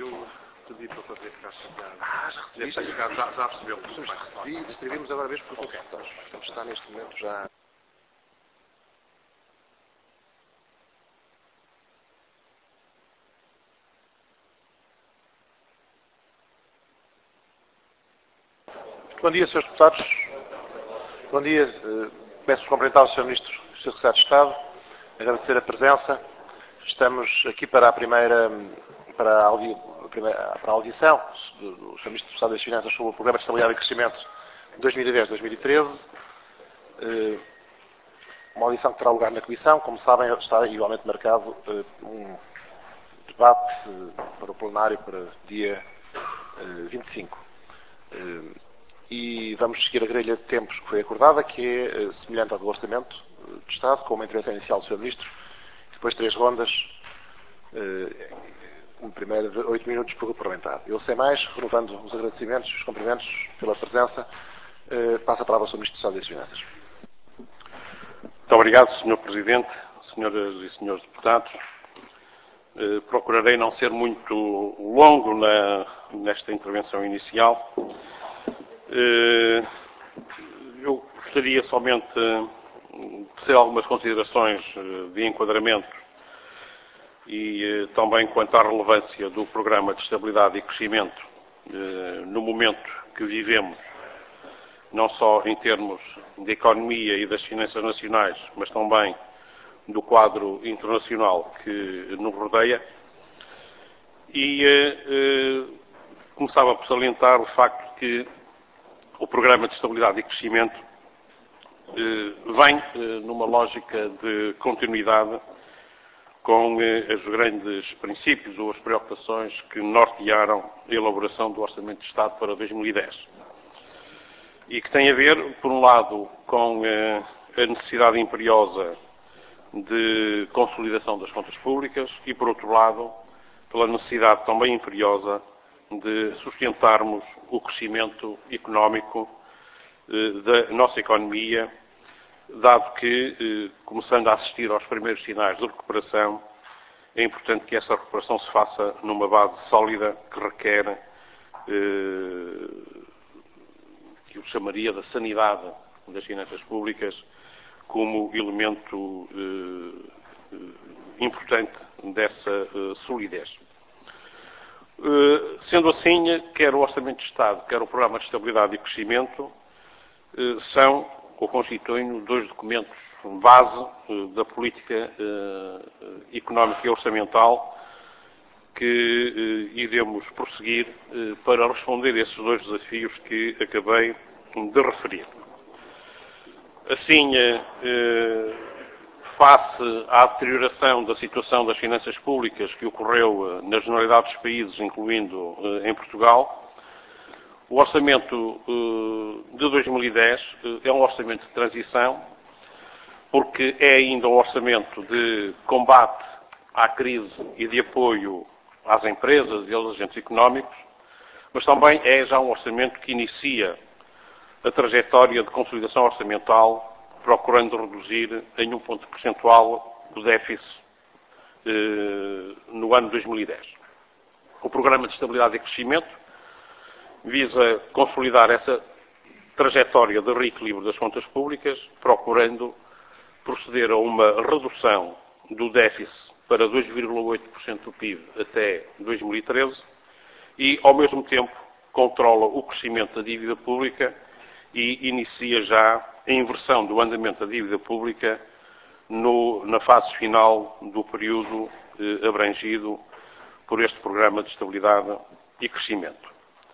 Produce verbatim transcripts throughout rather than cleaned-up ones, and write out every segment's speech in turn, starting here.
eu pedi para fazer cá chegar. Ah, já recebeste? Já, já, já recebeu. Recebi e distribuímos agora mesmo por okay. Deputados. Portanto, está neste momento já... Bom dia, senhores Deputados. Bom dia. Começo por cumprimentar o senhor Ministro, o senhor Secretário de Estado, agradecer a presença. Estamos aqui para a primeira, para a, audi, para a audição do senhor Ministro do Estado das Finanças sobre o Programa de Estabilidade e Crescimento dois mil e dez a dois mil e treze. Uma audição que terá lugar na Comissão. Como sabem, está igualmente marcado um debate para o plenário para dia vinte e cinco. E vamos seguir a grelha de tempos que foi acordada, que é semelhante ao do Orçamento de Estado, com uma intervenção inicial do senhor Ministro, depois três rondas, um primeiro de oito minutos por grupo parlamentar. Eu, sem mais, renovando os agradecimentos, os cumprimentos pela presença, passo a palavra ao senhor Ministro do Estado das Finanças. Muito obrigado, senhor Presidente, senhoras e senhores deputados. Procurarei não ser muito longo na, nesta intervenção inicial. Eu gostaria somente de fazer algumas considerações de enquadramento e também quanto à relevância do Programa de Estabilidade e Crescimento no momento que vivemos, não só em termos de economia e das finanças nacionais, mas também do quadro internacional que nos rodeia. E eh, começava por salientar o facto que o Programa de Estabilidade e Crescimento eh, vem eh, numa lógica de continuidade com eh, os grandes princípios ou as preocupações que nortearam a elaboração do Orçamento de Estado para dois mil e dez. E que tem a ver, por um lado, com eh, a necessidade imperiosa de consolidação das contas públicas e, por outro lado, pela necessidade também imperiosa de sustentarmos o crescimento económico eh, da nossa economia, dado que, eh, começando a assistir aos primeiros sinais de recuperação, é importante que essa recuperação se faça numa base sólida que requer eh, que eu chamaria da sanidade das finanças públicas como elemento eh, importante dessa eh, solidez. Sendo assim, quer o Orçamento de Estado, quer o Programa de Estabilidade e Crescimento, são ou constituem dois documentos base da política económica e orçamental que iremos prosseguir para responder a esses dois desafios que acabei de referir. Assim, face à deterioração da situação das finanças públicas que ocorreu na generalidade dos países, incluindo em Portugal, o orçamento de dois mil e dez é um orçamento de transição, porque é ainda um orçamento de combate à crise e de apoio às empresas e aos agentes económicos, mas também é já um orçamento que inicia a trajetória de consolidação orçamental, procurando reduzir em um ponto percentual o déficit eh, no ano dois mil e dez. O Programa de Estabilidade e Crescimento visa consolidar essa trajetória de reequilíbrio das contas públicas, procurando proceder a uma redução do déficit para dois vírgula oito por cento do P I B até dois mil e treze e, ao mesmo tempo, controla o crescimento da dívida pública e inicia já a inversão do andamento da dívida pública no, na fase final do período eh, abrangido por este Programa de Estabilidade e Crescimento.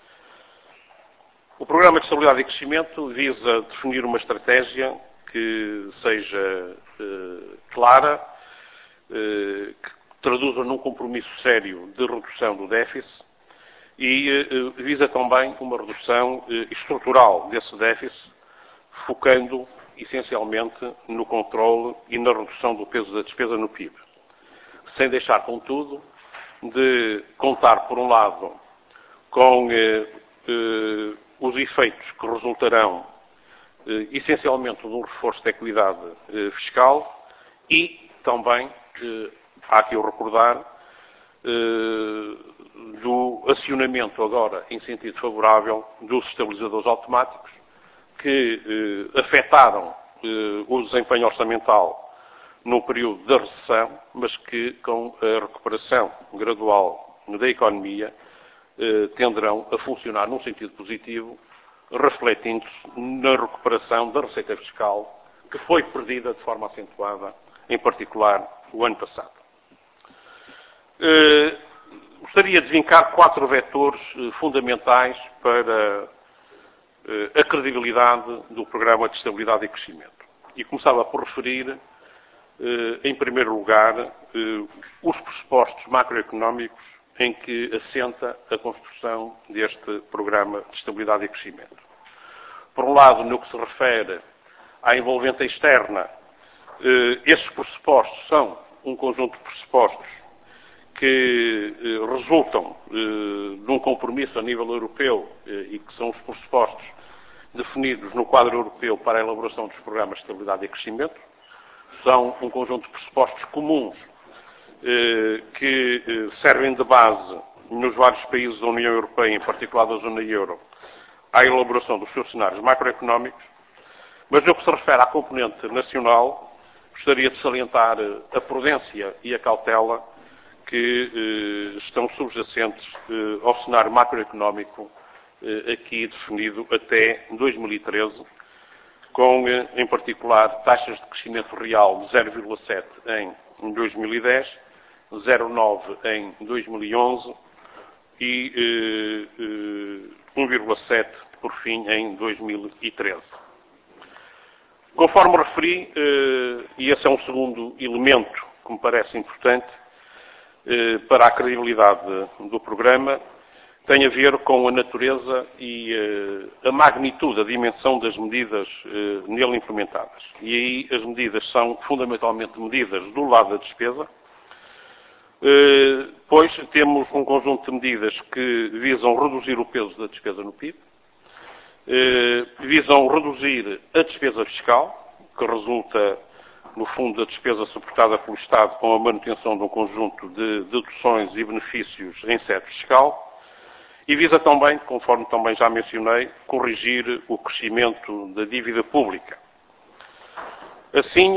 O Programa de Estabilidade e Crescimento visa definir uma estratégia que seja eh, clara, eh, que traduza num compromisso sério de redução do déficit e eh, visa também uma redução eh, estrutural desse déficit, focando essencialmente no controle e na redução do peso da despesa no P I B. Sem deixar, contudo, de contar, por um lado, com eh, eh, os efeitos que resultarão eh, essencialmente de um reforço da equidade eh, fiscal e também, eh, há que eu recordar, do acionamento agora em sentido favorável dos estabilizadores automáticos que afetaram o desempenho orçamental no período da recessão, mas que com a recuperação gradual da economia tenderão a funcionar num sentido positivo, refletindo-se na recuperação da receita fiscal que foi perdida de forma acentuada, em particular o ano passado. Eh, gostaria de vincar quatro vetores eh, fundamentais para eh, a credibilidade do Programa de Estabilidade e Crescimento. E começava por referir, eh, em primeiro lugar, eh, os pressupostos macroeconómicos em que assenta a construção deste Programa de Estabilidade e Crescimento. Por um lado, no que se refere à envolvente externa, eh, esses pressupostos são um conjunto de pressupostos que eh, resultam eh, de um compromisso a nível europeu eh, e que são os pressupostos definidos no quadro europeu para a elaboração dos programas de estabilidade e crescimento. São um conjunto de pressupostos comuns eh, que eh, servem de base nos vários países da União Europeia, em particular da zona euro, à elaboração dos seus cenários macroeconómicos. Mas no que se refere à componente nacional, gostaria de salientar a prudência e a cautela que eh, estão subjacentes eh, ao cenário macroeconómico eh, aqui definido até dois mil e treze, com, eh, em particular, taxas de crescimento real de zero vírgula sete em dois mil e dez, zero vírgula nove em dois mil e onze e eh, eh, um vírgula sete, por fim, em dois mil e treze. Conforme referi, eh, e esse é um segundo elemento que me parece importante eh, para a credibilidade do programa, tem a ver com a natureza e eh, a magnitude, a dimensão das medidas eh, nele implementadas. E aí as medidas são fundamentalmente medidas do lado da despesa, eh, pois temos um conjunto de medidas que visam reduzir o peso da despesa no P I B, eh, visam reduzir a despesa fiscal, que resulta, no fundo, da despesa suportada pelo Estado com a manutenção de um conjunto de deduções e benefícios em sede fiscal, e visa também, conforme também já mencionei, corrigir o crescimento da dívida pública. Assim,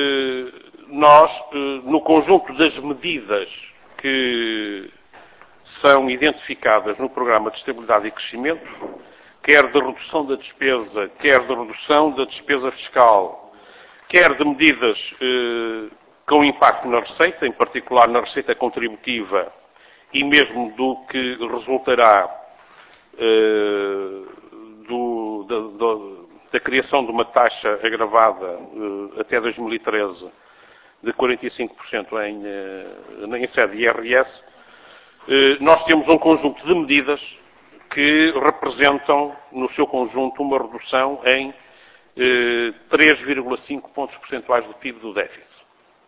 nós, no conjunto das medidas que são identificadas no Programa de Estabilidade e Crescimento, quer de redução da despesa, quer de redução da despesa fiscal, quer de medidas eh, com impacto na receita, em particular na receita contributiva, e mesmo do que resultará eh, do, da, da, da criação de uma taxa agravada eh, até dois mil e treze de quarenta e cinco por cento em, eh, em sede de I R S, eh, nós temos um conjunto de medidas que representam, no seu conjunto, uma redução em eh, três vírgula cinco pontos percentuais do P I B do déficit,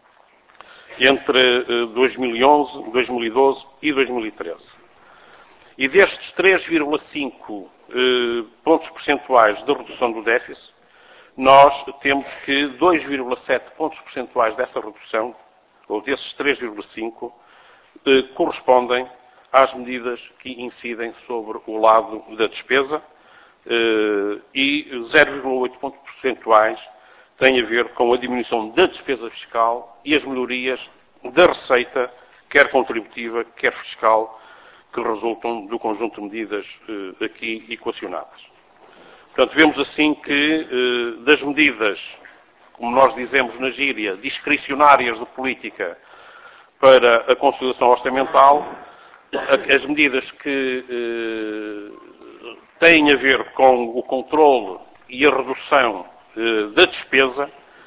entre eh, dois mil e onze, dois mil e doze e dois mil e treze. E destes três vírgula cinco eh, pontos percentuais de redução do déficit, nós temos que dois vírgula sete pontos percentuais dessa redução, ou desses três vírgula cinco, eh, correspondem às medidas que incidem sobre o lado da despesa eh, e zero vírgula oito pontos percentuais têm a ver com a diminuição da despesa fiscal e as melhorias da receita, quer contributiva, quer fiscal, que resultam do conjunto de medidas eh, aqui equacionadas. Portanto, vemos assim que eh, das medidas, como nós dizemos na gíria, discricionárias de política para a consolidação orçamental, as medidas que eh, têm a ver com o controle e a redução eh, da despesa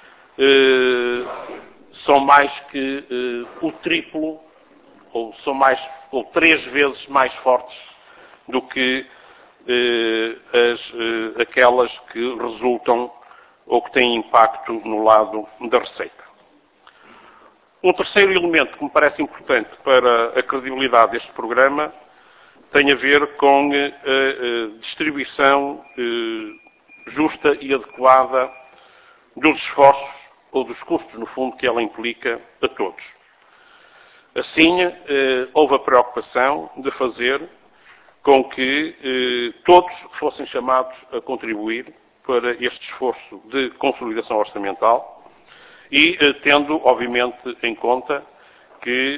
eh, são mais que eh, o triplo, ou são mais, ou três vezes mais fortes do que eh, as, eh, aquelas que resultam ou que têm impacto no lado da receita. Um terceiro elemento que me parece importante para a credibilidade deste programa tem a ver com a, a distribuição eh, justa e adequada dos esforços ou dos custos, no fundo, que ela implica a todos. Assim, houve a preocupação de fazer com que todos fossem chamados a contribuir para este esforço de consolidação orçamental e tendo, obviamente, em conta que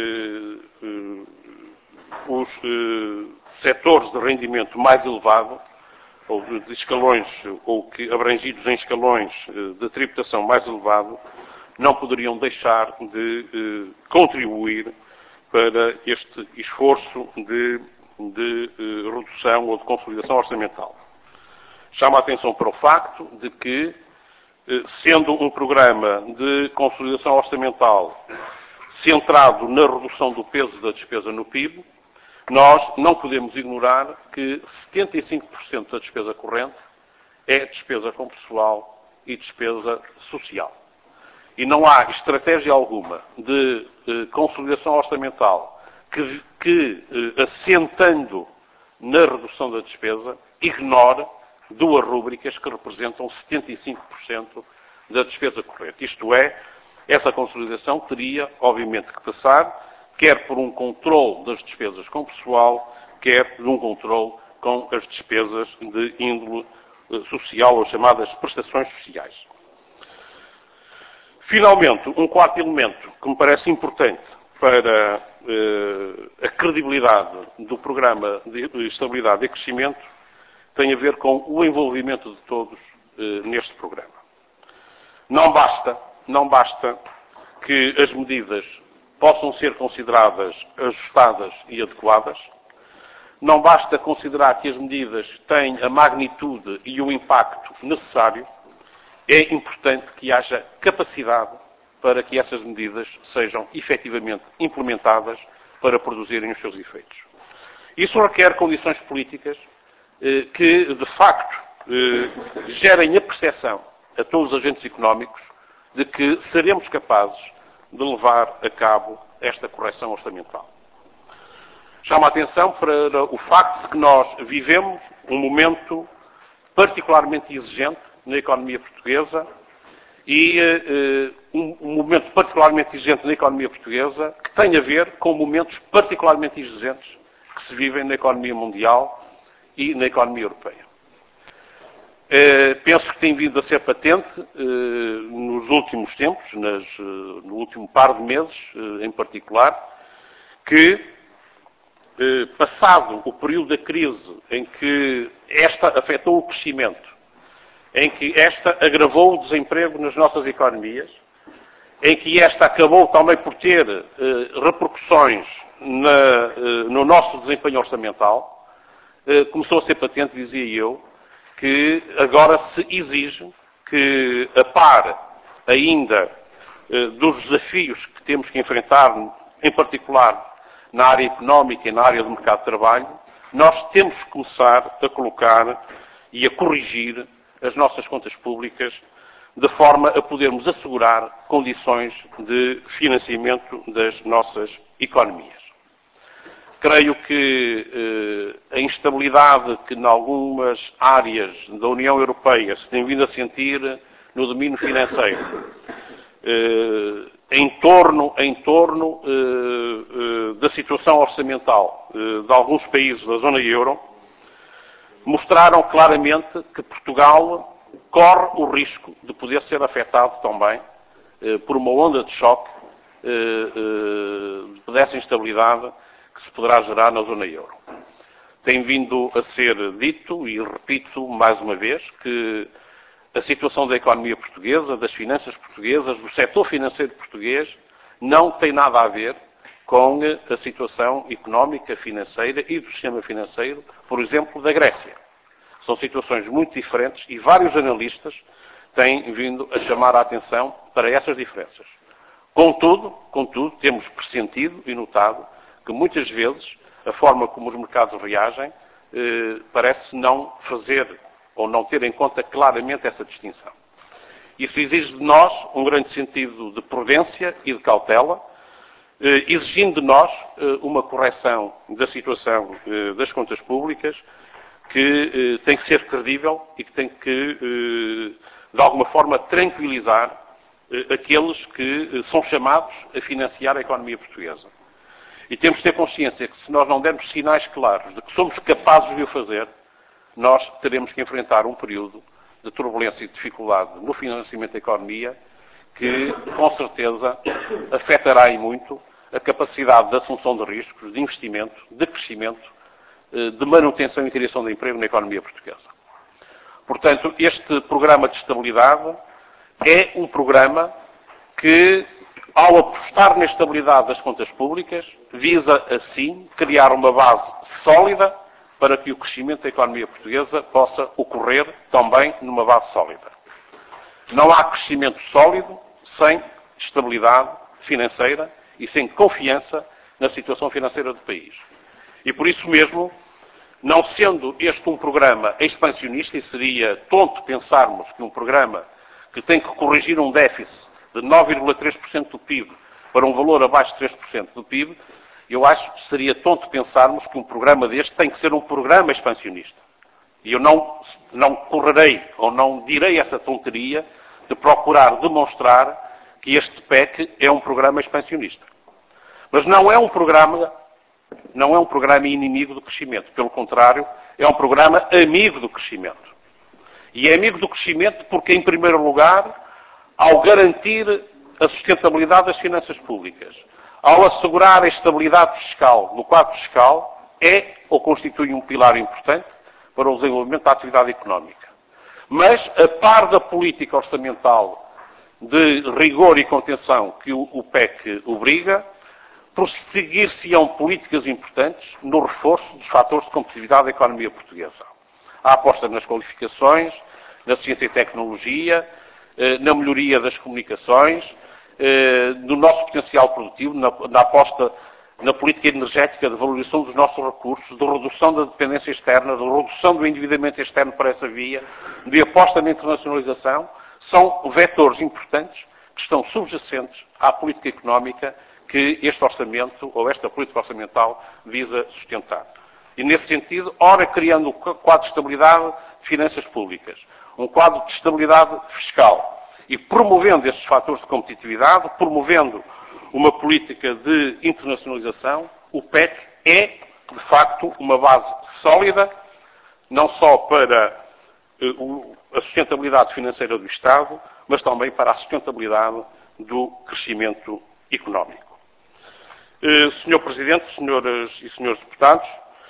os setores de rendimento mais elevado, ou de escalões, ou que abrangidos em escalões de tributação mais elevado, não poderiam deixar de eh, contribuir para este esforço de, de eh, redução ou de consolidação orçamental. Chama a atenção para o facto de que, eh, sendo um programa de consolidação orçamental centrado na redução do peso da despesa no P I B, nós não podemos ignorar que setenta e cinco por cento da despesa corrente é despesa com pessoal e despesa social. E não há estratégia alguma de eh, consolidação orçamental que, que eh, assentando na redução da despesa, ignore duas rúbricas que representam setenta e cinco por cento da despesa corrente. Isto é, essa consolidação teria, obviamente, que passar, quer por um controle das despesas com pessoal, quer por um controle com as despesas de índole eh, social, ou chamadas prestações sociais. Finalmente, um quarto elemento que me parece importante para eh, a credibilidade do programa de estabilidade e crescimento tem a ver com o envolvimento de todos eh, neste programa. Não basta, não basta que as medidas possam ser consideradas ajustadas e adequadas, não basta considerar que as medidas têm a magnitude e o impacto necessário. É importante que haja capacidade para que essas medidas sejam efetivamente implementadas para produzirem os seus efeitos. Isso requer condições políticas eh, que, de facto, eh, gerem a percepção a todos os agentes económicos de que seremos capazes de levar a cabo esta correção orçamental. Chama a atenção para o facto de que nós vivemos um momento particularmente exigente na economia portuguesa e uh, um, um momento particularmente exigente na economia portuguesa que tem a ver com momentos particularmente exigentes que se vivem na economia mundial e na economia europeia. Uh, penso que tem vindo a ser patente uh, nos últimos tempos, nas, uh, no último par de meses uh, em particular, que passado o período da crise em que esta afetou o crescimento, em que esta agravou o desemprego nas nossas economias, em que esta acabou também por ter eh, repercussões na, eh, no nosso desempenho orçamental, eh, começou a ser patente, dizia eu, que agora se exige que, a par ainda eh, dos desafios que temos que enfrentar, em particular na área económica e na área do mercado de trabalho, nós temos que começar a colocar e a corrigir as nossas contas públicas de forma a podermos assegurar condições de financiamento das nossas economias. Creio que eh, a instabilidade que em algumas áreas da União Europeia se tem vindo a sentir no domínio financeiro, eh, em torno, em torno eh, eh, da situação orçamental eh, de alguns países da zona euro, mostraram claramente que Portugal corre o risco de poder ser afetado também eh, por uma onda de choque eh, eh, dessa instabilidade que se poderá gerar na zona euro. Tem vindo a ser dito, e repito mais uma vez, que a situação da economia portuguesa, das finanças portuguesas, do setor financeiro português, não tem nada a ver com a situação económica, financeira e do sistema financeiro, por exemplo, da Grécia. São situações muito diferentes e vários analistas têm vindo a chamar a atenção para essas diferenças. Contudo, contudo, temos pressentido e notado que muitas vezes a forma como os mercados reagem eh, parece não fazer ou não ter em conta claramente essa distinção. Isso exige de nós um grande sentido de prudência e de cautela, eh, exigindo de nós eh, uma correção da situação eh, das contas públicas que eh, tem que ser credível e que tem que, eh, de alguma forma, tranquilizar aqueles que são chamados a financiar a economia portuguesa. E temos de ter consciência que se nós não dermos sinais claros de que somos capazes de o fazer, nós teremos que enfrentar um período de turbulência e de dificuldade no financiamento da economia que, com certeza, afetará e muito a capacidade de assunção de riscos, de investimento, de crescimento, de manutenção e criação de emprego na economia portuguesa. Portanto, este programa de estabilidade é um programa que, ao apostar na estabilidade das contas públicas, visa, assim, criar uma base sólida para que o crescimento da economia portuguesa possa ocorrer também numa base sólida. Não há crescimento sólido sem estabilidade financeira e sem confiança na situação financeira do país. E por isso mesmo, não sendo este um programa expansionista, e seria tonto pensarmos que um programa que tem que corrigir um déficit de nove vírgula três por cento do P I B para um valor abaixo de três por cento do P I B, eu acho que seria tonto pensarmos que um programa deste tem que ser um programa expansionista. E eu não, não correrei, ou não direi essa tonteria de procurar demonstrar que este P E C é um programa expansionista. Mas não é um programa, não é um programa inimigo do crescimento. Pelo contrário, é um programa amigo do crescimento. E é amigo do crescimento porque, em primeiro lugar, ao garantir a sustentabilidade das finanças públicas, ao assegurar a estabilidade fiscal no quadro fiscal, é ou constitui um pilar importante para o desenvolvimento da atividade económica. Mas, a par da política orçamental de rigor e contenção que o P E C obriga, prosseguir-se-ão políticas importantes no reforço dos fatores de competitividade da economia portuguesa. A aposta nas qualificações, na ciência e tecnologia, na melhoria das comunicações, no nosso potencial produtivo, na, na aposta na política energética de valorização dos nossos recursos, de redução da dependência externa, de redução do endividamento externo para essa via, de aposta na internacionalização, são vetores importantes que estão subjacentes à política económica que este orçamento, ou esta política orçamental, visa sustentar. E, nesse sentido, ora criando um quadro de estabilidade de finanças públicas, um quadro de estabilidade fiscal, e promovendo estes fatores de competitividade, promovendo uma política de internacionalização, o P E C é, de facto, uma base sólida, não só para uh, a sustentabilidade financeira do Estado, mas também para a sustentabilidade do crescimento económico. Uh, senhor Presidente, senhoras e senhores deputados,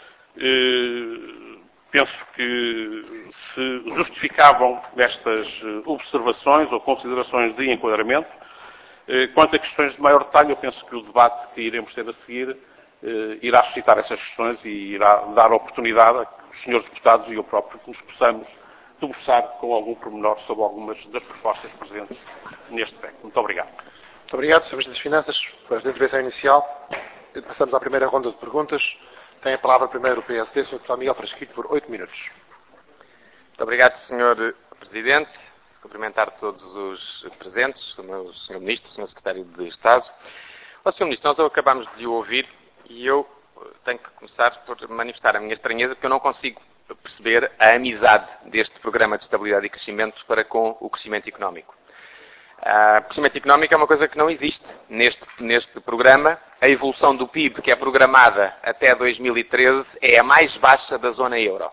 uh, penso que se justificavam estas observações ou considerações de enquadramento. Quanto a questões de maior detalhe, eu penso que o debate que iremos ter a seguir irá suscitar essas questões e irá dar oportunidade a que os senhores deputados e eu próprio que nos possamos debruçar com algum pormenor sobre algumas das propostas presentes neste P E C. Muito obrigado. Muito obrigado, senhor Ministro das Finanças, por esta intervenção inicial. Passamos à primeira ronda de perguntas. Tem a palavra primeiro o P S D, senhor Deputado Miguel Frasquito, por oito minutos. Muito obrigado, senhor Presidente. Cumprimentar todos os presentes, o senhor Ministro, o senhor Secretário de Estado. Ó, senhor Ministro, nós acabamos de o ouvir e eu tenho que começar por manifestar a minha estranheza porque eu não consigo perceber a amizade deste Programa de Estabilidade e Crescimento para com o crescimento económico. O crescimento económico é uma coisa que não existe neste, neste programa. A evolução do P I B, que é programada até dois mil e treze, é a mais baixa da zona euro.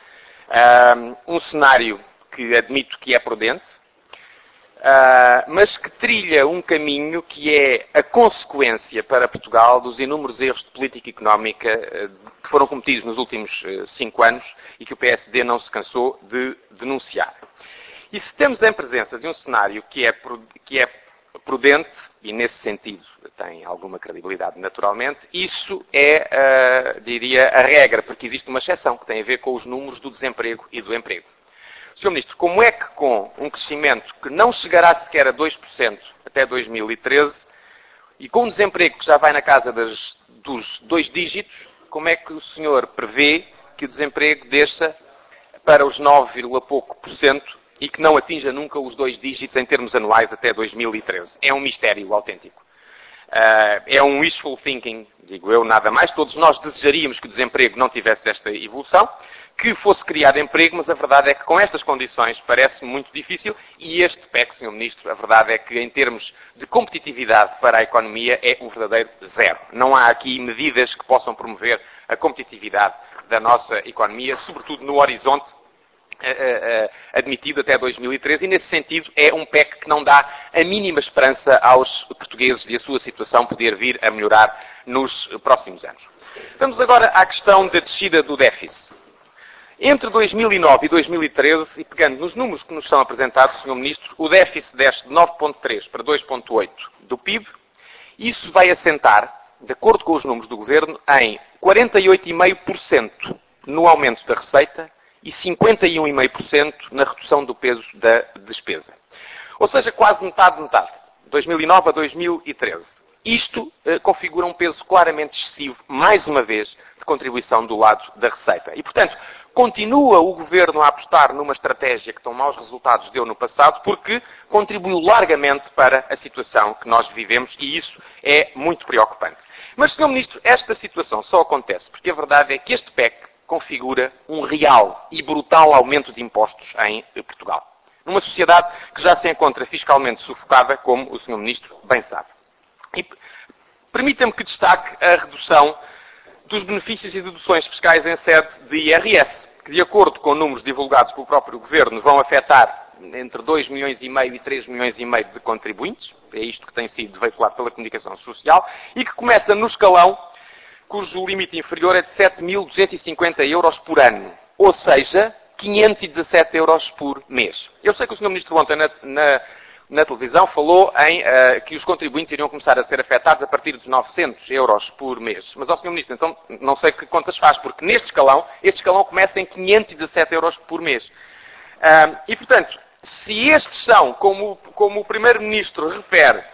Um cenário que admito que é prudente, mas que trilha um caminho que é a consequência para Portugal dos inúmeros erros de política económica que foram cometidos nos últimos cinco anos e que o P S D não se cansou de denunciar. E se temos em presença de um cenário que é, que é prudente, e nesse sentido tem alguma credibilidade naturalmente, isso é, uh, diria, a regra, porque existe uma exceção que tem a ver com os números do desemprego e do emprego. senhor Ministro, como é que com um crescimento que não chegará sequer a dois por cento até dois mil e treze, e com um desemprego que já vai na casa das, dos dois dígitos, como é que o senhor prevê que o desemprego desça para os nove vírgula pouco por cento e que não atinja nunca os dois dígitos em termos anuais até dois mil e treze? É um mistério autêntico. Uh, é um wishful thinking, digo eu, nada mais. Todos nós desejaríamos que o desemprego não tivesse esta evolução. que fosse criado emprego, mas a verdade é que com estas condições parece muito difícil e este P E C, senhor Ministro, a verdade é que em termos de competitividade para a economia é um verdadeiro zero. Não há aqui medidas que possam promover a competitividade da nossa economia, sobretudo no horizonte admitido até dois mil e treze, e nesse sentido é um P E C que não dá a mínima esperança aos portugueses de a sua situação poder vir a melhorar nos próximos anos. Vamos agora à questão da descida do déficit. Entre dois mil e nove e dois mil e treze, e pegando nos números que nos são apresentados, senhor Ministro, o déficit desce de nove vírgula três para dois vírgula oito do P I B. Isso vai assentar, de acordo com os números do Governo, em quarenta e oito vírgula cinco por cento no aumento da receita e cinquenta e um vírgula cinco por cento na redução do peso da despesa. Ou seja, quase metade de metade, dois mil e nove a dois mil e treze. Isto eh, configura um peso claramente excessivo, mais uma vez, de contribuição do lado da receita. E, portanto, continua o Governo a apostar numa estratégia que tão maus resultados deu no passado, porque contribuiu largamente para a situação que nós vivemos e isso é muito preocupante. Mas, senhor Ministro, esta situação só acontece porque a verdade é que este P E C configura um real e brutal aumento de impostos em Portugal. Numa sociedade que já se encontra fiscalmente sufocada, como o senhor Ministro bem sabe. E permita-me que destaque a redução dos benefícios e deduções fiscais em sede de I R S, que, de acordo com números divulgados pelo próprio Governo, vão afetar entre dois milhões e meio e três milhões e meio de contribuintes. É isto que tem sido veiculado pela comunicação social e que começa no escalão cujo limite inferior é de sete mil duzentos e cinquenta euros por ano, ou seja, quinhentos e dezassete euros por mês. Eu sei que o senhor Ministro ontem na, na, na televisão falou em uh, que os contribuintes iriam começar a ser afetados a partir dos novecentos euros por mês. Mas, ó senhor Ministro, então não sei que contas faz, porque neste escalão, este escalão começa em quinhentos e dezassete euros por mês. Uh, e, portanto, se estes são, como, como o Primeiro-Ministro refere,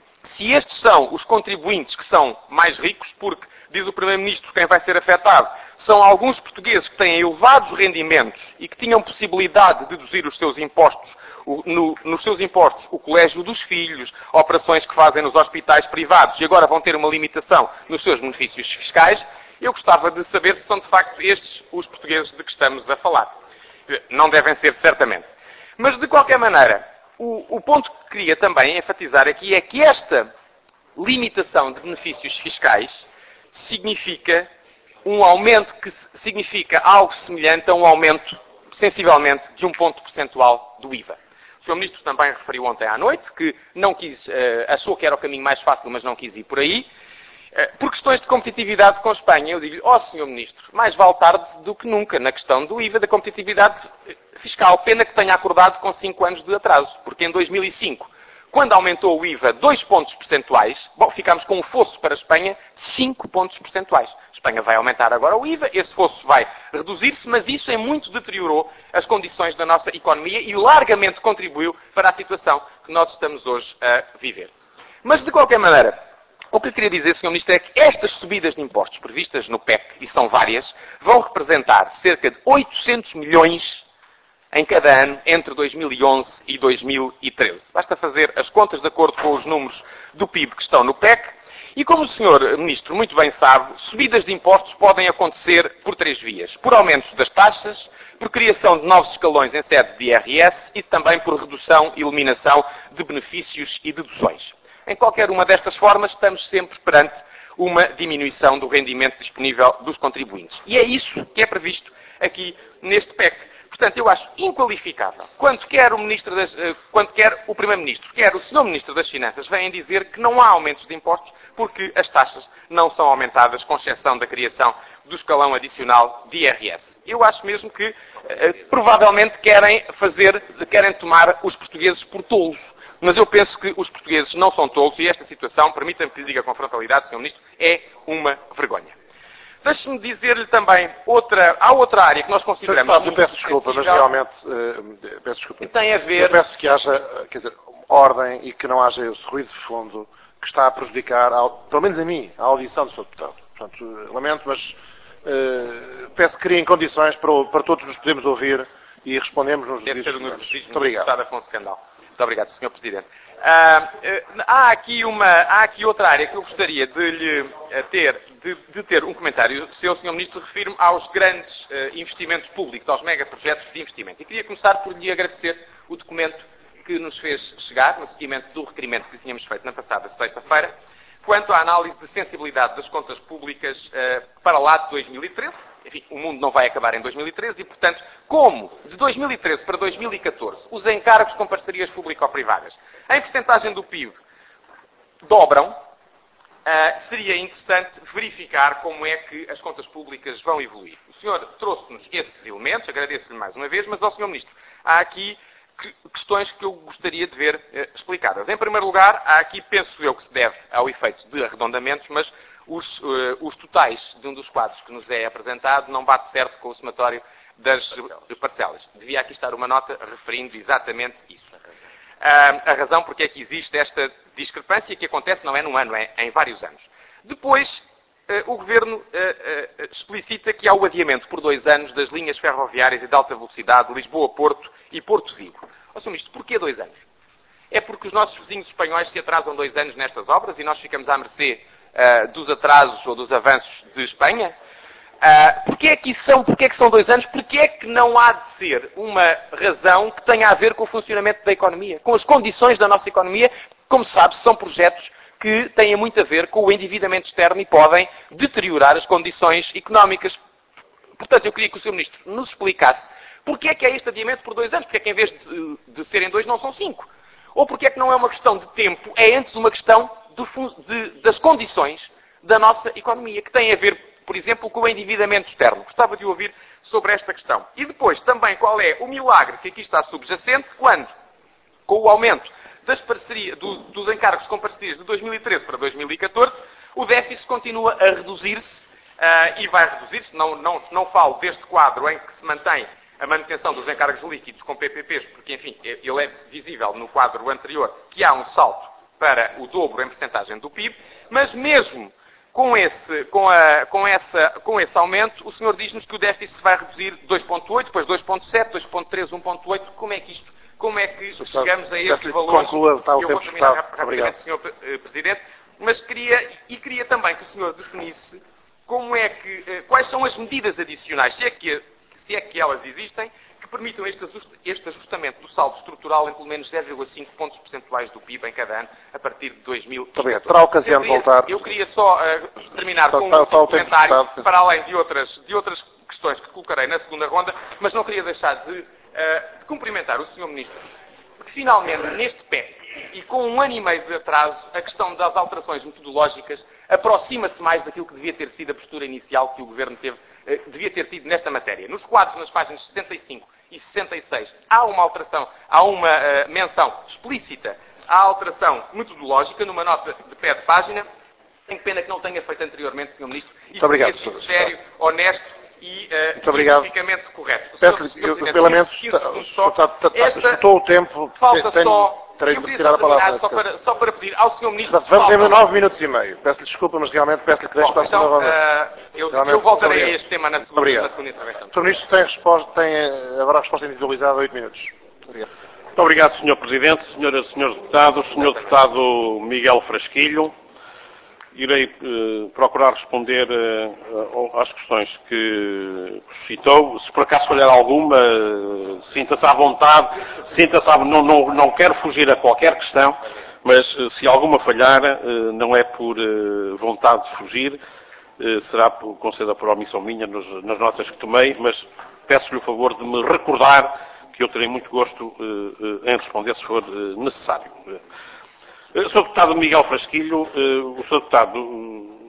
se estes são os contribuintes que são mais ricos, porque, diz o Primeiro-Ministro, quem vai ser afetado são alguns portugueses que têm elevados rendimentos e que tinham possibilidade de deduzir os seus impostos, o, no, nos seus impostos o colégio dos filhos, operações que fazem nos hospitais privados e agora vão ter uma limitação nos seus benefícios fiscais, eu gostava de saber se são de facto estes os portugueses de que estamos a falar. Não devem ser, certamente. Mas, de qualquer maneira, o, o ponto que queria também enfatizar aqui é que esta limitação de benefícios fiscais significa um aumento que significa algo semelhante a um aumento, sensivelmente, de um ponto percentual do I V A. O senhor Ministro também referiu ontem à noite que não quis, achou que era o caminho mais fácil, mas não quis ir por aí. Por questões de competitividade com a Espanha, eu digo-lhe, ó senhor Ministro, mais vale tarde do que nunca na questão do I V A, da competitividade fiscal. Pena que tenha acordado com cinco anos de atraso, porque em dois mil e cinco, quando aumentou o I V A dois pontos percentuais, bom, ficámos com um fosso para a Espanha de cinco pontos percentuais. A Espanha vai aumentar agora o I V A, esse fosso vai reduzir-se, mas isso em muito deteriorou as condições da nossa economia e largamente contribuiu para a situação que nós estamos hoje a viver. Mas, de qualquer maneira, o que eu queria dizer, senhor Ministro, é que estas subidas de impostos previstas no P E C, e são várias, vão representar cerca de oitocentos milhões em cada ano entre dois mil e onze e dois mil e treze. Basta fazer as contas de acordo com os números do P I B que estão no P E C. E como o senhor Ministro muito bem sabe, subidas de impostos podem acontecer por três vias. Por aumentos das taxas, por criação de novos escalões em sede de I R S e também por redução e eliminação de benefícios e deduções. Em qualquer uma destas formas, estamos sempre perante uma diminuição do rendimento disponível dos contribuintes. E é isso que é previsto aqui neste P E C. Portanto, eu acho inqualificável, quando quer o, Ministro das, quando quer o Primeiro-Ministro, quer o senhor Ministro das Finanças, vêm dizer que não há aumentos de impostos porque as taxas não são aumentadas, com exceção da criação do escalão adicional de I R S. Eu acho mesmo que, eh, provavelmente, querem fazer, querem tomar os portugueses por tolos. Mas eu penso que os portugueses não são tolos e esta situação, permita-me que lhe diga com frontalidade, senhor Ministro, é uma vergonha. Deixe-me dizer-lhe também, outra, há outra área que nós consideramos... Deputado, eu peço desculpa, mas realmente, uh, peço desculpa. Tem a ver... Eu peço que haja, quer dizer, ordem e que não haja esse ruído de fundo que está a prejudicar, ao, pelo menos a mim, a audição do senhor Deputado. Portanto, uh, lamento, mas uh, peço que criem condições para, para todos nos podermos ouvir e respondemos nos Deve dias ser o seguintes. nervosismo Muito obrigado. do Estado Afonso Candal. Muito obrigado, senhor Presidente. Ah, há, aqui uma, há aqui outra área que eu gostaria de lhe ter, de, de ter um comentário. Seu senhor Ministro, refiro-me aos grandes uh, investimentos públicos, aos megaprojetos de investimento. E queria começar por lhe agradecer o documento que nos fez chegar, no seguimento do requerimento que tínhamos feito na passada sexta-feira, quanto à análise de sensibilidade das contas públicas uh, para lá de dois mil e treze. Enfim, o mundo não vai acabar em dois mil e treze e, portanto, como de dois mil e treze para dois mil e catorze os encargos com parcerias público-privadas em percentagem do P I B dobram, uh, seria interessante verificar como é que as contas públicas vão evoluir. O senhor trouxe-nos esses elementos, agradeço-lhe mais uma vez, mas, ao senhor Ministro, há aqui questões que eu gostaria de ver uh, explicadas. Em primeiro lugar, há aqui, penso eu, que se deve ao efeito de arredondamentos, mas os, uh, os totais de um dos quadros que nos é apresentado não bate certo com o somatório das parcelas. Devia aqui estar uma nota referindo exatamente isso. Uh, a razão porque é que existe esta discrepância que acontece não é num ano, é em vários anos. Depois, uh, o Governo uh, uh, explicita que há o adiamento por dois anos das linhas ferroviárias e de alta velocidade Lisboa-Porto e Porto-Vigo. Ó, senhor Ministro, porquê dois anos? É porque os nossos vizinhos espanhóis se atrasam dois anos nestas obras e nós ficamos à mercê uh, dos atrasos ou dos avanços de Espanha? Uh, porquê é que são, porquê é que são dois anos? Porquê é que não há de ser uma razão que tenha a ver com o funcionamento da economia, com as condições da nossa economia? Como se sabe, são projetos que têm muito a ver com o endividamento externo e podem deteriorar as condições económicas. Portanto, eu queria que o senhor Ministro nos explicasse porquê é que há este adiamento por dois anos, porque é que em vez de, de serem dois não são cinco. Ou porque é que não é uma questão de tempo, é antes uma questão de, de, das condições da nossa economia, que tem a ver, por exemplo, com o endividamento externo. Gostava de ouvir sobre esta questão. E depois, também, qual é o milagre que aqui está subjacente, quando, com o aumento das parcerias, do, dos encargos com parcerias de dois mil e treze para dois mil e catorze, o déficit continua a reduzir-se, uh, e vai reduzir-se, não, não, não falo deste quadro em que se mantém a manutenção dos encargos líquidos com P P Ps, porque, enfim, ele é visível no quadro anterior que há um salto para o dobro em percentagem do P I B, mas mesmo com esse, com, a, com, essa, com esse aumento, o senhor diz-nos que o déficit vai reduzir dois vírgula oito, depois dois vírgula sete, dois vírgula três, um vírgula oito. Como é que isto, como é que chegamos a estes valores? Conclua, está o Eu tempo vou terminar estado. rapidamente, senhor Presidente, mas queria, e queria também que o senhor definisse como é que, quais são as medidas adicionais, se é que, se é que elas existem, que permitam este ajustamento do saldo estrutural em pelo menos zero vírgula cinco pontos percentuais do P I B em cada ano, a partir de dois mil e catorze. Muito bem, terá ocasião de voltar. Eu queria só uh, terminar está, com está, um está comentário, para além de outras, de outras questões que colocarei na segunda ronda, mas não queria deixar de, uh, de cumprimentar o senhor Ministro, porque finalmente, neste pé, e com um ano e meio de atraso, a questão das alterações metodológicas aproxima-se mais daquilo que devia ter sido a postura inicial que o Governo teve, eh, devia ter tido nesta matéria. Nos quadros, nas páginas sessenta e cinco e sessenta e seis, há uma alteração, há uma uh, menção explícita à alteração metodológica, numa nota de pé de página. Tenho pena que não tenha feito anteriormente, senhor Ministro. Isso obrigado, seria sido sério, honesto e uh, cientificamente correto. Peço-lhe, eu, pelo menos, esgotou o tempo. Falta tenho, só... Terei eu de queria tirar só a palavra. Só para, só para pedir ao senhor Ministro... Vamos ter nove minutos e meio. Peço-lhe desculpa, mas realmente peço-lhe que deixe para a segunda então, ronda. Uh, eu, eu voltarei a este tema na segunda, na segunda intervenção. O senhor Ministro tem, resposta, tem agora a resposta individualizada a oito minutos. Muito obrigado. Muito obrigado, senhor Presidente, senhoras e senhores deputados, senhor Deputado Miguel Frasquilho. Irei eh, procurar responder eh, às questões que citou. Se por acaso falhar alguma, eh, sinta-se à vontade, sinta-se à... Não, não, não quero fugir a qualquer questão, mas eh, se alguma falhar, eh, não é por eh, vontade de fugir, eh, será por, conceda por omissão minha nos, nas notas que tomei, mas peço-lhe o favor de me recordar que eu terei muito gosto eh, eh, em responder se for eh, necessário. Uh, senhor Deputado Miguel Frasquilho, uh, o senhor Deputado uh,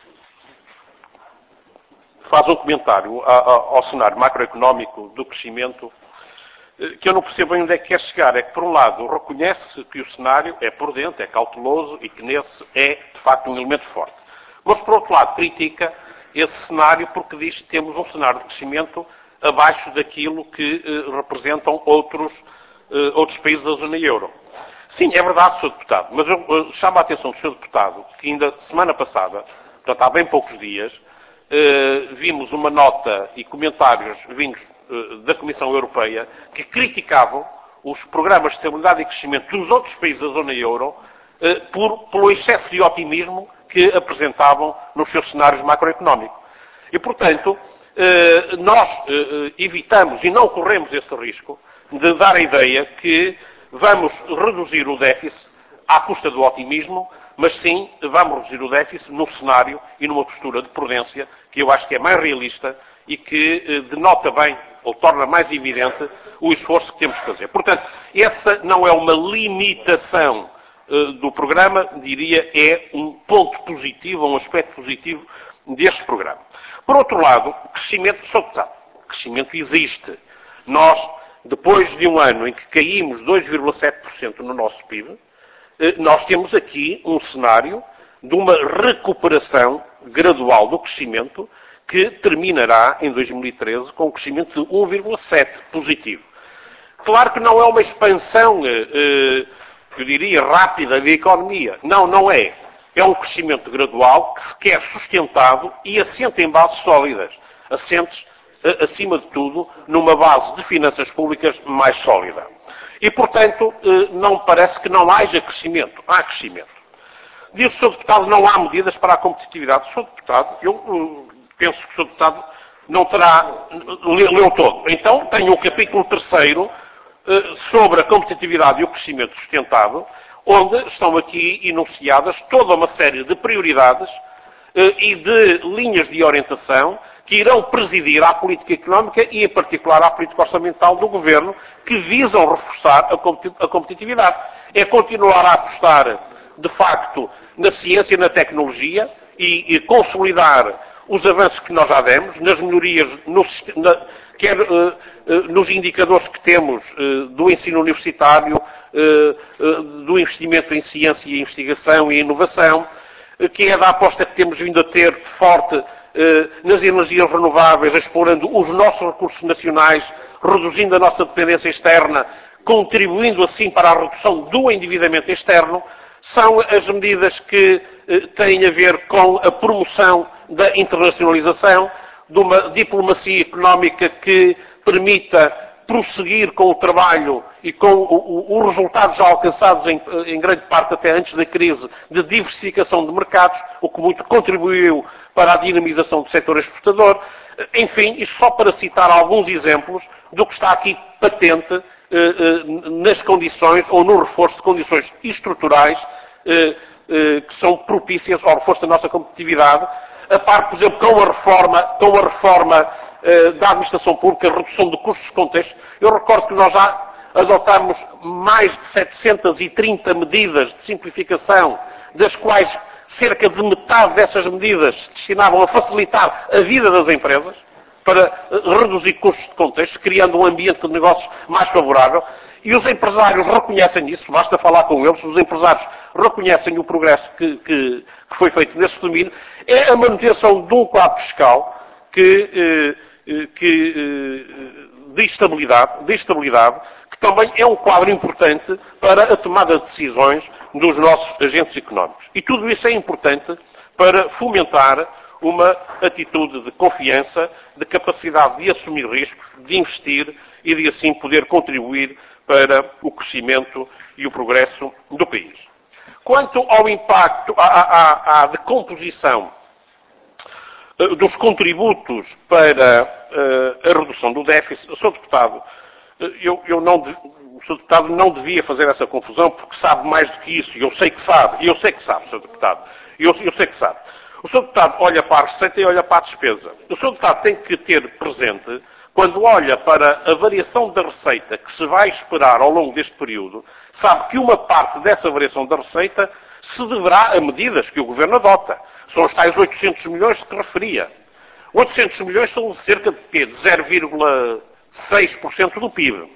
faz um comentário a, a, ao cenário macroeconómico do crescimento uh, que eu não percebo bem onde é que quer chegar. É que, por um lado, reconhece que o cenário é prudente, é cauteloso e que nesse é, de facto, um elemento forte. Mas, por outro lado, critica esse cenário porque diz que temos um cenário de crescimento abaixo daquilo que uh, representam outros, uh, outros países da zona euro. Sim, é verdade, senhor Deputado, mas eu, eu chamo a atenção do senhor Deputado que ainda semana passada, portanto há bem poucos dias, eh, vimos uma nota e comentários vindos eh, da Comissão Europeia que criticavam os programas de estabilidade e crescimento dos outros países da zona euro por, pelo excesso de otimismo que apresentavam nos seus cenários macroeconómicos. E, portanto, nós evitamos e não corremos esse risco de dar a ideia que vamos reduzir o déficit à custa do otimismo, mas sim vamos reduzir o déficit num cenário e numa postura de prudência que eu acho que é mais realista e que denota bem, ou torna mais evidente, o esforço que temos que fazer. Portanto, essa não é uma limitação uh, do programa, diria, é um ponto positivo, um aspecto positivo deste programa. Por outro lado, crescimento sobretado. Crescimento existe. Nós, depois de um ano em que caímos dois vírgula sete por cento no nosso P I B, nós temos aqui um cenário de uma recuperação gradual do crescimento que terminará em dois mil e treze com um crescimento de um vírgula sete por cento positivo. Claro que não é uma expansão, eh, eu diria, rápida da economia. Não, não é. É um crescimento gradual que se quer sustentado e assente em bases sólidas. Assentes, eh, acima de tudo, numa base de finanças públicas mais sólida. E, portanto, não parece que não haja crescimento. Há crescimento. Diz o senhor Deputado, não há medidas para a competitividade. O senhor Deputado, eu penso que o senhor Deputado não terá, leu todo. Então, tenho o capítulo terceiro sobre a competitividade e o crescimento sustentado, onde estão aqui enunciadas toda uma série de prioridades e de linhas de orientação que irão presidir à política económica e, em particular, à política orçamental do Governo, que visam reforçar a competitividade. É continuar a apostar, de facto, na ciência e na tecnologia e, e consolidar os avanços que nós já demos, nas melhorias, no, na, quer uh, uh, nos indicadores que temos uh, do ensino universitário, uh, uh, do investimento em ciência e investigação e inovação, uh, que é da aposta que temos vindo a ter forte nas energias renováveis, explorando os nossos recursos nacionais, reduzindo a nossa dependência externa, contribuindo assim para a redução do endividamento externo, são as medidas que têm a ver com a promoção da internacionalização, de uma diplomacia económica que permita prosseguir com o trabalho e com os resultados já alcançados, em, em grande parte até antes da crise, de diversificação de mercados, o que muito contribuiu para a dinamização do setor exportador. Enfim, isto só para citar alguns exemplos do que está aqui patente eh, eh, nas condições, ou no reforço de condições estruturais eh, eh, que são propícias ao reforço da nossa competitividade, a par, por exemplo, com a reforma, com a reforma eh, da administração pública, a redução de custos de contexto. Eu recordo que nós já adotámos mais de setecentas e trinta medidas de simplificação, das quais cerca de metade dessas medidas se destinavam a facilitar a vida das empresas, para reduzir custos de contexto, criando um ambiente de negócios mais favorável. E os empresários reconhecem isso, basta falar com eles, os empresários reconhecem o progresso que, que, que foi feito nesse domínio. É a manutenção de um quadro fiscal que, que, de, estabilidade, de estabilidade, que também é um quadro importante para a tomada de decisões dos nossos agentes económicos. E tudo isso é importante para fomentar uma atitude de confiança, de capacidade de assumir riscos, de investir e de assim poder contribuir para o crescimento e o progresso do país. Quanto ao impacto, à, à, à decomposição uh, dos contributos para uh, a redução do déficit, o senhor Deputado, uh, eu, eu não, o senhor Deputado não devia fazer essa confusão porque sabe mais do que isso, e eu sei que sabe, e eu sei que sabe, senhor Deputado, eu, eu sei que sabe. O senhor Deputado olha para a receita e olha para a despesa. O senhor Deputado tem que ter presente, quando olha para a variação da receita que se vai esperar ao longo deste período, sabe que uma parte dessa variação da receita se deverá a medidas que o Governo adota. São os tais oitocentos milhões que referia. oitocentos milhões são cerca de, de zero vírgula seis por cento do P I B.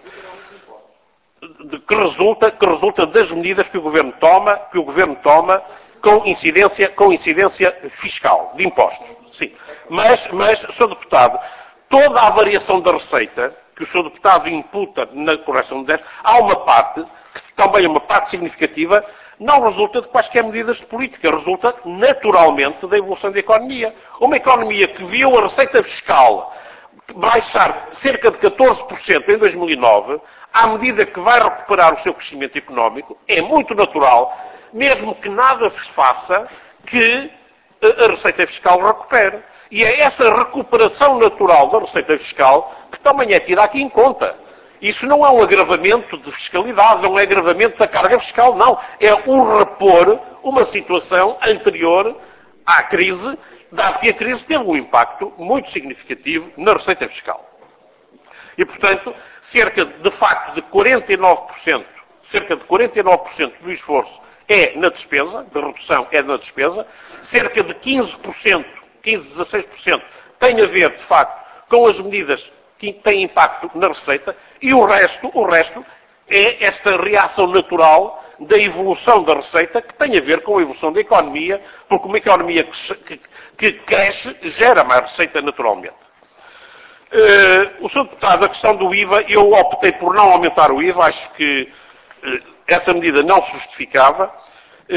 De, que, resulta, que resulta das medidas que o Governo toma, que o Governo toma com incidência, com incidência fiscal, de impostos. Sim. Mas, mas, senhor Deputado, toda a variação da receita que o senhor Deputado imputa na correção de déficit, há uma parte, que também é uma parte significativa, não resulta de quaisquer medidas de política, resulta naturalmente da evolução da economia. Uma economia que viu a receita fiscal baixar cerca de catorze por cento em dois mil e nove, à medida que vai recuperar o seu crescimento económico, é muito natural, mesmo que nada se faça, que a receita fiscal recupere. E é essa recuperação natural da receita fiscal que também é tida aqui em conta. Isso não é um agravamento de fiscalidade, não é um agravamento da carga fiscal, não. É o repor uma situação anterior à crise, dado que a crise teve um impacto muito significativo na receita fiscal. E, portanto, cerca, de facto, de quarenta e nove por cento, cerca de quarenta e nove por cento do esforço é na despesa, da redução é na despesa, cerca de quinze por cento, quinze, dezasseis por cento tem a ver, de facto, com as medidas que têm impacto na receita, e o resto, o resto é esta reação natural da evolução da receita, que tem a ver com a evolução da economia, porque uma economia que, que, que cresce gera mais receita naturalmente. Uh, o senhor Deputado, a questão do I V A, eu optei por não aumentar o I V A, acho que uh, essa medida não se justificava, uh,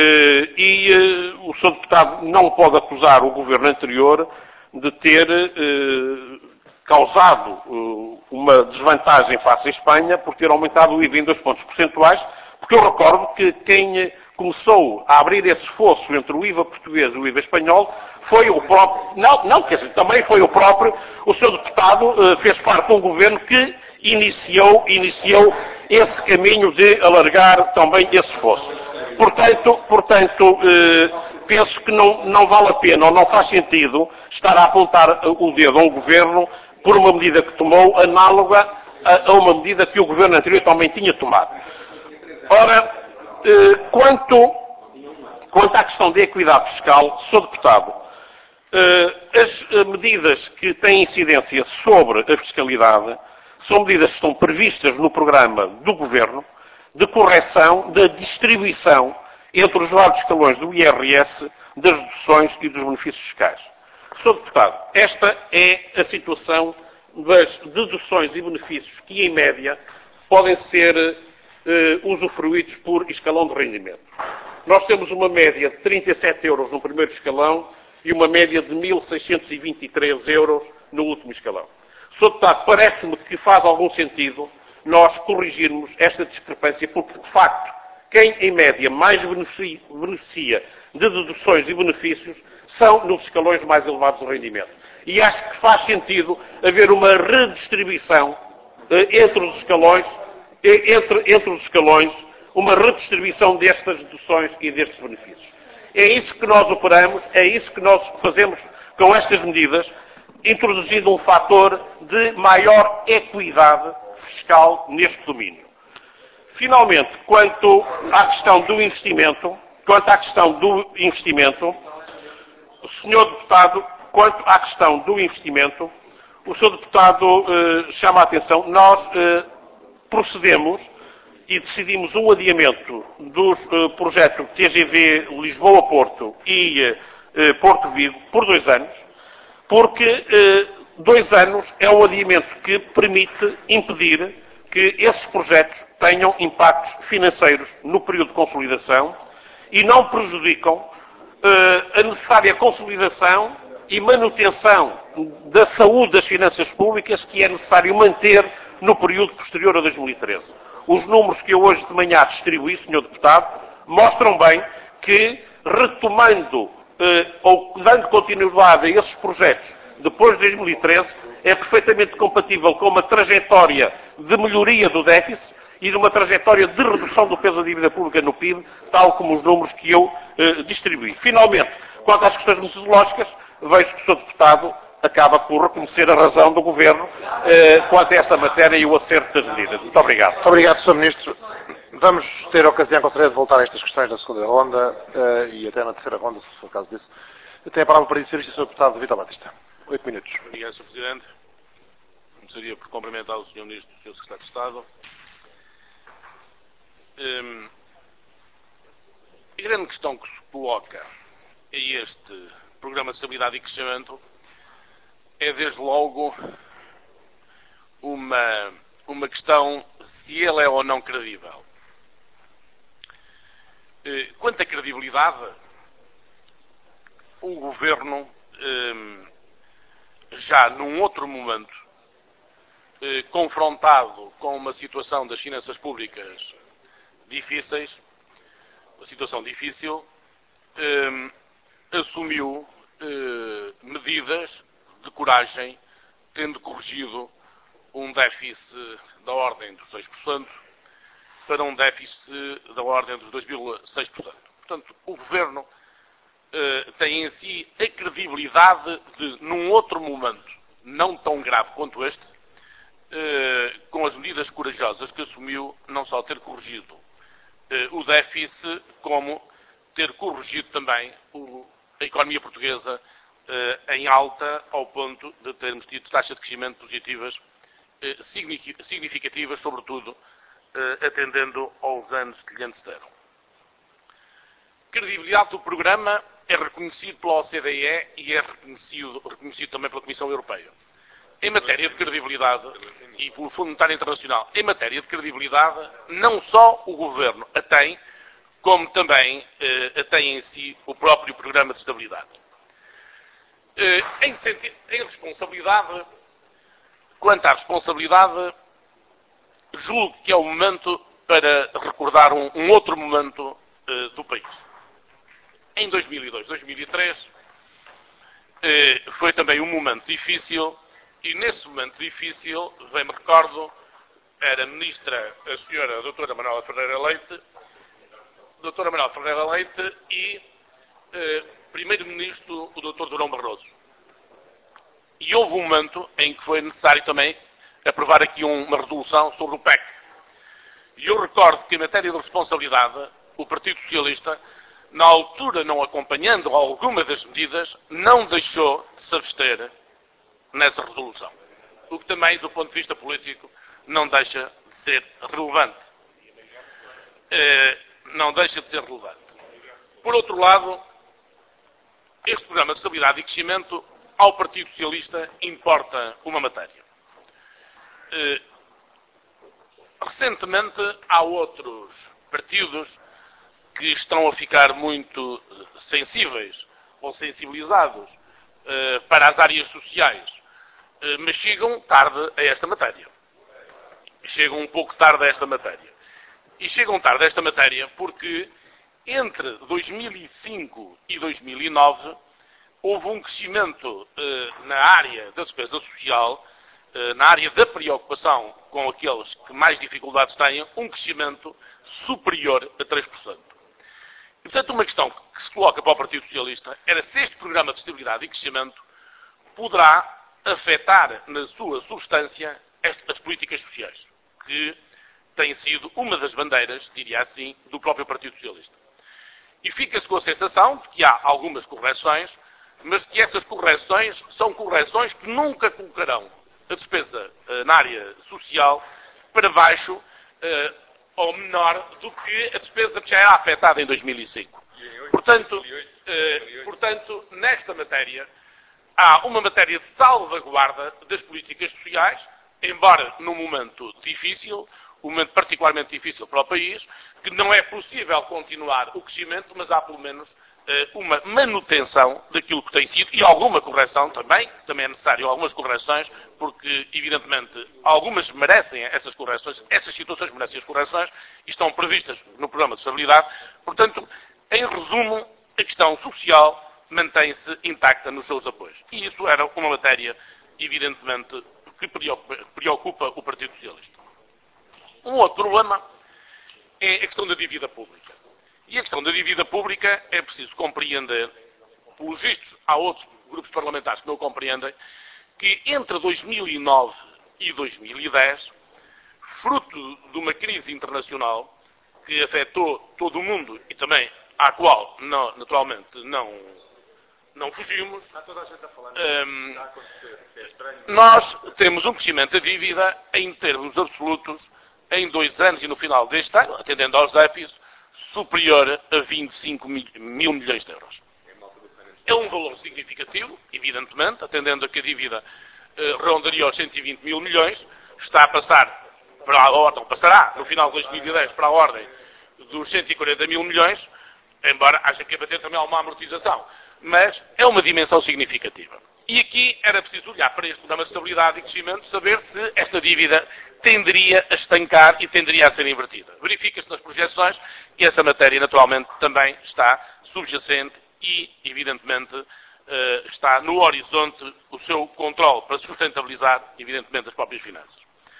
e uh, o senhor Deputado não pode acusar o governo anterior de ter uh, causado uh, uma desvantagem face à Espanha por ter aumentado o I V A em dois pontos percentuais, porque eu recordo que quem começou a abrir esse fosso entre o I V A português e o I V A espanhol foi o próprio, não, não, quer dizer, também foi o próprio, o seu deputado uh, fez parte de um governo que iniciou, iniciou esse caminho de alargar também esse fosso. Portanto, portanto uh, penso que não, não vale a pena ou não faz sentido estar a apontar o dedo a um governo por uma medida que tomou análoga a, a uma medida que o governo anterior também tinha tomado. Ora, uh, quanto, quanto à questão da equidade fiscal, senhor Deputado, as medidas que têm incidência sobre a fiscalidade são medidas que estão previstas no programa do Governo de correção da distribuição entre os vários escalões do I R S, das deduções e dos benefícios fiscais. senhor Deputado, esta é a situação das deduções e benefícios que, em média, podem ser uh, usufruídos por escalão de rendimento. Nós temos uma média de trinta e sete euros no primeiro escalão e uma média de mil seiscentos e vinte e três euros no último escalão. senhor Deputado, parece-me que faz algum sentido nós corrigirmos esta discrepância, porque, de facto, quem, em média, mais beneficia de deduções e benefícios são nos escalões mais elevados do rendimento. E acho que faz sentido haver uma redistribuição eh, entre os escalões, eh, entre, entre os escalões, uma redistribuição destas deduções e destes benefícios. É isso que nós operamos, é isso que nós fazemos com estas medidas, introduzindo um fator de maior equidade fiscal neste domínio. Finalmente, quanto à questão do investimento, quanto à questão do investimento, o senhor Deputado, quanto à questão do investimento, o senhor Deputado eh, chama a atenção, nós eh, procedemos e decidimos um adiamento do uh, projeto T G V Lisboa-Porto e uh, Porto-Vigo por dois anos, porque uh, dois anos é um adiamento que permite impedir que esses projetos tenham impactos financeiros no período de consolidação e não prejudicam uh, a necessária consolidação e manutenção da saúde das finanças públicas que é necessário manter no período posterior a dois mil e treze. Os números que eu hoje de manhã distribuí, senhor Deputado, mostram bem que, retomando eh, ou dando continuidade a esses projetos depois de dois mil e treze, é perfeitamente compatível com uma trajetória de melhoria do déficit e de uma trajetória de redução do peso da dívida pública no P I B, tal como os números que eu eh, distribuí. Finalmente, quanto às questões metodológicas, vejo que o senhor Deputado acaba por reconhecer a razão do Governo eh, quanto a esta matéria e o acerto das medidas. Muito obrigado. Muito obrigado, senhor Ministro. Vamos ter a ocasião, com certeza, de voltar a estas questões na segunda ronda eh, e até na terceira ronda, se for o caso disso. Eu tenho a palavra para o Partido Socialista, senhor Deputado Vitor Batista. Oito minutos. Obrigado, senhor Presidente. Começaria por cumprimentar o senhor Ministro e o senhor Secretário de Estado. Hum, a grande questão que se coloca a este Programa de Estabilidade e Crescimento é, desde logo, uma, uma questão se ele é ou não credível. Quanto à credibilidade, o Governo, já num outro momento, eh, confrontado com uma situação das finanças públicas difíceis, uma situação difícil, eh, assumiu eh, medidas de coragem, tendo corrigido um déficit da ordem dos seis por cento para um déficit da ordem dos dois vírgula seis por cento. Portanto, o Governo eh, tem em si a credibilidade de, num outro momento, não tão grave quanto este, eh, com as medidas corajosas que assumiu, não só ter corrigido eh, o déficit, como ter corrigido também o, a economia portuguesa eh, em alta, ao ponto de termos tido taxas de crescimento positivas eh, significativas, sobretudo eh, atendendo aos anos que lhe antecederam. A credibilidade do programa é reconhecido pela O C D E e é reconhecido, reconhecido também pela Comissão Europeia. Em matéria de credibilidade, e pelo Fundo Monetário Internacional, em matéria de credibilidade, não só o Governo a tem, como também eh, a tem em si o próprio Programa de Estabilidade. Eh, em, senti- em responsabilidade, quanto à responsabilidade, julgo que é o momento para recordar um, um outro momento eh, do país. Em dois mil e dois, dois mil e três, eh, foi também um momento difícil, e nesse momento difícil, bem me recordo, era ministra a senhora doutora Manuela Ferreira Leite, doutora Manuela Ferreira Leite e eh, primeiro-ministro o doutor Durão Barroso. E houve um momento em que foi necessário também aprovar aqui um, uma resolução sobre o P E C. E eu recordo que, em matéria de responsabilidade, o Partido Socialista, na altura não acompanhando alguma das medidas, não deixou de se abster nessa resolução. O que também, do ponto de vista político, não deixa de ser relevante. Eh, não deixa de ser relevante. Por outro lado, este programa de estabilidade e crescimento, ao Partido Socialista, importa uma matéria. Eh, recentemente, há outros partidos que estão a ficar muito sensíveis ou sensibilizados eh, para as áreas sociais, eh, mas chegam tarde a esta matéria. Chegam um pouco tarde a esta matéria. E chegam tarde a esta matéria porque entre dois mil e cinco e dois mil e nove houve um crescimento eh, na área da despesa social, eh, na área da preocupação com aqueles que mais dificuldades têm, um crescimento superior a três por cento. E, portanto, uma questão que se coloca para o Partido Socialista era se este programa de estabilidade e crescimento poderá afetar, na sua substância, as políticas sociais, que tem sido uma das bandeiras, diria assim, do próprio Partido Socialista. E fica-se com a sensação de que há algumas correções, mas que essas correções são correções que nunca colocarão a despesa uh, na área social para baixo uh, ou menor do que a despesa que já era afetada em dois mil e cinco. Portanto, uh, portanto, nesta matéria, há uma matéria de salvaguarda das políticas sociais, embora num momento difícil, um momento particularmente difícil para o país, que não é possível continuar o crescimento, mas há pelo menos uma manutenção daquilo que tem sido e alguma correção também, que também é necessário algumas correções, porque evidentemente algumas merecem essas correções, essas situações merecem as correções e estão previstas no programa de estabilidade. Portanto, em resumo, a questão social mantém-se intacta nos seus apoios. E isso era uma matéria, evidentemente, que preocupa, preocupa o Partido Socialista. Um outro problema é a questão da dívida pública. E a questão da dívida pública é preciso compreender, pelos vistos, há outros grupos parlamentares que não o compreendem, que entre dois mil e nove e dois mil e dez, fruto de uma crise internacional que afetou todo o mundo e também à qual, não, naturalmente, não, não fugimos, um, nós temos um crescimento da dívida em termos absolutos em dois anos e no final deste ano, atendendo aos déficits, superior a vinte e cinco mil milhões de euros. É um valor significativo, evidentemente, atendendo a que a dívida eh, rondaria aos cento e vinte mil milhões, está a passar para a ordem, passará no final de dois mil e dez para a ordem dos cento e quarenta mil milhões, embora haja que abater também alguma amortização. Mas é uma dimensão significativa. E aqui era preciso olhar para este programa de estabilidade e crescimento, saber se esta dívida tenderia a estancar e tenderia a ser invertida. Verifica-se nas projeções que essa matéria, naturalmente, também está subjacente e, evidentemente, está no horizonte o seu controle para sustentabilizar, evidentemente, as próprias finanças.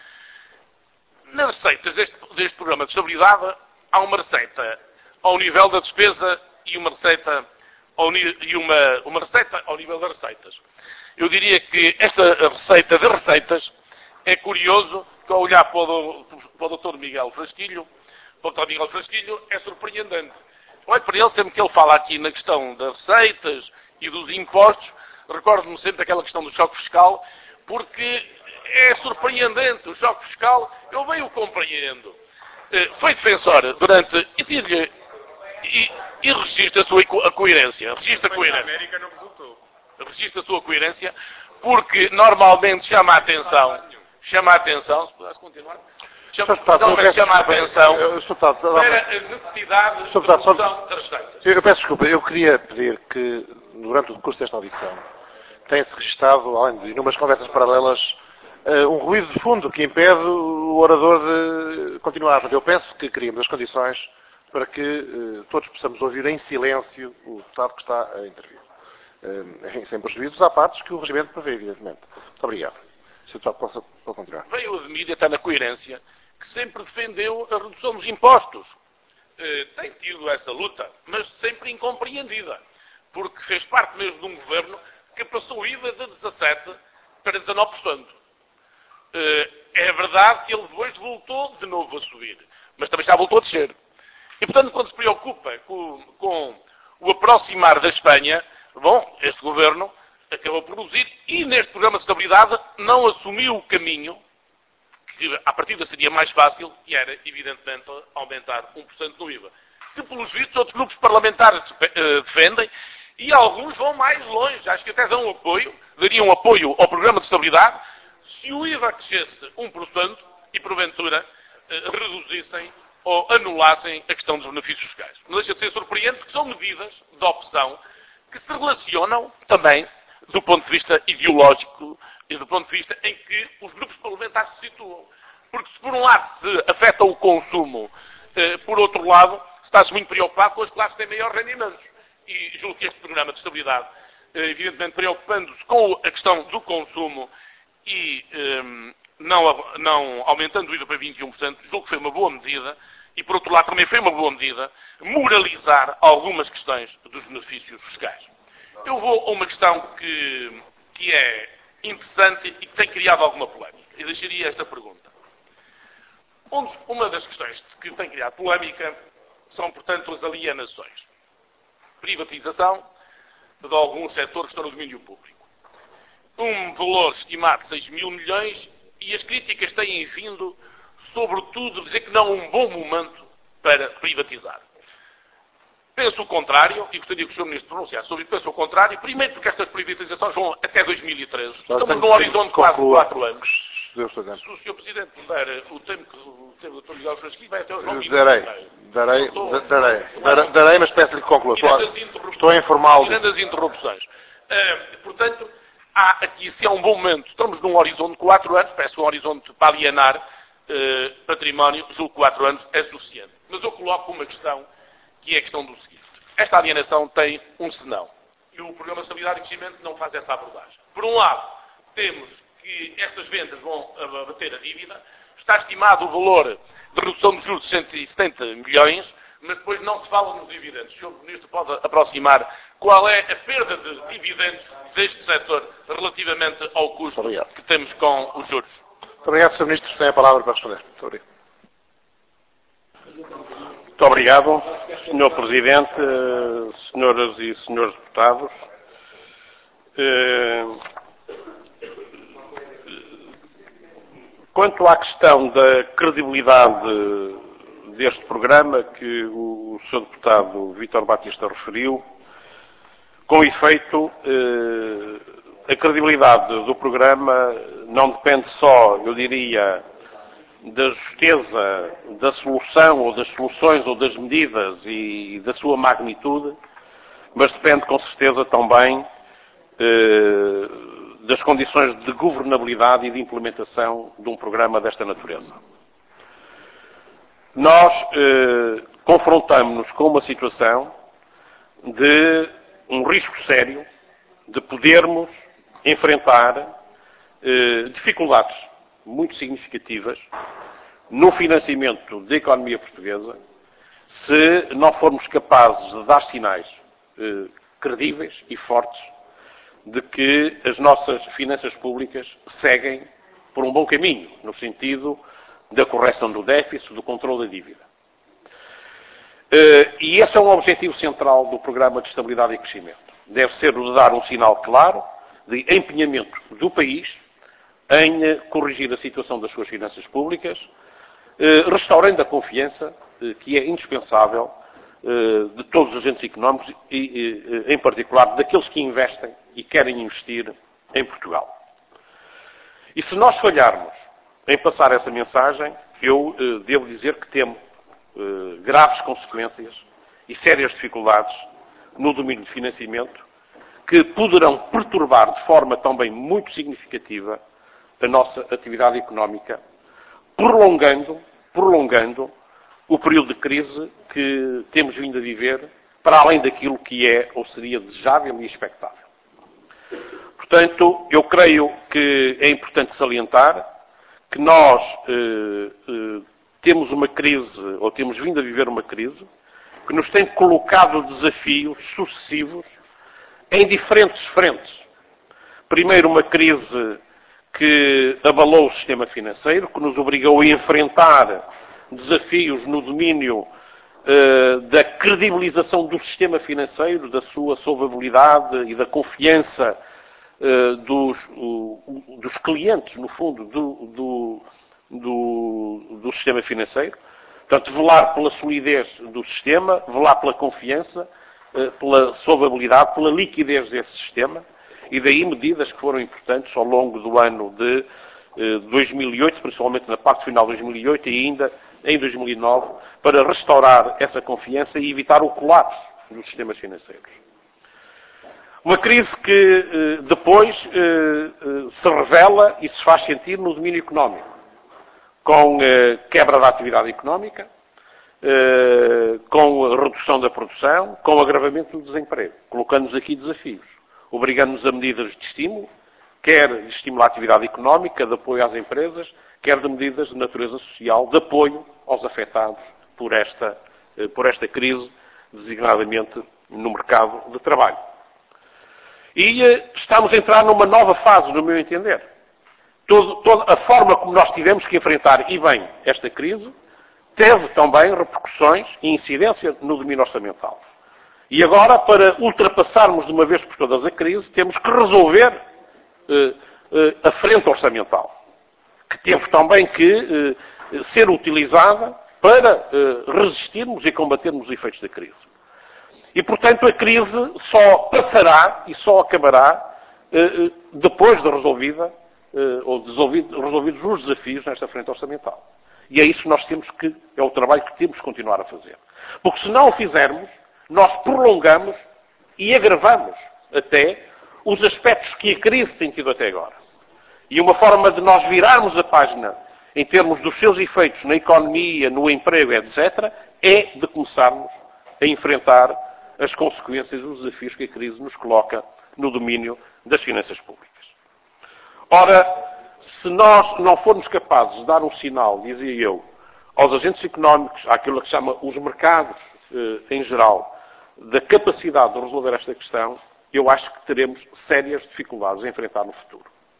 Nas receitas deste, deste programa de estabilidade, há uma receita ao nível da despesa e uma receita ao, e uma, uma receita ao nível das receitas. Eu diria que esta receita de receitas é curioso que, ao olhar para o, para o doutor Miguel Frasquilho, para o doutor Miguel Frasquilho, é surpreendente. Olho para ele, sempre que ele fala aqui na questão das receitas e dos impostos, recordo-me sempre daquela questão do choque fiscal, porque é surpreendente o choque fiscal, eu bem o compreendo. Foi defensor durante... E, e, e, e registra a sua a coerência. Registra a coerência. A América não resultou. Registra a sua coerência, porque normalmente chama a atenção. Chama a atenção, se pudesse continuar. Chama, normalmente chama a atenção para a necessidade de redução das receitas. Eu peço desculpa, eu queria pedir que, durante o curso desta audição, tenha-se registado, além de inúmeras conversas paralelas, um ruído de fundo que impede o orador de continuar. Eu penso que criamos as condições para que uh, todos possamos ouvir em silêncio o deputado que está a intervir. Uh, sem prejuízos à partes que o regimento prevê, evidentemente. Muito obrigado. Se o deputado possa, pode continuar. Veio o Ademir, está na coerência, que sempre defendeu a redução dos impostos. Uh, tem tido essa luta, mas sempre incompreendida. Porque fez parte mesmo de um governo que passou o I V A de dezassete para dezanove por cento. Uh, é verdade que ele depois voltou de novo a subir, mas também já voltou a descer. E, portanto, quando se preocupa com, com o aproximar da Espanha, bom, este governo acabou por reduzir e, neste programa de estabilidade, não assumiu o caminho que, à partida, seria mais fácil, e era, evidentemente, aumentar um por cento no I V A. Que, pelos vistos, outros grupos parlamentares defendem, e alguns vão mais longe. Acho que até dão apoio, dariam apoio ao programa de estabilidade, se o I V A crescesse um por cento e, porventura, reduzissem ou anulassem a questão dos benefícios fiscais. Não deixa de ser surpreendente, porque são medidas de opção que se relacionam também do ponto de vista ideológico e do ponto de vista em que os grupos parlamentares se situam. Porque se por um lado se afeta o consumo, eh, por outro lado está-se muito preocupado com as classes que têm maiores rendimentos. E julgo que este programa de estabilidade, eh, evidentemente preocupando-se com a questão do consumo e eh, não, não aumentando o I V A para vinte e um por cento, julgo que foi uma boa medida. E, por outro lado, também foi uma boa medida moralizar algumas questões dos benefícios fiscais. Eu vou a uma questão que, que é interessante e que tem criado alguma polémica. E deixaria esta pergunta. Uma das questões que tem criado polémica são, portanto, as alienações. Privatização de alguns setores que estão no domínio público. Um valor estimado de seis mil milhões e as críticas têm vindo sobretudo dizer que não é um bom momento para privatizar. Penso o contrário, e gostaria que o senhor Ministro pronunciasse sobre isso, penso o contrário, primeiro porque estas privatizações vão até dois mil e treze. Estamos num horizonte de quase quatro anos. Se o senhor Presidente me der o tempo que o tempo do doutor Miguel Frasquilho vai até aos nove minutos. Darei, darei, darei, darei, mas peço-lhe que conclua. Estou a informá-lo. Tirando as interrupções. Uh, portanto, há aqui, se é um bom momento, estamos num horizonte de quatro anos, parece um horizonte para alienar Uh, património, julgo que quatro anos é suficiente. Mas eu coloco uma questão, que é a questão do seguinte. Esta alienação tem um senão. E o Programa de Estabilidade e Crescimento não faz essa abordagem. Por um lado, temos que estas vendas vão abater a dívida. Está estimado o valor de redução de juros de cento e setenta milhões, mas depois não se fala nos dividendos. O senhor Ministro pode aproximar qual é a perda de dividendos deste setor relativamente ao custo que temos com os juros? Muito obrigado, senhor Ministro. Tem a palavra para responder. Muito obrigado. Muito obrigado, senhor Presidente, senhoras e senhores deputados. Quanto à questão da credibilidade deste programa que o senhor Deputado Vítor Batista referiu, com efeito, a credibilidade do programa não depende só, eu diria, da justeza da solução ou das soluções ou das medidas e da sua magnitude, mas depende com certeza também eh, das condições de governabilidade e de implementação de um programa desta natureza. Nós eh, confrontamos-nos com uma situação de um risco sério de podermos enfrentar eh, dificuldades muito significativas no financiamento da economia portuguesa se não formos capazes de dar sinais eh, credíveis e fortes de que as nossas finanças públicas seguem por um bom caminho, no sentido da correção do déficit, do controle da dívida. Uh, e esse é um objetivo central do Programa de Estabilidade e Crescimento. Deve ser o de dar um sinal claro de empenhamento do país em uh, corrigir a situação das suas finanças públicas, uh, restaurando a confiança uh, que é indispensável uh, de todos os agentes económicos e, uh, em particular, daqueles que investem e querem investir em Portugal. E se nós falharmos em passar essa mensagem, eu uh, devo dizer que temo uh, graves consequências e sérias dificuldades no domínio de financiamento que poderão perturbar de forma também muito significativa a nossa atividade económica, prolongando, prolongando o período de crise que temos vindo a viver para além daquilo que é ou seria desejável e expectável. Portanto, eu creio que é importante salientar que nós eh, eh, temos uma crise, ou temos vindo a viver uma crise, que nos tem colocado desafios sucessivos em diferentes frentes. Primeiro, uma crise que abalou o sistema financeiro, que nos obrigou a enfrentar desafios no domínio eh, da credibilização do sistema financeiro, da sua solvabilidade e da confiança Uh, dos, uh, dos clientes, no fundo, do, do, do, do sistema financeiro. Portanto, velar pela solidez do sistema, velar pela confiança, uh, pela solvabilidade, pela liquidez desse sistema, e daí medidas que foram importantes ao longo do ano de uh, dois mil e oito, principalmente na parte final de dois mil e oito e ainda em dois mil e nove, para restaurar essa confiança e evitar o colapso dos sistemas financeiros. Uma crise que depois se revela e se faz sentir no domínio económico, com quebra da atividade económica, com redução da produção, com agravamento do desemprego, colocando-nos aqui desafios, obrigando-nos a medidas de estímulo, quer de estímulo à atividade económica, de apoio às empresas, quer de medidas de natureza social, de apoio aos afetados por esta, por esta crise, designadamente no mercado de trabalho. E estamos a entrar numa nova fase, no meu entender. Todo, toda a forma como nós tivemos que enfrentar, e bem, esta crise, teve também repercussões e incidência no domínio orçamental. E agora, para ultrapassarmos de uma vez por todas a crise, temos que resolver eh, eh, a frente orçamental, que teve também que eh, ser utilizada para eh, resistirmos e combatermos os efeitos da crise. E, portanto, a crise só passará e só acabará eh, depois de resolvida, eh, ou de resolvidos os desafios nesta frente orçamental. E é isso que nós temos que, é o trabalho que temos que continuar a fazer. Porque se não o fizermos, nós prolongamos e agravamos até os aspectos que a crise tem tido até agora. E uma forma de nós virarmos a página em termos dos seus efeitos na economia, no emprego, etcétera, é de começarmos a enfrentar as consequências, os desafios que a crise nos coloca no domínio das finanças públicas. Ora, se nós não formos capazes de dar um sinal, dizia eu, aos agentes económicos, àquilo que se chama os mercados eh, em geral, da capacidade de resolver esta questão, eu acho que teremos sérias dificuldades a enfrentar no futuro.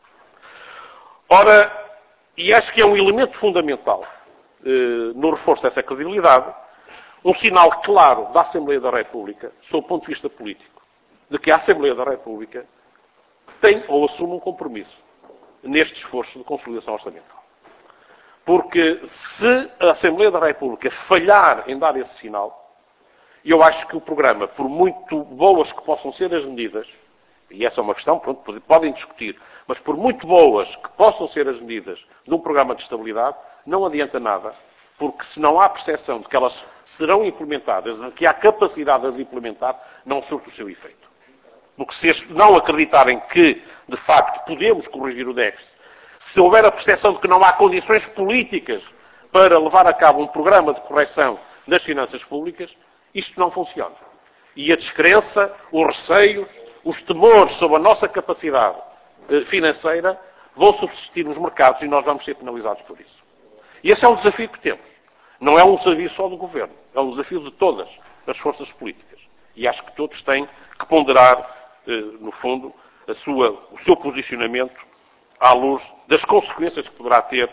Ora, e acho que é um elemento fundamental eh, no reforço dessa credibilidade, um sinal claro da Assembleia da República, sob o ponto de vista político, de que a Assembleia da República tem ou assume um compromisso neste esforço de consolidação orçamental. Porque se a Assembleia da República falhar em dar esse sinal, eu acho que o programa, por muito boas que possam ser as medidas, e essa é uma questão, pronto, podem discutir, mas por muito boas que possam ser as medidas de um programa de estabilidade, não adianta nada, porque se não há percepção de que elas serão implementadas, de que há capacidade de as implementar, não surte o seu efeito. Porque se não acreditarem que, de facto, podemos corrigir o déficit, se houver a percepção de que não há condições políticas para levar a cabo um programa de correção das finanças públicas, isto não funciona. E a descrença, os receios, os temores sobre a nossa capacidade financeira vão subsistir nos mercados e nós vamos ser penalizados por isso. E esse é um desafio que temos. Não é um desafio só do Governo. É um desafio de todas as forças políticas. E acho que todos têm que ponderar, no fundo, a sua, o seu posicionamento à luz das consequências que poderá ter,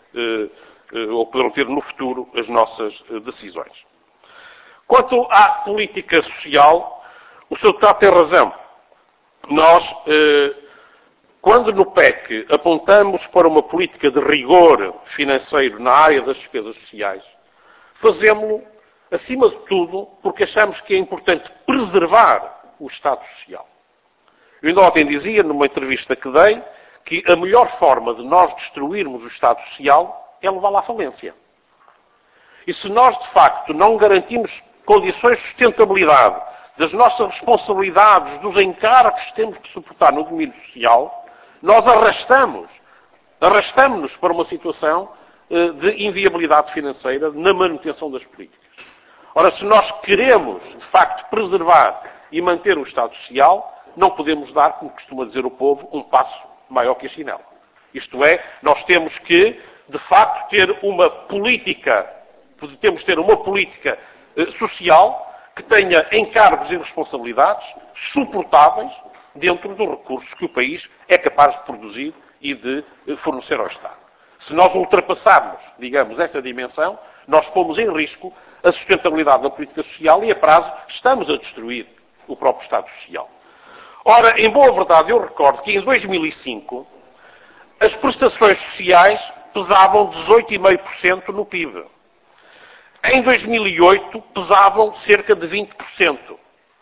ou poderão ter no futuro, as nossas decisões. Quanto à política social, o senhor Deputado tem razão. Nós, quando no P E C apontamos para uma política de rigor financeiro na área das despesas sociais, fazemos-lo, acima de tudo, porque achamos que é importante preservar o Estado Social. Eu ainda ontem dizia, numa entrevista que dei, que a melhor forma de nós destruirmos o Estado Social é levá-lo à falência. E se nós, de facto, não garantimos condições de sustentabilidade das nossas responsabilidades, dos encargos que temos que suportar no domínio social, nós arrastamos, arrastamos-nos para uma situação de inviabilidade financeira na manutenção das políticas. Ora, se nós queremos, de facto, preservar e manter o Estado Social, não podemos dar, como costuma dizer o povo, um passo maior que a chinela. Isto é, nós temos que, de facto, ter uma política, temos que ter uma política eh, social que tenha encargos e responsabilidades suportáveis dentro dos recursos que o país é capaz de produzir e de eh, fornecer ao Estado. Se nós ultrapassarmos, digamos, essa dimensão, nós pomos em risco a sustentabilidade da política social e, a prazo, estamos a destruir o próprio Estado Social. Ora, em boa verdade, eu recordo que em dois mil e cinco as prestações sociais pesavam dezoito vírgula cinco por cento no P I B. Em dois mil e oito pesavam cerca de vinte por cento.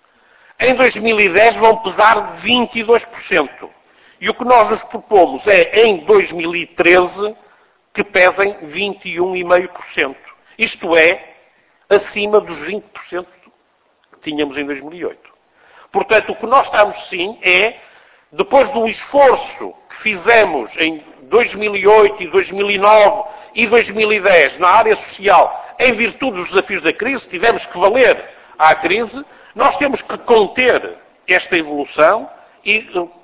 Em dois mil e dez vão pesar vinte e dois por cento. E o que nós nos propomos é, em dois mil e treze, que pesem vinte e um vírgula cinco por cento. Isto é, acima dos vinte por cento que tínhamos em dois mil e oito. Portanto, o que nós estamos, sim, é, depois do esforço que fizemos em dois mil e oito, e dois mil e nove e dois mil e dez na área social, em virtude dos desafios da crise, tivemos que valer à crise, nós temos que conter esta evolução e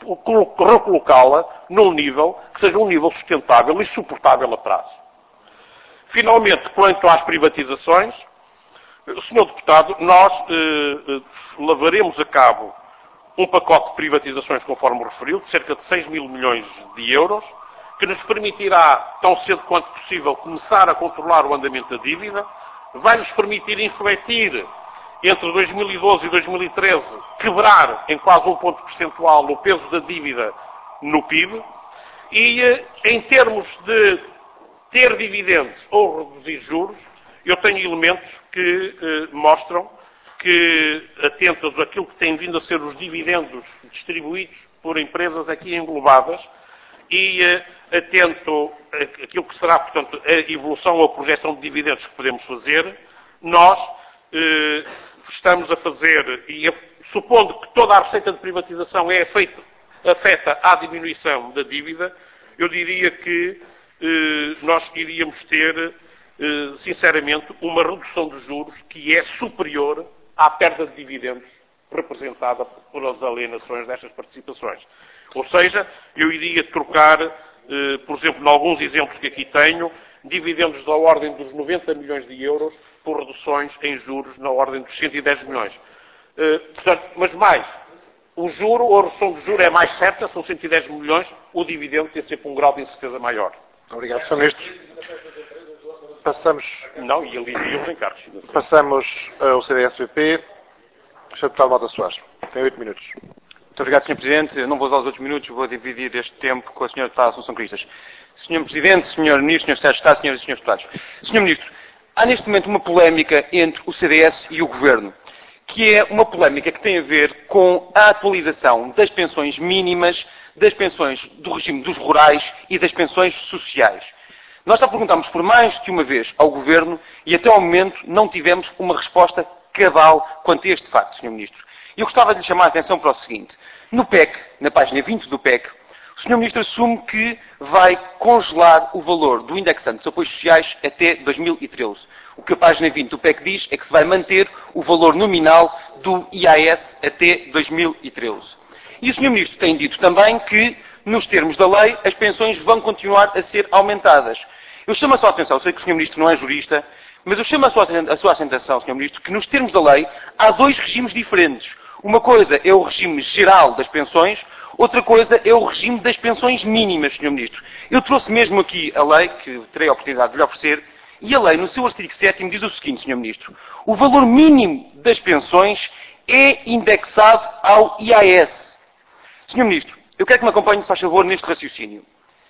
recolocá-la num nível que seja um nível sustentável e suportável a prazo. Finalmente, quanto às privatizações, senhor Deputado, nós eh, levaremos a cabo um pacote de privatizações, conforme referiu, de cerca de seis mil milhões de euros, que nos permitirá, tão cedo quanto possível, começar a controlar o andamento da dívida, vai nos permitir infletir entre dois mil e doze e dois mil e treze, quebrar em quase um ponto percentual o peso da dívida no P I B, e em termos de ter dividendos ou reduzir juros, eu tenho elementos que eh, mostram que, atentos àquilo que têm vindo a ser os dividendos distribuídos por empresas aqui englobadas, e eh, atento àquilo que será, portanto, a evolução ou a projeção de dividendos que podemos fazer, nós eh, estamos a fazer, e a, supondo que toda a receita de privatização é feita, afeta à diminuição da dívida, eu diria que eh, nós iríamos ter, eh, sinceramente, uma redução de juros que é superior à perda de dividendos representada pelas alienações destas participações. Ou seja, eu iria trocar, eh, por exemplo, em alguns exemplos que aqui tenho, dividendos da ordem dos noventa milhões de euros por reduções em juros na ordem dos cento e dez milhões. Eh, portanto, mas mais, o juro, ou a redução de juro é mais certa, são cento e dez milhões, o dividendo tem sempre um grau de incerteza maior. Obrigado, senhor Ministro. Passamos... Não, e alivia os encargos. Passamos ao C D S V P. senhor Deputado Mota Soares. Tem oito minutos. Muito obrigado, senhor Presidente. Eu não vou usar os outros minutos, vou dividir este tempo com a senhora Deputada Assunção Cristas. senhor Presidente, senhor Ministro, senhor Secretário de Estado, senhoras e senhores Deputados. senhor Ministro, há neste momento uma polémica entre o C D S e o Governo, que é uma polémica que tem a ver com a atualização das pensões mínimas, das pensões do regime dos rurais e das pensões sociais. Nós já perguntámos por mais que uma vez ao Governo e até ao momento não tivemos uma resposta cabal quanto a este facto, senhor Ministro. Eu gostava de lhe chamar a atenção para o seguinte. No P E C, na página vinte do P E C, o senhor Ministro assume que vai congelar o valor do indexante dos apoios sociais até dois mil e treze. O que a página vinte do P E C diz é que se vai manter o valor nominal do I A S até dois mil e treze. E o senhor Ministro tem dito também que, nos termos da lei, as pensões vão continuar a ser aumentadas. Eu chamo a sua atenção, eu sei que o senhor Ministro não é jurista, mas eu chamo a sua, a sua atenção, senhor Ministro, que nos termos da lei há dois regimes diferentes. Uma coisa é o regime geral das pensões, outra coisa é o regime das pensões mínimas, senhor Ministro. Eu trouxe mesmo aqui a lei, que terei a oportunidade de lhe oferecer, e a lei, no seu artigo sétimo, diz o seguinte, senhor Ministro. O valor mínimo das pensões é indexado ao I A S. senhor Ministro, eu quero que me acompanhe, se faz favor, neste raciocínio.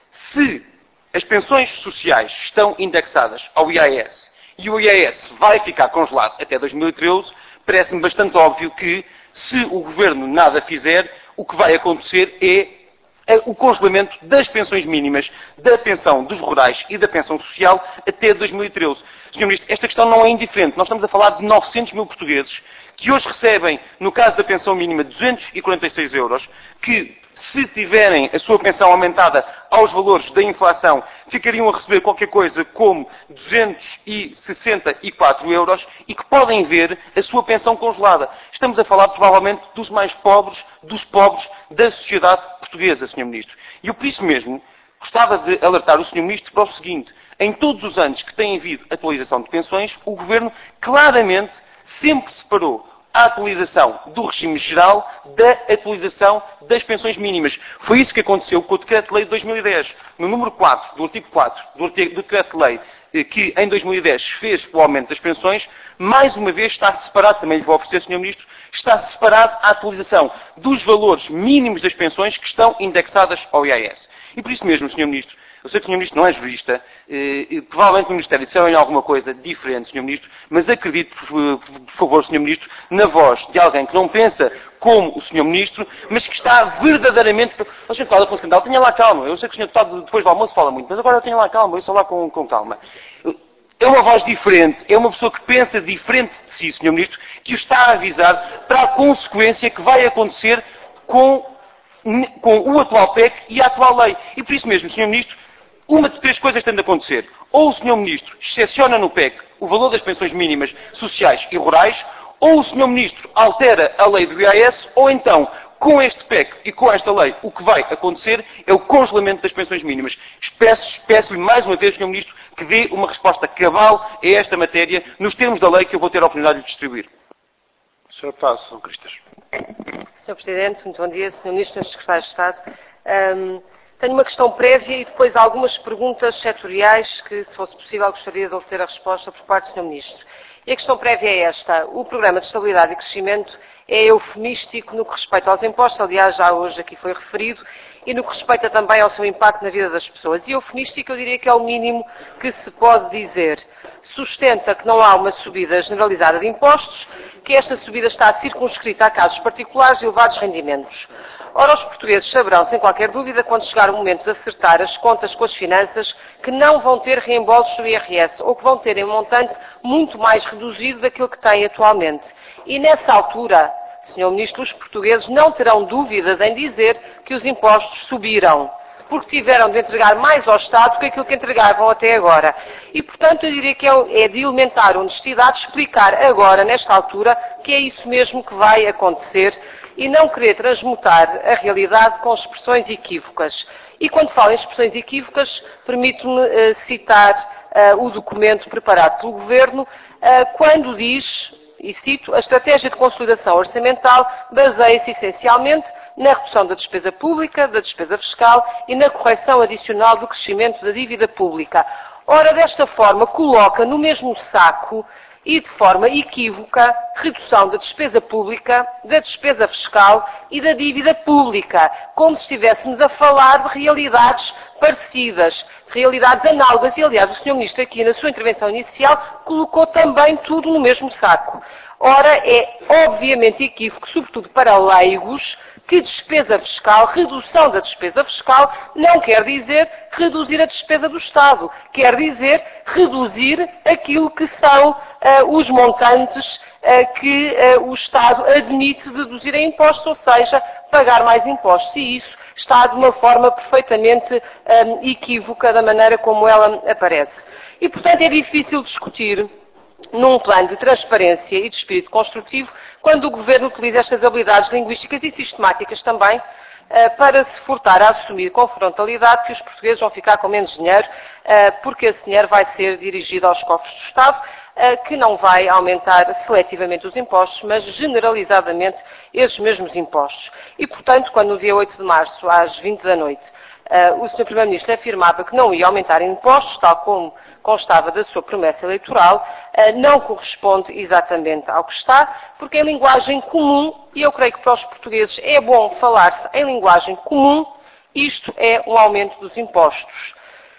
Se as pensões sociais estão indexadas ao I A S e o I A S vai ficar congelado até dois mil e treze, parece-me bastante óbvio que, se o Governo nada fizer, o que vai acontecer é o congelamento das pensões mínimas, da pensão dos rurais e da pensão social até dois mil e treze. senhor Ministro, esta questão não é indiferente. Nós estamos a falar de novecentos mil portugueses que hoje recebem, no caso da pensão mínima, duzentos e quarenta e seis euros, que, se tiverem a sua pensão aumentada aos valores da inflação, ficariam a receber qualquer coisa como duzentos e sessenta e quatro euros e que podem ver a sua pensão congelada. Estamos a falar, provavelmente, dos mais pobres, dos pobres da sociedade portuguesa, senhor Ministro. E eu, por isso mesmo, gostava de alertar o senhor Ministro para o seguinte. Em todos os anos que tem havido atualização de pensões, o Governo claramente sempre separou a atualização do regime geral da atualização das pensões mínimas. Foi isso que aconteceu com o Decreto-Lei de dois mil e dez. No número quatro, do artigo quatro do, artigo, do Decreto-Lei, que em dois mil e dez fez o aumento das pensões, mais uma vez está separado, também lhe vou oferecer, senhor Ministro, está separado a atualização dos valores mínimos das pensões que estão indexadas ao I A S. E por isso mesmo, senhor Ministro, eu sei que o senhor Ministro não é jurista, e provavelmente o Ministério disseram-lhe alguma coisa diferente, senhor Ministro, mas acredito, por, por favor, senhor Ministro, na voz de alguém que não pensa como o senhor Ministro, mas que está verdadeiramente... O senhor Deputado Afonso Candal, tenha lá calma. Eu sei que o senhor Deputado depois do almoço fala muito, mas agora tenha lá calma, eu só lá com, com calma. É uma voz diferente, é uma pessoa que pensa diferente de si, senhor Ministro, que o está a avisar para a consequência que vai acontecer com, com o atual P E C e a atual lei. E por isso mesmo, senhor Ministro, uma de três coisas tem de acontecer. Ou o senhor Ministro excepciona no P E C o valor das pensões mínimas sociais e rurais, ou o senhor Ministro altera a lei do I A S, ou então, com este P E C e com esta lei, o que vai acontecer é o congelamento das pensões mínimas. Peço-lhe mais uma vez, senhor Ministro, que dê uma resposta cabal a esta matéria, nos termos da lei que eu vou ter a oportunidade de lhe distribuir. senhor Deputado São Cristas. senhor Presidente, muito bom dia. senhor Ministro, senhor Secretário de Estado. Um, tenho uma questão prévia e depois algumas perguntas setoriais que, se fosse possível, gostaria de obter a resposta por parte do senhor Ministro. E a questão prévia é esta. O Programa de Estabilidade e Crescimento é eufemístico no que respeita aos impostos, aliás, já hoje aqui foi referido, e no que respeita também ao seu impacto na vida das pessoas. E eufemístico eu diria que é o mínimo que se pode dizer. Sustenta que não há uma subida generalizada de impostos, que esta subida está circunscrita a casos particulares e elevados rendimentos. Ora, os portugueses saberão, sem qualquer dúvida, quando chegar o momento de acertar as contas com as finanças, que não vão ter reembolsos do I R S, ou que vão ter em montante muito mais reduzido daquilo que têm atualmente. E nessa altura, senhor Ministro, os portugueses não terão dúvidas em dizer que os impostos subiram, porque tiveram de entregar mais ao Estado do que aquilo que entregavam até agora. E, portanto, eu diria que é de elementar honestidade explicar agora, nesta altura, que é isso mesmo que vai acontecer e não querer transmutar a realidade com expressões equívocas. E quando falo em expressões equívocas, permito-me uh, citar uh, o documento preparado pelo Governo, uh, quando diz, e cito, a estratégia de consolidação orçamental baseia-se essencialmente na redução da despesa pública, da despesa fiscal e na correção adicional do crescimento da dívida pública. Ora, desta forma, coloca no mesmo saco e de forma equívoca redução da despesa pública, da despesa fiscal e da dívida pública, como se estivéssemos a falar de realidades parecidas, de realidades análogas. E, aliás, o senhor Ministro aqui na sua intervenção inicial colocou também tudo no mesmo saco. Ora, é obviamente equívoco, sobretudo para leigos, que despesa fiscal, redução da despesa fiscal, não quer dizer reduzir a despesa do Estado. Quer dizer reduzir aquilo que são uh, os montantes uh, que uh, o Estado admite deduzir em impostos, ou seja, pagar mais impostos. E isso está de uma forma perfeitamente um, equívoca da maneira como ela aparece. E, portanto, é difícil discutir num plano de transparência e de espírito construtivo, quando o Governo utiliza estas habilidades linguísticas e sistemáticas também para se furtar a assumir com frontalidade que os portugueses vão ficar com menos dinheiro, porque esse dinheiro vai ser dirigido aos cofres do Estado, que não vai aumentar seletivamente os impostos, mas generalizadamente esses mesmos impostos. E, portanto, quando no dia oito de março, às vinte da noite, o senhor Primeiro-Ministro afirmava que não ia aumentar impostos, tal como constava da sua promessa eleitoral, não corresponde exatamente ao que está, porque em linguagem comum, e eu creio que para os portugueses é bom falar-se em linguagem comum, isto é um aumento dos impostos.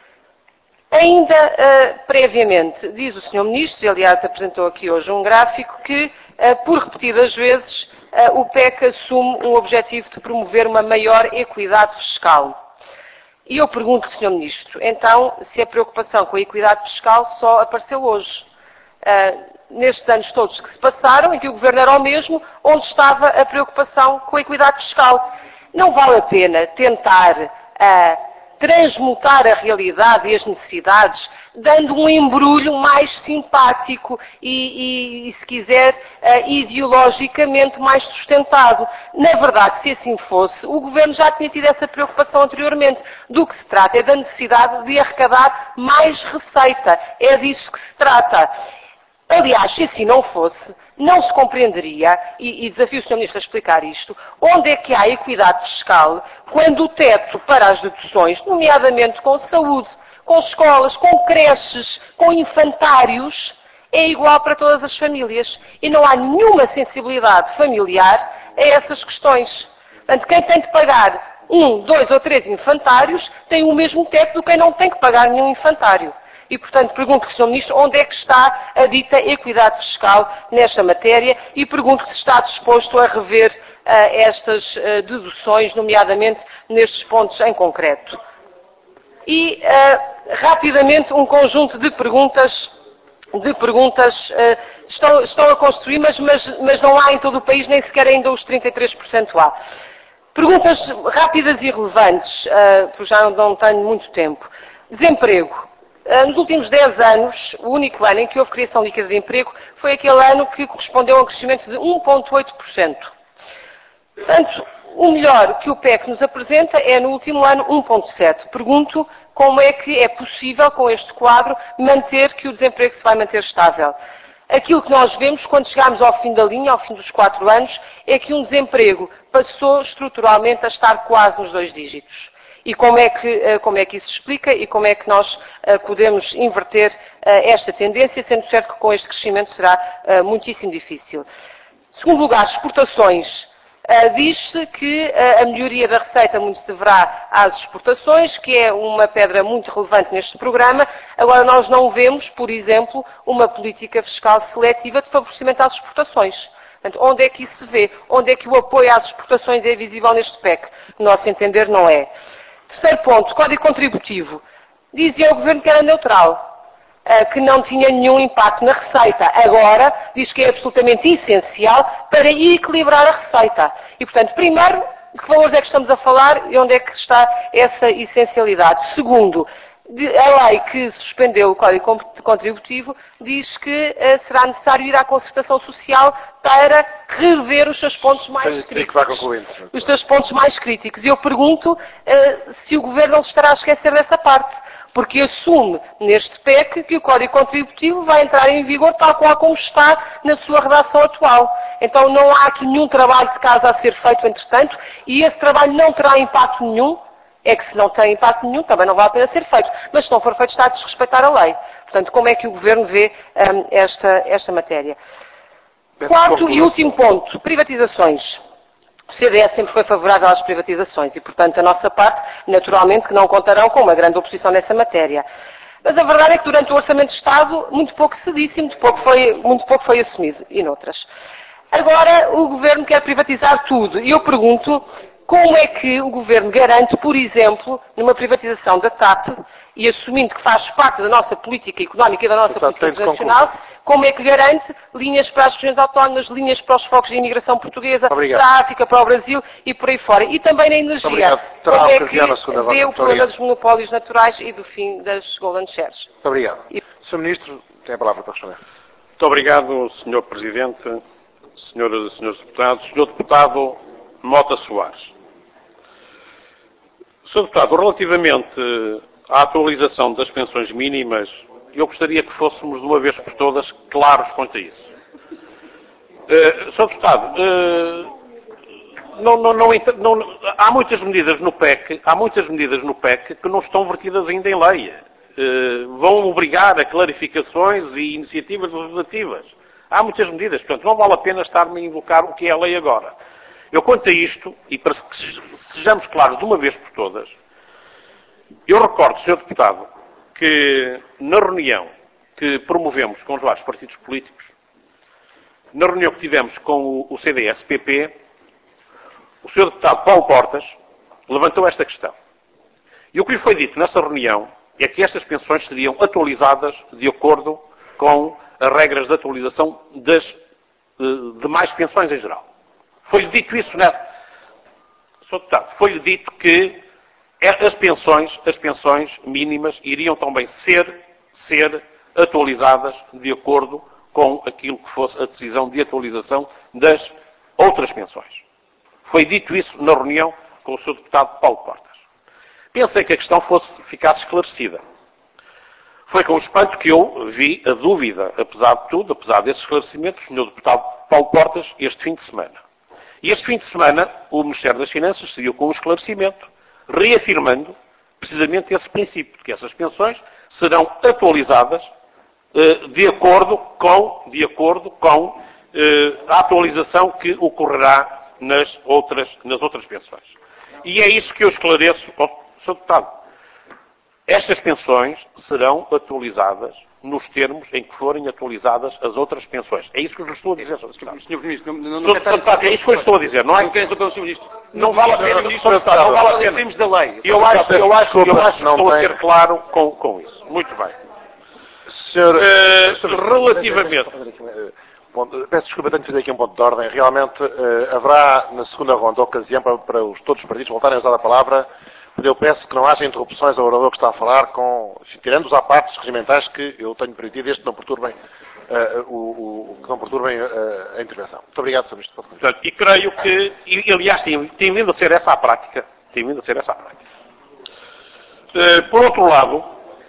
Ainda uh, previamente, diz o senhor Ministro, e aliás apresentou aqui hoje um gráfico, que uh, por repetidas vezes uh, o P E C assume um objetivo de promover uma maior equidade fiscal. E eu pergunto, senhor Ministro, então, se a preocupação com a equidade fiscal só apareceu hoje. Uh, nestes anos todos que se passaram, em que o Governo era o mesmo, onde estava a preocupação com a equidade fiscal. Não vale a pena tentar uh, transmutar a realidade e as necessidades, dando um embrulho mais simpático e, e, e se quiser, uh, ideologicamente mais sustentado. Na verdade, se assim fosse, o Governo já tinha tido essa preocupação anteriormente. Do que se trata é da necessidade de arrecadar mais receita. É disso que se trata. Aliás, se assim não fosse, não se compreenderia, e, e desafio o senhor Ministro a explicar isto, onde é que há equidade fiscal quando o teto para as deduções, nomeadamente com saúde, com escolas, com creches, com infantários, é igual para todas as famílias. E não há nenhuma sensibilidade familiar a essas questões. Portanto, quem tem de pagar um, dois ou três infantários tem o mesmo teto do que quem não tem que pagar nenhum infantário. E, portanto, pergunto ao senhor Ministro onde é que está a dita equidade fiscal nesta matéria e pergunto se está disposto a rever uh, estas uh, deduções, nomeadamente nestes pontos em concreto. E, uh, rapidamente, um conjunto de perguntas, de perguntas uh, estão, estão a construir, mas, mas, mas não há em todo o país, nem sequer ainda os trinta e três por cento há. Perguntas rápidas e relevantes, uh, porque já não tenho muito tempo. Desemprego. Nos últimos dez anos, o único ano em que houve criação líquida de emprego foi aquele ano que correspondeu a um crescimento de um vírgula oito por cento. Portanto, o melhor que o P E C nos apresenta é, no último ano, um vírgula sete por cento. Pergunto como é que é possível, com este quadro, manter que o desemprego se vai manter estável. Aquilo que nós vemos, quando chegamos ao fim da linha, ao fim dos quatro anos, é que um desemprego passou estruturalmente a estar quase nos dois dígitos. E como é, que, como é que isso se explica e como é que nós podemos inverter esta tendência, sendo certo que com este crescimento será muitíssimo difícil. Em segundo lugar, exportações. Diz-se que a melhoria da receita muito se deverá às exportações, que é uma pedra muito relevante neste programa. Agora, nós não vemos, por exemplo, uma política fiscal seletiva de favorecimento às exportações. Portanto, onde é que isso se vê? Onde é que o apoio às exportações é visível neste P E C? No nosso entender, não é. Terceiro ponto, Código Contributivo. Dizia o Governo que era neutral, que não tinha nenhum impacto na receita. Agora diz que é absolutamente essencial para equilibrar a receita. E, portanto, primeiro, de que valores é que estamos a falar e onde é que está essa essencialidade? Segundo, a lei que suspendeu o Código Contributivo diz que uh, será necessário ir à concertação social para rever os seus pontos mais críticos. Os seus pontos mais críticos. E eu pergunto uh, se o Governo não se estará a esquecer dessa parte. Porque assume neste P E C que o Código Contributivo vai entrar em vigor tal qual como está na sua redação atual. Então não há aqui nenhum trabalho de casa a ser feito entretanto e esse trabalho não terá impacto nenhum. É que se não tem impacto nenhum, também não vale a pena ser feito. Mas se não for feito, está a desrespeitar a lei. Portanto, como é que o Governo vê um, esta, esta matéria? Quarto e último ponto, privatizações. O C D S sempre foi favorável às privatizações e, portanto, a nossa parte, naturalmente, que não contarão com uma grande oposição nessa matéria. Mas a verdade é que durante o Orçamento de Estado muito pouco se disse e muito pouco foi, muito pouco foi assumido, e noutras. Agora o Governo quer privatizar tudo. E eu pergunto, como é que o Governo garante, por exemplo, numa privatização da T A P, e assumindo que faz parte da nossa política económica e da nossa Portanto, política internacional, como é que garante linhas para as regiões autónomas, linhas para os focos de imigração portuguesa, Obrigado. para a África, para o Brasil e por aí fora. E também na energia. Terá Como é ocasião na que segunda vê ronda. o Muito problema obrigado. dos monopólios naturais e do fim das Golden Shares? Muito obrigado. E- senhor Ministro, tem a palavra para responder. Muito obrigado, senhor Presidente, senhoras e senhores deputados. senhor Deputado Mota Soares. senhor Deputado, relativamente à atualização das pensões mínimas, eu gostaria que fôssemos de uma vez por todas claros quanto a isso. Uh, senhor Deputado, uh, não, não, não, não, há muitas medidas no P E C, há muitas medidas no P E C que não estão vertidas ainda em lei. Uh, vão obrigar a clarificações e iniciativas legislativas. Há muitas medidas, portanto, não vale a pena estar-me a invocar o que é a lei agora. Eu, quanto a isto, e para que sejamos claros de uma vez por todas, eu recordo, senhor Deputado, que na reunião que promovemos com os vários partidos políticos, na reunião que tivemos com o C D S P P, o senhor Deputado Paulo Portas levantou esta questão. E o que lhe foi dito nessa reunião é que estas pensões seriam atualizadas de acordo com as regras de atualização das uh, demais pensões em geral. Foi-lhe dito isso, né? senhor Deputado, foi-lhe dito que as pensões, as pensões mínimas iriam também ser, ser atualizadas de acordo com aquilo que fosse a decisão de atualização das outras pensões. Foi dito isso na reunião com o senhor Deputado Paulo Portas. Pensei que a questão fosse, ficasse esclarecida. Foi com espanto que eu vi a dúvida, apesar de tudo, apesar desse esclarecimento, do senhor Deputado Paulo Portas este fim de semana. E este fim de semana, o Ministério das Finanças seguiu com um esclarecimento, reafirmando precisamente esse princípio, de que essas pensões serão atualizadas eh, de acordo com, de acordo com eh, a atualização que ocorrerá nas outras, nas outras pensões. E é isso que eu esclareço ao senhor Deputado. Estas pensões serão atualizadas nos termos em que forem atualizadas as outras pensões. É isso que eu lhe estou a dizer, senhor Deputado. senhor Ministro, não, não, senhor Deputado, é isso que eu lhe estou a dizer, não é? Não quero interromper o senhor Ministro. Não vale a pena, senhor Deputado, não vale a pena. Temos da lei. Eu acho, eu acho, eu acho que Não estou a tem. ser claro com, com isso. Muito bem. Senhor, Eh, senhor- relativamente... Eh, ponto- Peço desculpa, tenho de fazer aqui um ponto de ordem. Realmente eh, haverá na segunda ronda ocasião para, para os, todos os partidos voltarem a usar a palavra, mas eu peço que não haja interrupções ao orador que está a falar, com, tirando os apartes regimentais que eu tenho permitido, este não perturbem, eh, o, o, que não perturbem eh, a intervenção. Muito obrigado, senhor Ministro. Portanto, e creio que, e, aliás, tem, tem vindo a ser essa a prática. Tem vindo a ser essa a prática. Eh, por outro lado,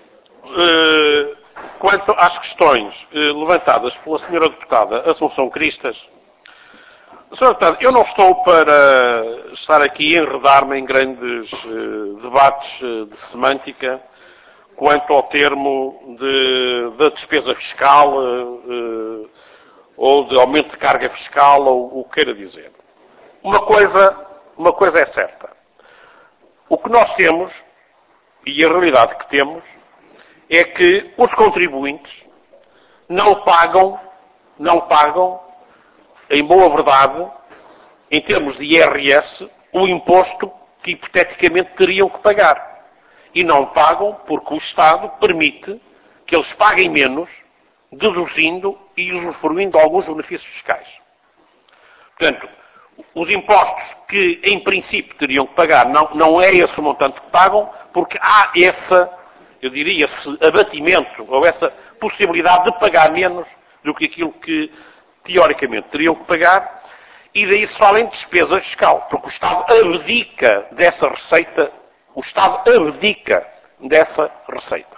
eh, quanto às questões eh, levantadas pela senhora deputada Assunção Cristas, senhora deputada, eu não estou para estar aqui a enredar-me em grandes eh, debates eh, de semântica quanto ao termo de, da despesa fiscal eh, ou de aumento de carga fiscal, ou o que queira dizer. Uma coisa, uma coisa é certa. O que nós temos, e a realidade que temos, é que os contribuintes não pagam, não pagam, em boa verdade, em termos de I R S, o imposto que hipoteticamente teriam que pagar. E não pagam porque o Estado permite que eles paguem menos, deduzindo e usufruindo de alguns benefícios fiscais. Portanto, os impostos que, em princípio, teriam que pagar, não, não é esse o montante que pagam, porque há essa, eu diria, esse abatimento, ou essa possibilidade de pagar menos do que aquilo que, teoricamente, teriam que pagar, e daí se fala em despesa fiscal, porque o Estado abdica dessa receita, o Estado abdica dessa receita.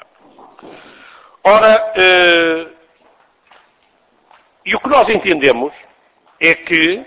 Ora, eh, e o que nós entendemos é que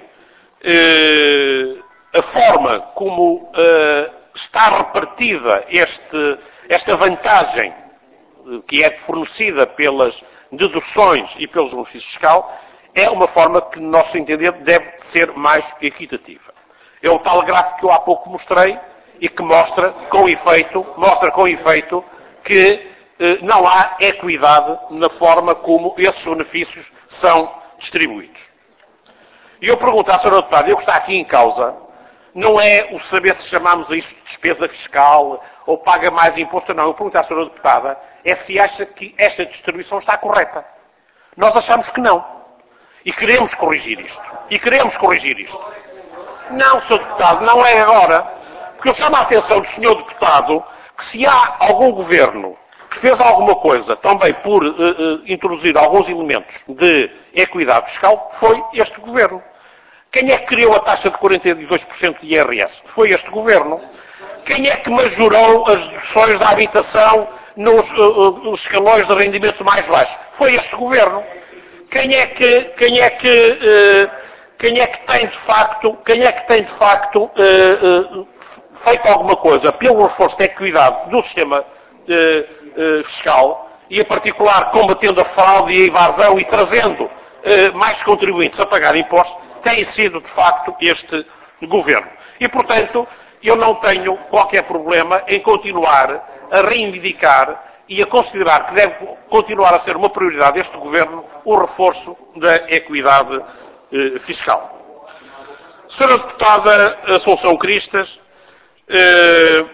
eh, a forma como eh, está repartida este, esta vantagem eh, que é fornecida pelas deduções e pelos benefícios fiscais é uma forma que, no nosso entender, deve ser mais equitativa. É o tal gráfico que eu há pouco mostrei e que mostra com efeito, mostra com efeito que não há equidade na forma como esses benefícios são distribuídos. E eu pergunto à senhora deputada, o que está aqui em causa não é o saber se chamamos a isto de despesa fiscal ou paga mais imposto ou não. Eu pergunto à senhora deputada é se acha que esta distribuição está correta. Nós achamos que não. E queremos corrigir isto. E queremos corrigir isto. Não, senhor deputado, não é agora. Porque eu chamo a atenção do senhor deputado que se há algum governo que fez alguma coisa também por uh, uh, introduzir alguns elementos de equidade fiscal, foi este governo. Quem é que criou a taxa de quarenta e dois por cento de I R S? Foi este governo. Quem é que majorou as deduções da habitação nos uh, uh, escalões de rendimento mais baixo? Foi este governo. Quem é que, quem é que, uh, quem é que tem de facto, quem é que tem de facto uh, uh, feito alguma coisa pelo reforço da equidade do sistema uh, uh, fiscal e, em particular, combatendo a fraude e a evasão e trazendo uh, mais contribuintes a pagar impostos, tem sido, de facto, este governo. E, portanto, eu não tenho qualquer problema em continuar a reivindicar e a considerar que deve continuar a ser uma prioridade deste governo o reforço da equidade eh, fiscal. Senhora Deputada Assunção Cristas, eh,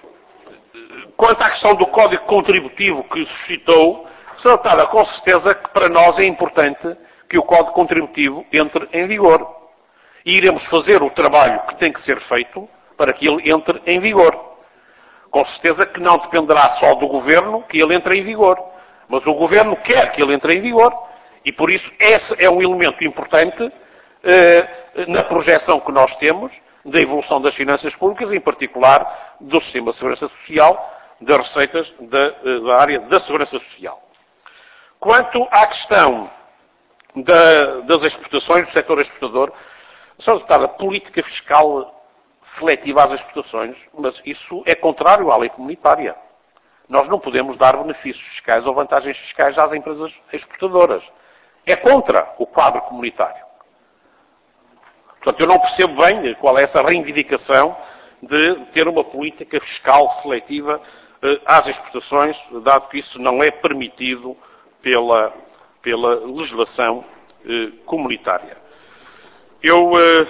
quanto à questão do Código Contributivo que suscitou, Senhora Deputada, com certeza que para nós é importante que o Código Contributivo entre em vigor. E iremos fazer o trabalho que tem que ser feito para que ele entre em vigor. Com certeza que não dependerá só do Governo que ele entre em vigor. Mas o Governo quer que ele entre em vigor e, por isso, esse é um elemento importante eh, na projeção que nós temos da evolução das finanças públicas, em particular do sistema de segurança social, das receitas da, da área da segurança social. Quanto à questão Da, das exportações, do setor exportador, senhora Deputada, política fiscal seletiva às exportações, mas isso é contrário à lei comunitária. Nós não podemos dar benefícios fiscais ou vantagens fiscais às empresas exportadoras. É contra o quadro comunitário. Portanto, eu não percebo bem qual é essa reivindicação de ter uma política fiscal seletiva eh, às exportações, dado que isso não é permitido pela pela legislação eh, comunitária. Eu eh,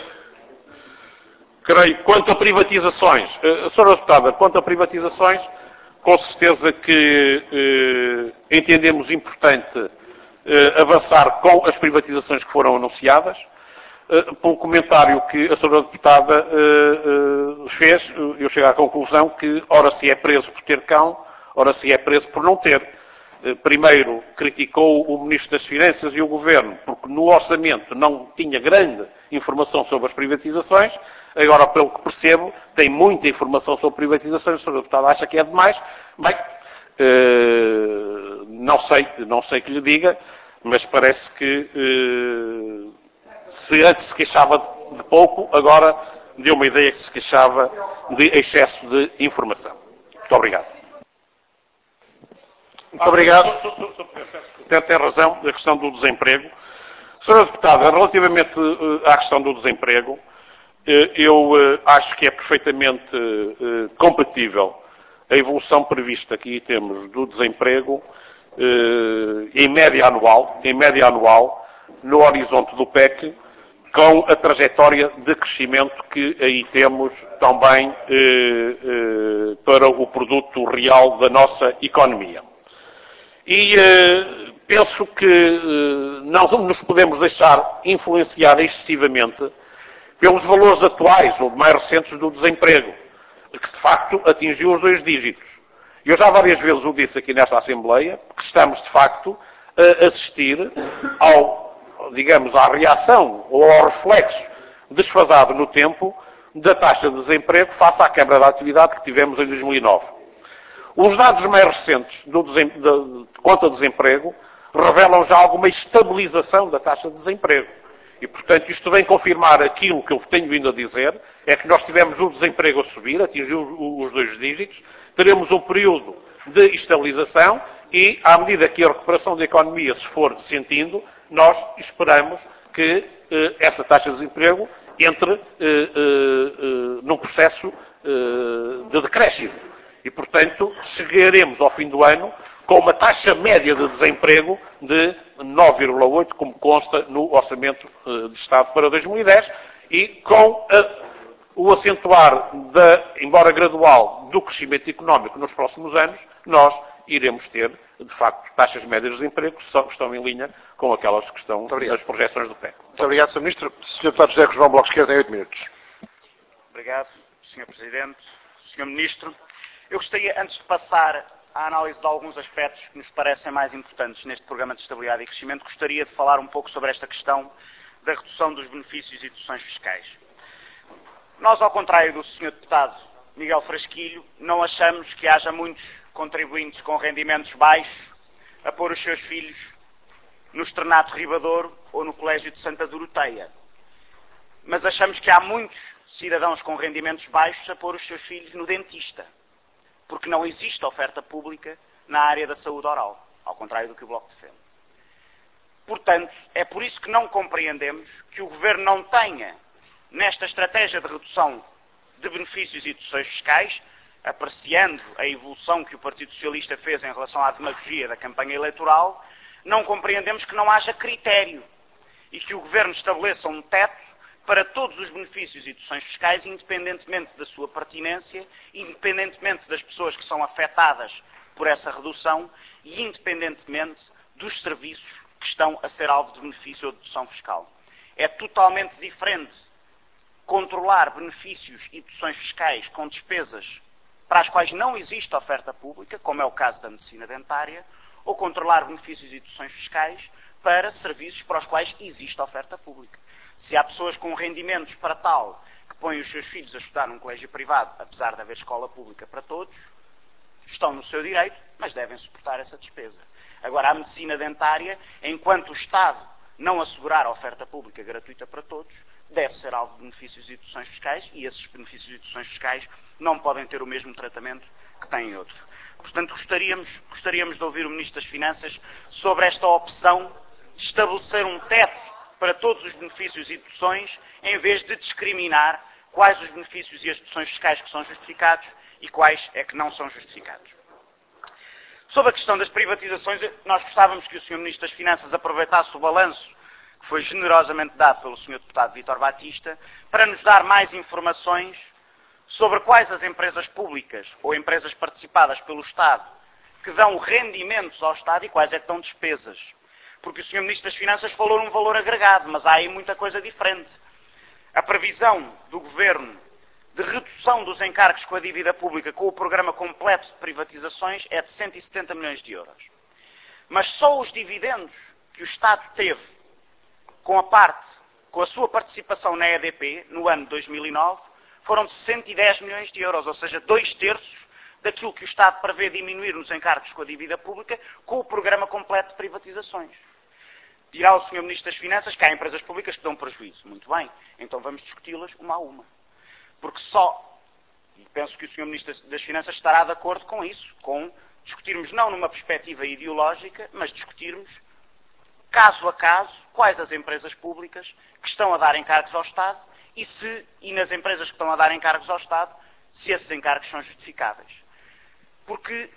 creio, quanto a privatizações, eh, senhora Deputada, quanto a privatizações, com certeza que eh, entendemos importante eh, avançar com as privatizações que foram anunciadas. Eh, pelo comentário que a senhora Deputada eh, eh, fez, eu chego à conclusão que ora se é preso por ter cão, ora se é preso por não ter. Primeiro criticou o Ministro das Finanças e o Governo, porque no orçamento não tinha grande informação sobre as privatizações. Agora, pelo que percebo, tem muita informação sobre privatizações. A senhora Deputada acha que é demais. Bem, eh, não sei, não sei que lhe diga, mas parece que eh, se antes se queixava de pouco, agora deu uma ideia que se queixava de excesso de informação. Muito obrigado. Muito obrigado. Tem, tem razão a questão do desemprego. Senhora Deputada, relativamente à questão do desemprego, eu acho que é perfeitamente compatível a evolução prevista que temos do desemprego em média anual, em média anual, no horizonte do P E C, com a trajetória de crescimento que aí temos também para o produto real da nossa economia. E uh, penso que uh, não nos podemos deixar influenciar excessivamente pelos valores atuais ou mais recentes do desemprego, que de facto atingiu os dois dígitos. Eu já várias vezes o disse aqui nesta Assembleia, que estamos de facto a assistir ao, digamos, à reação ou ao reflexo desfasado no tempo da taxa de desemprego face à quebra da atividade que tivemos em dois mil e nove. Os dados mais recentes do desem... de conta de desemprego revelam já alguma estabilização da taxa de desemprego. E, portanto, isto vem confirmar aquilo que eu tenho vindo a dizer, é que nós tivemos o desemprego a subir, atingiu os dois dígitos, teremos um período de estabilização e, à medida que a recuperação da economia se for sentindo, nós esperamos que eh, essa taxa de desemprego entre eh, eh, eh, num processo eh, de decréscimo. E, portanto, chegaremos ao fim do ano com uma taxa média de desemprego de nove vírgula oito, como consta no Orçamento de Estado para dois mil e dez, e com a, o acentuar, da, embora gradual, do crescimento económico nos próximos anos, nós iremos ter, de facto, taxas médias de desemprego que estão em linha com aquelas que estão nas projeções do P E C. Muito obrigado, senhor Ministro. senhor Deputado José João Bloco Esquerdo, tem oito minutos. Obrigado, senhor Presidente. senhor Ministro, eu gostaria, antes de passar à análise de alguns aspectos que nos parecem mais importantes neste Programa de Estabilidade e Crescimento, gostaria de falar um pouco sobre esta questão da redução dos benefícios e deduções fiscais. Nós, ao contrário do senhor Deputado Miguel Frasquilho, não achamos que haja muitos contribuintes com rendimentos baixos a pôr os seus filhos no Externato Ribadouro ou no Colégio de Santa Doroteia. Mas achamos que há muitos cidadãos com rendimentos baixos a pôr os seus filhos no dentista, porque não existe oferta pública na área da saúde oral, ao contrário do que o Bloco defende. Portanto, é por isso que não compreendemos que o Governo não tenha, nesta estratégia de redução de benefícios e deduções fiscais, apreciando a evolução que o Partido Socialista fez em relação à demagogia da campanha eleitoral, não compreendemos que não haja critério e que o Governo estabeleça um teto para todos os benefícios e deduções fiscais, independentemente da sua pertinência, independentemente das pessoas que são afetadas por essa redução e independentemente dos serviços que estão a ser alvo de benefício ou de dedução fiscal. É totalmente diferente controlar benefícios e deduções fiscais com despesas para as quais não existe oferta pública, como é o caso da medicina dentária, ou controlar benefícios e deduções fiscais para serviços para os quais existe oferta pública. Se há pessoas com rendimentos para tal que põem os seus filhos a estudar num colégio privado, apesar de haver escola pública para todos, estão no seu direito, mas devem suportar essa despesa. Agora, a medicina dentária, enquanto o Estado não assegurar a oferta pública gratuita para todos, deve ser alvo de benefícios e deduções fiscais, e esses benefícios e deduções fiscais não podem ter o mesmo tratamento que têm outros. Portanto, gostaríamos, gostaríamos de ouvir o Ministro das Finanças sobre esta opção de estabelecer um teto para todos os benefícios e deduções, em vez de discriminar quais os benefícios e as deduções fiscais que são justificados e quais é que não são justificados. Sobre a questão das privatizações, nós gostávamos que o senhor Ministro das Finanças aproveitasse o balanço que foi generosamente dado pelo senhor Deputado Vítor Batista para nos dar mais informações sobre quais as empresas públicas ou empresas participadas pelo Estado que dão rendimentos ao Estado e quais é que dão despesas. Porque o senhor Ministro das Finanças falou num valor agregado, mas há aí muita coisa diferente. A previsão do Governo de redução dos encargos com a dívida pública com o programa completo de privatizações é de cento e setenta milhões de euros. Mas só os dividendos que o Estado teve com a parte, com a sua participação na E D P, no ano de dois mil e nove, foram de cento e dez milhões de euros, ou seja, dois terços daquilo que o Estado prevê diminuir nos encargos com a dívida pública com o programa completo de privatizações. Dirá o senhor Ministro das Finanças que há empresas públicas que dão prejuízo. Muito bem, então vamos discuti-las uma a uma. Porque só, e penso que o senhor Ministro das Finanças estará de acordo com isso, com discutirmos não numa perspectiva ideológica, mas discutirmos caso a caso quais as empresas públicas que estão a dar encargos ao Estado e, se, e nas empresas que estão a dar encargos ao Estado, se esses encargos são justificáveis. Porque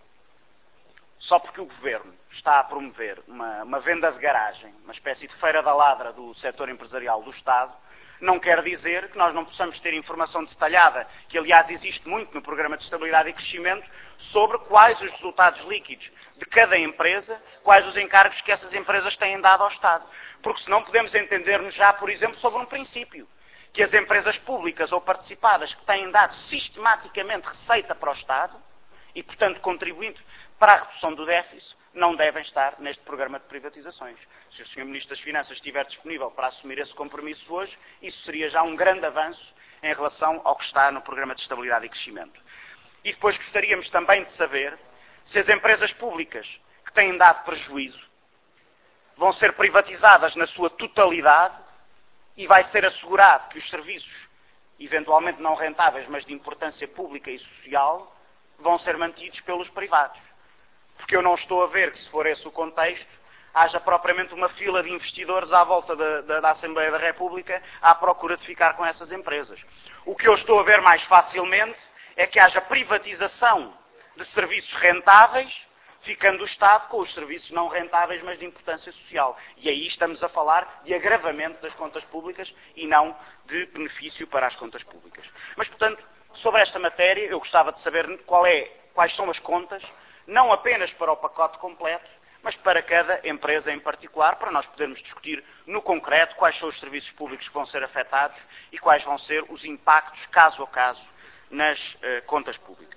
só porque o Governo está a promover uma, uma venda de garagem, uma espécie de feira da ladra do setor empresarial do Estado, não quer dizer que nós não possamos ter informação detalhada, que aliás existe muito no Programa de Estabilidade e Crescimento, sobre quais os resultados líquidos de cada empresa, quais os encargos que essas empresas têm dado ao Estado. Porque senão podemos entender-nos já, por exemplo, sobre um princípio, que as empresas públicas ou participadas que têm dado sistematicamente receita para o Estado, e portanto contribuindo para a redução do déficit, não devem estar neste programa de privatizações. Se o senhor Ministro das Finanças estiver disponível para assumir esse compromisso hoje, isso seria já um grande avanço em relação ao que está no Programa de Estabilidade e Crescimento. E depois gostaríamos também de saber se as empresas públicas que têm dado prejuízo vão ser privatizadas na sua totalidade e vai ser assegurado que os serviços, eventualmente não rentáveis, mas de importância pública e social, vão ser mantidos pelos privados. Porque eu não estou a ver que, se for esse o contexto, haja propriamente uma fila de investidores à volta da, da, da Assembleia da República à procura de ficar com essas empresas. O que eu estou a ver mais facilmente é que haja privatização de serviços rentáveis ficando o Estado com os serviços não rentáveis, mas de importância social. E aí estamos a falar de agravamento das contas públicas e não de benefício para as contas públicas. Mas, portanto, sobre esta matéria, eu gostava de saber qual é, quais são as contas, não apenas para o pacote completo, mas para cada empresa em particular, para nós podermos discutir no concreto quais são os serviços públicos que vão ser afetados e quais vão ser os impactos, caso a caso, nas eh, contas públicas.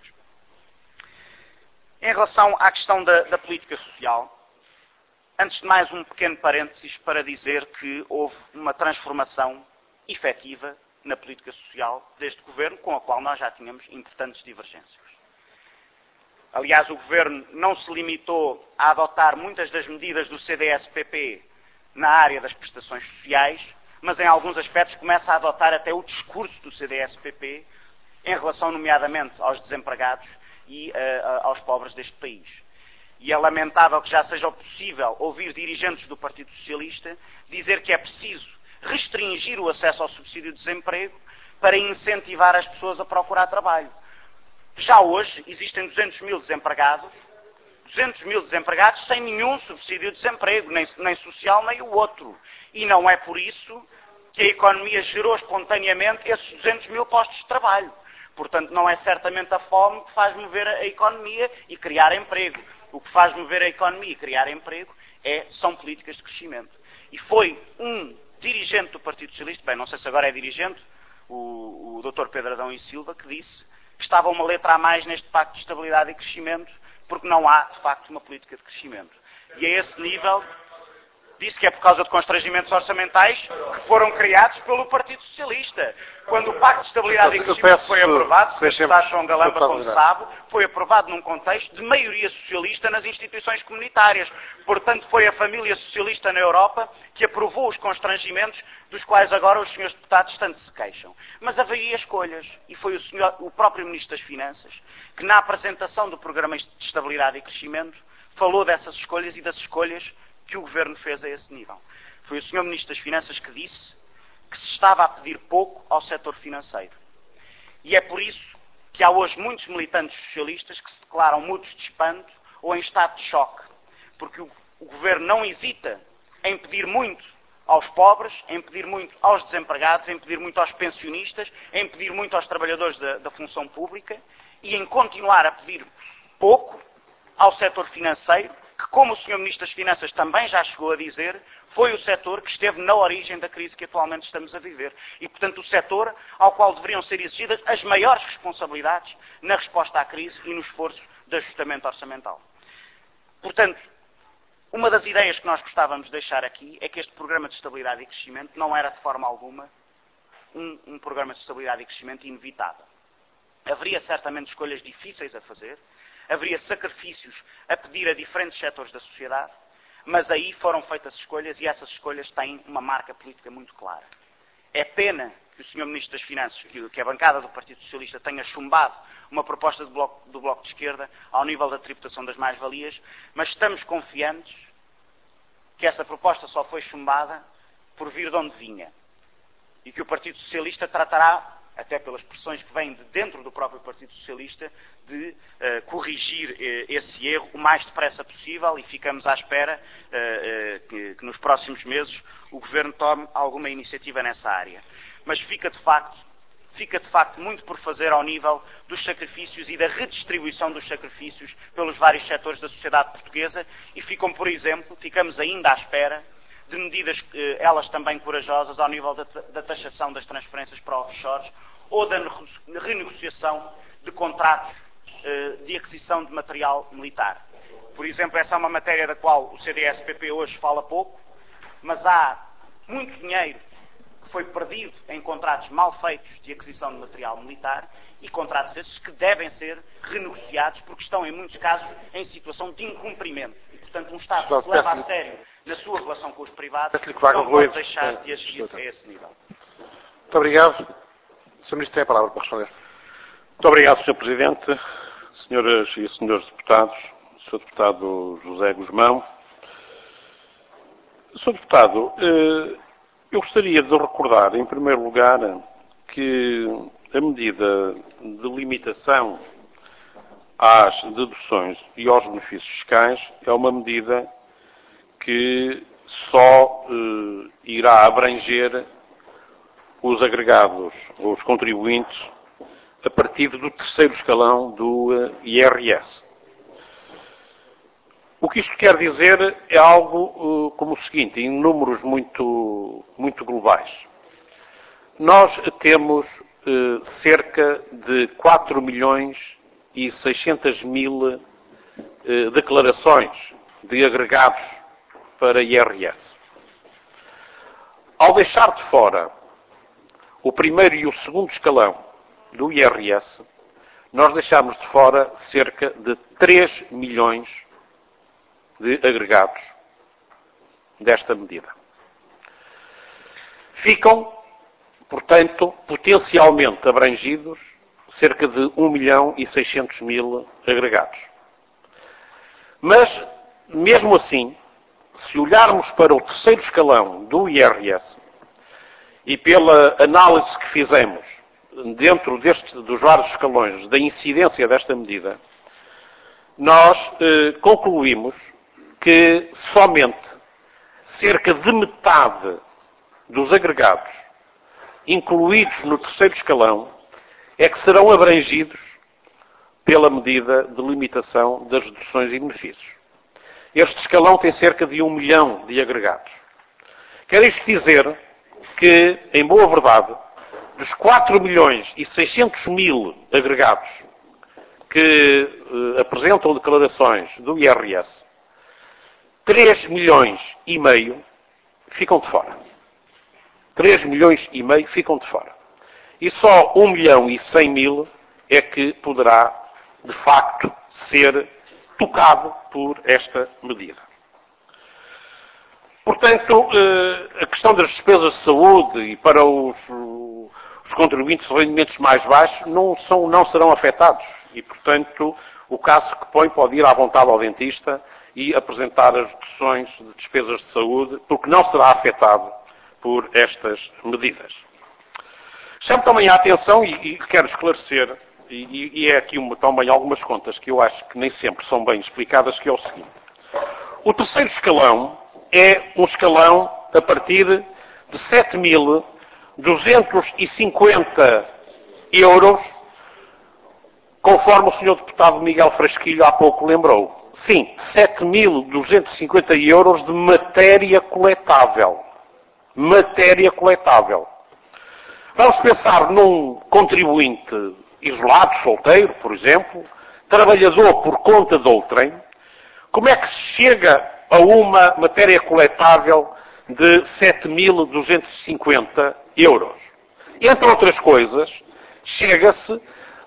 Em relação à questão da, da política social, antes de mais um pequeno parênteses para dizer que houve uma transformação efetiva na política social deste Governo, com a qual nós já tínhamos importantes divergências. Aliás, o Governo não se limitou a adotar muitas das medidas do C D S P P na área das prestações sociais, mas em alguns aspectos começa a adotar até o discurso do C D S P P em relação, nomeadamente, aos desempregados e uh, aos pobres deste país. E é lamentável que já seja possível ouvir dirigentes do Partido Socialista dizer que é preciso restringir o acesso ao subsídio de desemprego para incentivar as pessoas a procurar trabalho. Já hoje existem duzentos mil desempregados, duzentos mil desempregados sem nenhum subsídio de desemprego, nem, nem social nem o outro. E não é por isso que a economia gerou espontaneamente esses duzentos mil postos de trabalho. Portanto, não é certamente a fome que faz mover a economia e criar emprego. O que faz mover a economia e criar emprego é, são políticas de crescimento. E foi um dirigente do Partido Socialista, bem, não sei se agora é dirigente, o, o doutor Pedro Adão e Silva, que disse que estava uma letra a mais neste Pacto de Estabilidade e Crescimento, porque não há, de facto, uma política de crescimento. E a esse nível, disse que é por causa de constrangimentos orçamentais que foram criados pelo Partido Socialista. Quando o Pacto de Estabilidade e Crescimento foi aprovado, o deputado João Galamba, como sabe, foi aprovado num contexto de maioria socialista nas instituições comunitárias. Portanto, foi a família socialista na Europa que aprovou os constrangimentos dos quais agora os senhores deputados tanto se queixam. Mas havia escolhas. E foi o, senhor, o próprio Ministro das Finanças que, na apresentação do Programa de Estabilidade e Crescimento, falou dessas escolhas e das escolhas que o Governo fez a esse nível. Foi o senhor Ministro das Finanças que disse que se estava a pedir pouco ao setor financeiro. E é por isso que há hoje muitos militantes socialistas que se declaram mudos de espanto ou em estado de choque. Porque o, o Governo não hesita em pedir muito aos pobres, em pedir muito aos desempregados, em pedir muito aos pensionistas, em pedir muito aos trabalhadores da, da função pública e em continuar a pedir pouco ao setor financeiro, que, como o senhor Ministro das Finanças também já chegou a dizer, foi o setor que esteve na origem da crise que atualmente estamos a viver. E, portanto, o setor ao qual deveriam ser exigidas as maiores responsabilidades na resposta à crise e no esforço de ajustamento orçamental. Portanto, uma das ideias que nós gostávamos de deixar aqui é que este Programa de Estabilidade e Crescimento não era, de forma alguma, um, um programa de estabilidade e crescimento inevitável. Haveria certamente escolhas difíceis a fazer, haveria sacrifícios a pedir a diferentes setores da sociedade, mas aí foram feitas escolhas e essas escolhas têm uma marca política muito clara. É pena que o senhor Ministro das Finanças, que, que a bancada do Partido Socialista tenha chumbado uma proposta do bloco, do bloco de Esquerda ao nível da tributação das mais-valias, mas estamos confiantes que essa proposta só foi chumbada por vir de onde vinha e que o Partido Socialista tratará, até pelas pressões que vêm de dentro do próprio Partido Socialista, de uh, corrigir uh, esse erro o mais depressa possível e ficamos à espera uh, uh, que, que nos próximos meses o Governo tome alguma iniciativa nessa área. Mas fica de facto, fica de facto muito por fazer ao nível dos sacrifícios e da redistribuição dos sacrifícios pelos vários setores da sociedade portuguesa e ficam, por exemplo, ficamos ainda à espera de medidas, elas também corajosas, ao nível da, da taxação das transferências para offshores ou da renegociação de contratos eh, de aquisição de material militar. Por exemplo, essa é uma matéria da qual o C D S P P hoje fala pouco, mas há muito dinheiro que foi perdido em contratos mal feitos de aquisição de material militar e contratos esses que devem ser renegociados porque estão, em muitos casos, em situação de incumprimento. E, portanto, um Estado que se leva a sério na sua relação com os privados não pode deixar de agir a esse nível. Muito obrigado. O senhor Ministro tem a palavra para responder. Muito obrigado, senhor Presidente, senhoras e senhores deputados, senhor Deputado José Guzmão. senhor Deputado, eu gostaria de recordar, em primeiro lugar, que a medida de limitação às deduções e aos benefícios fiscais é uma medida que só eh, irá abranger os agregados, os contribuintes, a partir do terceiro escalão do eh, I R S. O que isto quer dizer é algo eh, como o seguinte, em números muito, muito globais. Nós temos eh, cerca de quatro milhões e seiscentos mil eh, declarações de agregados para I R S. Ao deixar de fora o primeiro e o segundo escalão do I R S, nós deixamos de fora cerca de três milhões de agregados desta medida. Ficam, portanto, potencialmente abrangidos cerca de um milhão e seiscentos mil agregados. Mas, mesmo assim, se olharmos para o terceiro escalão do I R S e pela análise que fizemos dentro deste, dos vários escalões da incidência desta medida, nós eh, concluímos que somente cerca de metade dos agregados incluídos no terceiro escalão é que serão abrangidos pela medida de limitação das deduções e benefícios. Este escalão tem cerca de um milhão de agregados. Quer isto dizer que, em boa verdade, dos quatro milhões e seiscentos mil agregados que eh, apresentam declarações do I R S, três milhões e meio ficam de fora. três milhões e meio ficam de fora. E só um milhão e cem mil é que poderá, de facto, ser tocado por esta medida. Portanto, a questão das despesas de saúde e para os, os contribuintes de rendimentos mais baixos não, são, não serão afetados. E, portanto, o caso que põe pode ir à vontade ao dentista e apresentar as deduções de despesas de saúde, porque não será afetado por estas medidas. Chamo também a atenção, e, e quero esclarecer, e, e é aqui uma, também algumas contas que eu acho que nem sempre são bem explicadas, que é o seguinte. O terceiro escalão é um escalão a partir de sete mil duzentos e cinquenta euros, conforme o senhor deputado Miguel Frasquilho há pouco lembrou. Sim, sete mil duzentos e cinquenta euros de matéria coletável. Matéria coletável. Vamos pensar num contribuinte isolado, solteiro, por exemplo, trabalhador por conta de outrem. Como é que se chega a uma matéria coletável de sete mil duzentos e cinquenta euros? Entre outras coisas, chega-se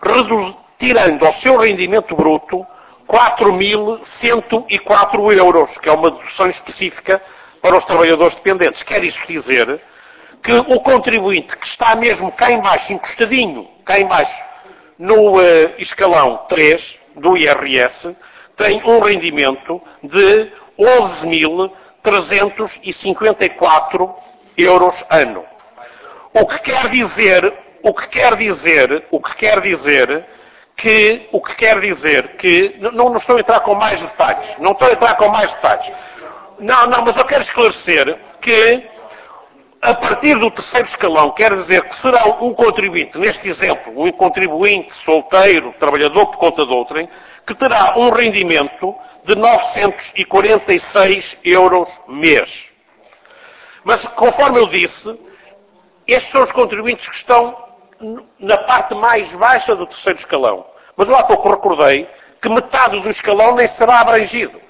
tirando ao seu rendimento bruto quatro mil cento e quatro euros, que é uma dedução específica para os trabalhadores dependentes. Quer isso dizer que o contribuinte que está mesmo cá em baixo, encostadinho, cá em baixo, no uh, escalão três do I R S, tem um rendimento de onze mil trezentos e cinquenta e quatro euros ano. O que quer dizer, o que quer dizer, o que quer dizer que, o que quer dizer que, não, não estou a entrar com mais detalhes, não estou a entrar com mais detalhes. Não, não, mas eu quero esclarecer que a partir do terceiro escalão, quer dizer que será um contribuinte, neste exemplo, um contribuinte solteiro, trabalhador por conta de outrem, que terá um rendimento de novecentos e quarenta e seis euros mês. Mas, conforme eu disse, estes são os contribuintes que estão na parte mais baixa do terceiro escalão. Mas lá há pouco recordei que metade do escalão nem será abrangido.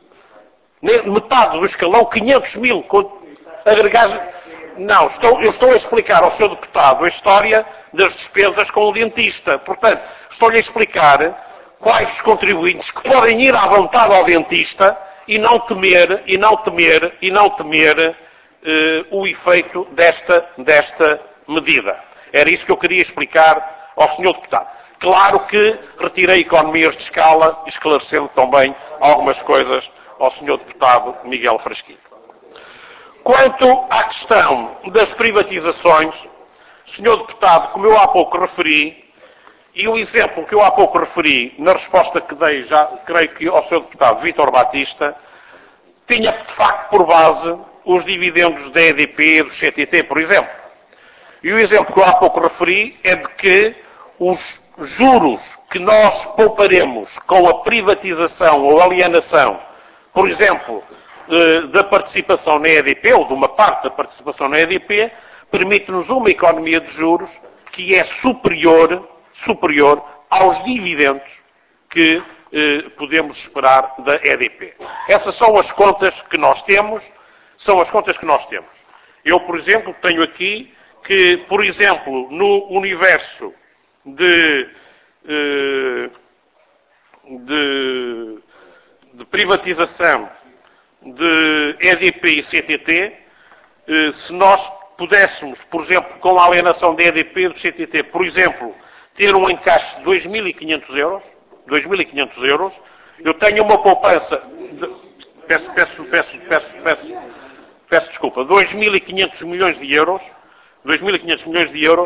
Metade do escalão, quinhentos mil agregados. Não, estou, eu estou a explicar ao senhor deputado a história das despesas com o dentista. Portanto, estou-lhe a explicar quais os contribuintes que podem ir à vontade ao dentista e não temer, e não temer, e não temer eh, o efeito desta, desta medida. Era isso que eu queria explicar ao senhor deputado. Claro que retirei economias de escala, esclarecendo também algumas coisas ao senhor deputado Miguel Frasquilho. Quanto à questão das privatizações, senhor deputado, como eu há pouco referi, E o exemplo que eu há pouco referi, na resposta que dei, já creio que ao senhor deputado Vítor Batista, tinha de facto por base os dividendos da E D P e do C T T, por exemplo. E o exemplo que eu há pouco referi é de que os juros que nós pouparemos com a privatização ou alienação, por exemplo, da participação na E D P, ou de uma parte da participação na E D P, permite-nos uma economia de juros que é superior, superior aos dividendos que eh, podemos esperar da E D P. Essas são as contas que nós temos, são as contas que nós temos. Eu, por exemplo, tenho aqui que, por exemplo, no universo de, eh, de, de privatização de E D P e C T T, eh, se nós pudéssemos, por exemplo, com a alienação da E D P e do C T T, por exemplo, ter um encaixe de dois mil e quinhentos euros, dois mil e quinhentos euros, eu tenho uma poupança, de, peço, peço, peço, peço, peço, peço desculpa, dois mil e quinhentos milhões de euros, dois mil e quinhentos milhões de euros,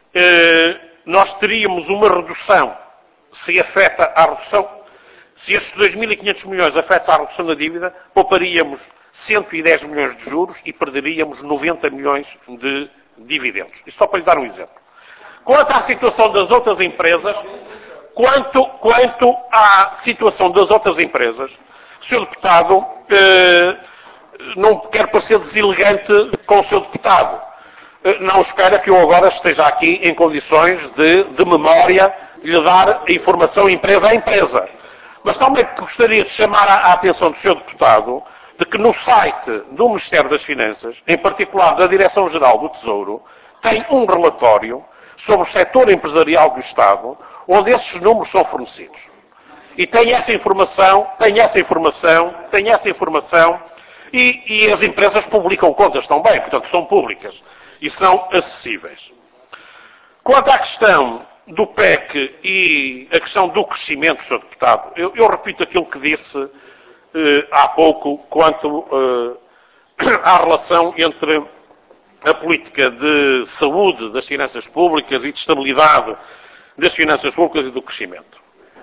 eh, nós teríamos uma redução, se afeta a redução, se estes dois mil e quinhentos milhões afetam a redução da dívida, pouparíamos cento e dez milhões de juros e perderíamos noventa milhões de dividendos. Isto só para lhe dar um exemplo. Quanto à situação das outras empresas, quanto, quanto à situação das outras empresas, senhor Deputado, eh, não quero parecer deselegante com o senhor Deputado. Eh, não espera que eu agora esteja aqui em condições de, de memória, de lhe dar a informação empresa a empresa. Mas também gostaria de chamar a atenção do senhor Deputado de que no site do Ministério das Finanças, em particular da Direção-Geral do Tesouro, tem um relatório sobre o setor empresarial do Estado, onde esses números são fornecidos. E tem essa informação, tem essa informação, tem essa informação, e, e as empresas publicam contas também, portanto são públicas e são acessíveis. Quanto à questão do P E C e a questão do crescimento, senhor Deputado, eu, eu repito aquilo que disse eh, há pouco quanto eh, à relação entre a política de saúde das finanças públicas e de estabilidade das finanças públicas e do crescimento.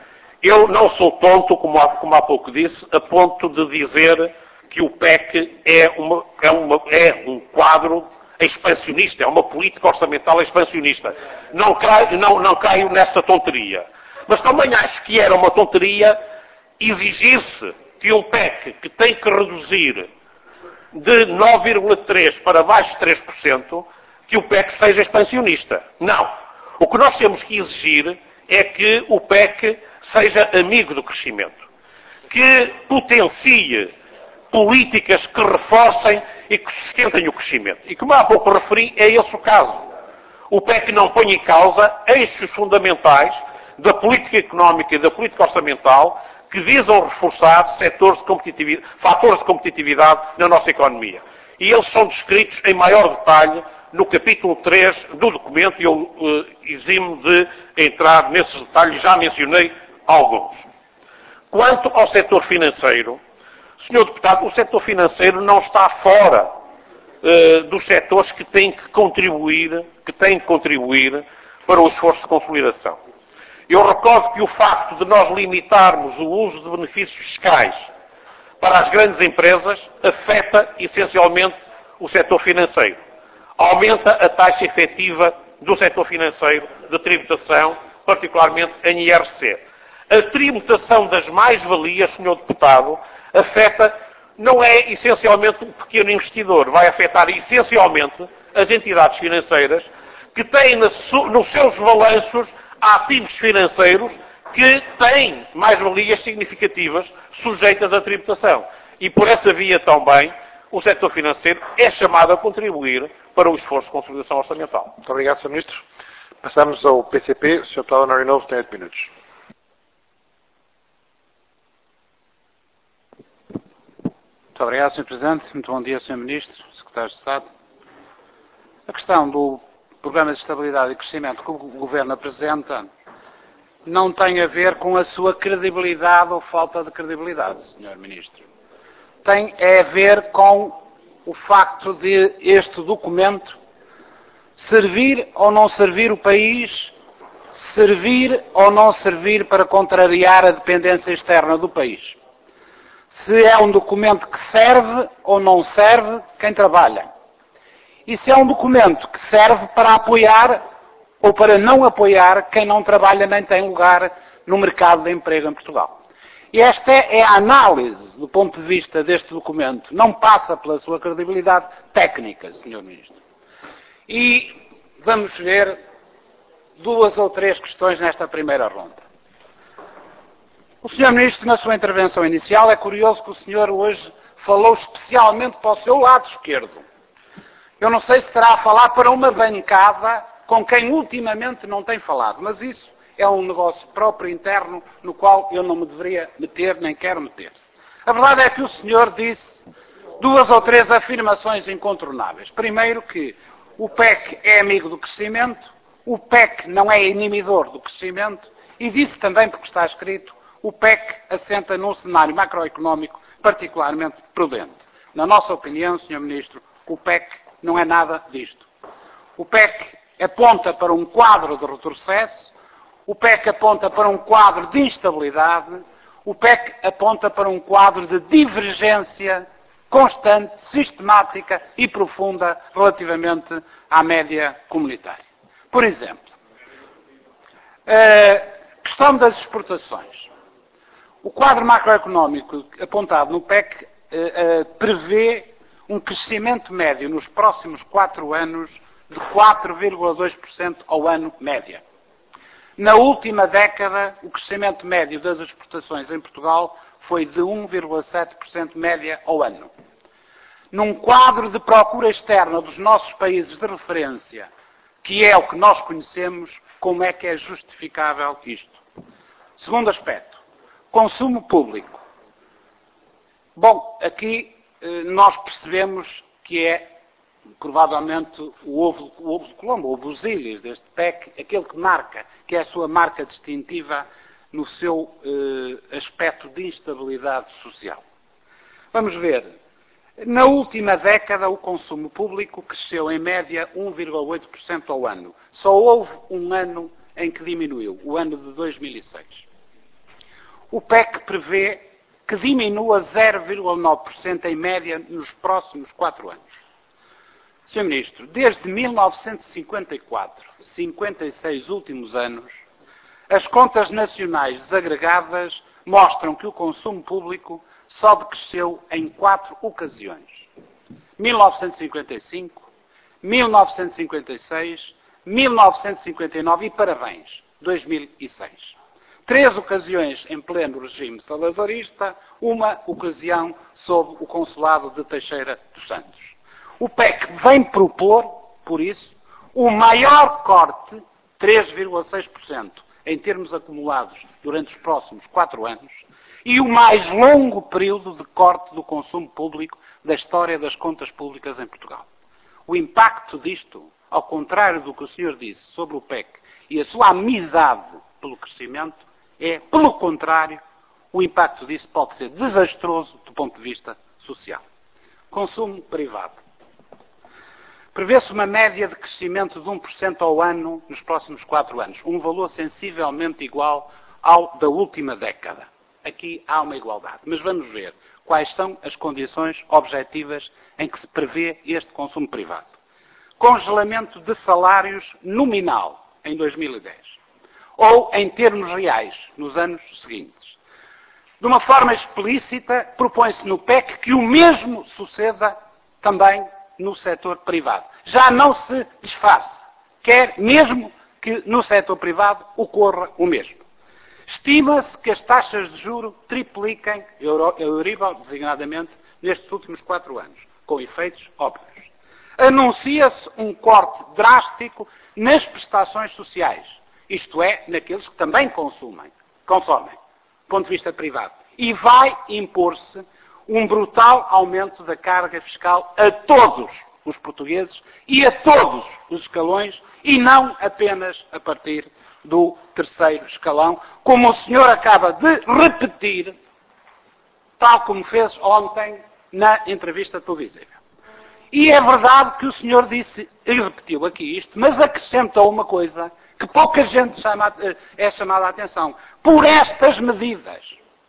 Eu não sou tonto, como há, como há pouco disse, a ponto de dizer que o P E C é, uma, é, uma, é um quadro expansionista, é uma política orçamental expansionista. Não caio, não, não caio nessa tonteria. Mas também acho que era uma tonteria exigir-se que um P E C que tem que reduzir de nove vírgula três por cento para baixo de três por cento, que o P E C seja expansionista. Não. O que nós temos que exigir é que o P E C seja amigo do crescimento. Que potencie políticas que reforcem e que sustentem o crescimento. E como há pouco referi, é esse o caso. O P E C não põe em causa eixos fundamentais da política económica e da política orçamental que visam reforçar setores de competitividade, fatores de competitividade na nossa economia. E eles são descritos em maior detalhe no capítulo três do documento, e eu uh, eximo de entrar nesses detalhes, já mencionei alguns. Quanto ao setor financeiro, senhor Deputado, o setor financeiro não está fora uh, dos setores que têm que contribuir, que têm que contribuir para o esforço de consolidação. Eu recordo que o facto de nós limitarmos o uso de benefícios fiscais para as grandes empresas afeta essencialmente o setor financeiro. Aumenta a taxa efetiva do setor financeiro de tributação, particularmente em I R C. A tributação das mais-valias, senhor Deputado, afeta, não é essencialmente o pequeno investidor, vai afetar essencialmente as entidades financeiras que têm nos seus balanços ativos financeiros que têm mais-valias significativas sujeitas à tributação. E por essa via também o setor financeiro é chamado a contribuir para o esforço de consolidação orçamental. Muito obrigado, senhor Ministro. Passamos ao P C P. O senhor Deputado Honório Novo tem oito minutos. Muito obrigado, senhor Presidente. Muito bom dia, senhor Ministro, Secretário de Estado. A questão do Programa de Estabilidade e Crescimento que o Governo apresenta não tem a ver com a sua credibilidade ou falta de credibilidade, senhor Ministro. Tem a ver com o facto de este documento servir ou não servir o país servir ou não servir para contrariar a dependência externa do país. Se é um documento que serve ou não serve quem trabalha. E se é um documento que serve para apoiar ou para não apoiar quem não trabalha nem tem lugar no mercado de emprego em Portugal. E esta é a análise do ponto de vista deste documento. Não passa pela sua credibilidade técnica, senhor Ministro. E vamos ver duas ou três questões nesta primeira ronda. O senhor Ministro, na sua intervenção inicial, é curioso que o senhor hoje falou especialmente para o seu lado esquerdo. Eu não sei se terá a falar para uma bancada com quem ultimamente não tem falado, mas isso é um negócio próprio interno no qual eu não me deveria meter, nem quero meter. A verdade é que o senhor disse duas ou três afirmações incontornáveis. Primeiro que o P E C é amigo do crescimento, o P E C não é inibidor do crescimento, e disse também, porque está escrito, o P E C assenta num cenário macroeconómico particularmente prudente. Na nossa opinião, senhor Ministro, o P E C não é nada disto. O P E C aponta para um quadro de retrocesso, o P E C aponta para um quadro de instabilidade, o P E C aponta para um quadro de divergência constante, sistemática e profunda relativamente à média comunitária. Por exemplo, a questão das exportações. O quadro macroeconómico apontado no P E C eh, eh, prevê um crescimento médio nos próximos quatro anos de quatro vírgula dois por cento ao ano média. Na última década, o crescimento médio das exportações em Portugal foi de um vírgula sete por cento média ao ano. Num quadro de procura externa dos nossos países de referência, que é o que nós conhecemos, como é que é justificável isto? Segundo aspecto, consumo público. Bom, aqui eh, nós percebemos que é provavelmente o ovo, o ovo de Colombo, o Busilhas deste P E C, aquele que marca, que é a sua marca distintiva no seu eh, aspecto de instabilidade social. Vamos ver. Na última década, o consumo público cresceu em média um vírgula oito por cento ao ano. Só houve um ano em que diminuiu, o ano de dois mil e seis. O P E C prevê que diminua zero vírgula nove por cento em média nos próximos quatro anos. senhor Ministro, desde mil novecentos e cinquenta e quatro, cinquenta e seis últimos anos, as contas nacionais desagregadas mostram que o consumo público só decresceu em quatro ocasiões. mil novecentos e cinquenta e cinco, mil novecentos e cinquenta e seis, mil novecentos e cinquenta e nove e, parabéns, dois mil e seis. Três ocasiões em pleno regime salazarista, uma ocasião sob o consulado de Teixeira dos Santos. O P E C vem propor, por isso, o maior corte, três vírgula seis por cento, em termos acumulados durante os próximos quatro anos, e o mais longo período de corte do consumo público da história das contas públicas em Portugal. O impacto disto, ao contrário do que o senhor disse sobre o P E C e a sua amizade pelo crescimento, é, pelo contrário, o impacto disso pode ser desastroso do ponto de vista social. Consumo privado. Prevê-se uma média de crescimento de um por cento ao ano nos próximos quatro anos, um valor sensivelmente igual ao da última década. Aqui há uma igualdade, mas vamos ver quais são as condições objetivas em que se prevê este consumo privado. Congelamento de salários nominal em dois mil e dez, ou em termos reais nos anos seguintes. De uma forma explícita, propõe-se no P E C que o mesmo suceda também no setor privado. Já não se disfarça. Quer mesmo que no setor privado ocorra o mesmo. Estima-se que as taxas de juro tripliquem, Euribor designadamente, nestes últimos quatro anos, com efeitos óbvios. Anuncia-se um corte drástico nas prestações sociais, isto é, naqueles que também consumem, consomem, do ponto de vista privado. E vai impor-se um brutal aumento da carga fiscal a todos os portugueses e a todos os escalões, e não apenas a partir do terceiro escalão, como o senhor acaba de repetir, tal como fez ontem na entrevista televisiva. E é verdade que o senhor disse, e repetiu aqui isto, mas acrescentou uma coisa que pouca gente chama, é chamada a atenção. Por estas medidas,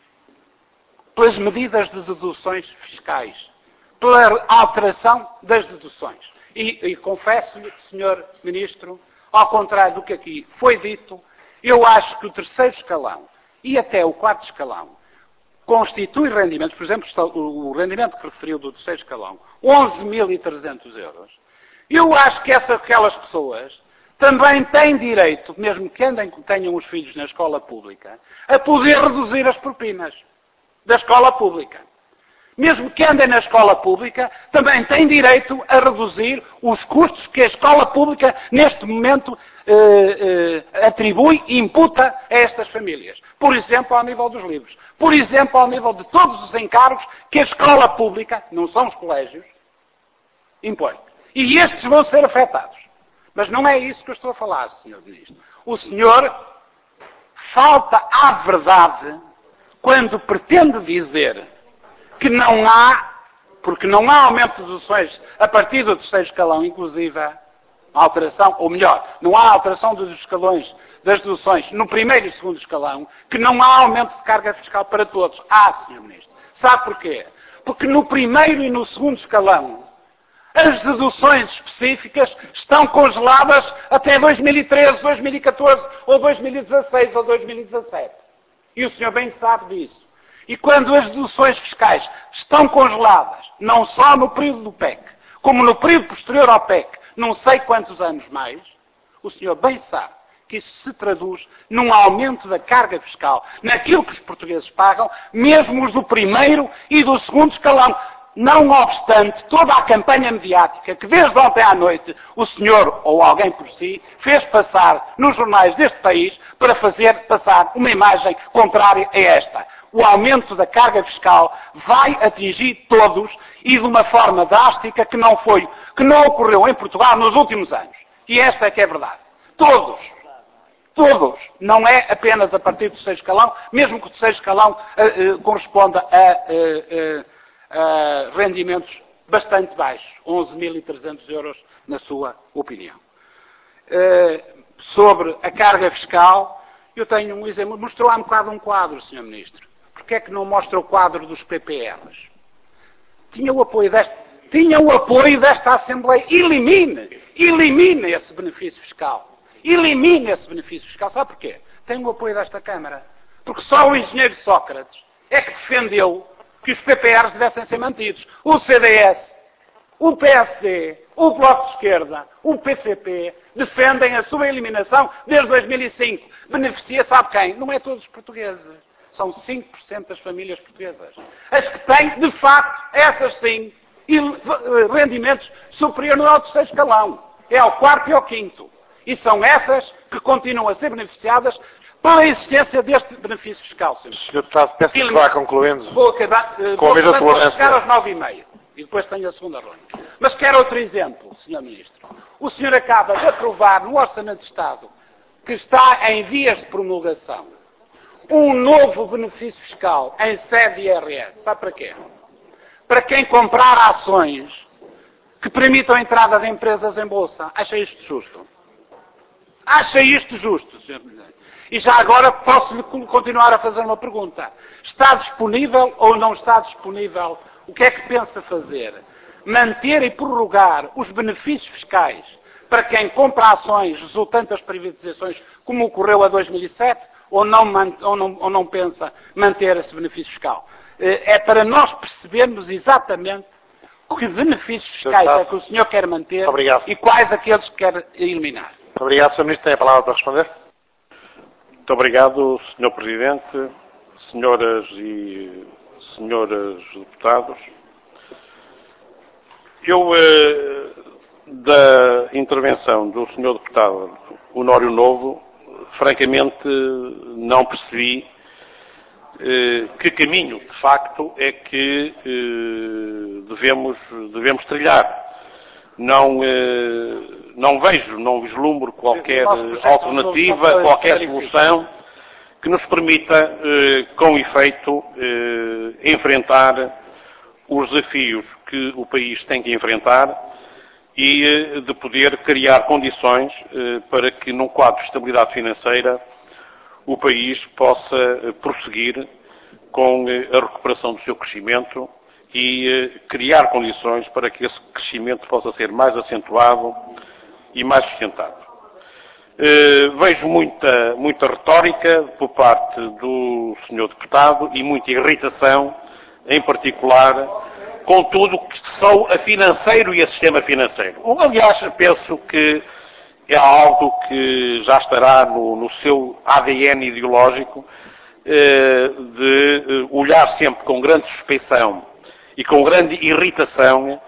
pelas medidas de deduções fiscais, pela alteração das deduções. E, e confesso-lhe, senhor Ministro, ao contrário do que aqui foi dito, eu acho que o terceiro escalão e até o quarto escalão constitui rendimentos, por exemplo, o rendimento que referiu do terceiro escalão, onze mil e trezentos euros. Eu acho que essa, aquelas pessoas também têm direito, mesmo que andem, tenham os filhos na escola pública, a poder reduzir as propinas da escola pública. Mesmo que andem na escola pública, também têm direito a reduzir os custos que a escola pública, neste momento, eh, eh, atribui e imputa a estas famílias. Por exemplo, ao nível dos livros. Por exemplo, ao nível de todos os encargos que a escola pública, não são os colégios, impõe. E estes vão ser afetados. Mas não é isso que eu estou a falar, senhor Ministro. O senhor falta à verdade quando pretende dizer que não há, porque não há aumento de deduções a partir do terceiro escalão, inclusive a alteração, ou melhor, não há alteração dos escalões das deduções no primeiro e segundo escalão, que não há aumento de carga fiscal para todos. Ah, senhor Ministro. Sabe porquê? Porque no primeiro e no segundo escalão, as deduções específicas estão congeladas até dois mil e treze, dois mil e catorze, ou dois mil e dezasseis, ou dois mil e dezassete. E o senhor bem sabe disso. E quando as deduções fiscais estão congeladas, não só no período do P E C, como no período posterior ao P E C, não sei quantos anos mais, o senhor bem sabe que isso se traduz num aumento da carga fiscal naquilo que os portugueses pagam, mesmo os do primeiro e do segundo escalão. Não obstante toda a campanha mediática que desde ontem à noite o senhor, ou alguém por si, fez passar nos jornais deste país para fazer passar uma imagem contrária a esta. O aumento da carga fiscal vai atingir todos e de uma forma drástica que não foi, que não ocorreu em Portugal nos últimos anos. E esta é que é verdade. Todos. Todos. Não é apenas a partir do terceiro escalão, mesmo que o terceiro escalão uh, uh, corresponda a uh, uh, uh, rendimentos bastante baixos. onze mil e trezentos euros, na sua opinião. Uh, sobre a carga fiscal, eu tenho um exemplo. Mostrou há um bocado um quadro, senhor Ministro. Porquê é que não mostra o quadro dos P P Rs? Tinha o apoio desta, tinha o apoio desta Assembleia. Elimine, elimine esse benefício fiscal. Elimine esse benefício fiscal. Sabe porquê? Tem o apoio desta Câmara. Porque só o engenheiro Sócrates é que defendeu que os P P Rs devessem ser mantidos. O C D S, o P S D, o Bloco de Esquerda, o P C P defendem a sua eliminação desde dois mil e cinco. Beneficia, sabe quem? Não é todos os portugueses. São cinco por cento das famílias portuguesas. As que têm, de facto, essas sim, rendimentos superiores ao terceiro escalão. É ao quarto e ao quinto. E são essas que continuam a ser beneficiadas pela existência deste benefício fiscal. senhor Deputado, peço que vá concluindo. Vou acabar, com vou, a vou chegar às nove e meia. E depois tenho a segunda ronda. Mas quero outro exemplo, senhor Ministro. O senhor acaba de aprovar no Orçamento de Estado, que está em vias de promulgação, um novo benefício fiscal em sede I R S. Sabe para quê? Para quem comprar ações que permitam a entrada de empresas em bolsa. Acha isto justo? Acha isto justo, senhor Presidente? E já agora posso-lhe continuar a fazer uma pergunta. Está disponível ou não está disponível? O que é que pensa fazer? Manter e prorrogar os benefícios fiscais para quem compra ações resultantes das privatizações, como ocorreu a dois mil e sete, ou não, ou não, ou não pensa manter esse benefício fiscal? É para nós percebermos exatamente que benefícios fiscais é que o senhor quer manter. Obrigado. E quais aqueles que quer eliminar. Muito obrigado, senhor Ministro. Tem a palavra para responder. Muito obrigado, senhor Presidente, senhoras e senhores deputados. Eu, eh, da intervenção do senhor deputado Honório Novo, francamente não percebi eh, que caminho, de facto, é que eh, devemos, devemos trilhar. Não, eh, não vejo, não vislumbro qualquer alternativa, qualquer solução que nos permita, eh, com efeito, eh, enfrentar os desafios que o país tem que enfrentar e de poder criar condições para que, num quadro de estabilidade financeira, o país possa prosseguir com a recuperação do seu crescimento e criar condições para que esse crescimento possa ser mais acentuado e mais sustentado. Vejo muita, muita retórica por parte do senhor Deputado e muita irritação, em particular, com tudo o que são a financeiro e a sistema financeiro. Aliás, penso que é algo que já estará no, no seu A D N ideológico, eh, de olhar sempre com grande suspeição e com grande irritação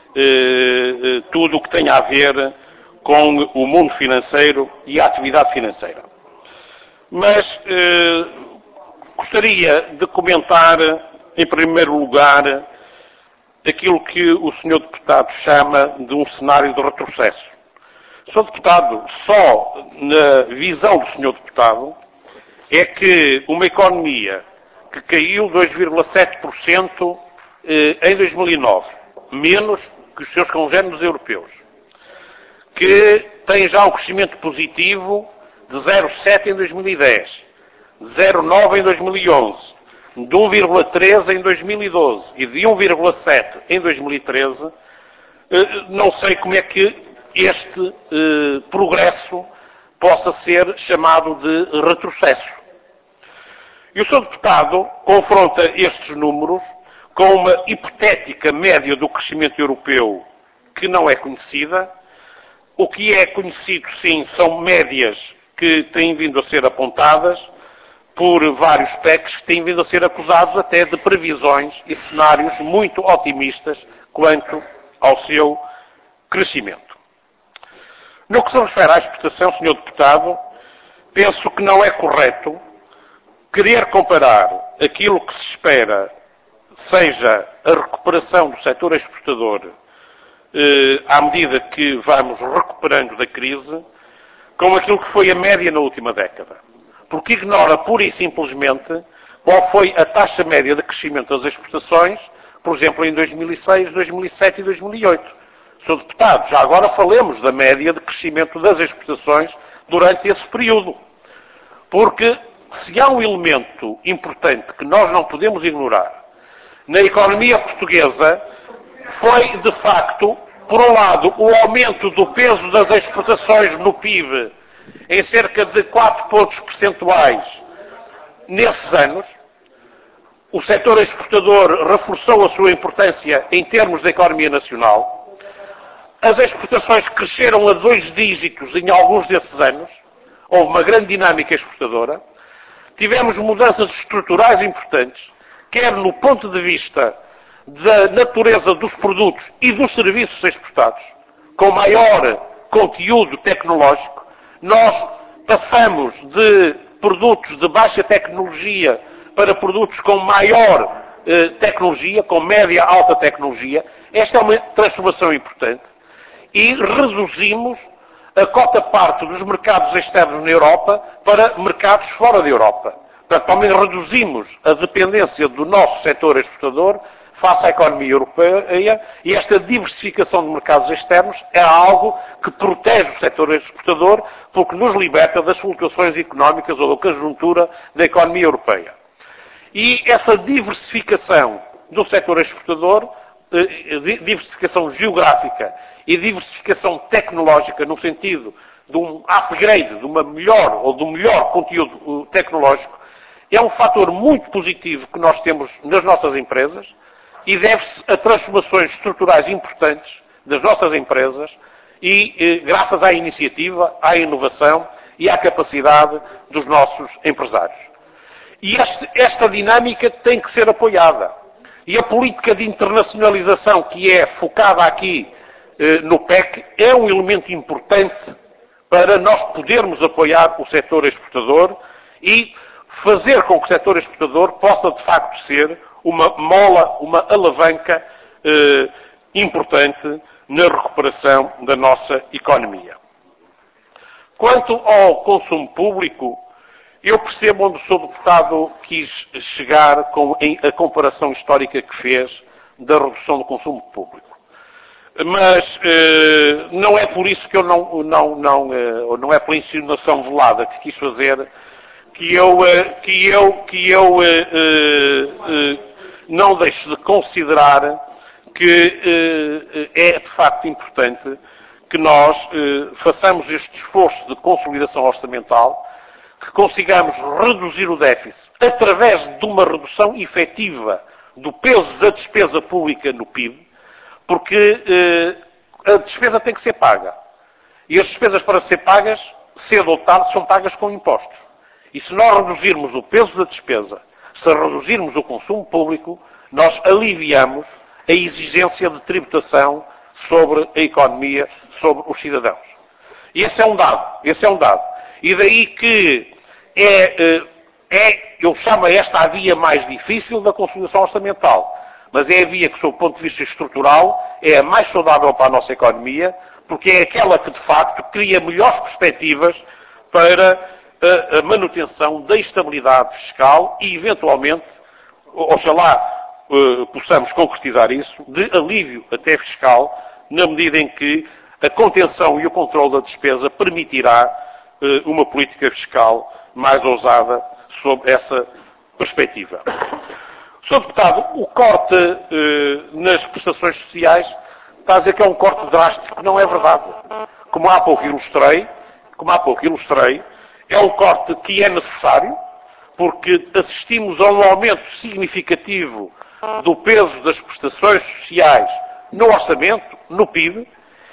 eh, tudo o que tenha a ver com o mundo financeiro e a atividade financeira. Mas eh, gostaria de comentar, em primeiro lugar, aquilo que o senhor Deputado chama de um cenário de retrocesso. senhor Deputado, só na visão do senhor Deputado, é que uma economia que caiu dois vírgula sete por cento em dois mil e nove, menos que os seus congêneres europeus, que tem já um crescimento positivo de zero vírgula sete em dois mil e dez, de zero vírgula nove em dois mil e onze, de um vírgula treze em dois mil e doze e de um vírgula sete em dois mil e treze, não sei como é que este eh, progresso possa ser chamado de retrocesso. E o senhor Deputado confronta estes números com uma hipotética média do crescimento europeu que não é conhecida. O que é conhecido, sim, são médias que têm vindo a ser apontadas por vários P E Cs que têm vindo a ser acusados até de previsões e cenários muito otimistas quanto ao seu crescimento. No que se refere à exportação, senhor Deputado, penso que não é correto querer comparar aquilo que se espera seja a recuperação do setor exportador eh, à medida que vamos recuperando da crise com aquilo que foi a média na última década. Porque ignora pura e simplesmente qual foi a taxa média de crescimento das exportações, por exemplo, em dois mil e seis, dois mil e sete e dois mil e oito. senhor Deputado, já agora falemos da média de crescimento das exportações durante esse período. Porque se há um elemento importante que nós não podemos ignorar na economia portuguesa, foi, de facto, por um lado, o aumento do peso das exportações no P I B em cerca de quatro pontos percentuais nesses anos. O setor exportador reforçou a sua importância em termos da economia nacional. As exportações cresceram a dois dígitos em alguns desses anos. Houve uma grande dinâmica exportadora. Tivemos mudanças estruturais importantes, quer no ponto de vista da natureza dos produtos e dos serviços exportados, com maior conteúdo tecnológico. Nós passamos de produtos de baixa tecnologia para produtos com maior eh, tecnologia, com média alta tecnologia. Esta é uma transformação importante. E reduzimos a cota-parte dos mercados externos na Europa para mercados fora da Europa. Portanto, também reduzimos a dependência do nosso setor exportador face à economia europeia, e esta diversificação de mercados externos é algo que protege o setor exportador, porque nos liberta das flutuações económicas ou da conjuntura da economia europeia. E essa diversificação do setor exportador, diversificação geográfica e diversificação tecnológica, no sentido de um upgrade, de uma melhor ou de um melhor conteúdo tecnológico, é um fator muito positivo que nós temos nas nossas empresas e deve-se a transformações estruturais importantes das nossas empresas e eh, graças à iniciativa, à inovação e à capacidade dos nossos empresários. E este, esta dinâmica tem que ser apoiada. E a política de internacionalização que é focada aqui eh, no P E C é um elemento importante para nós podermos apoiar o setor exportador e fazer com que o setor exportador possa, de facto, ser uma mola, uma alavanca eh, importante na recuperação da nossa economia. Quanto ao consumo público, eu percebo onde o senhor Deputado quis chegar com a comparação histórica que fez da redução do consumo público. Mas eh, não é por isso que eu não, não, não, eh, ou não é pela insinuação velada que quis fazer, que eu, eh, que eu, que eu eh, eh, não deixo de considerar que eh, é de facto importante que nós eh, façamos este esforço de consolidação orçamental, que consigamos reduzir o déficit através de uma redução efetiva do peso da despesa pública no P I B, porque eh, a despesa tem que ser paga. E as despesas, para ser pagas, cedo ou tarde, são pagas com impostos. E se nós reduzirmos o peso da despesa, se reduzirmos o consumo público, nós aliviamos a exigência de tributação sobre a economia, sobre os cidadãos. E esse é um dado. Esse é um dado. E daí que é, é, eu chamo esta a via mais difícil da consolidação orçamental. Mas é a via que, sob o ponto de vista estrutural, é a mais saudável para a nossa economia, porque é aquela que, de facto, cria melhores perspectivas para a, a manutenção da estabilidade fiscal e, eventualmente, oxalá uh, possamos concretizar isso, de alívio até fiscal, na medida em que a contenção e o controle da despesa permitirá uh, uma política fiscal mais ousada sob essa perspectiva. senhor Deputado, o corte eh, nas prestações sociais está a dizer que é um corte drástico. Não é verdade. Como há pouco ilustrei, como há pouco ilustrei, é um corte que é necessário, porque assistimos a um aumento significativo do peso das prestações sociais no orçamento, no P I B,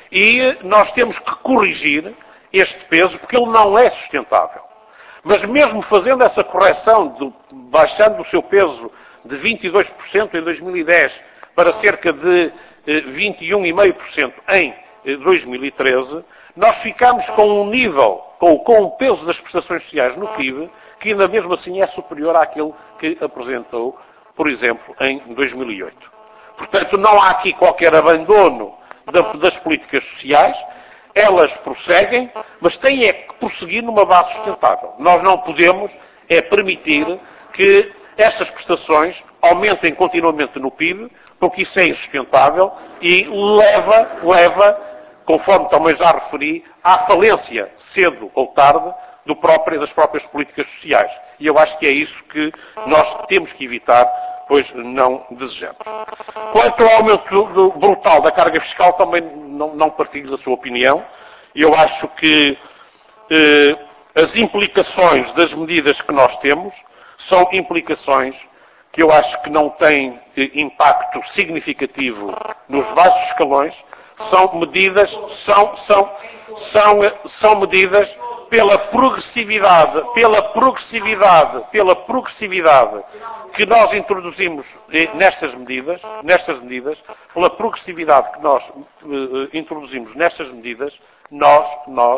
e nós temos que corrigir este peso, porque ele não é sustentável. Mas mesmo fazendo essa correção, de, baixando o seu peso de vinte e dois por cento em dois mil e dez para cerca de eh, vinte e um vírgula cinco por cento em eh, dois mil e treze, nós ficamos com um nível, com, com o peso das prestações sociais no P I B, que ainda mesmo assim é superior àquele que apresentou, por exemplo, em dois mil e oito. Portanto, não há aqui qualquer abandono da, das políticas sociais, elas prosseguem, mas têm é que prosseguir numa base sustentável. Nós não podemos é permitir que estas prestações aumentem continuamente no P I B, porque isso é insustentável e leva, leva, conforme também já referi, à falência, cedo ou tarde, do próprio, das próprias políticas sociais. E eu acho que é isso que nós temos que evitar, pois não desejamos. Quanto ao aumento do, do, brutal da carga fiscal, também não, não partilho da sua opinião. Eu acho que eh, as implicações das medidas que nós temos são implicações que eu acho que não têm eh, impacto significativo nos baixos escalões. São medidas, são, são, são, são medidas pela progressividade, pela progressividade, pela progressividade que nós introduzimos nestas medidas, nestas medidas, pela progressividade que nós eh, introduzimos nestas medidas, nós, nós,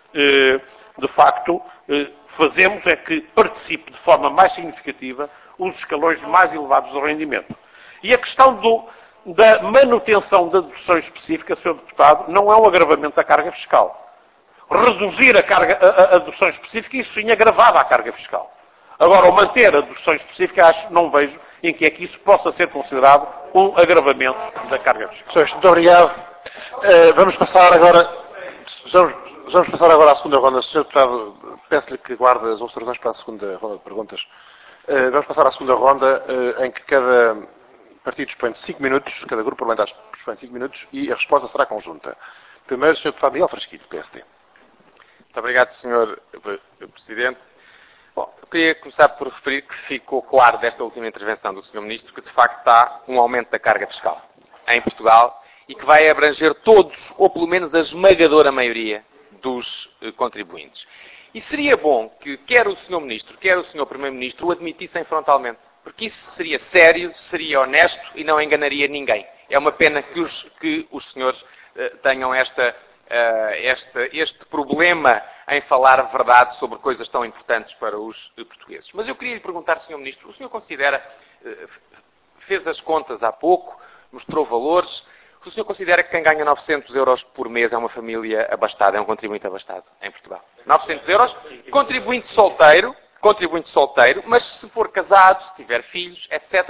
eh, de facto, eh, fazemos é que participe de forma mais significativa os escalões mais elevados do rendimento. E a questão do, da manutenção da dedução específica, senhor Deputado, não é um agravamento da carga fiscal. Reduzir a, carga, a, a dedução específica, isso sim agravava a carga fiscal. Agora, o manter a dedução específica, acho, não vejo em que é que isso possa ser considerado um agravamento da carga fiscal. Muito obrigado. Uh, vamos passar agora, vamos, vamos passar agora à segunda ronda. senhor Deputado, peço-lhe que guarde as instruções para a segunda ronda de perguntas. Uh, vamos passar à segunda ronda, uh, em que cada partido dispõe de cinco minutos, cada grupo parlamentar dispõe de cinco minutos, e a resposta será conjunta. Primeiro, senhor Deputado Miguel Frasquilho, P S D. Muito obrigado, senhor Presidente. Bom, eu queria começar por referir que ficou claro desta última intervenção do senhor Ministro que, de facto, há um aumento da carga fiscal em Portugal e que vai abranger todos, ou pelo menos a esmagadora maioria dos eh, contribuintes. E seria bom que quer o senhor Ministro, quer o senhor Primeiro-Ministro o admitissem frontalmente, porque isso seria sério, seria honesto e não enganaria ninguém. É uma pena que os, que os senhores eh, tenham esta... Uh, este, este problema em falar a verdade sobre coisas tão importantes para os uh, portugueses. Mas eu queria lhe perguntar, senhor Ministro, o senhor considera, uh, fez as contas há pouco, mostrou valores, o senhor considera que quem ganha novecentos euros por mês é uma família abastada, é um contribuinte abastado em Portugal? novecentos euros, contribuinte solteiro, contribuinte solteiro, mas se for casado, se tiver filhos, etcétera,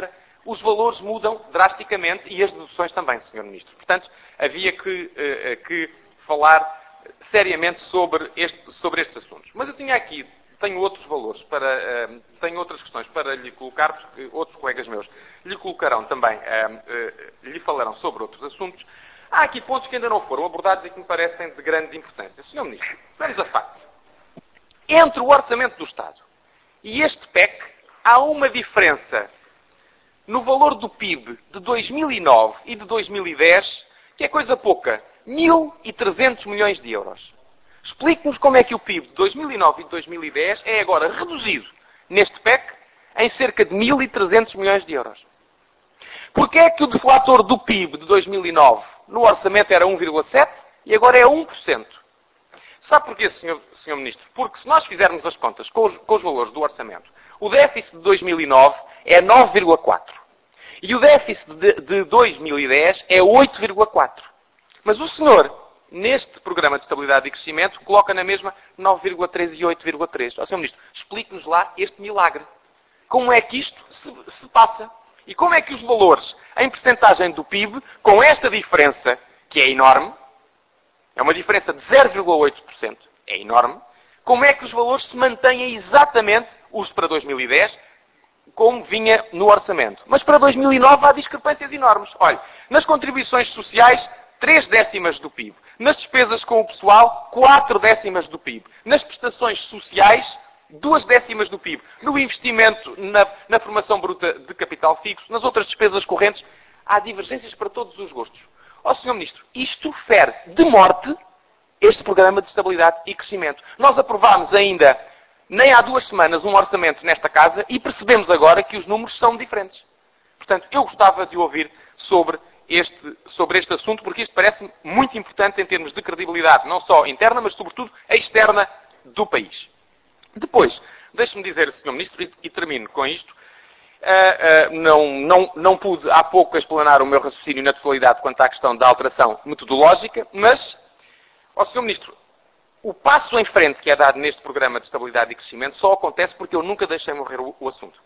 os valores mudam drasticamente e as deduções também, senhor Ministro. Portanto, havia que, uh, que falar seriamente sobre, este, sobre estes assuntos. Mas eu tinha aqui, tenho outros valores, para, uh, tenho outras questões para lhe colocar, porque outros colegas meus lhe colocarão também, uh, uh, lhe falarão sobre outros assuntos. Há aqui pontos que ainda não foram abordados e que me parecem de grande importância. senhor Ministro, vamos a facto. Entre o Orçamento do Estado e este P E C, há uma diferença no valor do P I B de dois mil e nove e de dois mil e dez, que é coisa pouca, mil e trezentos milhões de euros. Explique-nos como é que o P I B de dois mil e nove e de dois mil e dez é agora reduzido neste P E C em cerca de mil e trezentos milhões de euros. Porquê é que o deflator do P I B de dois mil e nove no orçamento era um vírgula sete e agora é um por cento? Sabe porquê, senhor, senhor Ministro? Porque se nós fizermos as contas com os, com os valores do orçamento, o déficit de dois mil e nove é nove vírgula quatro e o déficit de, de dois mil e dez é oito vírgula quatro. Mas o senhor, neste programa de estabilidade e crescimento, coloca na mesma nove vírgula três e oito vírgula três. Ó, senhor Ministro, explique-nos lá este milagre. Como é que isto se, se passa? E como é que os valores em percentagem do P I B, com esta diferença, que é enorme, é uma diferença de zero vírgula oito por cento, é enorme, como é que os valores se mantêm exatamente, os para dois mil e dez, como vinha no orçamento. Mas para dois mil e nove há discrepâncias enormes. Olha, nas contribuições sociais, três décimas do P I B. Nas despesas com o pessoal, quatro décimas do P I B. Nas prestações sociais, duas décimas do P I B. No investimento na, na formação bruta de capital fixo, nas outras despesas correntes, há divergências para todos os gostos. Ó, senhor Ministro, isto fere de morte este programa de estabilidade e crescimento. Nós aprovámos ainda, nem há duas semanas, um orçamento nesta casa e percebemos agora que os números são diferentes. Portanto, eu gostava de ouvir sobre este, sobre este assunto, porque isto parece muito importante em termos de credibilidade, não só interna, mas sobretudo externa do país. Depois, deixe-me dizer, senhor Ministro, e, e termino com isto, Uh, uh, não, não, não pude há pouco explanar o meu raciocínio na totalidade quanto à questão da alteração metodológica, mas, ó senhor Ministro, o passo em frente que é dado neste programa de estabilidade e crescimento só acontece porque eu nunca deixei morrer o, o assunto.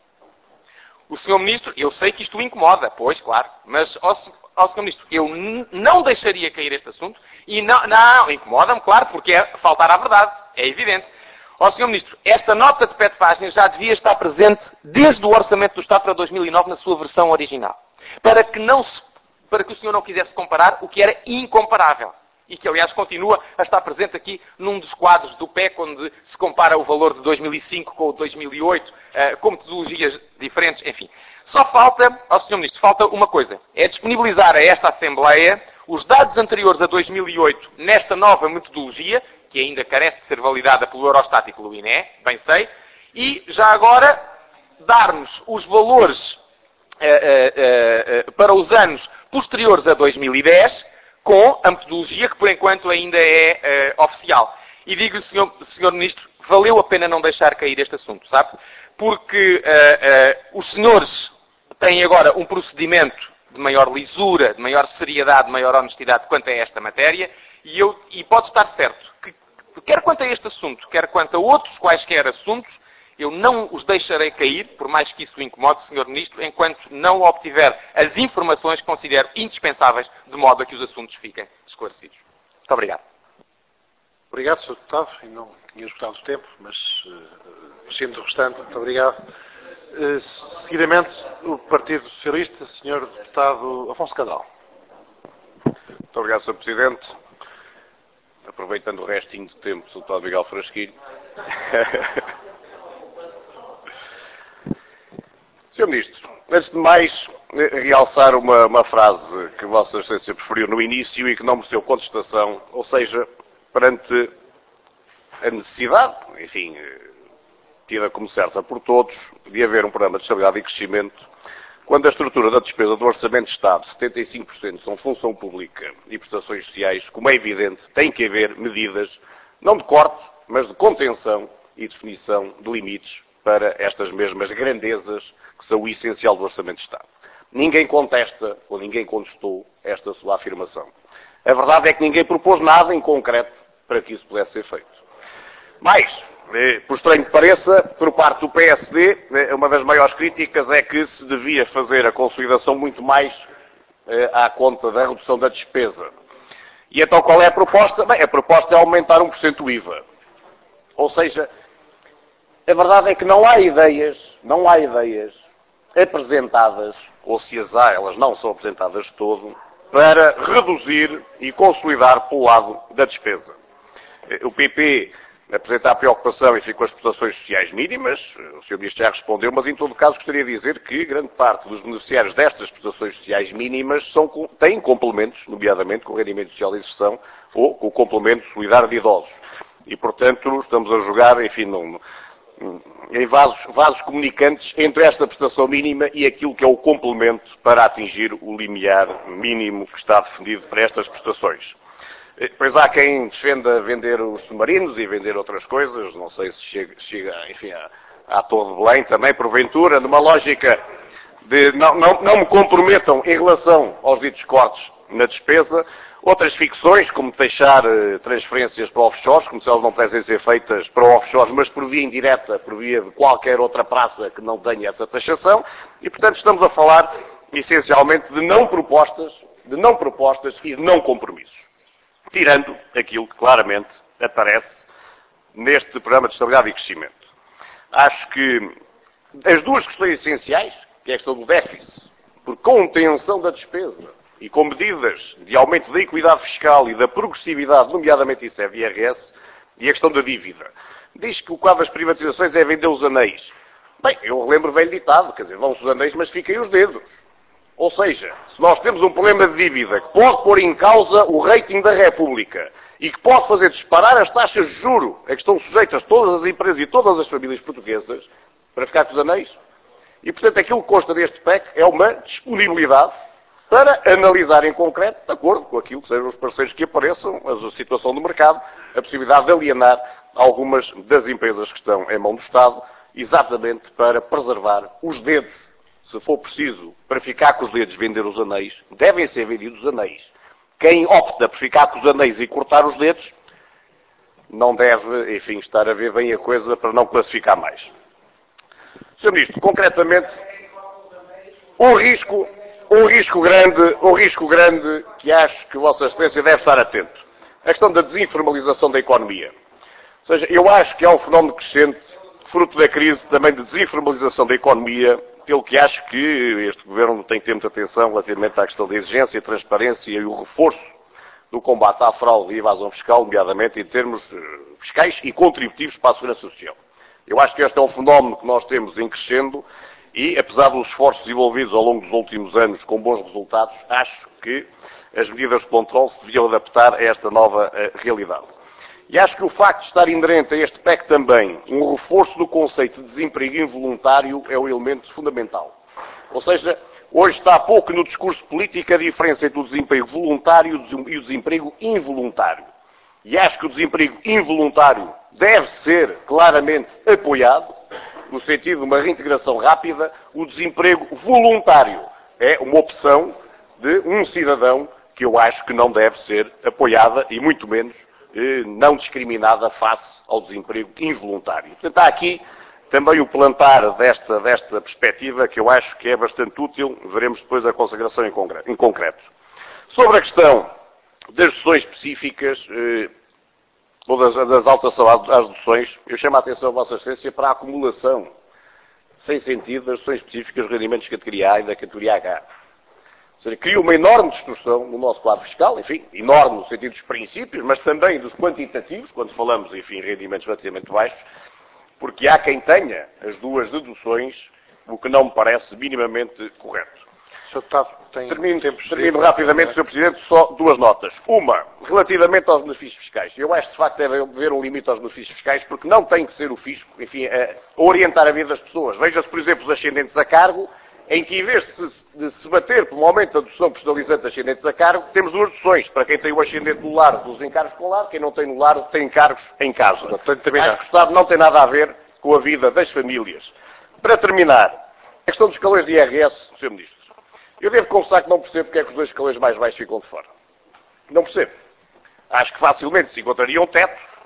O senhor Ministro, eu sei que isto o incomoda, pois, claro, mas, ó, ó senhor Ministro, eu não deixaria cair este assunto e não, não incomoda-me, claro, porque é faltar à verdade, é evidente. Ó senhor Ministro, esta nota de pé de páginas já devia estar presente desde o Orçamento do Estado para dois mil e nove na sua versão original. Para que, não se, para que o senhor não quisesse comparar o que era incomparável. E que, aliás, continua a estar presente aqui num dos quadros do P E C, onde se compara o valor de dois mil e cinco com o de dois mil e oito, uh, com metodologias diferentes, enfim. Só falta, ó senhor Ministro, falta uma coisa. É disponibilizar a esta Assembleia os dados anteriores a dois mil e oito nesta nova metodologia, que ainda carece de ser validada pelo Eurostat e pelo I N E, bem sei, e já agora dar-nos os valores uh, uh, uh, para os anos posteriores a dois mil e dez, com a metodologia que por enquanto ainda é uh, oficial. E digo-lhe, senhor, senhor Ministro, valeu a pena não deixar cair este assunto, sabe? Porque uh, uh, os senhores têm agora um procedimento de maior lisura, de maior seriedade, de maior honestidade quanto a esta matéria, e, eu, e pode estar certo que, quer quanto a este assunto, quer quanto a outros quaisquer assuntos, eu não os deixarei cair, por mais que isso o incomode, senhor Ministro, enquanto não obtiver as informações que considero indispensáveis, de modo a que os assuntos fiquem esclarecidos. Muito obrigado. Obrigado, senhor Deputado. E não tinha esgotado o tempo, mas uh, sendo o restante, muito obrigado. Uh, seguidamente, o Partido Socialista, senhor Deputado Afonso Cadal. Muito obrigado, senhor Presidente. Aproveitando o restinho de tempo do Deputado Miguel Frasquilho. senhor Ministro, antes de mais, realçar uma, uma frase que Vossa Excelência preferiu no início e que não mereceu contestação, ou seja, perante a necessidade, enfim, tida como certa por todos, de haver um programa de estabilidade e crescimento, quando a estrutura da despesa do Orçamento de Estado, setenta e cinco por cento são função pública e prestações sociais, como é evidente, tem que haver medidas, não de corte, mas de contenção e definição de limites para estas mesmas grandezas que são o essencial do Orçamento de Estado. Ninguém contesta ou ninguém contestou esta sua afirmação. A verdade é que ninguém propôs nada em concreto para que isso pudesse ser feito. Mais, por estranho que pareça, por parte do P S D, uma das maiores críticas é que se devia fazer a consolidação muito mais à conta da redução da despesa. E então qual é a proposta? Bem, a proposta é aumentar um por cento o I V A. Ou seja, a verdade é que não há ideias, não há ideias apresentadas, ou se as há, elas não são apresentadas de todo, para reduzir e consolidar pelo lado da despesa. O P P apresenta a preocupação, enfim, com as prestações sociais mínimas, o senhor Ministro já respondeu, mas em todo caso gostaria de dizer que grande parte dos beneficiários destas prestações sociais mínimas são, têm complementos, nomeadamente com o rendimento social de inserção ou com o complemento solidário de idosos. E, portanto, estamos a jogar, enfim, num, em vasos, vasos comunicantes entre esta prestação mínima e aquilo que é o complemento para atingir o limiar mínimo que está definido para estas prestações. Pois há quem defenda vender os submarinos e vender outras coisas, não sei se chega, chega enfim, à, à Torre de Belém também, porventura, numa lógica de não, não, não me comprometam em relação aos ditos cortes na despesa. Outras ficções, como deixar uh, transferências para offshores, como se elas não pudessem ser feitas para offshores, mas por via indireta, por via de qualquer outra praça que não tenha essa taxação. E, portanto, estamos a falar, essencialmente, de não propostas, de não propostas e de não compromissos. Tirando aquilo que claramente aparece neste programa de estabilidade e crescimento. Acho que as duas questões essenciais, que é a questão do déficit, por contenção da despesa e com medidas de aumento da equidade fiscal e da progressividade, nomeadamente isso é de I R S, e a questão da dívida. Diz que o quadro das privatizações é vender os anéis. Bem, eu lembro velho ditado, quer dizer, vão-se os anéis, mas fiquem os dedos. Ou seja, se nós temos um problema de dívida que pode pôr em causa o rating da República e que pode fazer disparar as taxas de juro a que estão sujeitas todas as empresas e todas as famílias portuguesas, para ficar com os anéis, e portanto aquilo que consta deste P E C é uma disponibilidade para analisar em concreto, de acordo com aquilo que sejam os parceiros que apareçam, a situação do mercado, a possibilidade de alienar algumas das empresas que estão em mão do Estado, exatamente para preservar os dedos. Se for preciso, para ficar com os dedos, vender os anéis, devem ser vendidos os anéis. Quem opta por ficar com os anéis e cortar os dedos, não deve, enfim, estar a ver bem a coisa para não classificar mais. senhor Ministro, concretamente, um risco, um risco grande, um risco grande que acho que Vossa Excelência deve estar atento. A questão da desinformalização da economia. Ou seja, eu acho que há um fenómeno crescente, fruto da crise também de desinformalização da economia, pelo que acho que este Governo tem que ter muita atenção relativamente à questão da exigência, transparência e o reforço do combate à fraude e evasão fiscal, nomeadamente em termos fiscais e contributivos para a segurança social. Eu acho que este é um fenómeno que nós temos em crescendo e, apesar dos esforços envolvidos ao longo dos últimos anos com bons resultados, acho que as medidas de controle se deviam adaptar a esta nova uh, realidade. E acho que o facto de estar inerente a este P E C também um reforço do conceito de desemprego involuntário é o elemento fundamental. Ou seja, hoje está pouco no discurso político a diferença entre o desemprego voluntário e o desemprego involuntário. E acho que o desemprego involuntário deve ser claramente apoiado, no sentido de uma reintegração rápida. O desemprego voluntário é uma opção de um cidadão que eu acho que não deve ser apoiada e muito menos não discriminada face ao desemprego involuntário. Portanto, há aqui também o plantar desta, desta perspectiva que eu acho que é bastante útil. Veremos depois a consagração em concreto. Sobre a questão das deduções específicas, eh, ou das, das alterações às deduções, eu chamo a atenção a Vossa Excelência para a acumulação, sem sentido, das deduções específicas dos rendimentos de categoria A e da categoria H. Ou seja, cria uma enorme distorção no nosso quadro fiscal, enfim, enorme no sentido dos princípios, mas também dos quantitativos, quando falamos, enfim, em rendimentos relativamente baixos, porque há quem tenha as duas deduções, o que não me parece minimamente correto. senhor Deputado, tem termino, tempo termino rapidamente, senhor Presidente, só duas notas. Uma, relativamente aos benefícios fiscais. Eu acho que, de facto, deve haver um limite aos benefícios fiscais, porque não tem que ser o fisco, enfim, a orientar a vida das pessoas. Veja-se, por exemplo, os ascendentes a cargo, em que, em vez de se, de se bater por um aumento da dedução personalizante de ascendentes a cargo, temos duas deduções. Para quem tem o ascendente no lar, dos encargos com o lar, quem não tem no lar, tem encargos em casa. Acho que o Estado não tem nada a ver com a vida das famílias. Para terminar, a questão dos escalões de I R S, senhor Ministro. Eu devo confessar que não percebo porque é que os dois escalões mais baixos ficam de fora. Não percebo. Acho que facilmente se encontraria um teto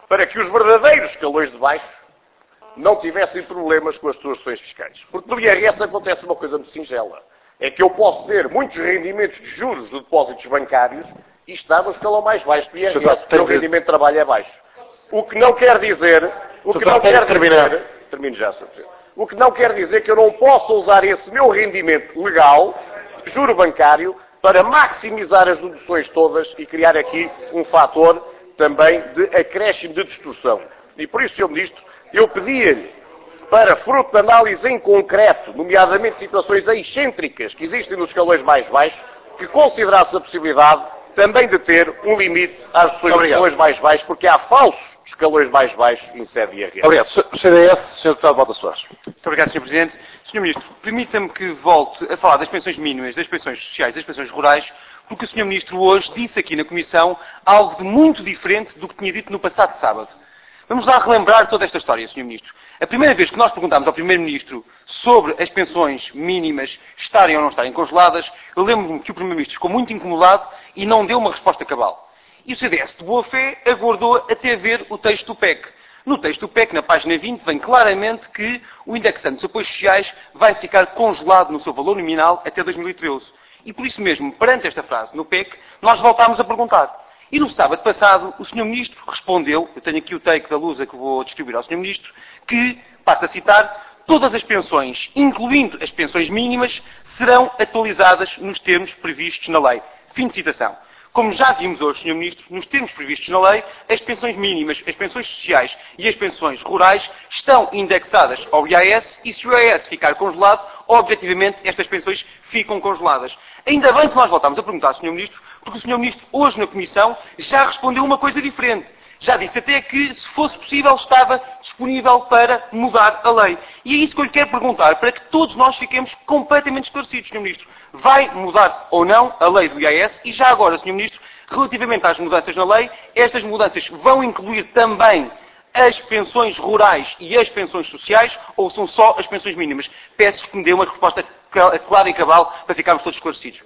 para que os verdadeiros escalões de baixo não tivessem problemas com as suas deduções fiscais. Porque no I R S acontece uma coisa muito singela. É que eu posso ter muitos rendimentos de juros de depósitos bancários e estar no escalão mais baixo do I R S, porque o rendimento de trabalho é baixo. O que não quer dizer... O que não quer dizer... Termino já, senhor Presidente. O que não quer dizer que eu não possa usar esse meu rendimento legal, juro bancário, para maximizar as deduções todas e criar aqui um fator também de acréscimo de distorção. E por isso, senhor Ministro, eu pedia-lhe, para fruto de análise em concreto, nomeadamente situações excêntricas que existem nos escalões mais baixos, que considerasse a possibilidade também de ter um limite às deduções dos escalões mais baixos, porque há falsos escalões mais baixos em sede de I R S. Obrigado. C D S, senhor Deputado Balta Soares. Muito obrigado, senhor Presidente. senhor Ministro, permita-me que volte a falar das pensões mínimas, das pensões sociais, das pensões rurais, porque o senhor Ministro hoje disse aqui na Comissão algo de muito diferente do que tinha dito no passado sábado. Vamos lá relembrar toda esta história, senhor Ministro. A primeira vez que nós perguntámos ao Primeiro-Ministro sobre as pensões mínimas estarem ou não estarem congeladas, eu lembro-me que o Primeiro-Ministro ficou muito incomodado e não deu uma resposta cabal. E o C D S, de boa fé, aguardou até ver o texto do P E C. No texto do P E C, na página vinte, vem claramente que o indexante dos apoios sociais vai ficar congelado no seu valor nominal até dois mil e treze. E por isso mesmo, perante esta frase no P E C, nós voltámos a perguntar. E no sábado passado, o senhor Ministro respondeu, eu tenho aqui o take da Lusa que vou distribuir ao senhor Ministro, que, passo a citar, todas as pensões, incluindo as pensões mínimas, serão atualizadas nos termos previstos na lei. Fim de citação. Como já vimos hoje, senhor Ministro, nos termos previstos na lei, as pensões mínimas, as pensões sociais e as pensões rurais estão indexadas ao I A S e se o I A S ficar congelado, objetivamente estas pensões ficam congeladas. Ainda bem que nós voltámos a perguntar ao senhor Ministro, porque o senhor Ministro hoje na Comissão já respondeu uma coisa diferente. Já disse até que, se fosse possível, estava disponível para mudar a lei. E é isso que eu lhe quero perguntar, para que todos nós fiquemos completamente esclarecidos, senhor Ministro. Vai mudar ou não a lei do I A S? E já agora, senhor Ministro, relativamente às mudanças na lei, estas mudanças vão incluir também as pensões rurais e as pensões sociais, ou são só as pensões mínimas? Peço que me dê uma resposta clara e cabal para ficarmos todos esclarecidos.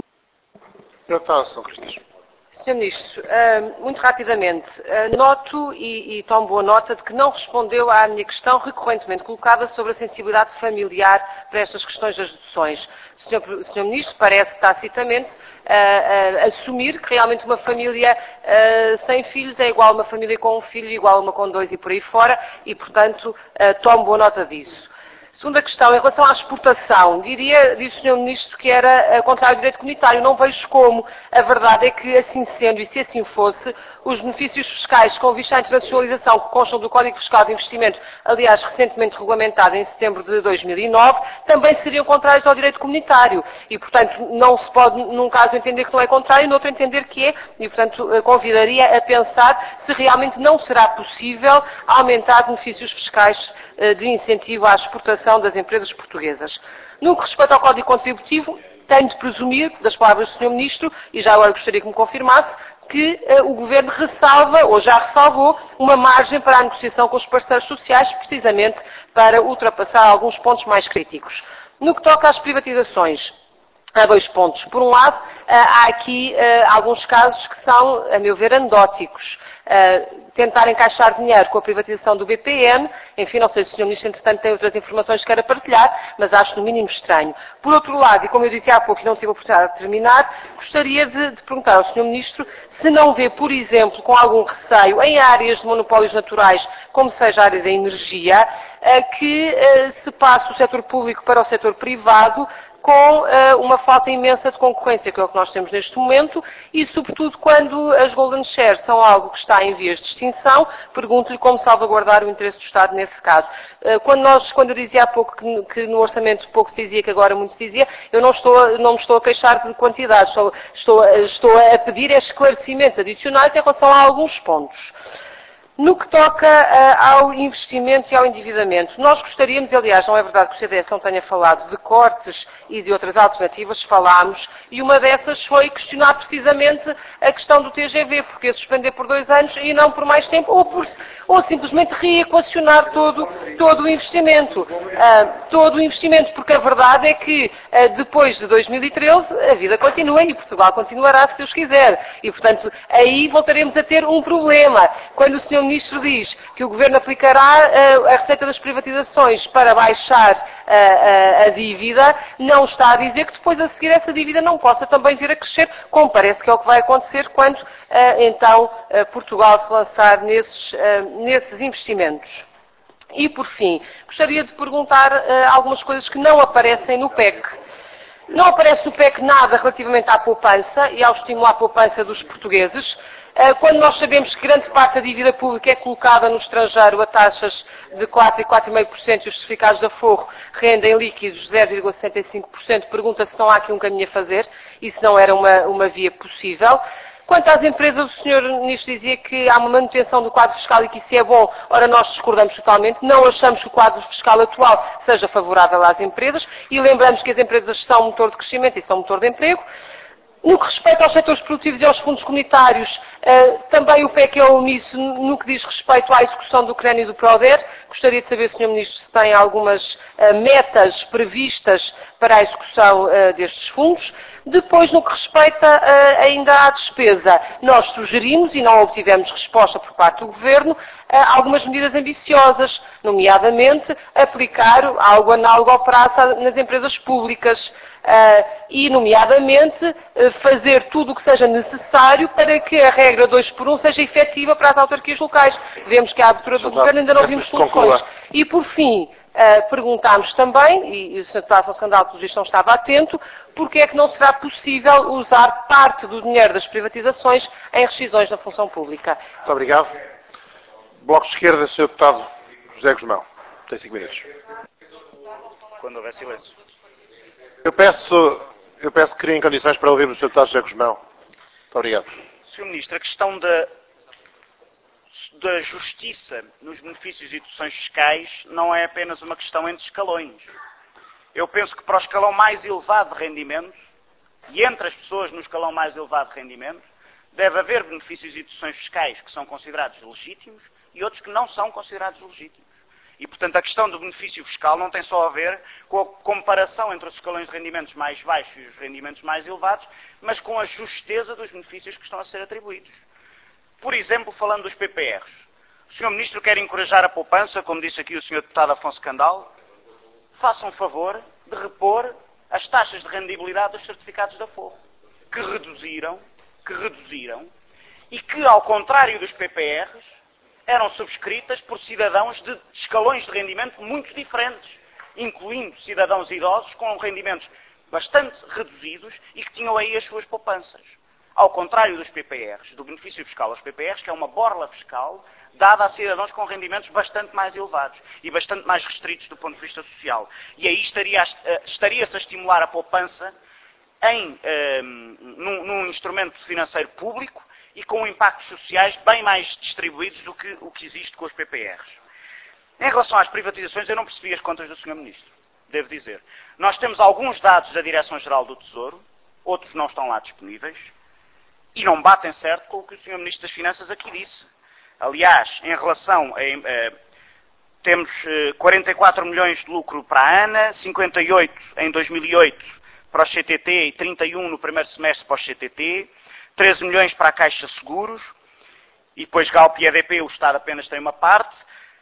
senhor Ministro, muito rapidamente, noto e, e tomo boa nota de que não respondeu à minha questão recorrentemente colocada sobre a sensibilidade familiar para estas questões das deduções. O senhor, o senhor Ministro parece tacitamente uh, uh, assumir que realmente uma família uh, sem filhos é igual a uma família com um filho, igual a uma com dois e por aí fora, e, portanto, uh, tomo boa nota disso. Segunda questão, em relação à exportação, diria, disse o senhor Ministro que era contrário ao direito comunitário. Não vejo como. A verdade é que, assim sendo, e se assim fosse, os benefícios fiscais com vista à internacionalização que constam do Código Fiscal de Investimento, aliás, recentemente regulamentado em setembro de dois mil e nove, também seriam contrários ao direito comunitário. E, portanto, não se pode, num caso, entender que não é contrário, no outro entender que é. E, portanto, convidaria a pensar se realmente não será possível aumentar benefícios fiscais de incentivo à exportação das empresas portuguesas. No que respeita ao Código Contributivo, tenho de presumir, das palavras do senhor Ministro, e já agora gostaria que me confirmasse, que uh, o Governo ressalva, ou já ressalvou, uma margem para a negociação com os parceiros sociais, precisamente para ultrapassar alguns pontos mais críticos. No que toca às privatizações, há dois pontos. Por um lado, há aqui uh, alguns casos que são, a meu ver, anedóticos. Uh, tentar encaixar dinheiro com a privatização do B P N, enfim, não sei se o senhor Ministro, entretanto, tem outras informações que queira partilhar, mas acho no mínimo estranho. Por outro lado, e como eu disse há pouco e não tive a oportunidade de terminar, gostaria de, de perguntar ao senhor Ministro se não vê, por exemplo, com algum receio, em áreas de monopólios naturais, como seja a área da energia, uh, que uh, se passe o setor público para o setor privado, com uh, uma falta imensa de concorrência, que é o que nós temos neste momento, e sobretudo quando as Golden Shares são algo que está em vias de extinção, pergunto-lhe como salvaguardar o interesse do Estado nesse caso. Uh, quando, nós, quando eu dizia há pouco que, que no orçamento pouco se dizia, que agora muito se dizia, eu não, estou, não me estou a queixar de quantidades, estou, estou, estou a pedir esclarecimentos adicionais em relação a alguns pontos. No que toca uh, ao investimento e ao endividamento, nós gostaríamos, aliás, não é verdade que o C D S não tenha falado de cortes e de outras alternativas, falámos, e uma dessas foi questionar precisamente a questão do T G V, porque suspender por dois anos e não por mais tempo, ou, por, ou simplesmente reequacionar todo, todo o investimento. Uh, todo o investimento, porque a verdade é que uh, depois de dois mil e treze a vida continua e Portugal continuará, se Deus quiser. E, portanto, aí voltaremos a ter um problema. Quando o senhor Ministro diz que o Governo aplicará uh, a receita das privatizações para baixar uh, uh, a dívida, não está a dizer que depois a seguir essa dívida não possa também vir a crescer, como parece que é o que vai acontecer quando uh, então uh, Portugal se lançar nesses, uh, nesses investimentos. E, por fim, gostaria de perguntar uh, algumas coisas que não aparecem no P E C. Não aparece no P E C nada relativamente à poupança e ao estímulo à poupança dos portugueses, uh, quando nós sabemos que grande parte da dívida pública é colocada no estrangeiro a taxas de quatro e quatro vírgula cinco por cento e os certificados de aforro rendem líquidos zero vírgula sessenta e cinco por cento, pergunta se não há aqui um caminho a fazer e se não era uma, uma via possível. Quanto às empresas, o senhor Ministro dizia que há uma manutenção do quadro fiscal e que isso é bom. Ora, nós discordamos totalmente. Não achamos que o quadro fiscal atual seja favorável às empresas e lembramos que as empresas são motor de crescimento e são motor de emprego. No que respeita aos setores produtivos e aos fundos comunitários, também o P E C é omisso no que diz respeito à execução do CREN e do PRODER. Gostaria de saber, senhor Ministro, se tem algumas metas previstas para a execução destes fundos. Depois, no que respeita ainda à despesa, nós sugerimos, e não obtivemos resposta por parte do Governo, algumas medidas ambiciosas, nomeadamente aplicar algo análogo ao prazo nas empresas públicas. Uh, e, nomeadamente, uh, fazer tudo o que seja necessário para que a regra dois por um seja efetiva para as autarquias locais. Vemos que a abertura do Governo ainda não vimos soluções. E, por fim, uh, perguntámos também, e, e o senhor Deputado Afonso Candal, pelo visto, não estava atento, porque é que não será possível usar parte do dinheiro das privatizações em rescisões na função pública. Muito obrigado. Bloco de Esquerda, senhor Deputado José Guzmão. Tem cinco minutos. Quando houver silêncio. Eu peço, eu peço que criem condições para ouvirmos o senhor Deputado José Guzmão. Muito obrigado. senhor Ministro, a questão da, da justiça nos benefícios e deduções fiscais não é apenas uma questão entre escalões. Eu penso que para o escalão mais elevado de rendimento, e entre as pessoas no escalão mais elevado de rendimento, deve haver benefícios e deduções fiscais que são considerados legítimos e outros que não são considerados legítimos. E, portanto, a questão do benefício fiscal não tem só a ver com a comparação entre os escalões de rendimentos mais baixos e os rendimentos mais elevados, mas com a justeza dos benefícios que estão a ser atribuídos. Por exemplo, falando dos P P Rs. O senhor Ministro quer encorajar a poupança, como disse aqui o senhor Deputado Afonso Candal. Faça um favor de repor as taxas de rendibilidade dos certificados de aforro, que reduziram, que reduziram, e que, ao contrário dos P P Rs, eram subscritas por cidadãos de escalões de rendimento muito diferentes, incluindo cidadãos idosos com rendimentos bastante reduzidos e que tinham aí as suas poupanças. Ao contrário dos P P Rs, do benefício fiscal aos P P Rs, que é uma borla fiscal dada a cidadãos com rendimentos bastante mais elevados e bastante mais restritos do ponto de vista social. E aí estaria, estaria-se a estimular a poupança em, um, num, num instrumento financeiro público e com impactos sociais bem mais distribuídos do que o que existe com os P P Rs. Em relação às privatizações, eu não percebi as contas do senhor Ministro, devo dizer. Nós temos alguns dados da Direção-Geral do Tesouro, outros não estão lá disponíveis, e não batem certo com o que o senhor Ministro das Finanças aqui disse. Aliás, em relação a... a temos quarenta e quatro milhões de lucro para a ANA, cinquenta e oito em dois mil e oito para o C T T e trinta e um no primeiro semestre para o C T T, treze milhões para a Caixa Seguros, e depois Galp e E D P, o Estado apenas tem uma parte,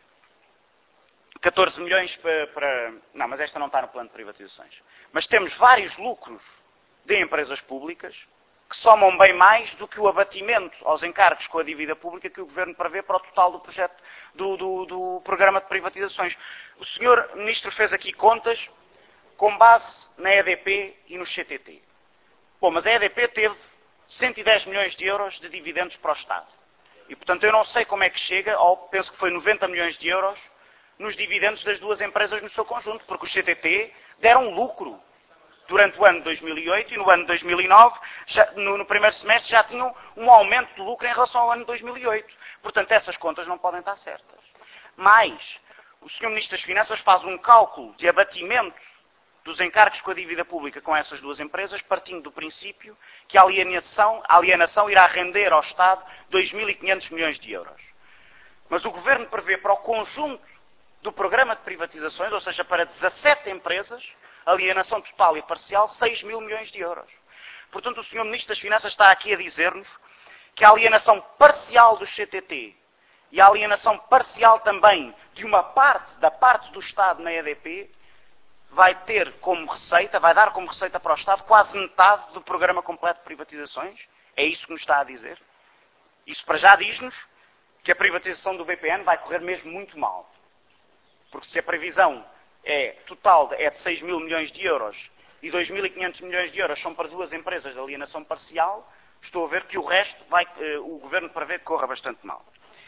catorze milhões para, para... Não, mas esta não está no plano de privatizações. Mas temos vários lucros de empresas públicas que somam bem mais do que o abatimento aos encargos com a dívida pública que o Governo prevê para o total do projeto do, do, do programa de privatizações. O senhor Ministro fez aqui contas com base na E D P e no C T T. Bom, mas a E D P teve cento e dez milhões de euros de dividendos para o Estado. E, portanto, eu não sei como é que chega, ou penso que foi noventa milhões de euros, nos dividendos das duas empresas no seu conjunto, porque os C T T deram lucro durante o ano de dois mil e oito e no ano de dois mil e nove, já, no, no primeiro semestre, já tinham um aumento de lucro em relação ao ano de dois mil e oito. Portanto, essas contas não podem estar certas. Mas, o senhor Ministro das Finanças faz um cálculo de abatimento dos encargos com a dívida pública com essas duas empresas, partindo do princípio que a alienação, a alienação irá render ao Estado dois mil e quinhentos milhões de euros. Mas o Governo prevê para o conjunto do programa de privatizações, ou seja, para dezassete empresas, alienação total e parcial, seis mil milhões de euros. Portanto, o senhor Ministro das Finanças está aqui a dizer-nos que a alienação parcial dos C T T e a alienação parcial também de uma parte, da parte do Estado na E D P, vai ter como receita, vai dar como receita para o Estado quase metade do programa completo de privatizações? É isso que nos está a dizer? Isso para já diz-nos que a privatização do B P N vai correr mesmo muito mal. Porque se a previsão é total é de seis mil milhões de euros e dois mil e quinhentos milhões de euros são para duas empresas de alienação parcial, estou a ver que o resto vai, o Governo prevê que corra bastante mal.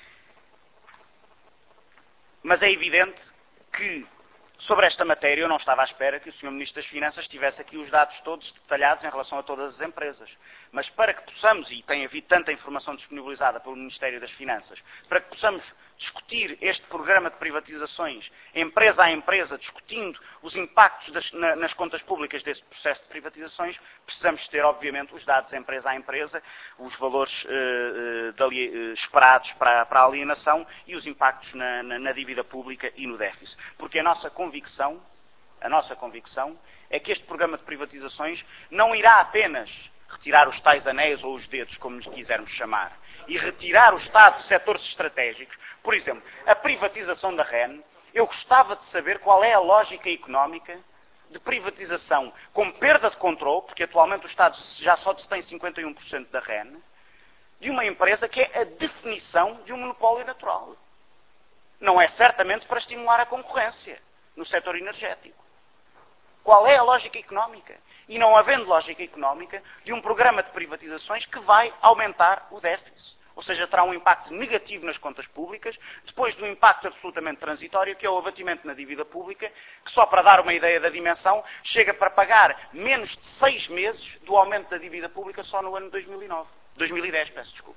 Mas é evidente que, sobre esta matéria, eu não estava à espera que o senhor Ministro das Finanças tivesse aqui os dados todos detalhados em relação a todas as empresas. Mas para que possamos, e tem havido tanta informação disponibilizada pelo Ministério das Finanças, para que possamos discutir este programa de privatizações, empresa a empresa, discutindo os impactos das, na, nas contas públicas desse processo de privatizações, precisamos ter, obviamente, os dados empresa a empresa, os valores eh, de, esperados para, para a alienação e os impactos na, na, na dívida pública e no déficit. Porque a nossa convicção, a nossa convicção é que este programa de privatizações não irá apenas retirar os tais anéis ou os dedos, como lhes quisermos chamar, e retirar o Estado de setores estratégicos. Por exemplo, a privatização da R E N, eu gostava de saber qual é a lógica económica de privatização com perda de controle, porque atualmente o Estado já só detém cinquenta e um por cento da R E N, de uma empresa que é a definição de um monopólio natural. Não é certamente para estimular a concorrência no setor energético. Qual é a lógica económica? E não havendo lógica económica de um programa de privatizações que vai aumentar o déficit. Ou seja, terá um impacto negativo nas contas públicas, depois de um impacto absolutamente transitório, que é o abatimento na dívida pública, que só para dar uma ideia da dimensão, chega para pagar menos de seis meses do aumento da dívida pública só no ano dois mil e nove. dois mil e dez, peço desculpa.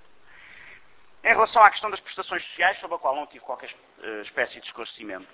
Em relação à questão das prestações sociais, sobre a qual não tive qualquer espécie de esclarecimento,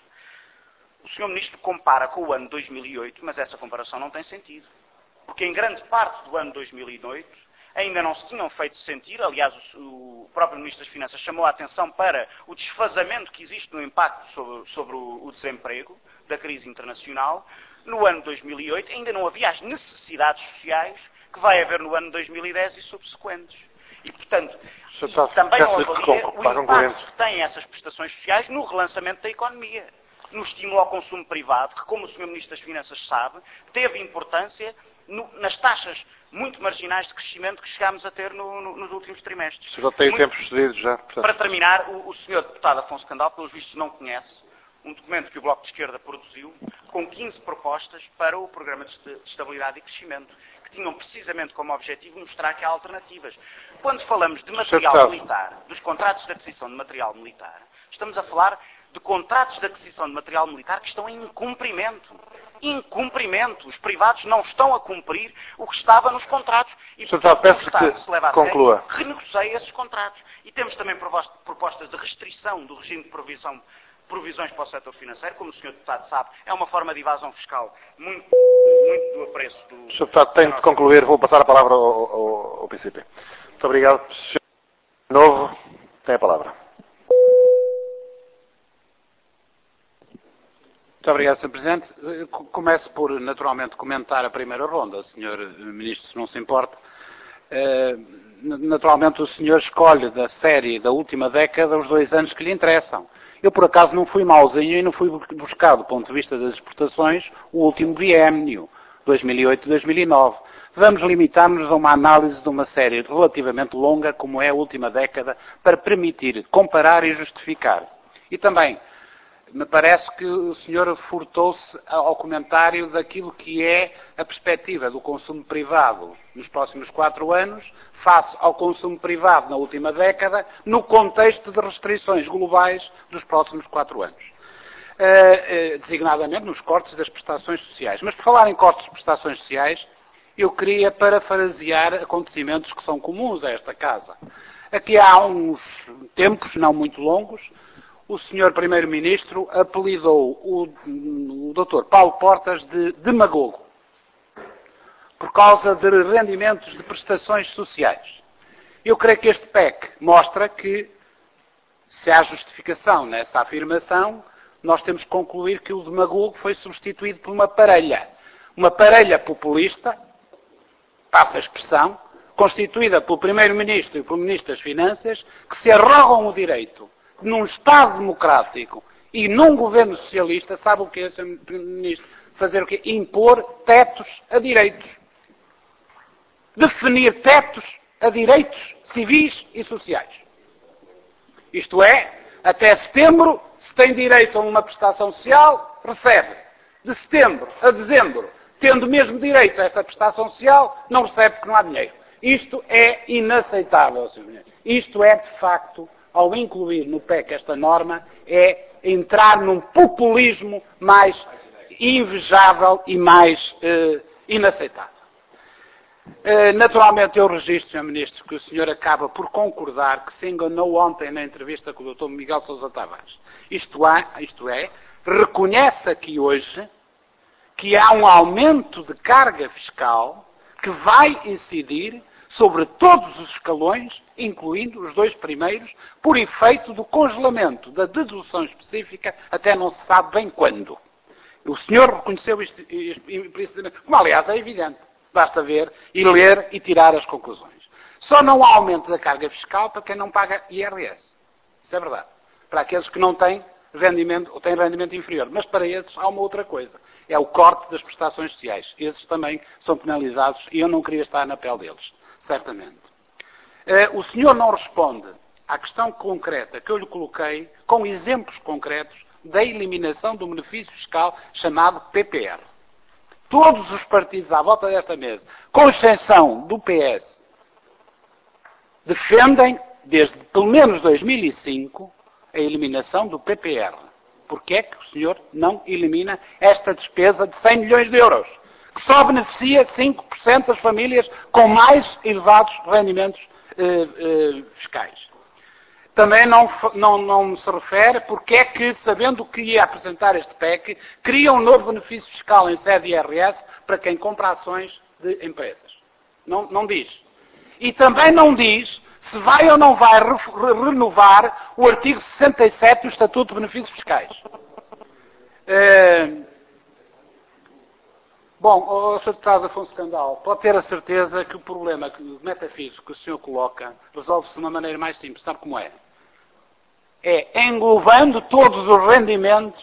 o senhor Ministro compara com o ano dois mil e oito, mas essa comparação não tem sentido. Porque em grande parte do ano dois mil e oito ainda não se tinham feito sentir, aliás o, o próprio Ministro das Finanças chamou a atenção para o desfazamento que existe no impacto sobre, sobre o, o desemprego da crise internacional. No ano dois mil e oito ainda não havia as necessidades sociais que vai haver no ano dois mil e dez e subsequentes. E, portanto, e também não avalia o impacto que têm essas prestações sociais no relançamento da economia, no estímulo ao consumo privado, que, como o senhor Ministro das Finanças sabe, teve importância no, nas taxas muito marginais de crescimento que chegámos a ter no, no, nos últimos trimestres. Já tem muito... tempo excedido já. Portanto... Para terminar, o, o senhor deputado Afonso Candal, pelos vistos, não conhece um documento que o Bloco de Esquerda produziu com quinze propostas para o Programa de Estabilidade e Crescimento, que tinham precisamente como objetivo mostrar que há alternativas. Quando falamos de material militar, dos contratos de aquisição de material militar, estamos a falar de contratos de aquisição de material militar que estão em incumprimento. Incumprimento. Os privados não estão a cumprir o que estava nos contratos. E, portanto, o Estado se leva a sério, renegocia esses contratos. E temos também propostas de restrição do regime de provisão, provisões para o setor financeiro, como o senhor Deputado sabe, é uma forma de evasão fiscal muito, muito do apreço do... senhor Deputado, tenho de concluir. Vou passar a palavra ao, ao, ao P C P. Muito obrigado. senhor Novo, tem a palavra. Muito obrigado, senhor Presidente. Começo por, naturalmente, comentar a primeira ronda, senhor Ministro, se não se importa. Naturalmente, o senhor escolhe da série da última década os dois anos que lhe interessam. Eu, por acaso, não fui mauzinho e não fui buscar, do ponto de vista das exportações, o último biémio, dois mil e oito a dois mil e nove. Vamos limitar-nos a uma análise de uma série relativamente longa, como é a última década, para permitir comparar e justificar. E também, me parece que o senhor furtou-se ao comentário daquilo que é a perspectiva do consumo privado nos próximos quatro anos, face ao consumo privado na última década, no contexto de restrições globais dos próximos quatro anos. Uh, uh, designadamente nos cortes das prestações sociais. Mas por falar em cortes de prestações sociais, eu queria parafrasear acontecimentos que são comuns a esta casa. Aqui há uns tempos, não muito longos, o senhor Primeiro-Ministro apelidou o, o doutor Paulo Portas de demagogo, por causa de rendimentos de prestações sociais. Eu creio que este P E C mostra que, se há justificação nessa afirmação, nós temos que concluir que o demagogo foi substituído por uma parelha. Uma parelha populista, passa a expressão, constituída pelo Primeiro-Ministro e pelo Ministro das Finanças, que se arrogam o direito num Estado democrático e num governo socialista, sabe o que é, senhor Ministro? Fazer o quê? Impor tetos a direitos. Definir tetos a direitos civis e sociais. Isto é, até setembro, se tem direito a uma prestação social, recebe. De setembro a dezembro, tendo mesmo direito a essa prestação social, não recebe porque não há dinheiro. Isto é inaceitável, senhor Ministro. Isto é, de facto, ao incluir no P E C esta norma, é entrar num populismo mais invejável e mais eh, inaceitável. Eh, naturalmente, eu registro, senhor Ministro, que o senhor acaba por concordar que se enganou ontem na entrevista com o doutor Miguel Sousa Tavares. Isto é, isto é, reconhece aqui hoje que há um aumento de carga fiscal que vai incidir sobre todos os escalões, incluindo os dois primeiros, por efeito do congelamento da dedução específica até não se sabe bem quando. O senhor reconheceu isto implicitamente, como aliás é evidente. Basta ver e ler e tirar as conclusões. Só não há aumento da carga fiscal para quem não paga I R S. Isso é verdade. Para aqueles que não têm rendimento ou têm rendimento inferior. Mas para esses há uma outra coisa. É o corte das prestações sociais. Esses também são penalizados e eu não queria estar na pele deles. Certamente. O senhor não responde à questão concreta que eu lhe coloquei com exemplos concretos da eliminação do benefício fiscal chamado P P R. Todos os partidos à volta desta mesa, com exceção do P S, defendem, desde pelo menos dois mil e cinco, a eliminação do P P R. Porquê é que o senhor não elimina esta despesa de cem milhões de euros, que só beneficia cinco por cento das famílias com mais elevados rendimentos eh, eh, fiscais? Também não, não, não se refere porque é que, sabendo que ia apresentar este P E C, cria um novo benefício fiscal em sede I R S para quem compra ações de empresas. Não, não diz. E também não diz se vai ou não vai re renovar o artigo sessenta e sete do Estatuto de Benefícios Fiscais. É... Bom, o senhor Deputado Afonso Candal, pode ter a certeza que o problema metafísico que o senhor coloca resolve-se de uma maneira mais simples. Sabe como é? É englobando todos os rendimentos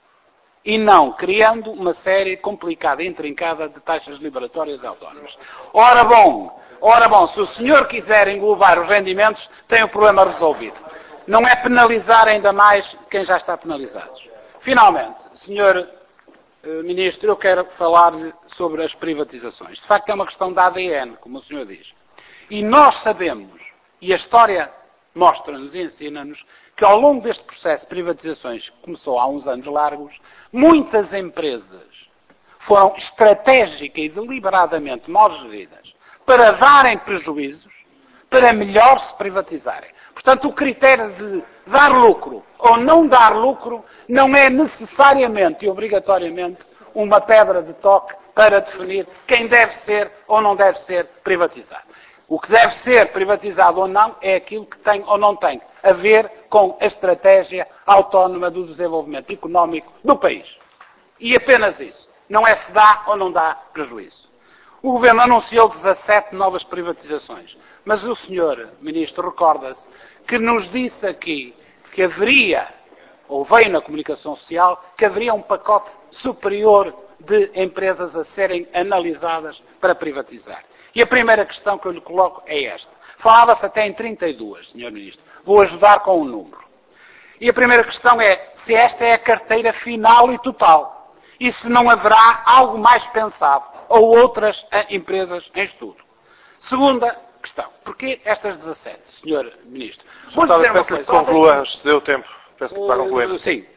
e não criando uma série complicada e intrincada de taxas liberatórias autónomas. Ora bom, ora bom, se o senhor quiser englobar os rendimentos, tem o problema resolvido. Não é penalizar ainda mais quem já está penalizado. Finalmente, senhor Ministro, eu quero falar-lhe sobre as privatizações. De facto, é uma questão da A D N, como o senhor diz. E nós sabemos, e a história mostra-nos e ensina-nos, que ao longo deste processo de privatizações, que começou há uns anos largos, muitas empresas foram estratégica e deliberadamente mal geridas para darem prejuízos, para melhor se privatizarem. Portanto, o critério de dar lucro ou não dar lucro não é necessariamente e obrigatoriamente uma pedra de toque para definir quem deve ser ou não deve ser privatizado. O que deve ser privatizado ou não é aquilo que tem ou não tem a ver com a estratégia autónoma do desenvolvimento económico do país. E apenas isso. Não é se dá ou não dá prejuízo. O Governo anunciou dezassete novas privatizações. Mas o senhor Ministro recorda-se que nos disse aqui que haveria, ou veio na comunicação social, que haveria um pacote superior de empresas a serem analisadas para privatizar. E a primeira questão que eu lhe coloco é esta. Falava-se até em trinta e duas, senhor Ministro. Vou ajudar com um número. E a primeira questão é se esta é a carteira final e total. E se não haverá algo mais pensado ou outras empresas em estudo. Segunda questão. Porquê estas dezassete, senhor Ministro? Vou dizer uma coisa. Conclua, se deu tempo. Peço que vá concluir. Sim.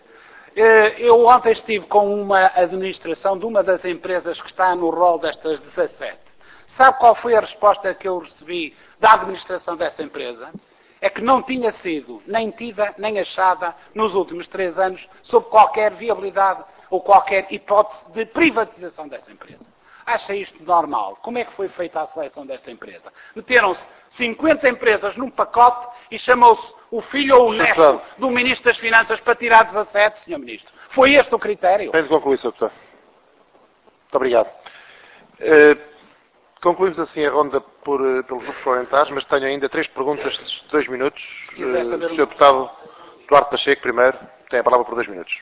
Eu ontem estive com uma administração de uma das empresas que está no rol destas dezassete. Sabe qual foi a resposta que eu recebi da administração dessa empresa? É que não tinha sido nem tida nem achada nos últimos três anos sob qualquer viabilidade ou qualquer hipótese de privatização dessa empresa. Acha isto normal? Como é que foi feita a seleção desta empresa? Meteram-se cinquenta empresas num pacote e chamou-se o filho ou o neto do Ministro das Finanças para tirar dezassete, senhor Ministro. Foi este o critério? Tem de concluir, senhor Deputado. Muito obrigado. Uh, concluímos assim a ronda por, pelos grupos parlamentares, mas tenho ainda três perguntas de dois minutos. Se quiser saber uh, senhor Deputado Duarte Pacheco, primeiro, tem a palavra por dois minutos.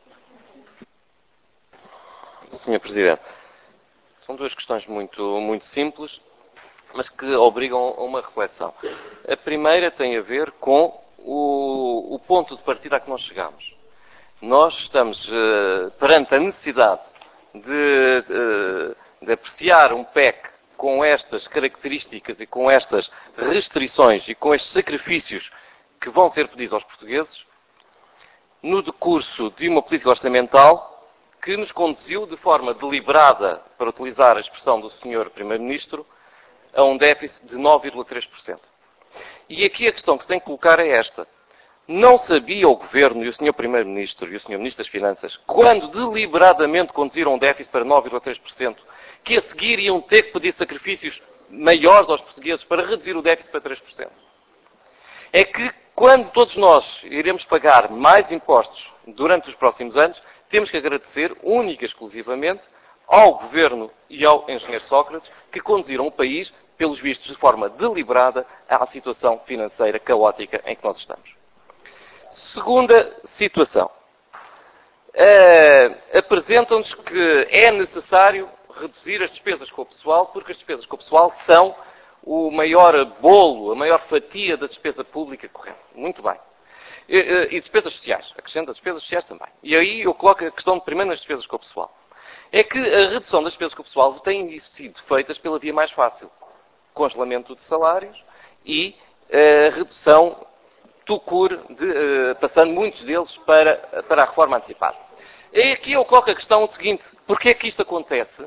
senhor Presidente, são duas questões muito, muito simples, mas que obrigam a uma reflexão. A primeira tem a ver com o, o ponto de partida a que nós chegamos. Nós estamos uh, perante a necessidade de, de, de apreciar um P E C com estas características e com estas restrições e com estes sacrifícios que vão ser pedidos aos portugueses no decurso de uma política orçamental que nos conduziu de forma deliberada, para utilizar a expressão do senhor Primeiro-Ministro, a um déficit de nove vírgula três por cento. E aqui a questão que se tem que colocar é esta. Não sabia o Governo e o senhor Primeiro-Ministro e o senhor Ministro das Finanças, quando deliberadamente conduziram um déficit para nove vírgula três por cento, que a seguir iam ter que pedir sacrifícios maiores aos portugueses para reduzir o déficit para três por cento? É que, quando todos nós iremos pagar mais impostos durante os próximos anos, temos que agradecer única e exclusivamente ao Governo e ao engenheiro Sócrates, que conduziram o país, pelos vistos, de forma deliberada, à situação financeira caótica em que nós estamos. Segunda situação. Uh, apresentam-nos que é necessário reduzir as despesas com o pessoal, porque as despesas com o pessoal são o maior bolo, a maior fatia da despesa pública corrente. Muito bem. E, e despesas sociais. Acrescento as despesas sociais também. E aí eu coloco a questão de primeiro nas despesas com o pessoal. É que a redução das despesas com o pessoal tem sido feitas pela via mais fácil. Congelamento de salários e a redução do C U R, de, uh, passando muitos deles para, para a reforma antecipada. E aqui eu coloco a questão seguinte. Porquê é que isto acontece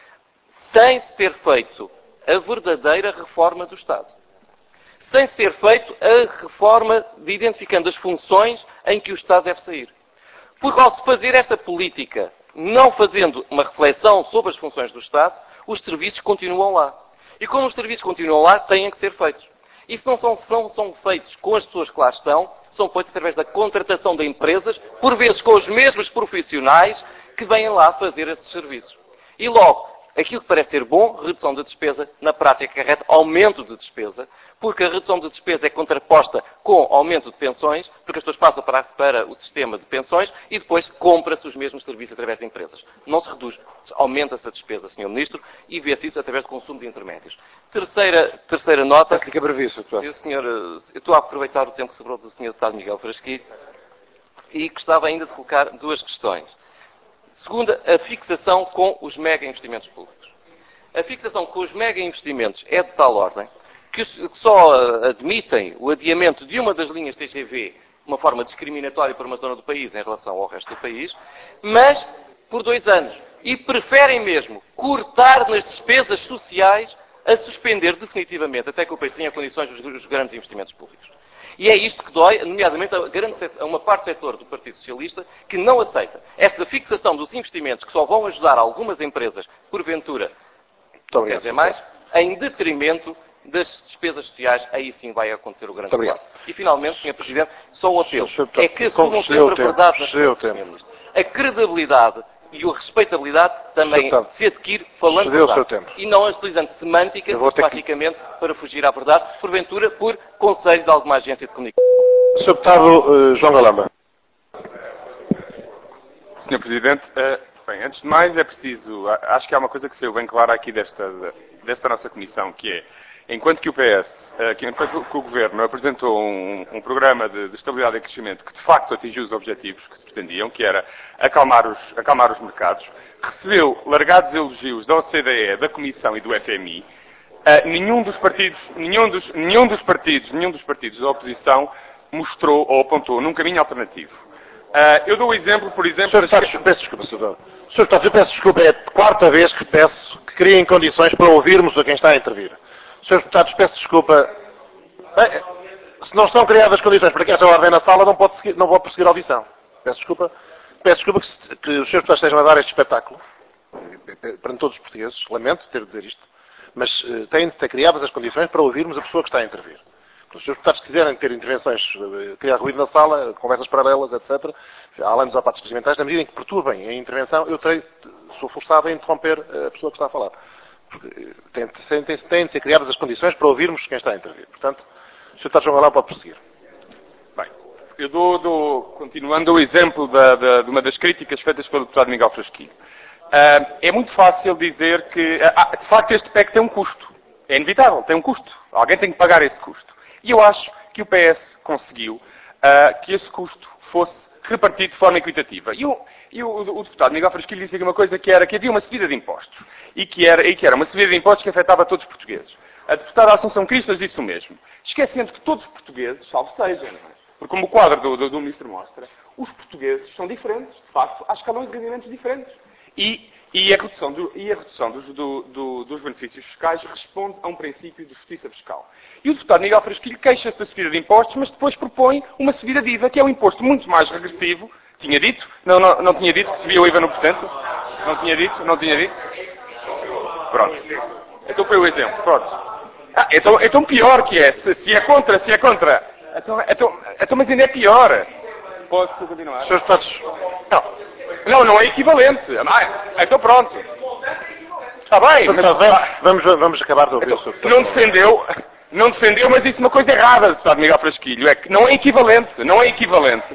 sem se ter feito a verdadeira reforma do Estado? Sem se ter feito a reforma de identificando as funções em que o Estado deve sair. Porque ao se fazer esta política, não fazendo uma reflexão sobre as funções do Estado, os serviços continuam lá. E como os serviços continuam lá, têm que ser feitos. E se não são, se não são feitos com as pessoas que lá estão, são feitos através da contratação de empresas, por vezes com os mesmos profissionais que vêm lá fazer esses serviços. E logo, aquilo que parece ser bom, redução da despesa, na prática acarreta aumento de despesa, porque a redução de despesa é contraposta com aumento de pensões, porque as pessoas passam para, para o sistema de pensões e depois compra-se os mesmos serviços através de empresas. Não se reduz, aumenta-se a despesa, senhor Ministro, e vê-se isso através do consumo de intermédios. Terceira, terceira nota... Fica brevíssimo, Sim, senhor, eu estou a aproveitar o tempo que sobrou do senhor Deputado Miguel Frasquito e gostava ainda de colocar duas questões. Segunda, a fixação com os mega investimentos públicos. A fixação com os mega investimentos é de tal ordem que só admitem o adiamento de uma das linhas T G V de uma forma discriminatória para uma zona do país em relação ao resto do país, mas por dois anos. E preferem mesmo cortar nas despesas sociais a suspender definitivamente, até que o país tenha condições dos grandes investimentos públicos. E é isto que dói, nomeadamente, a, grande, a uma parte do setor do Partido Socialista que não aceita esta fixação dos investimentos que só vão ajudar algumas empresas, porventura, não quer dizer mais, em detrimento das despesas sociais. Aí sim vai acontecer o grande problema. E, finalmente, senhor Presidente, só um apelo. É que assumam sempre a verdade nas coisas, senhor Ministro. A credibilidade e a respeitabilidade também se adquire falando verdade. E não utilizando semântica, sistematicamente, que... para fugir à verdade, porventura, por conselho de alguma agência de comunicação. senhor Deputado uh, João Galamba. senhor Presidente, uh, bem, antes de mais é preciso, acho que há uma coisa que saiu bem clara aqui desta, desta nossa comissão, que é, enquanto que o P S, uh, que, enquanto que o Governo apresentou um, um programa de, de estabilidade e crescimento que de facto atingiu os objetivos que se pretendiam, que era acalmar os, acalmar os mercados, recebeu largados elogios da O C D E, da Comissão e do F M I, uh, nenhum dos partidos, nenhum dos, nenhum dos partidos, nenhum dos partidos da oposição mostrou ou apontou num caminho alternativo. Uh, eu dou o exemplo, por exemplo... senhor Deputado, das... peço desculpa, senhor senhor Deputado, eu peço desculpa, é a quarta vez que peço que criem condições para ouvirmos a quem está a intervir. senhores Deputados, peço desculpa. Bem, se não estão criadas condições para que essa ordem na sala, não, pode seguir, não vou prosseguir a audição. Peço desculpa. Peço desculpa que, se, que os senhores Deputados estejam a dar este espetáculo perante todos os portugueses. Lamento ter de dizer isto. Mas uh, têm de ter criadas as condições para ouvirmos a pessoa que está a intervir. Se os senhores Deputados quiserem ter intervenções, uh, criar ruído na sala, conversas paralelas, etcétera, além dos aparatos regimentais, na medida em que perturbem a intervenção, eu terei, sou forçado a interromper a pessoa que está a falar. Têm, têm, têm de ser criadas as condições para ouvirmos quem está a intervir. Portanto, o senhor Deputado João Galamba pode prosseguir. Bem, eu dou, dou continuando o exemplo da, da, de uma das críticas feitas pelo deputado Miguel Frasquilho. Uh, é muito fácil dizer que, uh, de facto, este P E C tem um custo. É inevitável, tem um custo. Alguém tem que pagar esse custo. E eu acho que o P S conseguiu uh, que esse custo fosse repartido de forma equitativa. E, o, e o, o deputado Miguel Frasquilho disse aqui uma coisa que era que havia uma subida de impostos. E que era, e que era uma subida de impostos que afetava todos os portugueses. A deputada Assunção Cristas disse o mesmo. Esquecendo que todos os portugueses, salvo seja, não é? Porque como o quadro do, do, do Ministro mostra, os portugueses são diferentes, de facto, há escalões de rendimentos diferentes. E, e a redução, do, e a redução dos, do, do, dos benefícios fiscais responde a um princípio de justiça fiscal. E o deputado Miguel Frasquilho queixa-se da subida de impostos, mas depois propõe uma subida de I V A, que é um imposto muito mais regressivo. Tinha dito? Não, não, não tinha dito que subia o I V A no porcento? Não tinha dito? Não tinha dito? Pronto. Então foi o exemplo. Pronto. Ah, então, então pior que é. Se, se é contra, se é contra. Então, então, então, mas ainda é pior. Posso continuar? senhores Deputados. Não. Não, não é equivalente. Ah, então pronto. Está bem. Mas, vamos, vamos, vamos acabar de ouvir então, o senhor Não defendeu, não defendeu, mas disse uma coisa errada, deputado Miguel Frasquilho. É que não é equivalente. Não é equivalente.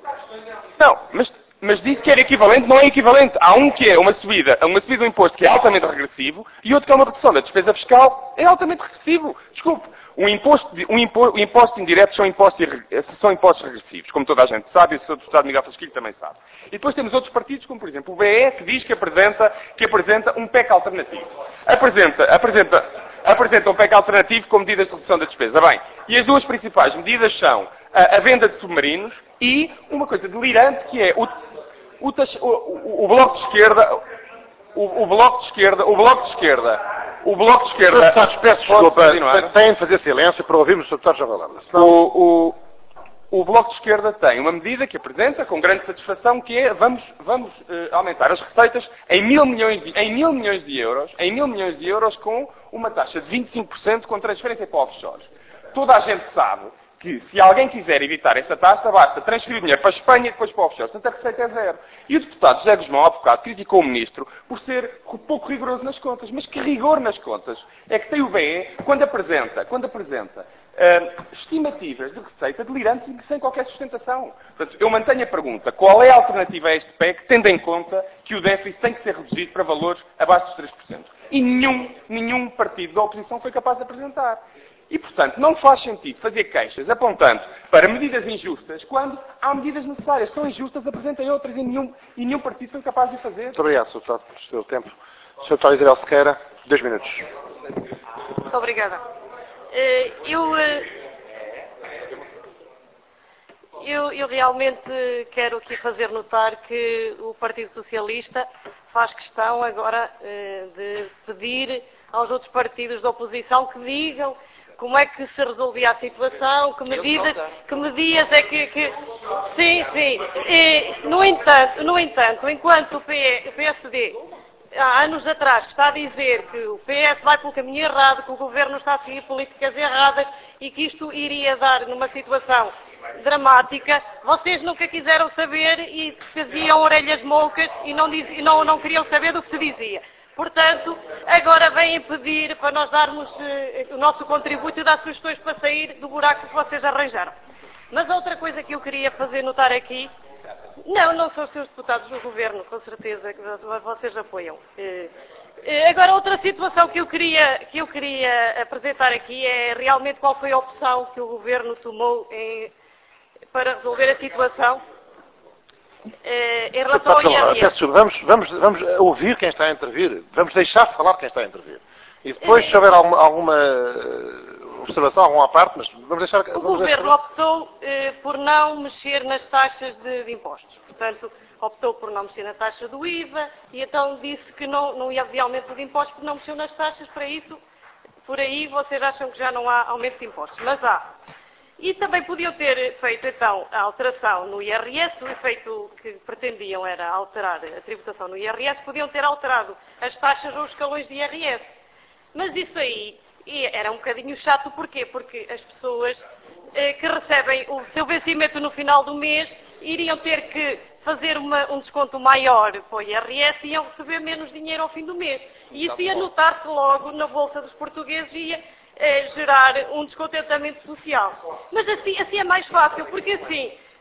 Não, mas, mas disse que era equivalente, não é equivalente. Há um que é uma subida, uma subida do imposto que é altamente regressivo e outro que é uma redução da despesa fiscal é altamente regressivo. Desculpe. Um imposto, um impo, imposto indireto são impostos, são impostos regressivos, como toda a gente sabe, e o senhor deputado Miguel Frasquilho também sabe. E depois temos outros partidos, como por exemplo o B E, que diz que apresenta, que apresenta um P E C alternativo. Apresenta, apresenta, apresenta um P E C alternativo com medidas de redução da despesa. Bem, e as duas principais medidas são a, a venda de submarinos e uma coisa delirante que é o, o, o, o Bloco de Esquerda, o, o Bloco de Esquerda, o Bloco de Esquerda, O Bloco de Esquerda... Senhor Deputados, peço desculpa, têm de fazer silêncio para ouvirmos o senhor Deputado João Galamba. Senão... O, o, o Bloco de Esquerda tem uma medida que apresenta com grande satisfação, que é vamos, vamos uh, aumentar as receitas em mil, milhões de, em mil milhões de euros, em mil milhões de euros com uma taxa de vinte e cinco por cento com transferência para offshores. Toda a gente sabe que se alguém quiser evitar essa taxa, basta transferir dinheiro para a Espanha e depois para o offshore. Portanto, a receita é zero. E o deputado José Guzmão, há bocado, criticou o Ministro por ser pouco rigoroso nas contas. Mas que rigor nas contas é que tem o B E quando apresenta, quando apresenta uh, estimativas de receita delirantes e sem qualquer sustentação? Portanto, eu mantenho a pergunta. Qual é a alternativa a este P E C, tendo em conta que o déficit tem que ser reduzido para valores abaixo dos três por cento? E nenhum, nenhum partido da oposição foi capaz de apresentar. E, portanto, não faz sentido fazer queixas apontando para medidas injustas quando há medidas necessárias. São injustas, apresentem outras e nenhum, e nenhum partido foi capaz de fazer. Muito obrigado, senhor Deputado, pelo seu tempo. senhor Deputado Isabel Sequeira, dois minutos. Muito obrigada. Eu, eu, eu realmente quero aqui fazer notar que o Partido Socialista faz questão agora de pedir aos outros partidos da oposição que digam como é que se resolvia a situação, que medidas, que medidas é que, que... Sim, sim. E, no entanto, no entanto, enquanto o, P, o P S D, há anos atrás, que está a dizer que o P S vai pelo caminho errado, que o Governo está a seguir políticas erradas e que isto iria dar numa situação dramática, vocês nunca quiseram saber e faziam orelhas moucas e não, diz, não, não queriam saber do que se dizia. Portanto, agora vêm pedir para nós darmos uh, o nosso contributo e dar sugestões para sair do buraco que vocês arranjaram. Mas outra coisa que eu queria fazer notar aqui, não, não são os seus deputados do Governo, com certeza que vocês apoiam. Uh, uh, agora, outra situação que eu, queria, que eu queria apresentar aqui é realmente qual foi a opção que o Governo tomou em, para resolver a situação. Eh, em relação ao I R S. Peço, vamos, vamos, vamos ouvir quem está a intervir. Vamos deixar falar quem está a intervir. E depois, se houver alguma, alguma observação, alguma parte, mas vamos deixar... O vamos Governo deixar... optou eh, por não mexer nas taxas de, de impostos. Portanto, optou por não mexer na taxa do I V A e então disse que não, não ia haver aumento de impostos porque não mexeu nas taxas. Para isso, por aí, vocês acham que já não há aumento de impostos. Mas há. E também podiam ter feito, então, a alteração no I R S, o efeito que pretendiam era alterar a tributação no I R S, podiam ter alterado as taxas ou os escalões de I R S. Mas isso aí era um bocadinho chato, porquê? Porque as pessoas eh, que recebem o seu vencimento no final do mês iriam ter que fazer uma, um desconto maior para o I R S e iam receber menos dinheiro ao fim do mês. E isso ia notar-se logo na Bolsa dos Portugueses e ia Eh, gerar um descontentamento social. Mas assim, assim é mais fácil, porque assim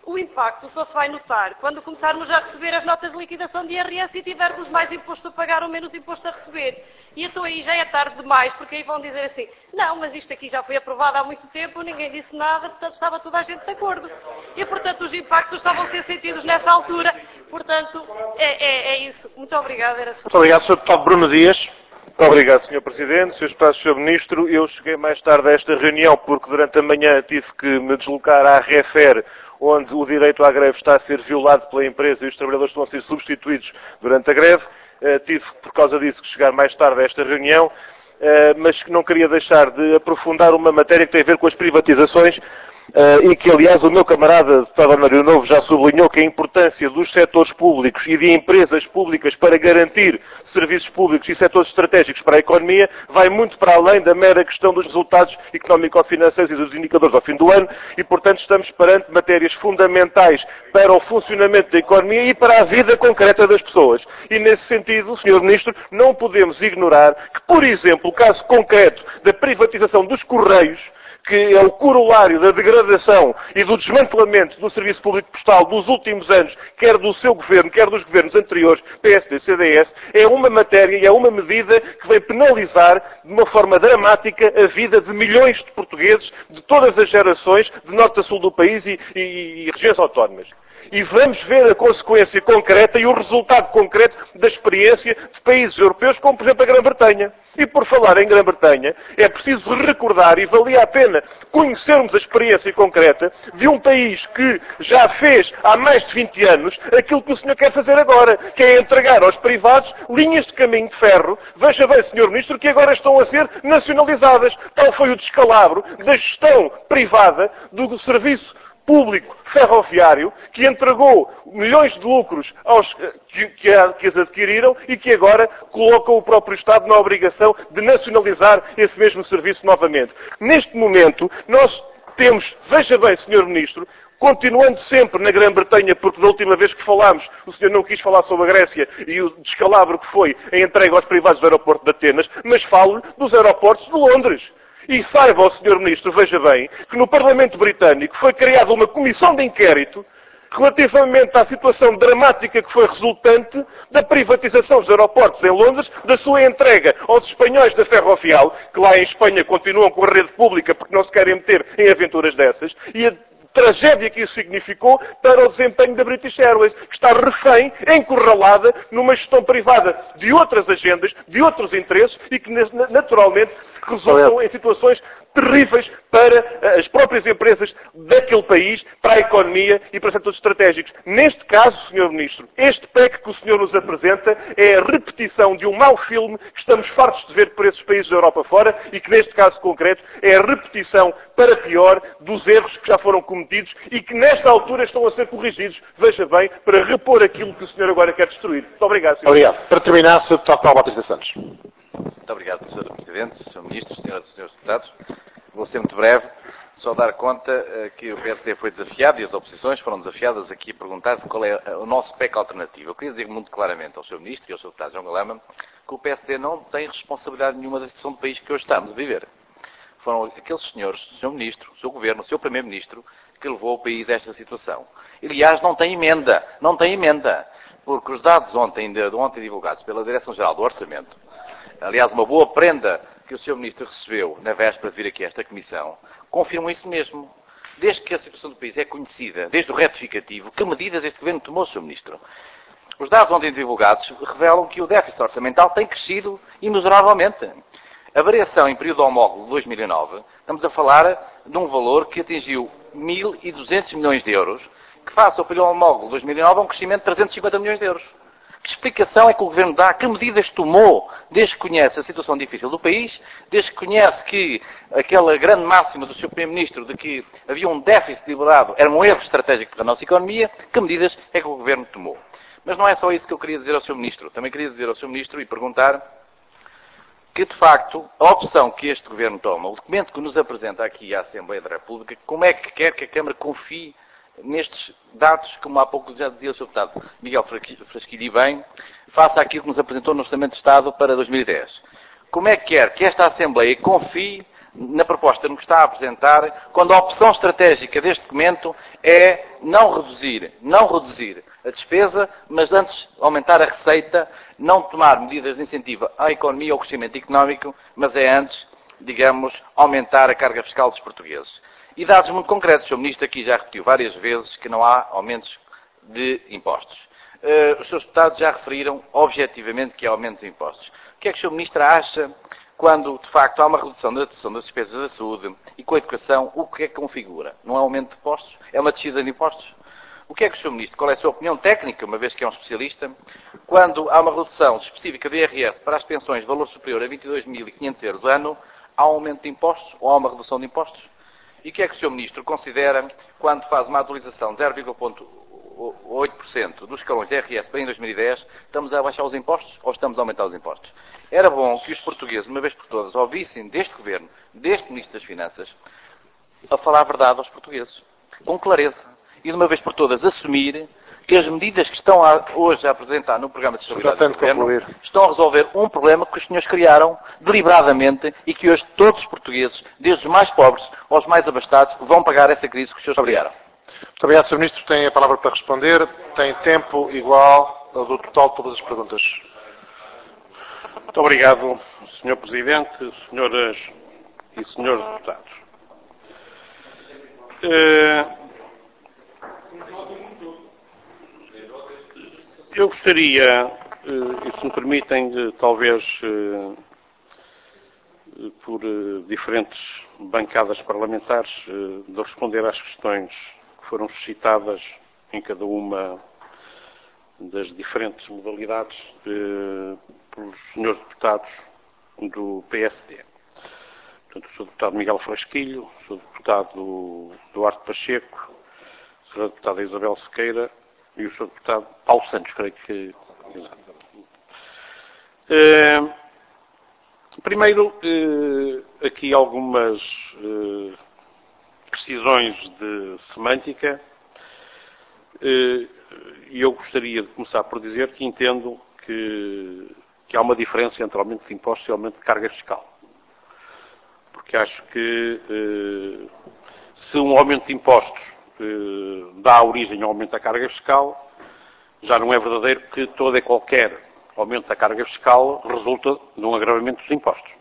o impacto só se vai notar quando começarmos a receber as notas de liquidação de I R S e tivermos mais imposto a pagar ou menos imposto a receber. E então aí já é tarde demais, porque aí vão dizer assim, não, mas isto aqui já foi aprovado há muito tempo, ninguém disse nada, portanto estava toda a gente de acordo. E portanto os impactos estavam a ser sentidos nessa altura, portanto é, é, é isso. Muito obrigada. Era só... Muito obrigado, senhor Deputado Bruno Dias. Muito obrigado, senhor Presidente. senhores Deputados, senhor Ministro, eu cheguei mais tarde a esta reunião porque durante a manhã tive que me deslocar à Refer, onde o direito à greve está a ser violado pela empresa e os trabalhadores estão a ser substituídos durante a greve. Uh, tive, por causa disso, que chegar mais tarde a esta reunião, uh, mas que não queria deixar de aprofundar uma matéria que tem a ver com as privatizações, Uh, e que, aliás, o meu camarada, deputado Honorário Novo, já sublinhou que a importância dos setores públicos e de empresas públicas para garantir serviços públicos e setores estratégicos para a economia vai muito para além da mera questão dos resultados económico-financeiros e dos indicadores ao fim do ano e, portanto, estamos perante matérias fundamentais para o funcionamento da economia e para a vida concreta das pessoas. E, nesse sentido, senhor Ministro, não podemos ignorar que, por exemplo, o caso concreto da privatização dos Correios, que é o corolário da degradação e do desmantelamento do Serviço Público Postal dos últimos anos, quer do seu governo, quer dos governos anteriores, P S D, C D S, é uma matéria e é uma medida que vem penalizar de uma forma dramática a vida de milhões de portugueses de todas as gerações, de norte a sul do país e, e, e regiões autónomas. E vamos ver a consequência concreta e o resultado concreto da experiência de países europeus, como por exemplo a Grã-Bretanha. E por falar em Grã-Bretanha, é preciso recordar, e valia a pena conhecermos a experiência concreta de um país que já fez há mais de vinte anos aquilo que o senhor quer fazer agora, que é entregar aos privados linhas de caminho de ferro. Veja bem, senhor Ministro, que agora estão a ser nacionalizadas. Tal foi o descalabro da gestão privada do serviço público ferroviário, que entregou milhões de lucros aos que, que, que as adquiriram e que agora colocam o próprio Estado na obrigação de nacionalizar esse mesmo serviço novamente. Neste momento, nós temos, veja bem, senhor Ministro, continuando sempre na Grã-Bretanha, porque da última vez que falámos, o senhor não quis falar sobre a Grécia e o descalabro que foi a entrega aos privados do aeroporto de Atenas, mas falo dos aeroportos de Londres. E saiba, o senhor Ministro, veja bem, que no Parlamento Britânico foi criada uma comissão de inquérito relativamente à situação dramática que foi resultante da privatização dos aeroportos em Londres, da sua entrega aos espanhóis da Ferrovial, que lá em Espanha continuam com a rede pública porque não se querem meter em aventuras dessas, e a tragédia que isso significou para o desempenho da British Airways, que está refém, encurralada numa gestão privada de outras agendas, de outros interesses e que naturalmente resultam em situações terríveis para as próprias empresas daquele país, para a economia e para setores estratégicos. Neste caso, senhor Ministro, este P E C que o senhor nos apresenta é a repetição de um mau filme que estamos fartos de ver por esses países da Europa fora e que, neste caso concreto, é a repetição, para pior, dos erros que já foram cometidos e que, nesta altura, estão a ser corrigidos, veja bem, para repor aquilo que o senhor agora quer destruir. Muito obrigado, senhor Obrigado. Ministro. Para terminar, senhor Deputado Paulo Batista Santos. Muito obrigado, senhor Presidente, senhor Ministro, senhoras e senhores Deputados. Vou ser muito breve, só dar conta uh, que o P S D foi desafiado e as oposições foram desafiadas aqui a perguntar qual é o nosso P E C alternativo. Eu queria dizer muito claramente ao senhor Ministro e ao senhor Deputado João Galamba que o P S D não tem responsabilidade nenhuma da situação do país que hoje estamos a viver. Foram aqueles senhores, o senhor Ministro, o seu Governo, o seu Primeiro-Ministro, que levou o país a esta situação. E, aliás, não tem emenda, não tem emenda, porque os dados ontem, de, de ontem divulgados pela Direção-Geral do Orçamento, aliás, uma boa prenda que o senhor Ministro recebeu na véspera de vir aqui a esta Comissão, confirmam isso mesmo. Desde que a situação do país é conhecida, desde o retificativo, que medidas este Governo tomou, senhor Ministro? Os dados ontem divulgados revelam que o déficit orçamental tem crescido imensuravelmente. A variação em período homólogo de dois mil e nove, estamos a falar de um valor que atingiu mil e duzentos milhões de euros, que face ao período homólogo de dois mil e nove é um crescimento de trezentos e cinquenta milhões de euros. Que explicação é que o Governo dá? Que medidas tomou desde que conhece a situação difícil do país, desde que conhece que aquela grande máxima do seu Primeiro-Ministro de que havia um déficit liberado era um erro estratégico para a nossa economia, que medidas é que o Governo tomou? Mas não é só isso que eu queria dizer ao seu Ministro. Também queria dizer ao seu Ministro e perguntar que, de facto, a opção que este Governo toma, o documento que nos apresenta aqui à Assembleia da República, como é que quer que a Câmara confie nestes dados, como há pouco já dizia o senhor Deputado Miguel Frasquilho e bem, face àquilo que nos apresentou no Orçamento de Estado para dois mil e dez. Como é que quer que esta Assembleia confie na proposta que me está a apresentar, quando a opção estratégica deste documento é não reduzir, não reduzir a despesa, mas antes aumentar a receita, não tomar medidas de incentivo à economia ou ao crescimento económico, mas é antes, digamos, aumentar a carga fiscal dos portugueses. E dados muito concretos, o senhor Ministro aqui já repetiu várias vezes que não há aumentos de impostos. Uh, os senhores deputados já referiram objetivamente que há aumentos de impostos. O que é que o senhor Ministro acha quando, de facto, há uma redução da redução das despesas da saúde e com a educação, o que é que configura? Não é aumento de impostos? É uma descida de impostos? O que é que o senhor Ministro, qual é a sua opinião técnica, uma vez que é um especialista, quando há uma redução específica do I R S para as pensões de valor superior a vinte e dois mil e quinhentos euros ano, há um aumento de impostos ou há uma redução de impostos? E o que é que o senhor Ministro considera quando faz uma atualização de zero vírgula oito por cento dos escalões de I R S para em dois mil e dez, estamos a baixar os impostos ou estamos a aumentar os impostos? Era bom que os portugueses, uma vez por todas, ouvissem deste Governo, deste Ministro das Finanças, a falar a verdade aos portugueses, com clareza, e de uma vez por todas assumir que as medidas que estão a, hoje a apresentar no programa de estabilidade do Governo estão a resolver um problema que os senhores criaram deliberadamente e que hoje todos os portugueses, desde os mais pobres aos mais abastados, vão pagar essa crise que os senhores criaram. Muito obrigado, senhor Ministro. Tem a palavra para responder. Tem tempo igual ao do total de todas as perguntas. Muito obrigado, senhor Presidente, senhoras e senhores deputados. Eu gostaria, e se me permitem, talvez por diferentes bancadas parlamentares, de responder às questões que foram suscitadas em cada uma das diferentes modalidades pelos senhores deputados do P S D. Portanto, o senhor deputado Miguel Frasquilho, o senhor deputado Duarte Pacheco, a senhora deputada Isabel Sequeira e o senhor deputado Paulo Santos, creio que... Uh, primeiro, uh, aqui algumas uh, precisões de semântica. E uh, eu gostaria de começar por dizer que entendo que, que há uma diferença entre aumento de impostos e aumento de carga fiscal. Porque acho que uh, se um aumento de impostos uh, dá origem ao aumento da carga fiscal, já não é verdadeiro que todo e qualquer aumento da carga fiscal resulta de um agravamento dos impostos.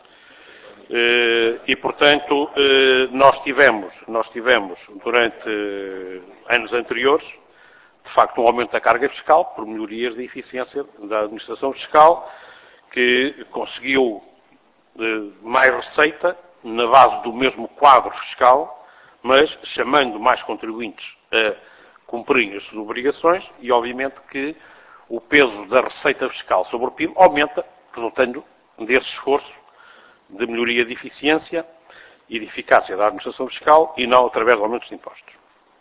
E, portanto, nós tivemos, nós tivemos durante anos anteriores, de facto, um aumento da carga fiscal por melhorias de eficiência da administração fiscal, que conseguiu mais receita na base do mesmo quadro fiscal, mas chamando mais contribuintes a cumprirem as suas obrigações e, obviamente, que o peso da receita fiscal sobre o P I B aumenta, resultando desse esforço de melhoria de eficiência e de eficácia da administração fiscal e não através de aumentos de impostos.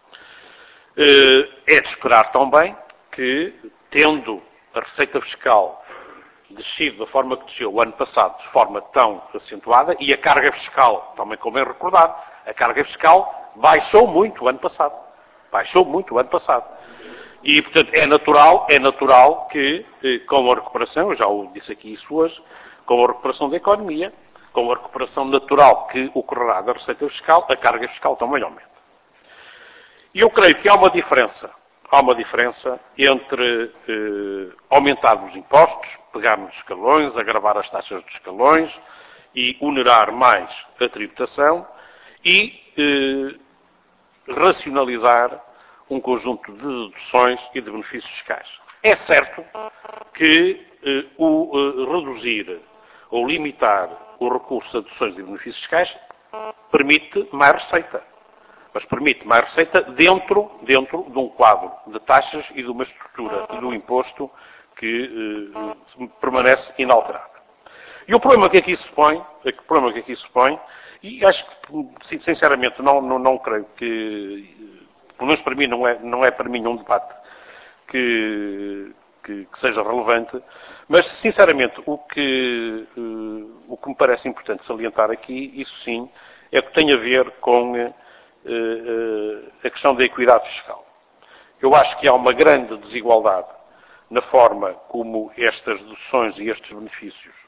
É de esperar também que, tendo a receita fiscal descido da forma que desceu o ano passado, de forma tão acentuada, e a carga fiscal, também convém recordar, a carga fiscal baixou muito o ano passado. Baixou muito o ano passado. E, portanto, é natural, é natural que, com a recuperação, eu já o disse aqui isso hoje, com a recuperação da economia, com a recuperação natural que ocorrerá da receita fiscal, a carga fiscal também aumenta. E eu creio que há uma diferença, há uma diferença entre eh, aumentar os impostos, pegar nos escalões, agravar as taxas dos escalões e onerar mais a tributação e eh, racionalizar um conjunto de deduções e de benefícios fiscais. É certo que eh, o eh, reduzir ou limitar o recurso a deduções e benefícios fiscais permite mais receita. Mas permite mais receita dentro, dentro de um quadro de taxas e de uma estrutura do imposto que eh, permanece inalterado. E o problema que aqui se põe, o problema que aqui se põe, e acho que, sinceramente, não, não, não creio que, pelo menos para mim, não é, não é para mim um debate que, que, que seja relevante, mas, sinceramente, o que, uh, o que me parece importante salientar aqui, isso sim, é que tem a ver com uh, uh, a questão da equidade fiscal. Eu acho que há uma grande desigualdade na forma como estas deduções e estes benefícios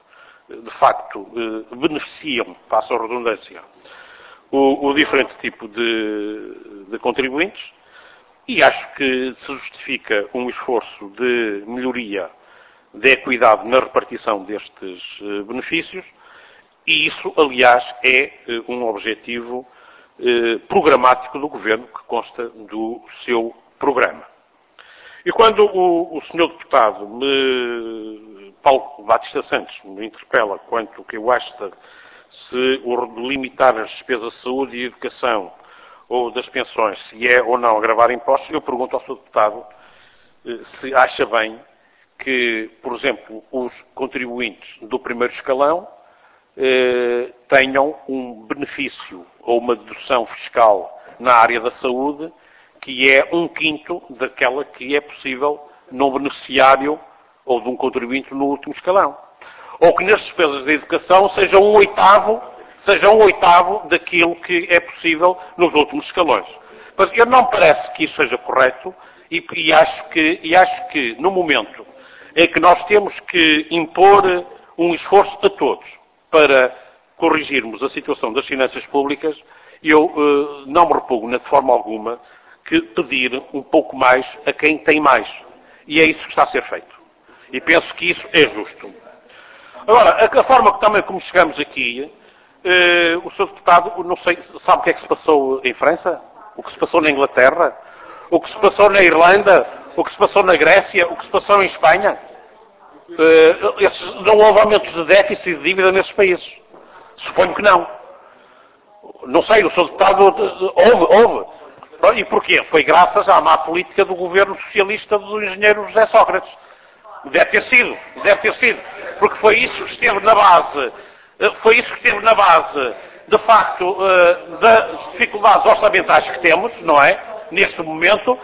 de facto, beneficiam, passo a redundância, o, o diferente tipo de, de contribuintes, e acho que se justifica um esforço de melhoria, de equidade na repartição destes benefícios, e isso, aliás, é um objetivo programático do Governo, que consta do seu programa. E quando o, o senhor Deputado, me, Paulo Batista Santos, me interpela quanto que eu acho se o limitar as despesas de saúde e educação ou das pensões, se é ou não agravar impostos, eu pergunto ao senhor Deputado se acha bem que, por exemplo, os contribuintes do primeiro escalão eh, tenham um benefício ou uma dedução fiscal na área da saúde que é um quinto daquela que é possível num beneficiário ou de um contribuinte no último escalão. Ou que nas despesas da educação seja um oitavo, seja um oitavo daquilo que é possível nos últimos escalões. Mas eu não me parece que isso seja correto e, e, acho que, e acho que no momento em que nós temos que impor um esforço a todos para corrigirmos a situação das finanças públicas, eu uh, não me repugno de forma alguma que pedir um pouco mais a quem tem mais. E é isso que está a ser feito. E penso que isso é justo. Agora, a, a forma que também como chegamos aqui, eh, o senhor Deputado, não sei, sabe o que é que se passou em França? O que se passou na Inglaterra? O que se passou na Irlanda? O que se passou na Grécia? O que se passou em Espanha? Eh, esses, não houve aumentos de déficit e de dívida nesses países. Suponho que não. Não sei, o senhor Deputado, houve, houve. E porquê? Foi graças à má política do governo socialista do engenheiro José Sócrates. Deve ter sido, deve ter sido. Porque foi isso que esteve na base, foi isso que esteve na base, de facto, das dificuldades orçamentais que temos, não é? Neste momento,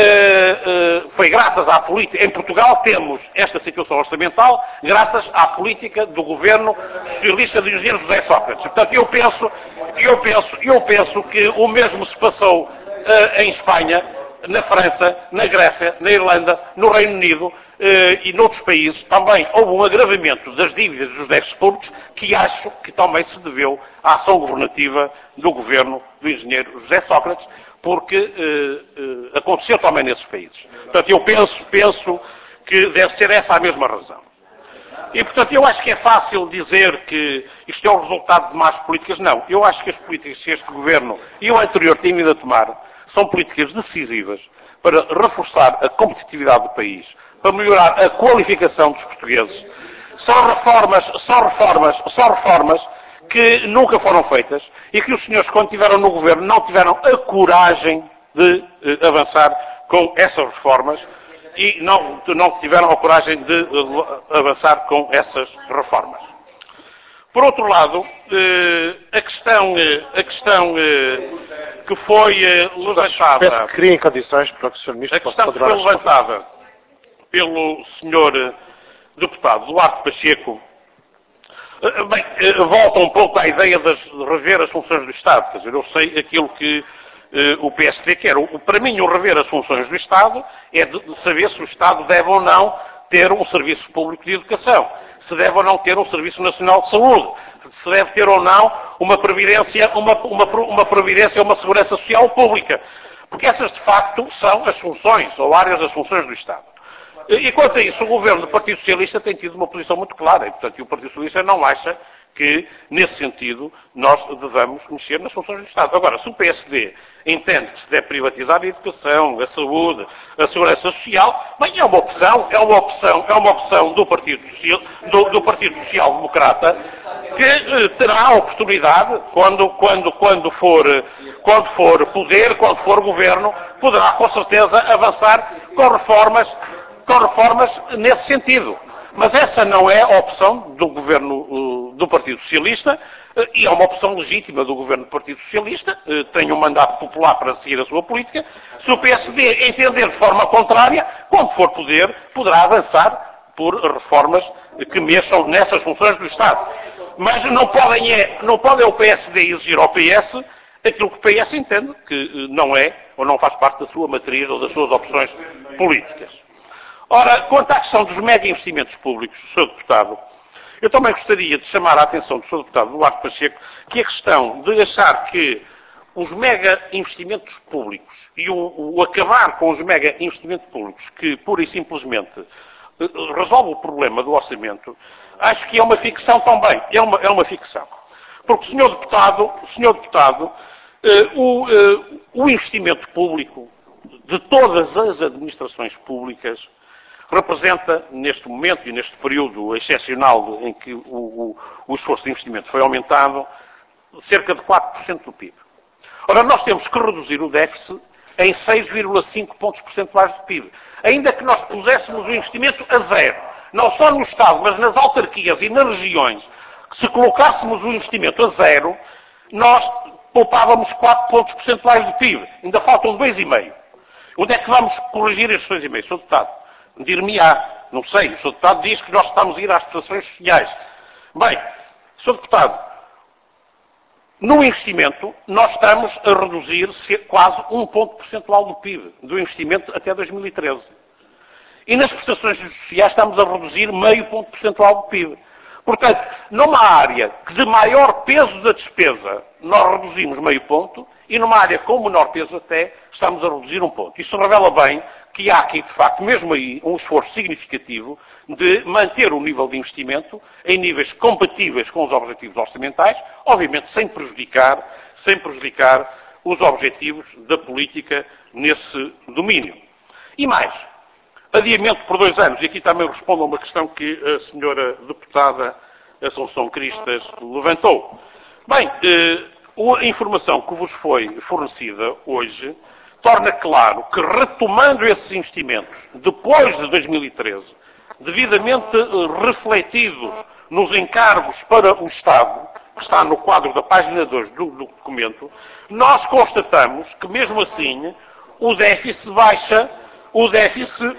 foi graças à política. Em Portugal temos esta situação orçamental graças à política do governo socialista do engenheiro José Sócrates. Portanto, eu penso, eu penso, eu penso que o mesmo se passou em Espanha, na França, na Grécia, na Irlanda, no Reino Unido e noutros países. Também houve um agravamento das dívidas dos déficits públicos que acho que também se deveu à ação governativa do governo do engenheiro José Sócrates, porque uh, uh, aconteceu também nesses países. Portanto, eu penso, penso que deve ser essa a mesma razão. E, portanto, eu acho que é fácil dizer que isto é o resultado de más políticas. Não. Eu acho que as políticas que este governo e o anterior têm vindo a tomar são políticas decisivas para reforçar a competitividade do país, para melhorar a qualificação dos portugueses. São reformas, são reformas, são reformas que nunca foram feitas e que os senhores, quando estiveram no governo, não tiveram a coragem de eh, avançar com essas reformas e não, não tiveram a coragem de uh, avançar com essas reformas. Por outro lado, uh, a questão, uh, a questão uh, que foi uh, levantada... Peço que criem condições para que o senhor Ministro possa possa continuar a responder. A questão que foi levantada pelo senhor uh, Deputado Duarte Pacheco, uh, bem, uh, volta um pouco à ideia de rever as funções do Estado. Quer dizer, eu sei aquilo que Uh, o P S D quer. O, para mim, o rever as funções do Estado é de, de saber se o Estado deve ou não ter um serviço público de educação, se deve ou não ter um serviço nacional de saúde, se deve ter ou não uma previdência, uma, uma, uma previdência, uma segurança social pública. Porque essas, de facto, são as funções, ou áreas das funções do Estado. E, quanto a isso, o governo do Partido Socialista tem tido uma posição muito clara, e, portanto, o Partido Socialista não acha que, nesse sentido, nós devamos mexer nas funções do Estado. Agora, se o P S D entende que se deve privatizar a educação, a saúde, a segurança social, bem, é uma opção, é uma opção, é uma opção do Partido Social, do, do Partido Social Democrata, que eh, terá a oportunidade, quando, quando, quando, for, quando for poder, quando for governo, poderá com certeza avançar com reformas, com reformas nesse sentido. Mas essa não é a opção do governo uh, do Partido Socialista uh, e é uma opção legítima do governo do Partido Socialista. Uh, tem um mandato popular para seguir a sua política. Se o P S D entender de forma contrária, quando for poder, poderá avançar por reformas que mexam nessas funções do Estado. Mas não podem, é, não pode é o P S D exigir ao P S aquilo que o P S entende que uh, não é ou não faz parte da sua matriz ou das suas opções políticas. Ora, quanto à questão dos mega investimentos públicos, senhor Deputado, Eu também gostaria de chamar a atenção do senhor Deputado Duarte Pacheco que a questão de achar que os mega investimentos públicos e o, o acabar com os mega investimentos públicos que pura e simplesmente resolve o problema do orçamento, acho que é uma ficção também. É uma, é uma ficção. Porque, senhor Deputado, senhor Deputado eh, o, eh, o investimento público de todas as administrações públicas representa, neste momento e neste período excepcional em que o, o, o esforço de investimento foi aumentado, cerca de quatro por cento do P I B. Ora, nós temos que reduzir o déficit em seis vírgula cinco pontos percentuais do P I B. Ainda que nós puséssemos o investimento a zero, não só no Estado, mas nas autarquias e nas regiões, se colocássemos o investimento a zero, nós poupávamos quatro pontos percentuais do P I B. Ainda faltam dois vírgula cinco. Onde é que vamos corrigir estes dois vírgula cinco? senhor Deputado, dir-me-á. Não sei. O senhor Deputado diz que nós estamos a ir às prestações sociais. Bem, senhor Deputado, no investimento, nós estamos a reduzir quase um ponto percentual do P I B, do investimento até dois mil e treze. E nas prestações sociais estamos a reduzir meio ponto percentual do P I B. Portanto, numa área que de maior peso da despesa, nós reduzimos meio ponto, e numa área com menor peso até, estamos a reduzir um ponto. Isso revela bem que há aqui, de facto, mesmo aí, um esforço significativo de manter o nível de investimento em níveis compatíveis com os objetivos orçamentais, obviamente sem prejudicar, sem prejudicar os objetivos da política nesse domínio. E mais, adiamento por dois anos, e aqui também respondo a uma questão que a senhora deputada Assunção Cristas levantou. Bem, a informação que vos foi fornecida hoje torna claro que, retomando esses investimentos depois de dois mil e treze, devidamente refletidos nos encargos para o Estado, que está no quadro da página dois do, do documento, nós constatamos que, mesmo assim, o déficit baixa, o déficit,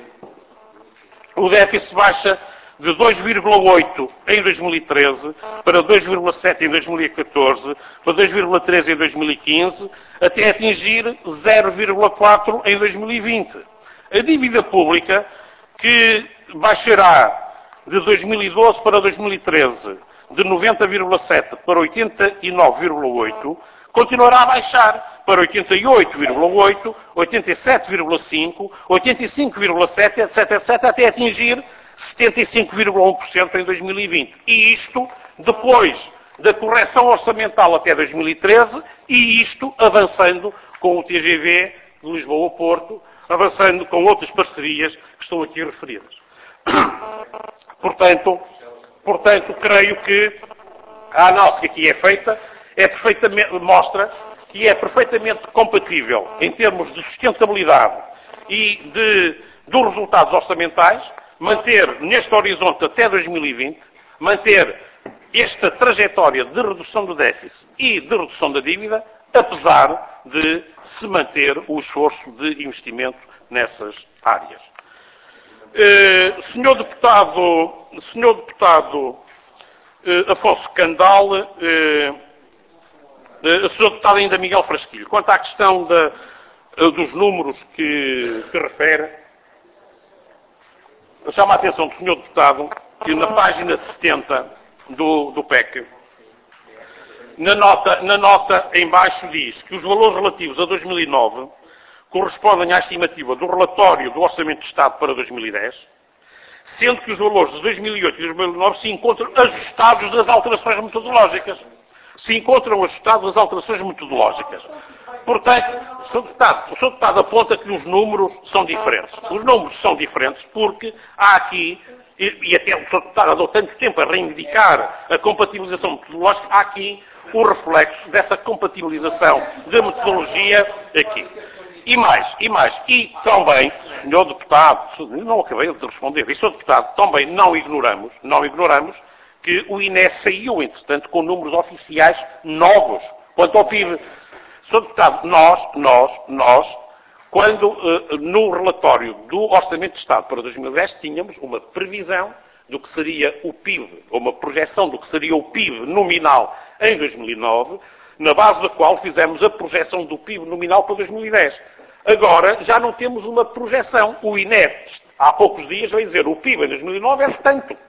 o déficit baixa de dois vírgula oito em dois mil e treze para dois vírgula sete em dois mil e catorze, para dois vírgula treze em dois mil e quinze, até atingir zero vírgula quatro em dois mil e vinte. A dívida pública, que baixará de dois mil e doze para dois mil e treze de noventa vírgula sete para oitenta e nove vírgula oito, continuará a baixar para oitenta e oito vírgula oito, oitenta e sete vírgula cinco, oitenta e cinco vírgula sete, etc, etc, até atingir setenta e cinco vírgula um por cento em dois mil e vinte. E isto depois da correção orçamental até dois mil e treze, e isto avançando com o T G V de Lisboa-Porto, avançando com outras parcerias que estão aqui referidas. Portanto, portanto, creio que a análise que aqui é feita é perfeitamente, mostra que é perfeitamente compatível em termos de sustentabilidade e de, dos resultados orçamentais, manter neste horizonte até dois mil e vinte, manter esta trajetória de redução do déficit e de redução da dívida, apesar de se manter o esforço de investimento nessas áreas. Uh, senhor Deputado, senhor Deputado uh, Afonso Candal, uh, uh, senhor Deputado ainda Miguel Frasquilho, quanto à questão da, uh, dos números que, que refere, eu chamo a atenção do senhor Deputado que na página setenta do, do P E C, na nota, na nota em baixo diz que os valores relativos a dois mil e nove correspondem à estimativa do relatório do Orçamento de Estado para dois mil e dez, sendo que os valores de dois mil e oito e dois mil e nove se encontram ajustados das alterações metodológicas. Se encontram ajustados das alterações metodológicas. Portanto, o senhor Deputado, o senhor Deputado aponta que os números são diferentes. Os números são diferentes porque há aqui, e, e até o senhor Deputado andou tanto tempo a reivindicar a compatibilização metodológica, há aqui o reflexo dessa compatibilização de metodologia aqui. E mais, e mais, e também, senhor Deputado, não acabei de responder, e senhor Deputado, também não ignoramos, não ignoramos que o I N E saiu, entretanto, com números oficiais novos quanto ao P I B. senhor Deputado, nós, nós, nós, quando uh, no relatório do Orçamento de Estado para dois mil e dez tínhamos uma previsão do que seria o P I B, ou uma projeção do que seria o P I B nominal em dois mil e nove, na base da qual fizemos a projeção do P I B nominal para dois mil e dez. Agora já não temos uma projeção. O I N E, há poucos dias, vai dizer o P I B em dois mil e nove é de tanto.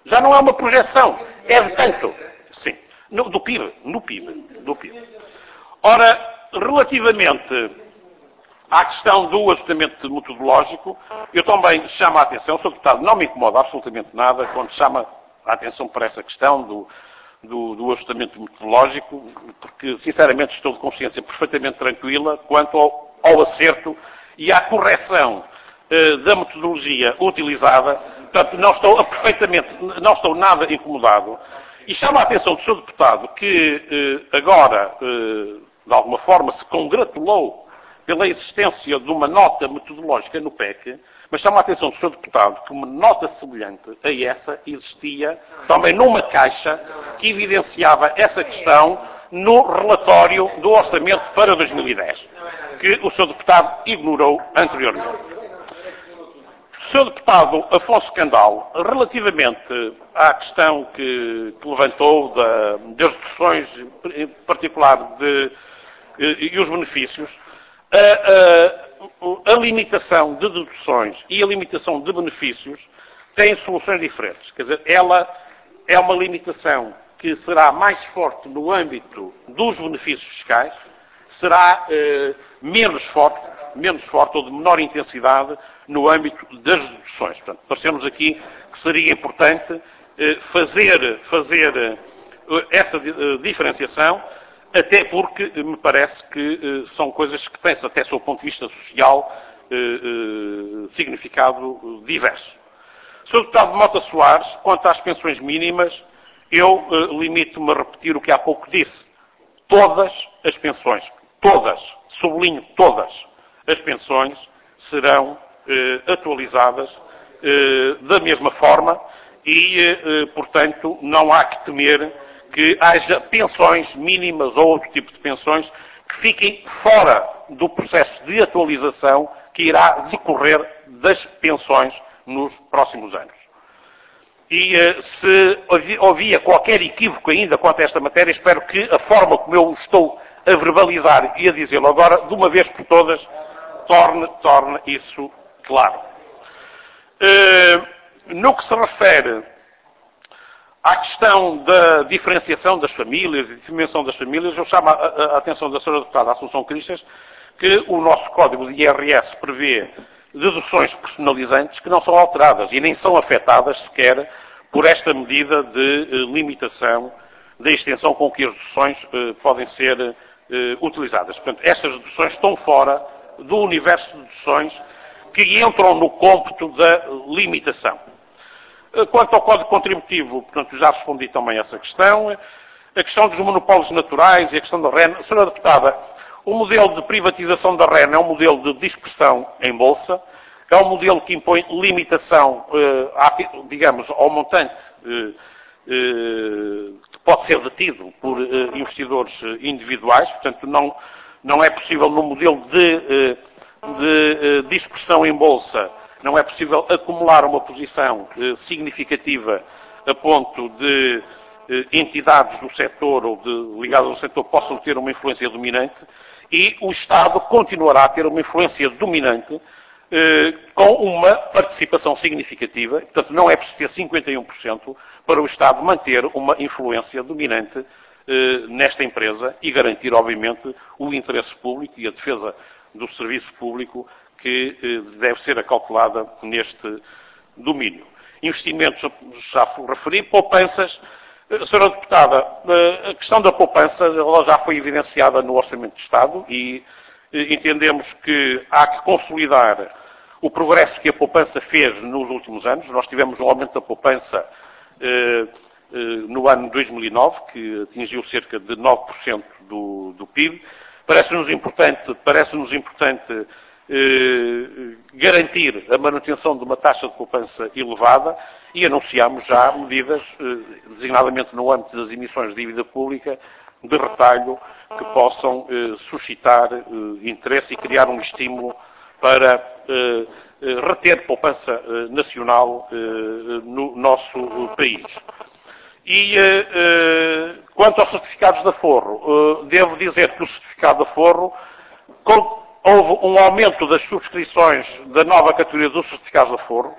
Já não é uma projeção. É de tanto. Sim. No, do P I B. No P I B. Do P I B. Ora, relativamente à questão do ajustamento metodológico, eu também chamo a atenção, senhor Deputado, não me incomoda absolutamente nada quando chama a atenção para essa questão do, do, do ajustamento metodológico, porque, sinceramente, estou de consciência perfeitamente tranquila quanto ao, ao acerto e à correção eh, da metodologia utilizada. Portanto, não estou a perfeitamente, não estou nada incomodado. E chamo a atenção do senhor Deputado que eh, agora, eh, de alguma forma, se congratulou pela existência de uma nota metodológica no P E C, mas chamo a atenção do senhor Deputado que uma nota semelhante a essa existia também numa caixa que evidenciava essa questão no relatório do Orçamento para dois mil e dez, que o senhor Deputado ignorou anteriormente. O senhor Deputado Afonso Candal, relativamente à questão que, que levantou da, das deduções, em particular, de, e os benefícios, A, a, a limitação de deduções e a limitação de benefícios têm soluções diferentes. Quer dizer, ela é uma limitação que será mais forte no âmbito dos benefícios fiscais, será eh, menos forte, menos forte ou de menor intensidade no âmbito das deduções. Portanto, parecemos aqui que seria importante eh, fazer, fazer eh, essa eh, diferenciação, até porque me parece que eh, são coisas que têm, até do seu ponto de vista social, eh, eh, significado diverso. senhor Deputado Mota Soares, quanto às pensões mínimas, eu eh, limito-me a repetir o que há pouco disse. Todas as pensões, todas, sublinho todas, as pensões serão eh, atualizadas eh, da mesma forma e, eh, portanto, não há que temer que haja pensões mínimas ou outro tipo de pensões que fiquem fora do processo de atualização que irá decorrer das pensões nos próximos anos. E se havia qualquer equívoco ainda quanto a esta matéria, espero que a forma como eu estou a verbalizar e a dizê-lo agora, de uma vez por todas, torne, torne isso claro. No que se refere à questão da diferenciação das famílias e dimensão das famílias, eu chamo a, a, a atenção da senhora Deputada Assunção Cristas que o nosso Código de I R S prevê deduções personalizantes que não são alteradas e nem são afetadas sequer por esta medida de eh, limitação da extensão com que as deduções eh, podem ser eh, utilizadas. Portanto, estas deduções estão fora do universo de deduções que entram no cômputo da limitação. Quanto ao Código Contributivo, portanto, já respondi também a essa questão. A questão dos monopólios naturais e a questão da R E N. senhora Deputada, o modelo de privatização da R E N é um modelo de dispersão em bolsa, é um modelo que impõe limitação, eh, digamos, ao montante eh, eh, que pode ser detido por eh, investidores individuais, portanto, não, não é possível no modelo de, eh, de eh, dispersão em bolsa, não é possível acumular uma posição eh, significativa a ponto de eh, entidades do setor ou de, ligadas ao setor possam ter uma influência dominante e o Estado continuará a ter uma influência dominante eh, com uma participação significativa. Portanto, não é preciso ter cinquenta e um por cento para o Estado manter uma influência dominante eh, nesta empresa e garantir, obviamente, o interesse público e a defesa do serviço público que eh, deve ser acautelada neste domínio. Investimentos, já referi, poupanças. senhora Deputada, a questão da poupança ela já foi evidenciada no Orçamento de Estado e eh, entendemos que há que consolidar o progresso que a poupança fez nos últimos anos. Nós tivemos um aumento da poupança eh, eh, no ano dois mil e nove, que atingiu cerca de nove por cento do, do P I B. Parece-nos importante, parece-nos importante Eh, garantir a manutenção de uma taxa de poupança elevada e anunciamos já medidas, eh, designadamente no âmbito das emissões de dívida pública, de retalho, que possam eh, suscitar eh, interesse e criar um estímulo para eh, eh, reter poupança eh, nacional eh, no nosso país. E eh, eh, quanto aos certificados de aforro, eh, devo dizer que o certificado de aforro com houve um aumento das subscrições da nova categoria dos certificados de aforro,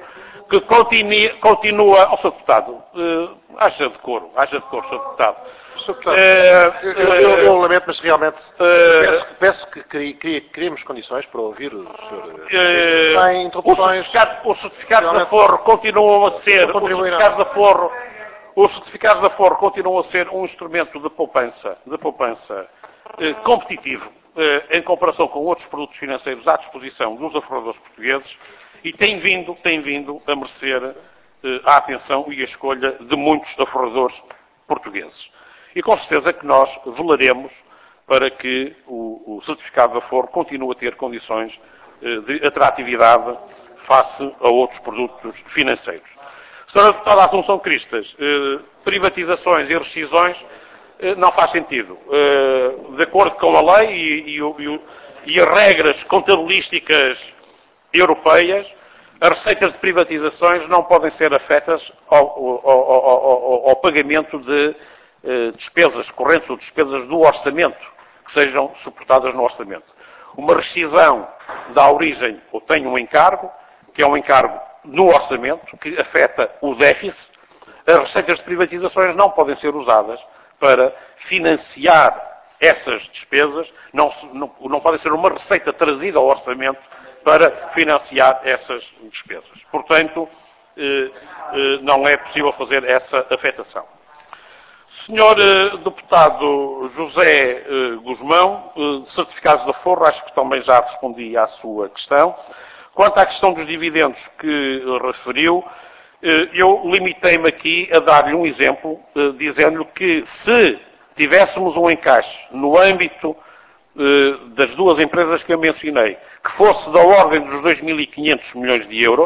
que continue, continua... Ó, oh, senhor Deputado, uh, haja decoro, haja decoro, senhor Deputado. senhor Deputado, uh, eu, eu, eu, eu lamento, mas realmente uh, peço, peço que cri, cri, criemos condições para ouvir o senhor. Uh, sem interrupções. Os certificados de aforro continuam a ser... Os certificados de aforro, os certificados de aforro continuam a ser um instrumento de poupança, de poupança uh, competitivo uh, em comparação com outros produtos financeiros à disposição dos aforradores portugueses e tem vindo, tem vindo a merecer uh, a atenção e a escolha de muitos aforradores portugueses. E com certeza que nós velaremos para que o, o certificado de aforro continue a ter condições uh, de atratividade face a outros produtos financeiros. Senhora Deputada Assunção Cristas, eh, privatizações e rescisões eh, não faz sentido. Eh, de acordo com a lei e, e, e as regras contabilísticas europeias, as receitas de privatizações não podem ser afetas ao, ao, ao, ao, ao pagamento de eh, despesas correntes ou despesas do orçamento, que sejam suportadas no orçamento. Uma rescisão dá origem, ou tem um encargo, que é um encargo no orçamento, que afeta o déficit. As receitas de privatizações não podem ser usadas para financiar essas despesas, não, não, não podem ser uma receita trazida ao orçamento para financiar essas despesas. Portanto, eh, eh, não é possível fazer essa afetação. senhor eh, Deputado José eh, Guzmão, eh, certificados de aforro, acho que também já respondi à sua questão. Quanto à questão dos dividendos que referiu, eu limitei-me aqui a dar-lhe um exemplo, dizendo-lhe que se tivéssemos um encaixe no âmbito das duas empresas que eu mencionei, que fosse da ordem dos dois mil e quinhentos milhões de euros,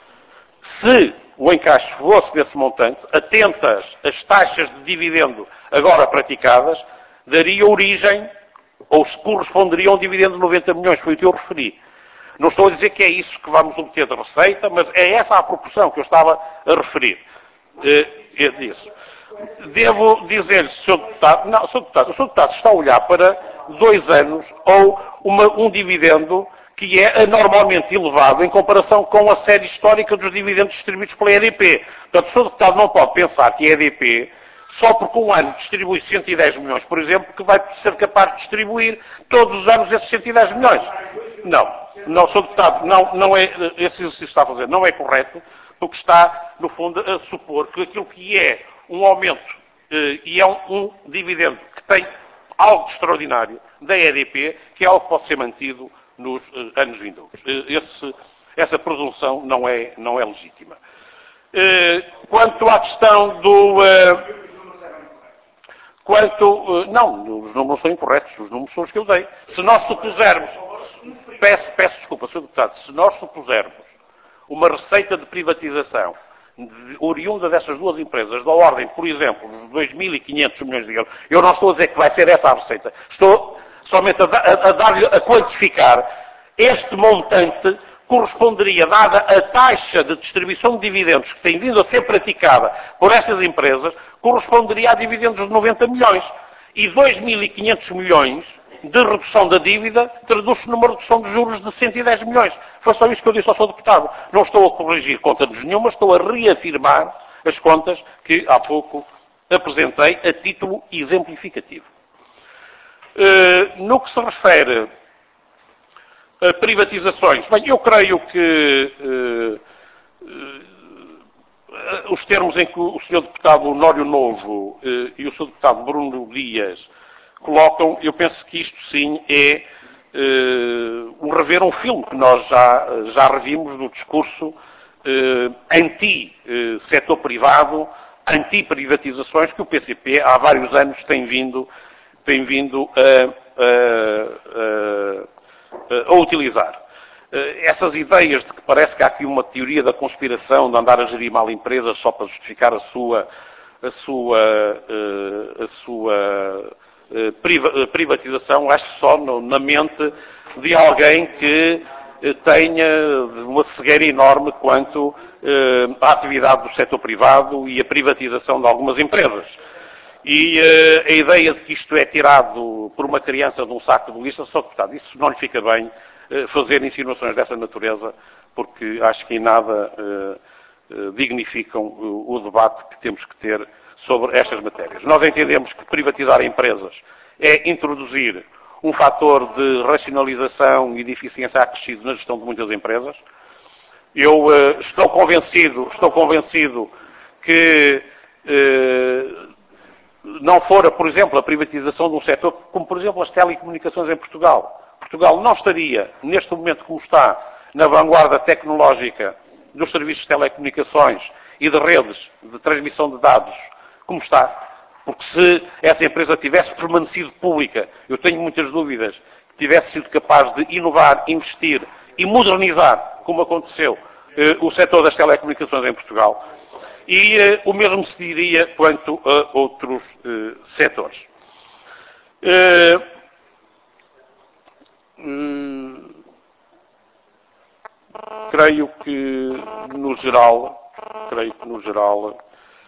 se o encaixe fosse desse montante, atentas às taxas de dividendo agora praticadas, daria origem, ou corresponderia a um dividendo de noventa milhões, foi o que eu referi. Não estou a dizer que é isso que vamos obter de receita, mas é essa a proporção que eu estava a referir. É disso. Devo dizer-lhe, senhor Deputado, não, senhor Deputado, o senhor Deputado está a olhar para dois anos ou uma, um dividendo que é anormalmente elevado em comparação com a série histórica dos dividendos distribuídos pela E D P. Portanto, o senhor Deputado não pode pensar que a E D P, só porque um ano distribui cento e dez milhões, por exemplo, que vai ser capaz de distribuir todos os anos esses cento e dez milhões. Não. Não, senhor Deputado, não, não é, esse exercício que está a fazer não é correto, porque está, no fundo, a supor que aquilo que é um aumento eh, e é um, um dividendo que tem algo de extraordinário da E D P, que é algo que pode ser mantido nos eh, anos vindouros. Eh, esse, essa presunção não é, não é legítima. Eh, quanto à questão do... Eh, quanto... Eh, não, os números são incorretos, os números são os que eu dei. Se nós supusermos... Peço, peço desculpa, senhor Deputado, se nós supusermos uma receita de privatização de, oriunda dessas duas empresas, da ordem, por exemplo, dos dois mil e quinhentos milhões de euros, eu não estou a dizer que vai ser essa a receita, estou somente a, a, a dar-lhe a quantificar, este montante corresponderia, dada a taxa de distribuição de dividendos que tem vindo a ser praticada por essas empresas, corresponderia a dividendos de noventa milhões. E dois mil e quinhentos milhões de redução da dívida traduz-se numa redução de juros de cento e dez milhões. Foi só isso que eu disse ao senhor Deputado. Não estou a corrigir contas nenhuma, estou a reafirmar as contas que há pouco apresentei a título exemplificativo. Uh, no que se refere a privatizações, bem, eu creio que uh, uh, os termos em que o senhor Deputado Honório Novo uh, e o senhor Deputado Bruno Dias colocam, eu penso que isto sim é uh, um rever um filme que nós já, já revimos do discurso uh, anti-setor privado, anti-privatizações que o P C P há vários anos tem vindo, tem vindo a, a, a, a utilizar. Uh, essas ideias de que parece que há aqui uma teoria da conspiração de andar a gerir mal empresas só para justificar a sua, a sua, uh, a sua privatização, acho que só no, na mente de alguém que tenha uma cegueira enorme quanto eh, à atividade do setor privado e a privatização de algumas empresas. E eh, a ideia de que isto é tirado por uma criança de um saco de lixo, só deputado, isso não lhe fica bem eh, fazer insinuações dessa natureza, porque acho que em nada dignificam o debate que temos que ter sobre estas matérias. Nós entendemos que privatizar empresas é introduzir um fator de racionalização e de eficiência acrescido na gestão de muitas empresas. Eu uh, estou convencido, estou convencido que uh, não fora, por exemplo, a privatização de um setor como, por exemplo, as telecomunicações em Portugal. Portugal não estaria, neste momento como está, na vanguarda tecnológica dos serviços de telecomunicações e de redes de transmissão de dados, como está. Porque se essa empresa tivesse permanecido pública, eu tenho muitas dúvidas, que tivesse sido capaz de inovar, investir e modernizar, como aconteceu, eh, o setor das telecomunicações em Portugal. E eh, o mesmo se diria quanto a outros eh, setores. Eh, hum, creio que, no geral, creio que, no geral,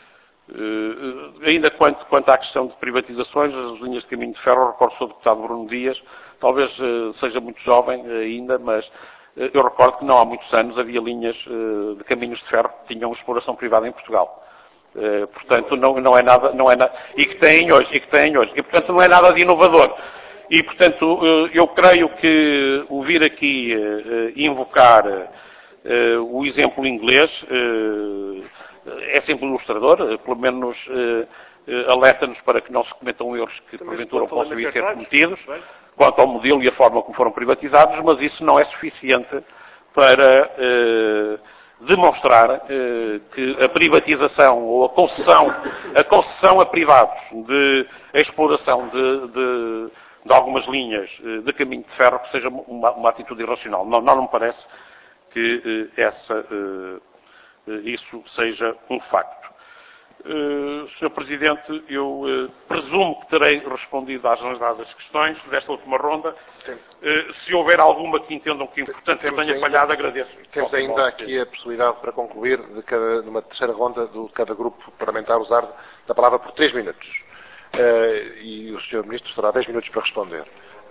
Uh, ainda quanto, quanto à questão de privatizações, as linhas de caminho de ferro, recordo o deputado Bruno Dias, talvez uh, seja muito jovem uh, ainda, mas uh, eu recordo que não há muitos anos havia linhas uh, de caminhos de ferro que tinham exploração privada em Portugal. Uh, portanto, não, não é nada, não é nada, e que têm hoje, e que têm hoje, e portanto não é nada de inovador. E portanto, uh, eu creio que o vir aqui uh, invocar uh, o exemplo inglês uh, é sempre ilustrador, pelo menos eh, alerta-nos para que não se cometam erros que porventura possam vir a ser cometidos, quanto ao modelo e a forma como foram privatizados, mas isso não é suficiente para eh, demonstrar eh, que a privatização ou a concessão, a concessão a privados de a exploração de, de, de algumas linhas de caminho de ferro seja uma, uma atitude irracional. Não, não me parece que eh, essa... Eh, isso seja um facto. Uh, senhor Presidente, eu uh, presumo que terei respondido às dadas questões desta última ronda. Uh, se houver alguma que entendam que é importante que tenha falhado, agradeço. Temos ainda aqui a possibilidade para concluir, de cada, numa terceira ronda, de cada grupo parlamentar usar da palavra por três minutos. Uh, e o senhor Ministro terá dez minutos para responder.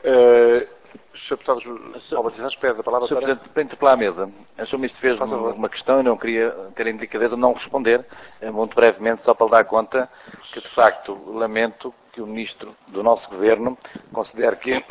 Uh, senhor Deputado Alberto Santos pede a palavra senhor para... Presidente, para interpelar a mesa. O senhor Ministro fez uma, uma questão e não queria ter a delicadeza de não responder, muito brevemente, só para lhe dar conta que, de facto, lamento que o Ministro do nosso Governo considere que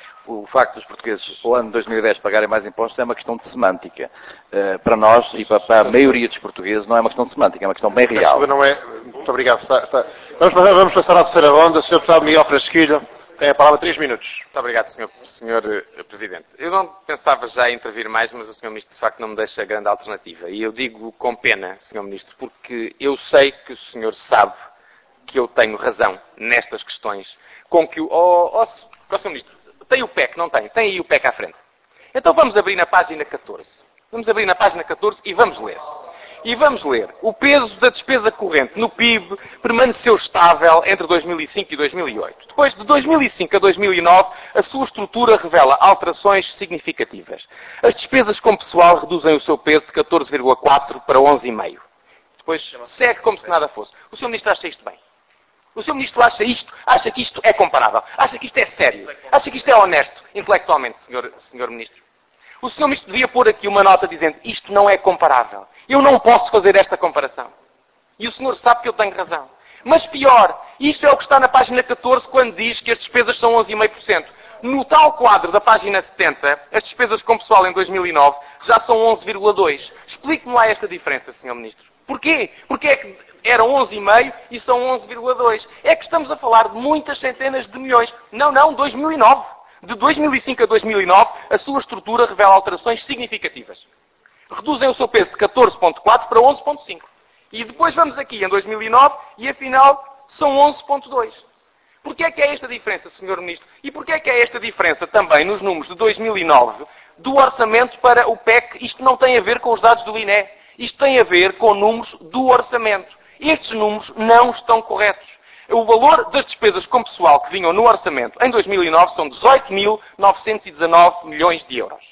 o facto dos portugueses, o ano dois mil e dez, pagarem mais impostos é uma questão de semântica. Uh, para nós e para, para a maioria dos portugueses não é uma questão de semântica, é uma questão bem real. Não é... Muito obrigado. Está, está... Vamos, passar, vamos passar à terceira ronda. senhor Deputado Miguel Frasquilho tem a palavra três minutos. Muito obrigado, senhor senhor Presidente. Eu não pensava já intervir mais, mas o senhor Ministro de facto não me deixa grande alternativa. E eu digo com pena, senhor Ministro, porque eu sei que o senhor sabe que eu tenho razão nestas questões. Com que o... Oh, oh, oh, senhor Ministro, tem o P E C, não tem? Tem aí o P E C à frente. Então vamos abrir na página catorze. Vamos abrir na página catorze e vamos ler. E vamos ler. O peso da despesa corrente no P I B permaneceu estável entre dois mil e cinco e dois mil e oito. Depois de dois mil e cinco a dois mil e nove, a sua estrutura revela alterações significativas. As despesas com pessoal reduzem o seu peso de catorze vírgula quatro para onze vírgula cinco. Depois segue como se nada fosse. O senhor Ministro acha isto bem? O senhor Ministro acha isto? Acha que isto é comparável? Acha que isto é sério? Acha que isto é honesto, intelectualmente, senhor, senhor Ministro? O senhor Ministro devia pôr aqui uma nota dizendo isto não é comparável. Eu não posso fazer esta comparação. E o senhor sabe que eu tenho razão. Mas pior, isto é o que está na página catorze quando diz que as despesas são onze vírgula cinco por cento. No tal quadro da página setenta, as despesas com pessoal em dois mil e nove já são onze vírgula dois por cento. Explique-me lá esta diferença, senhor Ministro. Porquê? Porque é que eram onze vírgula cinco por cento e são onze vírgula dois por cento. É que estamos a falar de muitas centenas de milhões. Não, não, dois mil e nove. De dois mil e cinco a dois mil e nove, a sua estrutura revela alterações significativas. Reduzem o seu peso de catorze vírgula quatro para onze vírgula cinco. E depois vamos aqui em dois mil e nove e afinal são onze vírgula dois. Porquê é que é esta diferença, senhor Ministro? E porquê é que é esta diferença também nos números de dois mil e nove do orçamento para o P E C? Isto não tem a ver com os dados do I N E. Isto tem a ver com números do orçamento. Estes números não estão corretos. O valor das despesas com pessoal que vinham no orçamento em dois mil e nove são dezoito mil novecentos e dezanove milhões de euros.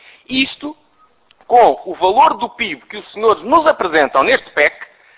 Isto, com o valor do P I B que os senhores nos apresentam neste P E C,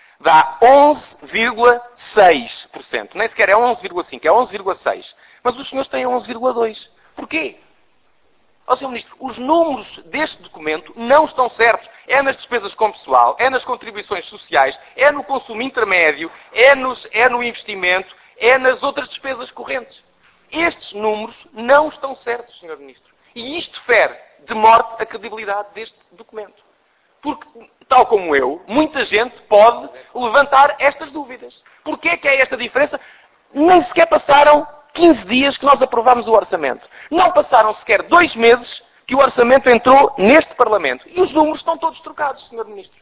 dá onze vírgula seis por cento. Nem sequer é onze vírgula cinco por cento, é onze vírgula seis por cento. Mas os senhores têm onze vírgula dois por cento. Porquê? Ó senhor Ministro, os números deste documento não estão certos. É nas despesas com pessoal, é nas contribuições sociais, é no consumo intermédio, é, nos, é no investimento, é nas outras despesas correntes. Estes números não estão certos, senhor Ministro. E isto fere de morte a credibilidade deste documento. Porque, tal como eu, muita gente pode levantar estas dúvidas. Porquê é que é esta diferença? Nem sequer passaram quinze dias que nós aprovámos o orçamento. Não passaram sequer dois meses que o orçamento entrou neste Parlamento. E os números estão todos trocados, senhor Ministro.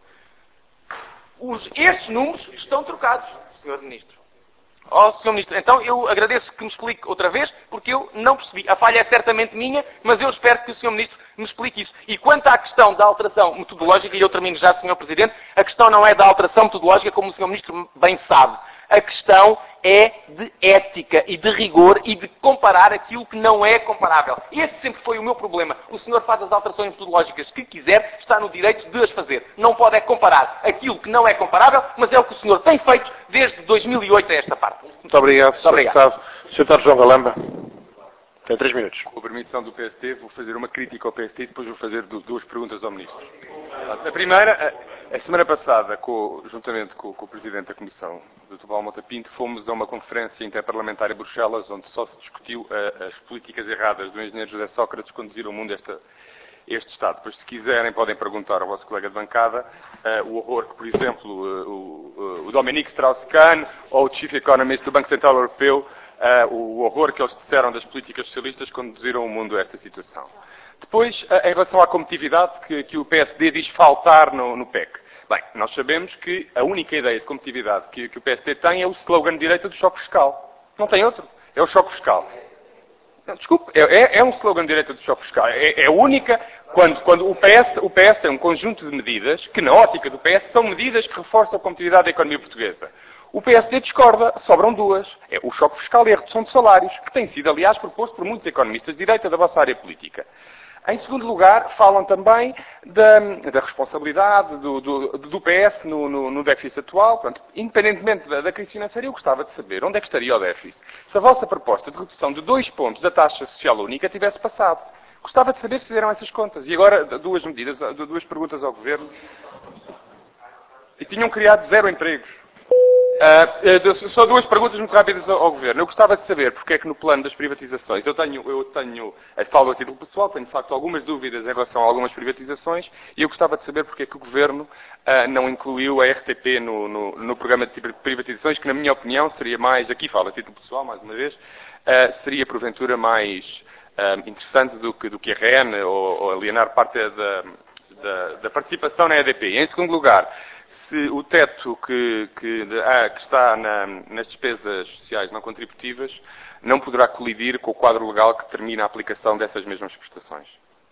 Os, estes números estão trocados, senhor Ministro. Ó, senhor Ministro, então eu agradeço que me explique outra vez, porque eu não percebi. A falha é certamente minha, mas eu espero que o senhor Ministro me explique isso. E quanto à questão da alteração metodológica, e eu termino já, senhor Presidente, a questão não é da alteração metodológica, como o senhor Ministro bem sabe. A questão é de ética e de rigor e de comparar aquilo que não é comparável. Esse sempre foi o meu problema. O senhor faz as alterações metodológicas que quiser, está no direito de as fazer. Não pode é comparar aquilo que não é comparável, mas é o que o senhor tem feito desde dois mil e oito a esta parte. Muito obrigado, Muito obrigado. senhor Deputado. senhor Deputado João Galamba. Tem três minutos. Com a permissão do P S D, vou fazer uma crítica ao P S D e depois vou fazer duas perguntas ao Ministro. A primeira, a semana passada, com, juntamente com, com o Presidente da Comissão, doutor Paulo Mota Pinto, fomos a uma conferência interparlamentar em Bruxelas, onde só se discutiu a, as políticas erradas do engenheiro José Sócrates conduzir o mundo a esta, este Estado. Depois, se quiserem, podem perguntar ao vosso colega de bancada uh, o horror que, por exemplo, uh, o, uh, o Dominique Strauss-Kahn ou o Chief Economist do Banco Central Europeu, uh, o horror que eles disseram das políticas socialistas conduziram o mundo a esta situação. Depois, uh, em relação à competitividade que, que o P S D diz faltar no, no P E C. Bem, nós sabemos que a única ideia de competitividade que, que o P S D tem é o slogan de direita do choque fiscal. Não tem outro. É o choque fiscal. Não, desculpe, é, é, é um slogan de direita do choque fiscal. É, é a única, quando, quando o, P S, o P S tem um conjunto de medidas que, na ótica do P S, são medidas que reforçam a competitividade da economia portuguesa. O P S D discorda, sobram duas. É o choque fiscal e a redução de salários, que tem sido, aliás, proposto por muitos economistas de direita da vossa área política. Em segundo lugar, falam também da, da responsabilidade do, do, do P S no, no, no déficit atual. Portanto, independentemente da, da crise financeira, eu gostava de saber onde é que estaria o déficit se a vossa proposta de redução de dois pontos da taxa social única tivesse passado. Gostava de saber se fizeram essas contas. E agora, duas medidas, duas perguntas ao Governo. E tinham criado zero empregos. Uh, uh, só duas perguntas muito rápidas ao, ao Governo. Eu gostava de saber porque é que no plano das privatizações, eu tenho, eu tenho, falo a título pessoal, tenho de facto algumas dúvidas em relação a algumas privatizações e eu gostava de saber porque é que o Governo uh, não incluiu a R T P no, no, no programa de privatizações, que na minha opinião seria mais, aqui falo a título pessoal mais uma vez, uh, seria porventura mais uh, interessante do que, do que a R E N ou, ou alienar parte da, da, da participação na E D P. E, em segundo lugar, se o teto que, que, ah, que está na, nas despesas sociais não contributivas não poderá colidir com o quadro legal que determina a aplicação dessas mesmas prestações.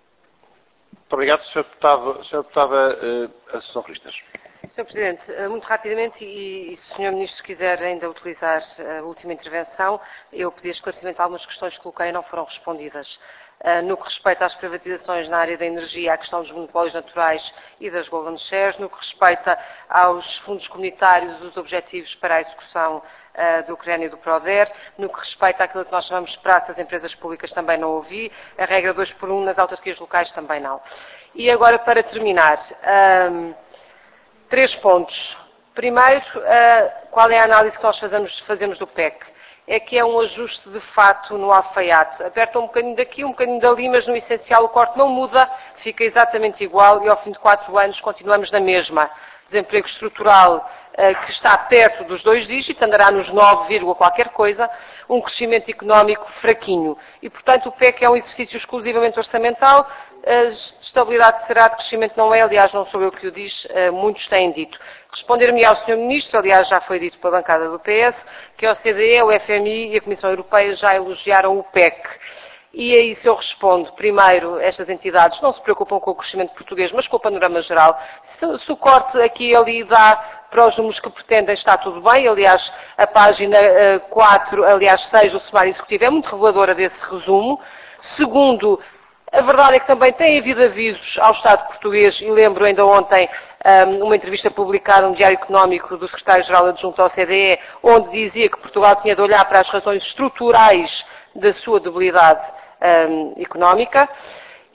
Muito obrigado, senhor Deputado. senhor Deputada uh, Assunção Cristas. senhor Presidente, muito rapidamente, e, e se o senhor Ministro quiser ainda utilizar a última intervenção, eu pedi esclarecimento a algumas questões que coloquei e não foram respondidas. Uh, no que respeita às privatizações na área da energia, à questão dos monopólios naturais e das golden shares, no que respeita aos fundos comunitários, os objetivos para a execução uh, do CREN e do PRODER, no que respeita àquilo que nós chamamos de praças, empresas públicas, também não ouvi, a regra dois por um nas autarquias locais também não. E agora, para terminar, um, três pontos. Primeiro, uh, qual é a análise que nós fazemos, fazemos do P E C? É que é um ajuste de fato no alfaiate. Aperta um bocadinho daqui, um bocadinho dali, mas no essencial o corte não muda, fica exatamente igual e ao fim de quatro anos continuamos na mesma. Desemprego estrutural uh, que está perto dos dois dígitos, andará nos nove, qualquer coisa, um crescimento económico fraquinho. E, portanto, o P E C é um exercício exclusivamente orçamental, a estabilidade será de crescimento não é, aliás, não sou eu que o diz, uh, muitos têm dito. Responder-me ao senhor Ministro, aliás, já foi dito pela bancada do P S, que a O C D E, o F M I e a Comissão Europeia já elogiaram o P E C. E a isso eu respondo. Primeiro, estas entidades não se preocupam com o crescimento português, mas com o panorama geral. Se, se o corte aqui e ali dá para os números que pretendem, está tudo bem. Aliás, a página uh, quatro, aliás, seis do sumário executivo é muito reveladora desse resumo. Segundo, a verdade é que também tem havido avisos ao Estado português, e lembro ainda ontem um, uma entrevista publicada no Diário Económico do Secretário-Geral Adjunto da O C D E, onde dizia que Portugal tinha de olhar para as razões estruturais da sua debilidade um, económica.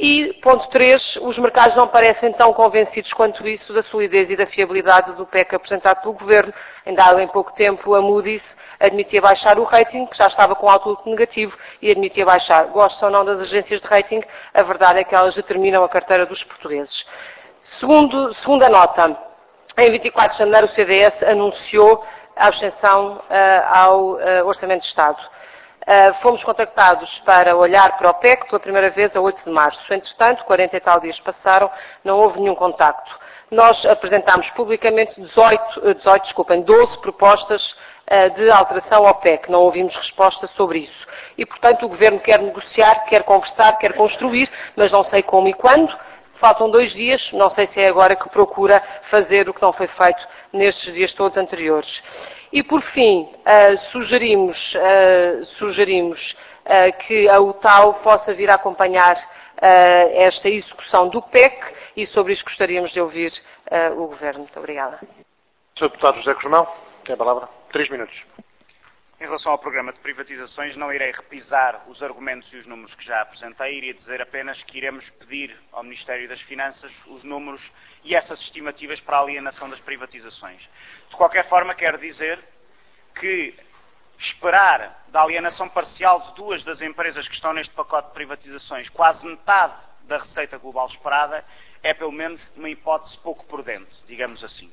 E, ponto três, os mercados não parecem tão convencidos quanto isso da solidez e da fiabilidade do P E C apresentado pelo Governo. Ainda há bem pouco tempo a Moody's admitia baixar o rating, que já estava com outlook negativo, e admitia baixar. Gostam ou não das agências de rating, a verdade é que elas determinam a carteira dos portugueses. Segundo, segunda nota, em vinte e quatro de janeiro o C D S anunciou a abstenção uh, ao uh, Orçamento de Estado. Uh, fomos contactados para olhar para o P E C pela primeira vez a oito de março. Entretanto, quarenta e tal dias passaram, não houve nenhum contacto. Nós apresentámos publicamente dezoito, dezoito, desculpem, doze propostas uh, de alteração ao P E C. Não ouvimos resposta sobre isso. E, portanto, o Governo quer negociar, quer conversar, quer construir, mas não sei como e quando. Faltam dois dias, não sei se é agora que procura fazer o que não foi feito nestes dias todos anteriores. E, por fim, uh, sugerimos, uh, sugerimos uh, que a U T A U possa vir a acompanhar uh, esta execução do P E C e sobre isso gostaríamos de ouvir uh, o Governo. Muito obrigada. senhor Deputado José Cosmão, tem a palavra. Três minutos. Em relação ao programa de privatizações, não irei repisar os argumentos e os números que já apresentei, iria dizer apenas que iremos pedir ao Ministério das Finanças os números e essas estimativas para a alienação das privatizações. De qualquer forma, quero dizer que esperar da alienação parcial de duas das empresas que estão neste pacote de privatizações quase metade da receita global esperada é, pelo menos, uma hipótese pouco prudente, digamos assim.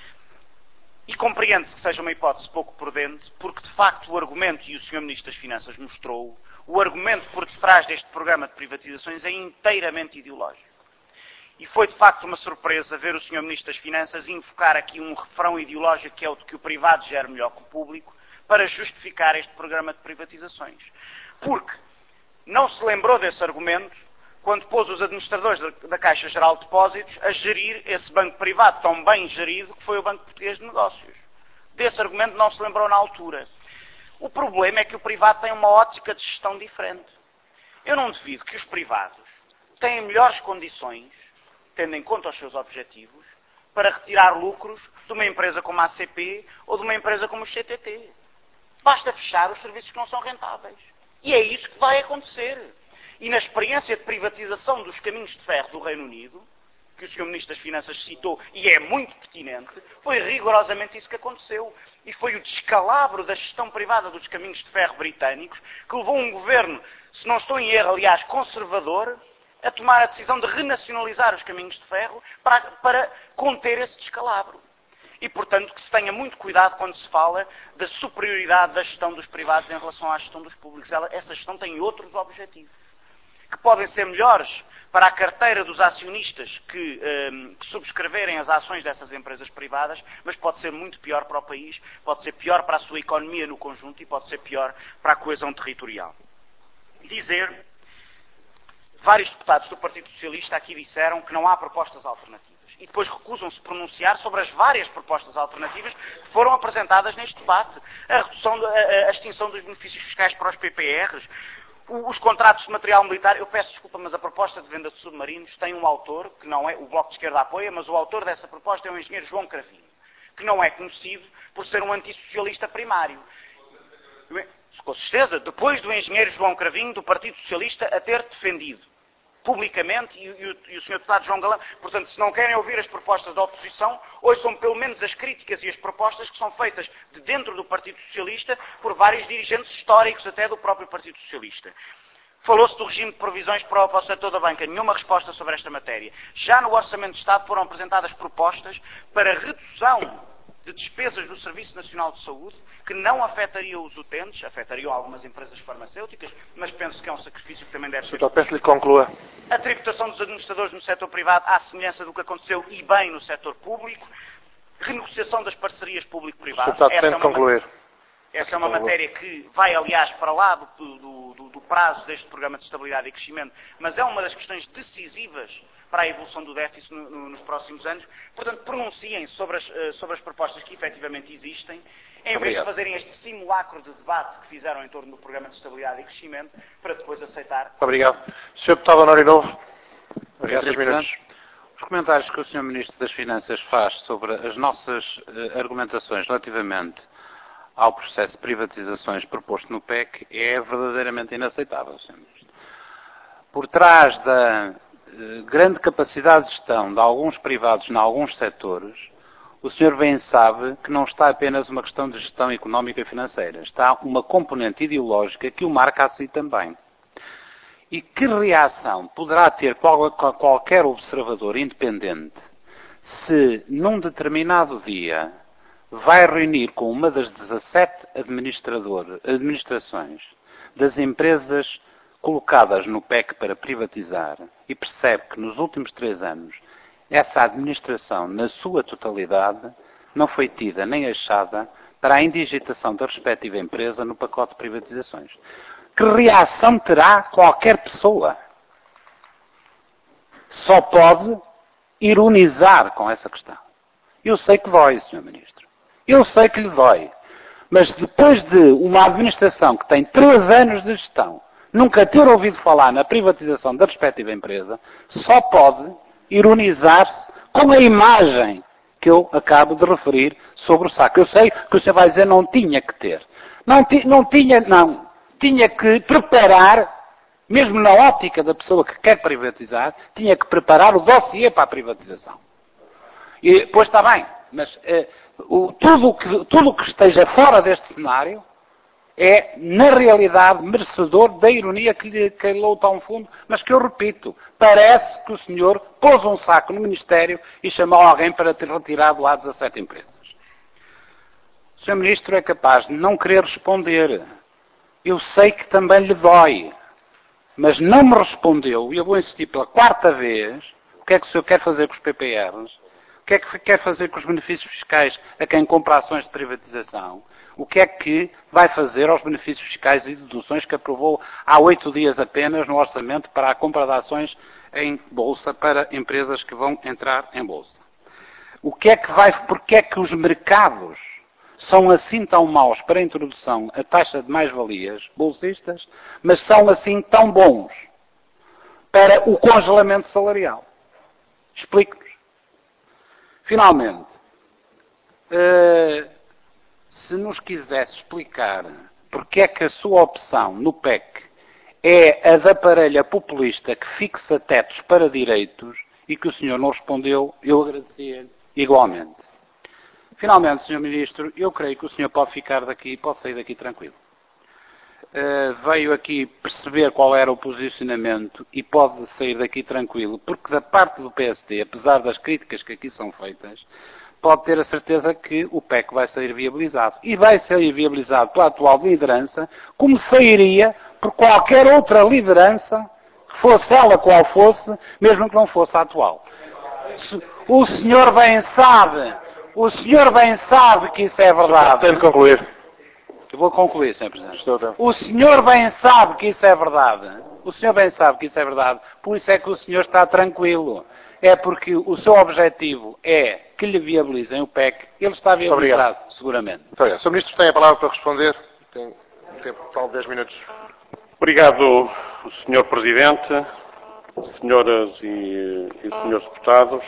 E compreende-se que seja uma hipótese pouco prudente, porque de facto o argumento, e o senhor Ministro das Finanças mostrou, o argumento por detrás deste programa de privatizações é inteiramente ideológico. E foi de facto uma surpresa ver o senhor Ministro das Finanças invocar aqui um refrão ideológico que é o de que o privado gera melhor que o público, para justificar este programa de privatizações. Porque não se lembrou desse argumento quando pôs os administradores da Caixa Geral de Depósitos a gerir esse banco privado tão bem gerido que foi o Banco Português de Negócios. Desse argumento não se lembrou na altura. O problema é que o privado tem uma ótica de gestão diferente. Eu não duvido que os privados têm melhores condições, tendo em conta os seus objetivos, para retirar lucros de uma empresa como a A C P ou de uma empresa como o C T T. Basta fechar os serviços que não são rentáveis. E é isso que vai acontecer. E na experiência de privatização dos caminhos de ferro do Reino Unido, que o senhor Ministro das Finanças citou, e é muito pertinente, foi rigorosamente isso que aconteceu. E foi o descalabro da gestão privada dos caminhos de ferro britânicos que levou um governo, se não estou em erro, aliás, conservador, a tomar a decisão de renacionalizar os caminhos de ferro para, para conter esse descalabro. E, portanto, que se tenha muito cuidado quando se fala da superioridade da gestão dos privados em relação à gestão dos públicos. Ela, essa gestão tem outros objetivos, que podem ser melhores para a carteira dos acionistas que, um, que subscreverem as ações dessas empresas privadas, mas pode ser muito pior para o país, pode ser pior para a sua economia no conjunto e pode ser pior para a coesão territorial. Dizer, vários deputados do Partido Socialista aqui disseram que não há propostas alternativas. E depois recusam-se a pronunciar sobre as várias propostas alternativas que foram apresentadas neste debate. A redução, a, a extinção dos benefícios fiscais para os P P Rs, os contratos de material militar. Eu peço desculpa, mas a proposta de venda de submarinos tem um autor, que não é, o Bloco de Esquerda apoia, mas o autor dessa proposta é o engenheiro João Cravinho, que não é conhecido por ser um antissocialista primário. Com certeza, depois do engenheiro João Cravinho, do Partido Socialista, a ter defendido publicamente, e, e, o, e o senhor Deputado João Galão. Portanto, se não querem ouvir as propostas da oposição, ouçam pelo menos as críticas e as propostas que são feitas de dentro do Partido Socialista por vários dirigentes históricos até do próprio Partido Socialista. Falou-se do regime de provisões para o, para o setor da banca. Nenhuma resposta sobre esta matéria. Já no Orçamento de Estado foram apresentadas propostas para redução de despesas do Serviço Nacional de Saúde, que não afetariam os utentes, afetariam algumas empresas farmacêuticas, mas penso que é um sacrifício que também deve ser... Então, peço-lhe que conclua. A tributação dos administradores no setor privado, à semelhança do que aconteceu e bem no setor público, renegociação das parcerias público-privado. Deputado, tem de concluir. Essa é uma matéria que vai, aliás, para lá do, do, do, do prazo deste programa de estabilidade e crescimento, mas é uma das questões decisivas para a evolução do déficit no, no, nos próximos anos. Portanto, pronunciem sobre as, sobre as propostas que efetivamente existem, em vez de fazerem este simulacro de debate que fizeram em torno do programa de estabilidade e crescimento, para depois aceitar... Obrigado. senhor Deputado Honório Novo, obrigado, três minutos. Os comentários que o senhor Ministro das Finanças faz sobre as nossas uh, argumentações relativamente ao processo de privatizações proposto no P E C é verdadeiramente inaceitável, senhor Ministro. por trás da eh, grande capacidade de gestão de alguns privados em alguns setores, o senhor bem sabe que não está apenas uma questão de gestão económica e financeira. Está uma componente ideológica que o marca a si também. E que reação poderá ter qual, qualquer observador independente se, num determinado dia, vai reunir com uma das dezassete administrações das empresas colocadas no P E C para privatizar e percebe que nos últimos três anos essa administração, na sua totalidade, não foi tida nem achada para a indigitação da respectiva empresa no pacote de privatizações. Que reação terá qualquer pessoa? Só pode ironizar com essa questão. Eu sei que dói, senhor Ministro. Eu sei que lhe dói. Mas depois de uma administração que tem três anos de gestão, nunca ter ouvido falar na privatização da respectiva empresa, só pode ironizar-se com a imagem que eu acabo de referir sobre o saco. Eu sei que o senhor vai dizer não tinha que ter. Não, ti, não tinha, não. Tinha que preparar, mesmo na ótica da pessoa que quer privatizar, tinha que preparar o dossiê para a privatização. E, pois está bem, mas eh, o, tudo que, tudo que esteja fora deste cenário é, na realidade, merecedor da ironia que lhe calou tão fundo, mas que eu repito, parece que o senhor pôs um saco no Ministério e chamou alguém para ter retirado lá dezassete empresas. O senhor Ministro é capaz de não querer responder. Eu sei que também lhe dói, mas não me respondeu, e eu vou insistir pela quarta vez, o que é que o senhor quer fazer com os P P Rs, o que é que quer fazer com os benefícios fiscais a quem compra ações de privatização, o que é que vai fazer aos benefícios fiscais e deduções que aprovou há oito dias apenas no orçamento para a compra de ações em bolsa para empresas que vão entrar em bolsa. O que é que vai, porque é que os mercados são assim tão maus para a introdução a taxa de mais-valias bolsistas, mas são assim tão bons para o congelamento salarial? Explique-nos. Finalmente, uh, se nos quisesse explicar porque é que a sua opção no P E C é a da parelha populista que fixa tetos para direitos e que o senhor não respondeu, eu agradecia igualmente. Finalmente, senhor Ministro, eu creio que o senhor pode ficar daqui, pode sair daqui tranquilo. Uh, veio aqui perceber qual era o posicionamento e pode sair daqui tranquilo, porque da parte do P S D, apesar das críticas que aqui são feitas, pode ter a certeza que o P E C vai sair viabilizado. E vai sair viabilizado pela atual liderança, como sairia por qualquer outra liderança, que fosse ela qual fosse, mesmo que não fosse a atual. O senhor bem sabe, o senhor bem sabe que isso é verdade. Tenho de concluir. Eu vou concluir, senhor Presidente. O senhor bem sabe que isso é verdade. O senhor bem sabe que isso é verdade. Por isso é que o senhor está tranquilo. É porque o seu objetivo é que lhe viabilizem o P E C. Ele está viabilizado, seguramente. Muito obrigado. senhor Ministro tem a palavra para responder. Tem um tempo total de dez minutos. Obrigado, senhor Presidente, senhoras e, e senhores deputados.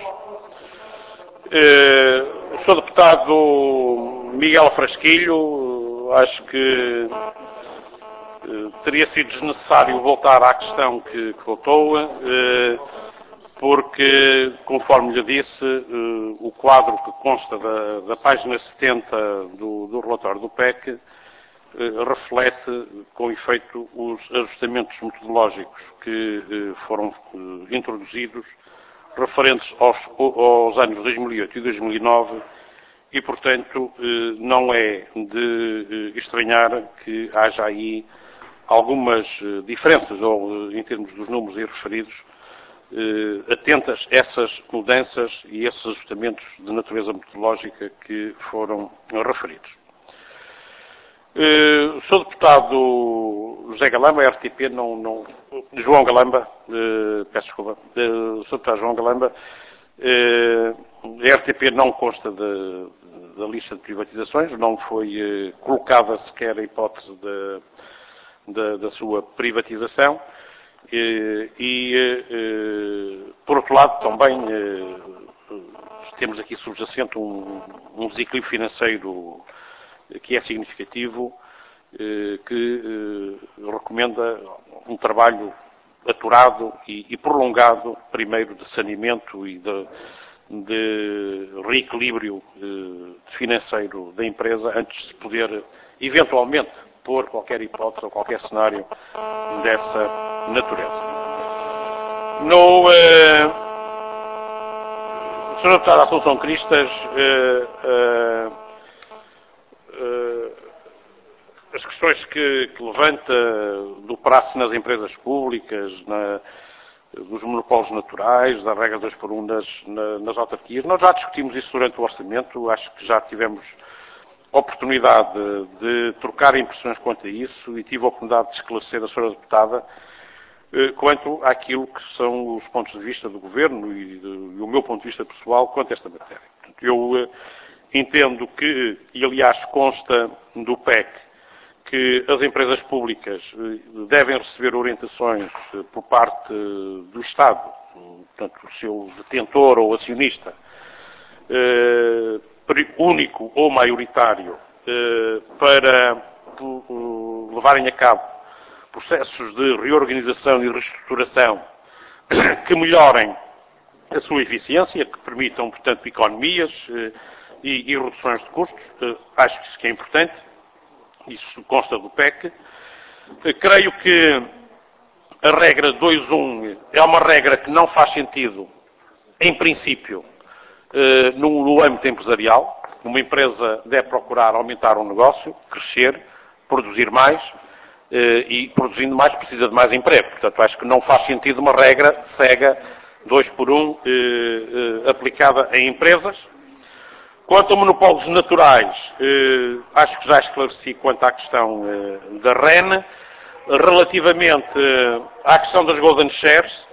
Eh, o senhor Deputado Miguel Frasquilho, acho que eh, teria sido desnecessário voltar à questão que, que voltou, eh, porque, conforme lhe disse, eh, o quadro que consta da, da página setenta do, do relatório do P E C eh, reflete, com efeito, os ajustamentos metodológicos que eh, foram eh, introduzidos referentes aos, aos anos dois mil e oito e dois mil e nove e, portanto, eh, não é de eh, estranhar que haja aí algumas eh, diferenças, ou eh, em termos dos números aí referidos, eh, atentas a essas mudanças e esses ajustamentos de natureza metodológica que foram referidos. Uh, o senhor Deputado José Galamba, a R T P, não, não, João Galamba, uh, peço desculpa, uh, o senhor Deputado João Galamba, uh, a R T P não consta de, de, da lista de privatizações, não foi uh, colocada sequer a hipótese de, de, da sua privatização uh, e, uh, por outro lado, também uh, temos aqui subjacente um, um desequilíbrio financeiro que é significativo, que recomenda um trabalho aturado e, e prolongado, primeiro, de saneamento e de, de reequilíbrio eh, financeiro da empresa, antes de se poder, eventualmente, pôr qualquer hipótese ou qualquer cenário dessa natureza. No, eh, o senhor Deputado Assunção Cristas, eh, eh, eh, as questões que, que levanta do prazo nas empresas públicas, na, dos monopólios naturais, da regra dois por um nas, na, nas autarquias, nós já discutimos isso durante o orçamento, acho que já tivemos oportunidade de, de trocar impressões quanto a isso e tive a oportunidade de esclarecer a senhora Deputada eh, quanto àquilo que são os pontos de vista do Governo e, de, e o meu ponto de vista pessoal quanto a esta matéria. Portanto, eu eh, entendo que, e aliás consta do P E C, que as empresas públicas devem receber orientações por parte do Estado, portanto, o seu detentor ou acionista, único ou maioritário, para levarem a cabo processos de reorganização e reestruturação que melhorem a sua eficiência, que permitam, portanto, economias e, e reduções de custos. Acho que isso que é importante. Isso consta do P E C. Creio que a regra dois ponto um é uma regra que não faz sentido, em princípio, no âmbito empresarial. Uma empresa deve procurar aumentar o negócio, crescer, produzir mais, e produzindo mais precisa de mais emprego. Portanto, acho que não faz sentido uma regra cega, dois por um, aplicada a empresas. Quanto a monopólios naturais, eh, acho que já esclareci quanto à questão eh, da R E N. Relativamente eh, à questão das Golden Shares,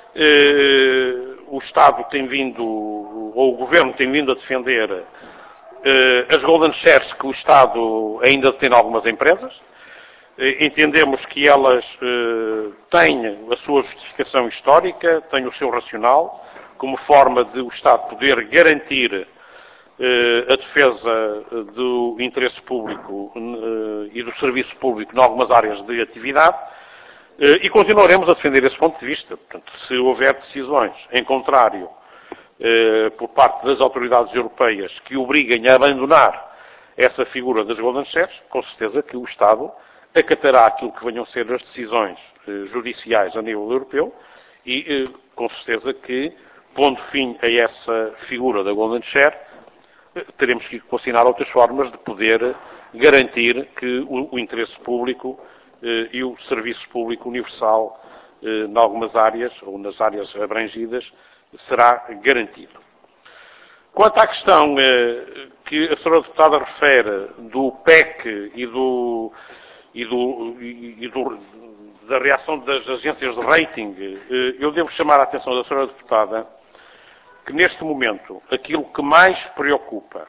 eh, o Estado tem vindo, ou o Governo tem vindo a defender eh, as Golden Shares que o Estado ainda detém em algumas empresas. Eh, entendemos que elas eh, têm a sua justificação histórica, têm o seu racional, como forma de o Estado poder garantir a defesa do interesse público e do serviço público em algumas áreas de atividade e continuaremos a defender esse ponto de vista. Portanto, se houver decisões em contrário por parte das autoridades europeias que obriguem a abandonar essa figura das Golden Shares, com certeza que o Estado acatará aquilo que venham a ser as decisões judiciais a nível europeu e com certeza que, pondo fim a essa figura da Golden Share, teremos que consignar outras formas de poder garantir que o, o interesse público eh, e o serviço público universal, eh, em algumas áreas, ou nas áreas abrangidas, será garantido. Quanto à questão eh, que a senhora Deputada refere do P E C e, do, e, do, e, e do, da reação das agências de rating, eh, eu devo chamar a atenção da senhora Deputada que neste momento aquilo que mais preocupa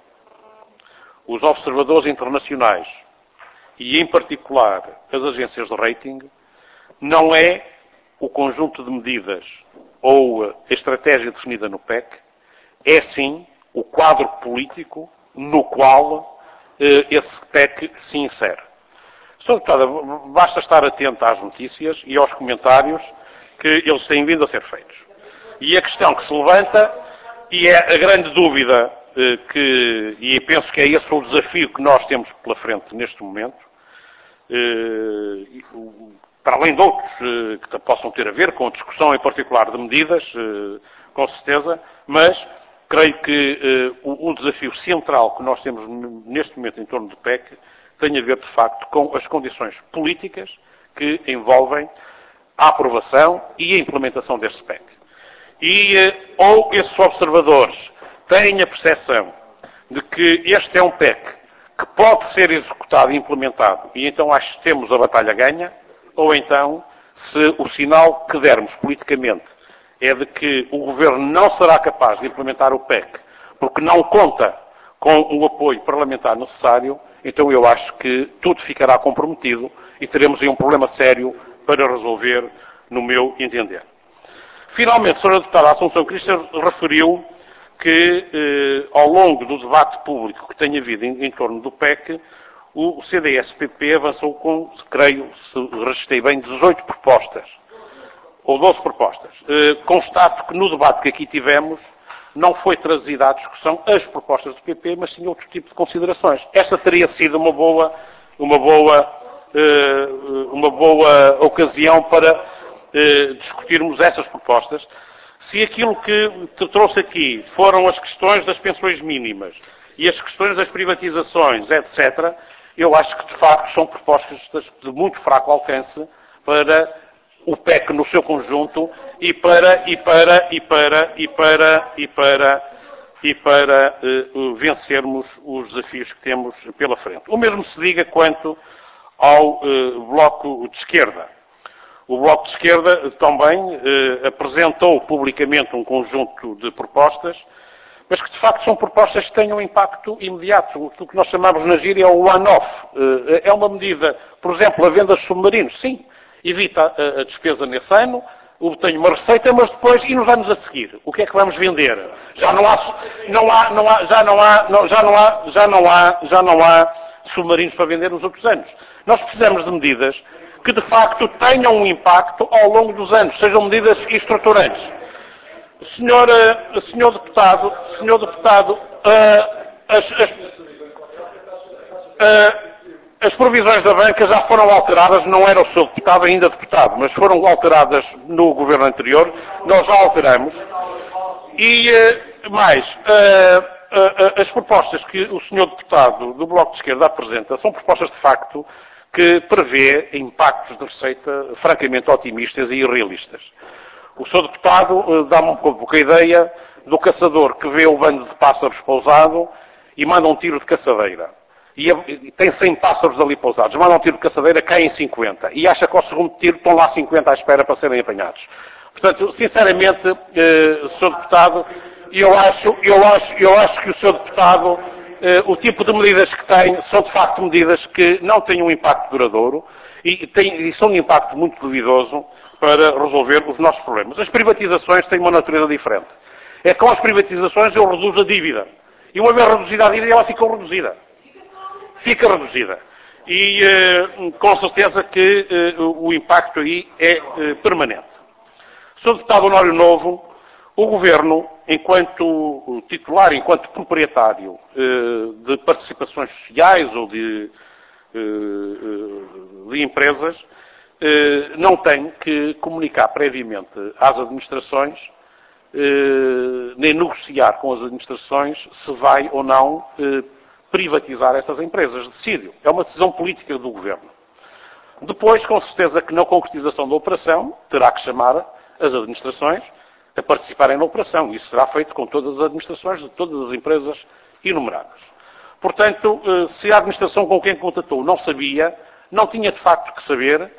os observadores internacionais e, em particular, as agências de rating, não é o conjunto de medidas ou a estratégia definida no P E C, é sim o quadro político no qual eh, esse P E C se insere. senhora Deputada, basta estar atenta às notícias e aos comentários que eles têm vindo a ser feitos. E a questão que se levanta, e é a grande dúvida eh, que, e penso que é esse o desafio que nós temos pela frente neste momento, eh, para além de outros eh, que possam ter a ver com a discussão em particular de medidas, eh, com certeza, mas creio que eh, o, o desafio central que nós temos neste momento em torno do P E C tem a ver, de facto, com as condições políticas que envolvem a aprovação e a implementação deste P E C. E ou esses observadores têm a percepção de que este é um P E C que pode ser executado e implementado, e então acho que temos a batalha ganha, ou então, se o sinal que dermos politicamente é de que o Governo não será capaz de implementar o P E C porque não conta com o apoio parlamentar necessário, então eu acho que tudo ficará comprometido e teremos aí um problema sério para resolver, no meu entender. Finalmente, a senhora Deputada Assunção Cristas referiu que, eh, ao longo do debate público que tem havido em, em torno do P E C, o C D S P P avançou com, creio, se registrei bem, dezoito propostas ou doze propostas. Constato que no debate que aqui tivemos não foi trazida à discussão as propostas do P P, mas sim outro tipo de considerações. Esta teria sido uma boa, uma boa, uma boa ocasião para discutirmos essas propostas. Se aquilo que te trouxe aqui foram as questões das pensões mínimas e as questões das privatizações, etcétera, eu acho que, de facto, são propostas de muito fraco alcance para o P E C no seu conjunto e para, e para, e para, e para, e para, e para uh, vencermos os desafios que temos pela frente. O mesmo se diga quanto ao uh, Bloco de Esquerda. O Bloco de Esquerda também uh, apresentou publicamente um conjunto de propostas, mas que de facto são propostas que tenham um impacto imediato. Aquilo que nós chamamos na gíria é o one-off. Uh, é uma medida, por exemplo, a venda de submarinos. Sim, evita a, a despesa nesse ano, obtém uma receita, mas depois, e nos anos a seguir? O que é que vamos vender? Já não há, não há, não há, já não há, não, já não há, já não há, já não há submarinos para vender nos outros anos. Nós precisamos de medidas que de facto tenham um impacto ao longo dos anos, sejam medidas estruturantes. Senhor, senhor deputado, senhor deputado, uh, as, as, uh, as provisões da banca já foram alteradas, não era o seu deputado, ainda deputado, mas foram alteradas no governo anterior, nós já alteramos. E uh, mais, uh, uh, as propostas que o senhor deputado do Bloco de Esquerda apresenta são propostas de facto que prevê impactos de receita francamente otimistas e irrealistas. O senhor deputado uh, dá-me um pouco a ideia do caçador que vê o bando de pássaros pousado e manda um tiro de caçadeira. E, e tem cem pássaros ali pousados. Manda um tiro de caçadeira, caem cinquenta. E acha que ao segundo tiro estão lá cinquenta à espera para serem apanhados. Portanto, sinceramente, uh, senhor deputado, eu acho, eu acho, eu acho que o senhor deputado, uh, o tipo de medidas que tem, são de facto medidas que não têm um impacto duradouro e, tem, e são de impacto muito duvidoso para resolver os nossos problemas. As privatizações têm uma natureza diferente. É que com as privatizações eu reduzo a dívida. E uma vez reduzida a dívida, ela fica reduzida. Fica reduzida. E uh, com certeza que uh, o impacto aí é uh, permanente. senhor Deputado Honório Novo, o Governo, enquanto titular, enquanto proprietário uh, de participações sociais ou de, uh, de empresas, uh, não tem que comunicar previamente às administrações, uh, nem negociar com as administrações se vai ou não uh, privatizar essas empresas. Decide. É uma decisão política do Governo. Depois, com certeza que na concretização da operação, terá que chamar as administrações a participarem na operação. Isso será feito com todas as administrações de todas as empresas enumeradas. Portanto, se a administração com quem contatou não sabia, não tinha de facto que saber,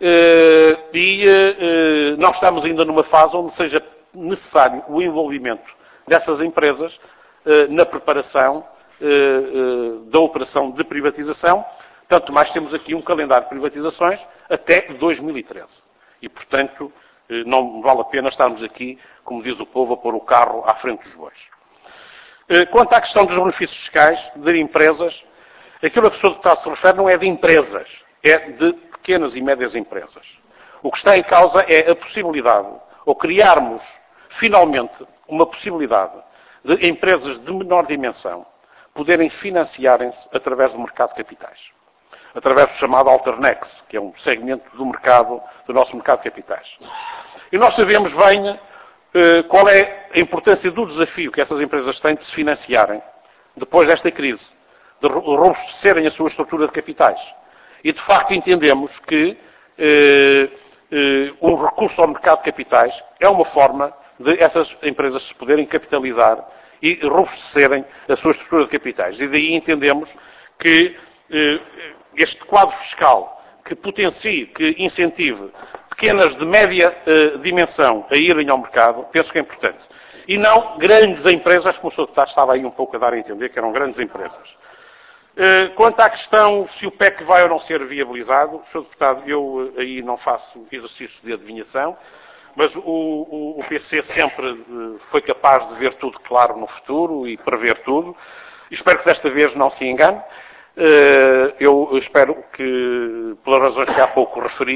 e não estamos ainda numa fase onde seja necessário o envolvimento dessas empresas na preparação da operação de privatização, tanto mais temos aqui um calendário de privatizações até dois mil e treze. E, portanto, não vale a pena estarmos aqui, como diz o povo, a pôr o carro à frente dos bois. Quanto à questão dos benefícios fiscais de empresas, aquilo a que o senhor deputado se refere não é de empresas, é de pequenas e médias empresas. O que está em causa é a possibilidade, ou criarmos, finalmente, uma possibilidade de empresas de menor dimensão poderem financiarem-se através do mercado de capitais. Através do chamado Alternex, que é um segmento do mercado, do nosso mercado de capitais. E nós sabemos bem eh, qual é a importância do desafio que essas empresas têm de se financiarem depois desta crise, de robustecerem a sua estrutura de capitais. E, de facto, entendemos que eh, eh, o recurso ao mercado de capitais é uma forma de essas empresas se poderem capitalizar e robustecerem a sua estrutura de capitais. E daí entendemos que eh, este quadro fiscal que potencie, que incentive pequenas de média eh, dimensão a irem ao mercado, penso que é importante. E não grandes empresas, como o senhor deputado estava aí um pouco a dar a entender que eram grandes empresas. Eh, quanto à questão se o P E C vai ou não ser viabilizado, senhor deputado, eu eh, aí não faço exercício de adivinhação, mas o, o, o P C sempre uh, foi capaz de ver tudo claro no futuro e prever tudo. Espero que desta vez não se engane. Uh, eu espero que, pelas razões que há pouco referi,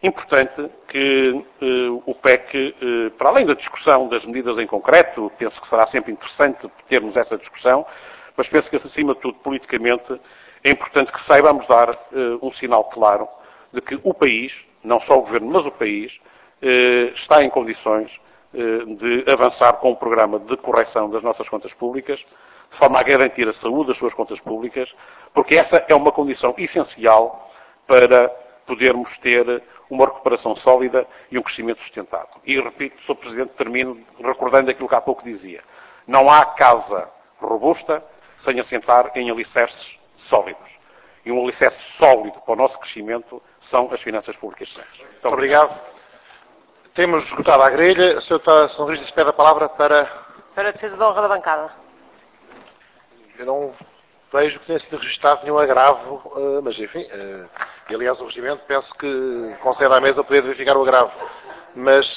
importante que eh, o P E C, eh, para além da discussão das medidas em concreto, penso que será sempre interessante termos essa discussão, mas penso que, acima de tudo, politicamente, é importante que saibamos dar eh, um sinal claro de que o país, não só o Governo, mas o país, eh, está em condições eh, de avançar com um programa de correção das nossas contas públicas, de forma a garantir a saúde das suas contas públicas, porque essa é uma condição essencial para podermos ter uma recuperação sólida e um crescimento sustentado. E repito, senhor Presidente, termino recordando aquilo que há pouco dizia. Não há casa robusta sem assentar em alicerces sólidos. E um alicerce sólido para o nosso crescimento são as finanças públicas sãs. Muito obrigado. Temos esgotado a grelha. O senhor São Cristas pede a palavra para... Para a defesa da honra da bancada. Eu não vejo que tenha sido registado nenhum agravo, mas enfim, e aliás o regimento penso que concede à mesa poder verificar o agravo. Mas,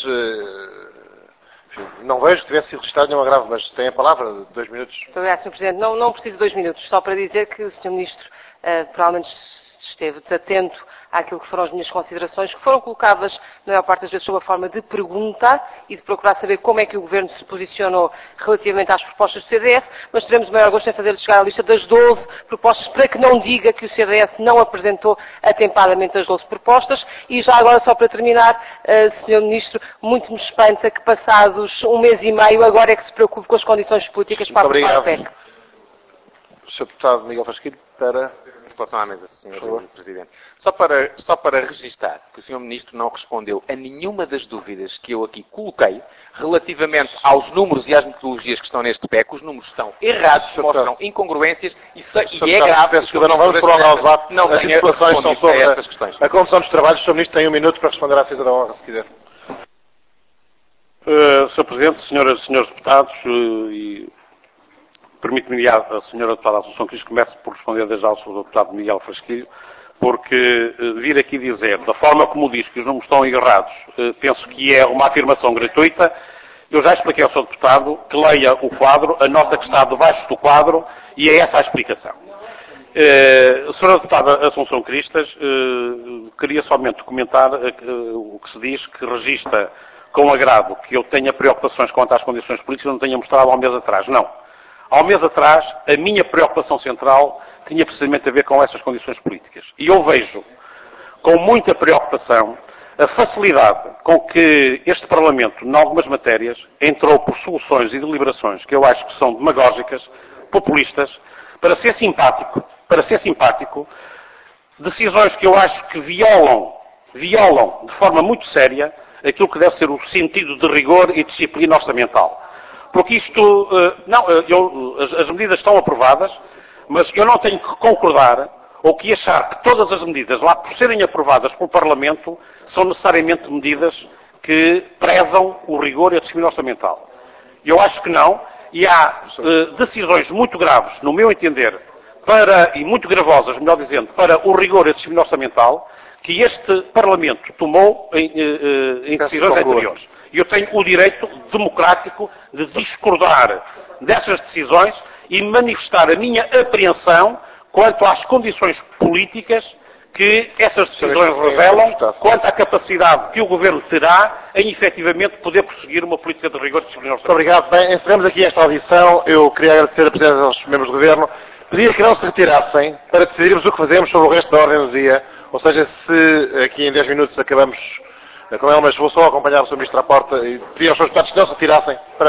enfim, não vejo que tivesse sido registado nenhum agravo, mas tem a palavra, dois minutos. Muito obrigado, senhor Presidente. Não, não preciso de dois minutos, só para dizer que o senhor Ministro uh, provavelmente esteve desatento àquilo que foram as minhas considerações, que foram colocadas, na maior parte das vezes, sob a forma de pergunta e de procurar saber como é que o Governo se posicionou relativamente às propostas do C D S, mas teremos o maior gosto em fazer-lhe chegar a lista das doze propostas, para que não diga que o C D S não apresentou atempadamente as doze propostas. E já agora, só para terminar, uh, senhor Ministro, muito me espanta que, passados um mês e meio, agora é que se preocupe com as condições políticas para aprovar o P E C. O senhor Deputado Miguel Frasquilho, para... Em relação à mesa, senhor Presidente. Só para, só para registar que o senhor Ministro não respondeu a nenhuma das dúvidas que eu aqui coloquei relativamente aos números e às metodologias que estão neste P E C. Os números estão errados, mostram incongruências e, se, e é grave... Peço desculpa, não vamos prolongar o debate. Não as tenha interpelações são sobre a estas questões. A condução dos trabalhos. O senhor Ministro tem um minuto para responder à defesa da honra, se quiser. Uh, senhor Presidente, senhoras e senhores deputados, uh, e permite-me a senhora Deputada Assunção Cristas comece por responder desde já ao senhor Deputado Miguel Frasquilho, porque uh, vir aqui dizer, da forma como diz que os números estão errados, uh, penso que é uma afirmação gratuita. Eu já expliquei ao senhor Deputado que leia o quadro, a nota que está debaixo do quadro, e é essa a explicação. Uh, a senhora Deputada Assunção Cristas, uh, queria somente comentar uh, o que se diz, que registra com agrado que eu tenha preocupações quanto às condições políticas, não tenha mostrado há um mês atrás. Não. Há um mês atrás, a minha preocupação central tinha precisamente a ver com essas condições políticas. E eu vejo com muita preocupação a facilidade com que este Parlamento, em algumas matérias, entrou por soluções e deliberações que eu acho que são demagógicas, populistas, para ser simpático, para ser simpático, decisões que eu acho que violam, violam de forma muito séria aquilo que deve ser o sentido de rigor e disciplina orçamental. Porque isto, não, eu, as, as medidas estão aprovadas, mas eu não tenho que concordar ou que achar que todas as medidas, lá por serem aprovadas pelo Parlamento, são necessariamente medidas que prezam o rigor e a disciplina orçamental. Eu acho que não, e há uh, decisões muito graves, no meu entender, para, e muito gravosas, melhor dizendo, para o rigor e a disciplina orçamental, que este Parlamento tomou em, uh, em decisões anteriores. E eu tenho o direito democrático de discordar dessas decisões e manifestar a minha apreensão quanto às condições políticas que essas decisões revelam, quanto à capacidade que o Governo terá em efetivamente poder prosseguir uma política de rigor e disciplina orçamental. Muito obrigado. Bem, encerramos aqui esta audição. Eu queria agradecer a presença dos membros do Governo. Pedir que não se retirassem para decidirmos o que fazemos sobre o resto da ordem do dia. Ou seja, se aqui em dez minutos acabamos com ele, mas vou só acompanhar o senhor Ministro à porta e pedir aos seus deputados que não se retirassem para...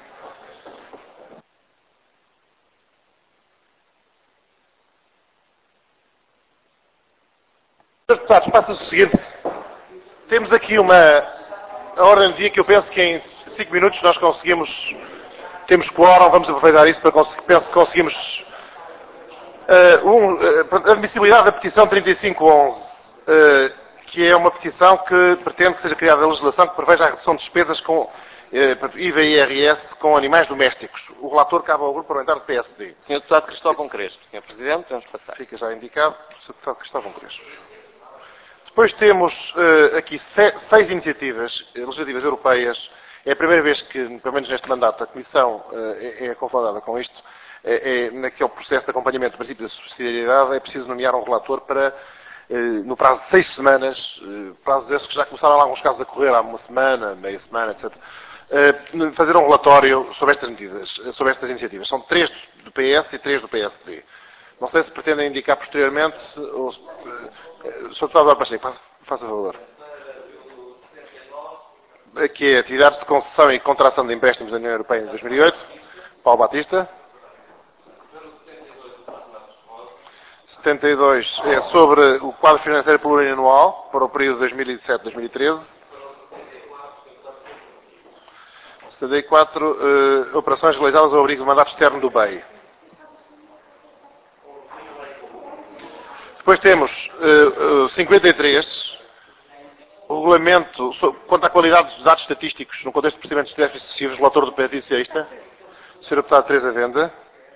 Senhores deputados, passa-se o seguinte. Temos aqui uma a ordem do dia que eu penso que em cinco minutos nós conseguimos... Temos quórum, vamos aproveitar isso para conseguir... Penso que conseguimos... Uh, um, uh, admissibilidade da petição trinta e cinco onze, uh, que é uma petição que pretende que seja criada a legislação que preveja a redução de despesas com uh, I V A e I R S com animais domésticos. O relator cabe ao grupo parlamentar do P S D. senhor Deputado Cristóvão Crespo. senhor Presidente, vamos passar. Fica já indicado. senhor Deputado Cristóvão Crespo. Depois temos uh, aqui se, seis iniciativas legislativas europeias. É a primeira vez que, pelo menos neste mandato, a Comissão uh, é, é confrontada com isto. É, é, naquele processo de acompanhamento do princípio da subsidiariedade, é preciso nomear um relator para, eh, no prazo de seis semanas, eh, prazos esses que já começaram em alguns casos a correr há uma semana, meia semana, etcétera, uh, fazer um relatório sobre estas medidas, sobre estas iniciativas. São três do P S e três do P S D. Não sei se pretendem indicar posteriormente, ou, uh, Senhor Deputado Pacheco, faça, faça favor. Aqui é atividades de concessão e contração de empréstimos da União Europeia em dois mil e oito. Paulo Batista. setenta e dois é sobre o quadro financeiro plurianual para o período dois mil e sete a dois mil e treze. setenta e quatro, uh, operações realizadas ao abrigo do mandato externo do B E I. Depois temos uh, uh, cinquenta e três, o regulamento quanto à qualidade dos dados estatísticos no contexto de procedimentos de déficit excessivos, relator do Partido Socialista, senhora Deputada Teresa Venda,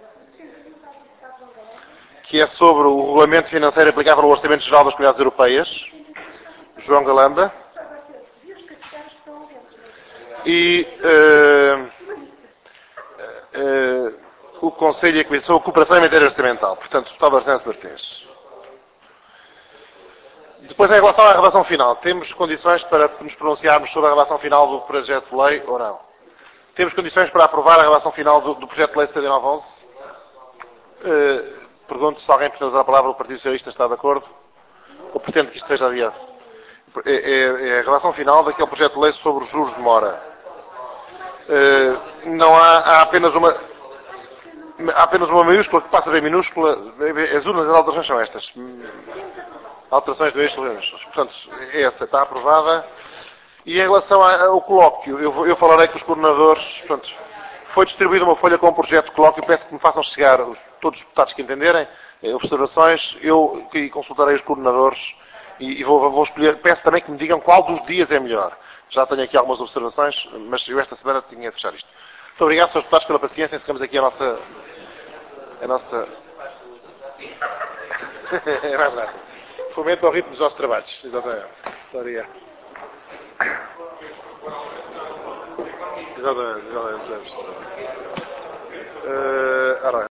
que é sobre o regulamento financeiro aplicável ao Orçamento Geral das Comunidades Europeias, João Galamba, e uh, uh, o Conselho e a Comissão, a Cooperação em Matéria Orçamental, portanto, o Deputado Orçamento Martins. Depois, em relação à redação final, temos condições para nos pronunciarmos sobre a redação final do projeto de lei ou não? Temos condições para aprovar a redação final do, do projeto de lei setenta e nove onze? Uh, pergunto se alguém precisa usar a palavra. O Partido Socialista está de acordo? Ou pretende que isto seja adiado? É, é, é a redação final daquele projeto de lei sobre os juros de mora. Uh, não há, há apenas uma... Há apenas uma maiúscula que passa a ver minúscula. As urnas das alterações são estas. Alterações do eixo. Portanto, essa está aprovada. E em relação ao colóquio, eu, eu falarei com os coordenadores. Portanto, foi distribuída uma folha com um projeto de colóquio. Peço que me façam chegar, os, todos os deputados que entenderem, observações. Eu que consultarei os coordenadores e, e vou, vou escolher. Peço também que me digam qual dos dias é melhor. Já tenho aqui algumas observações, mas eu esta semana tinha de fechar isto. Muito obrigado, senhores deputados, pela paciência. Encerramos aqui a nossa... A nossa... é mais rápido. Fomenta o ritmo dos nossos trabalhos. Exatamente. Muito obrigado. Exatamente, exatamente. Uh, ora.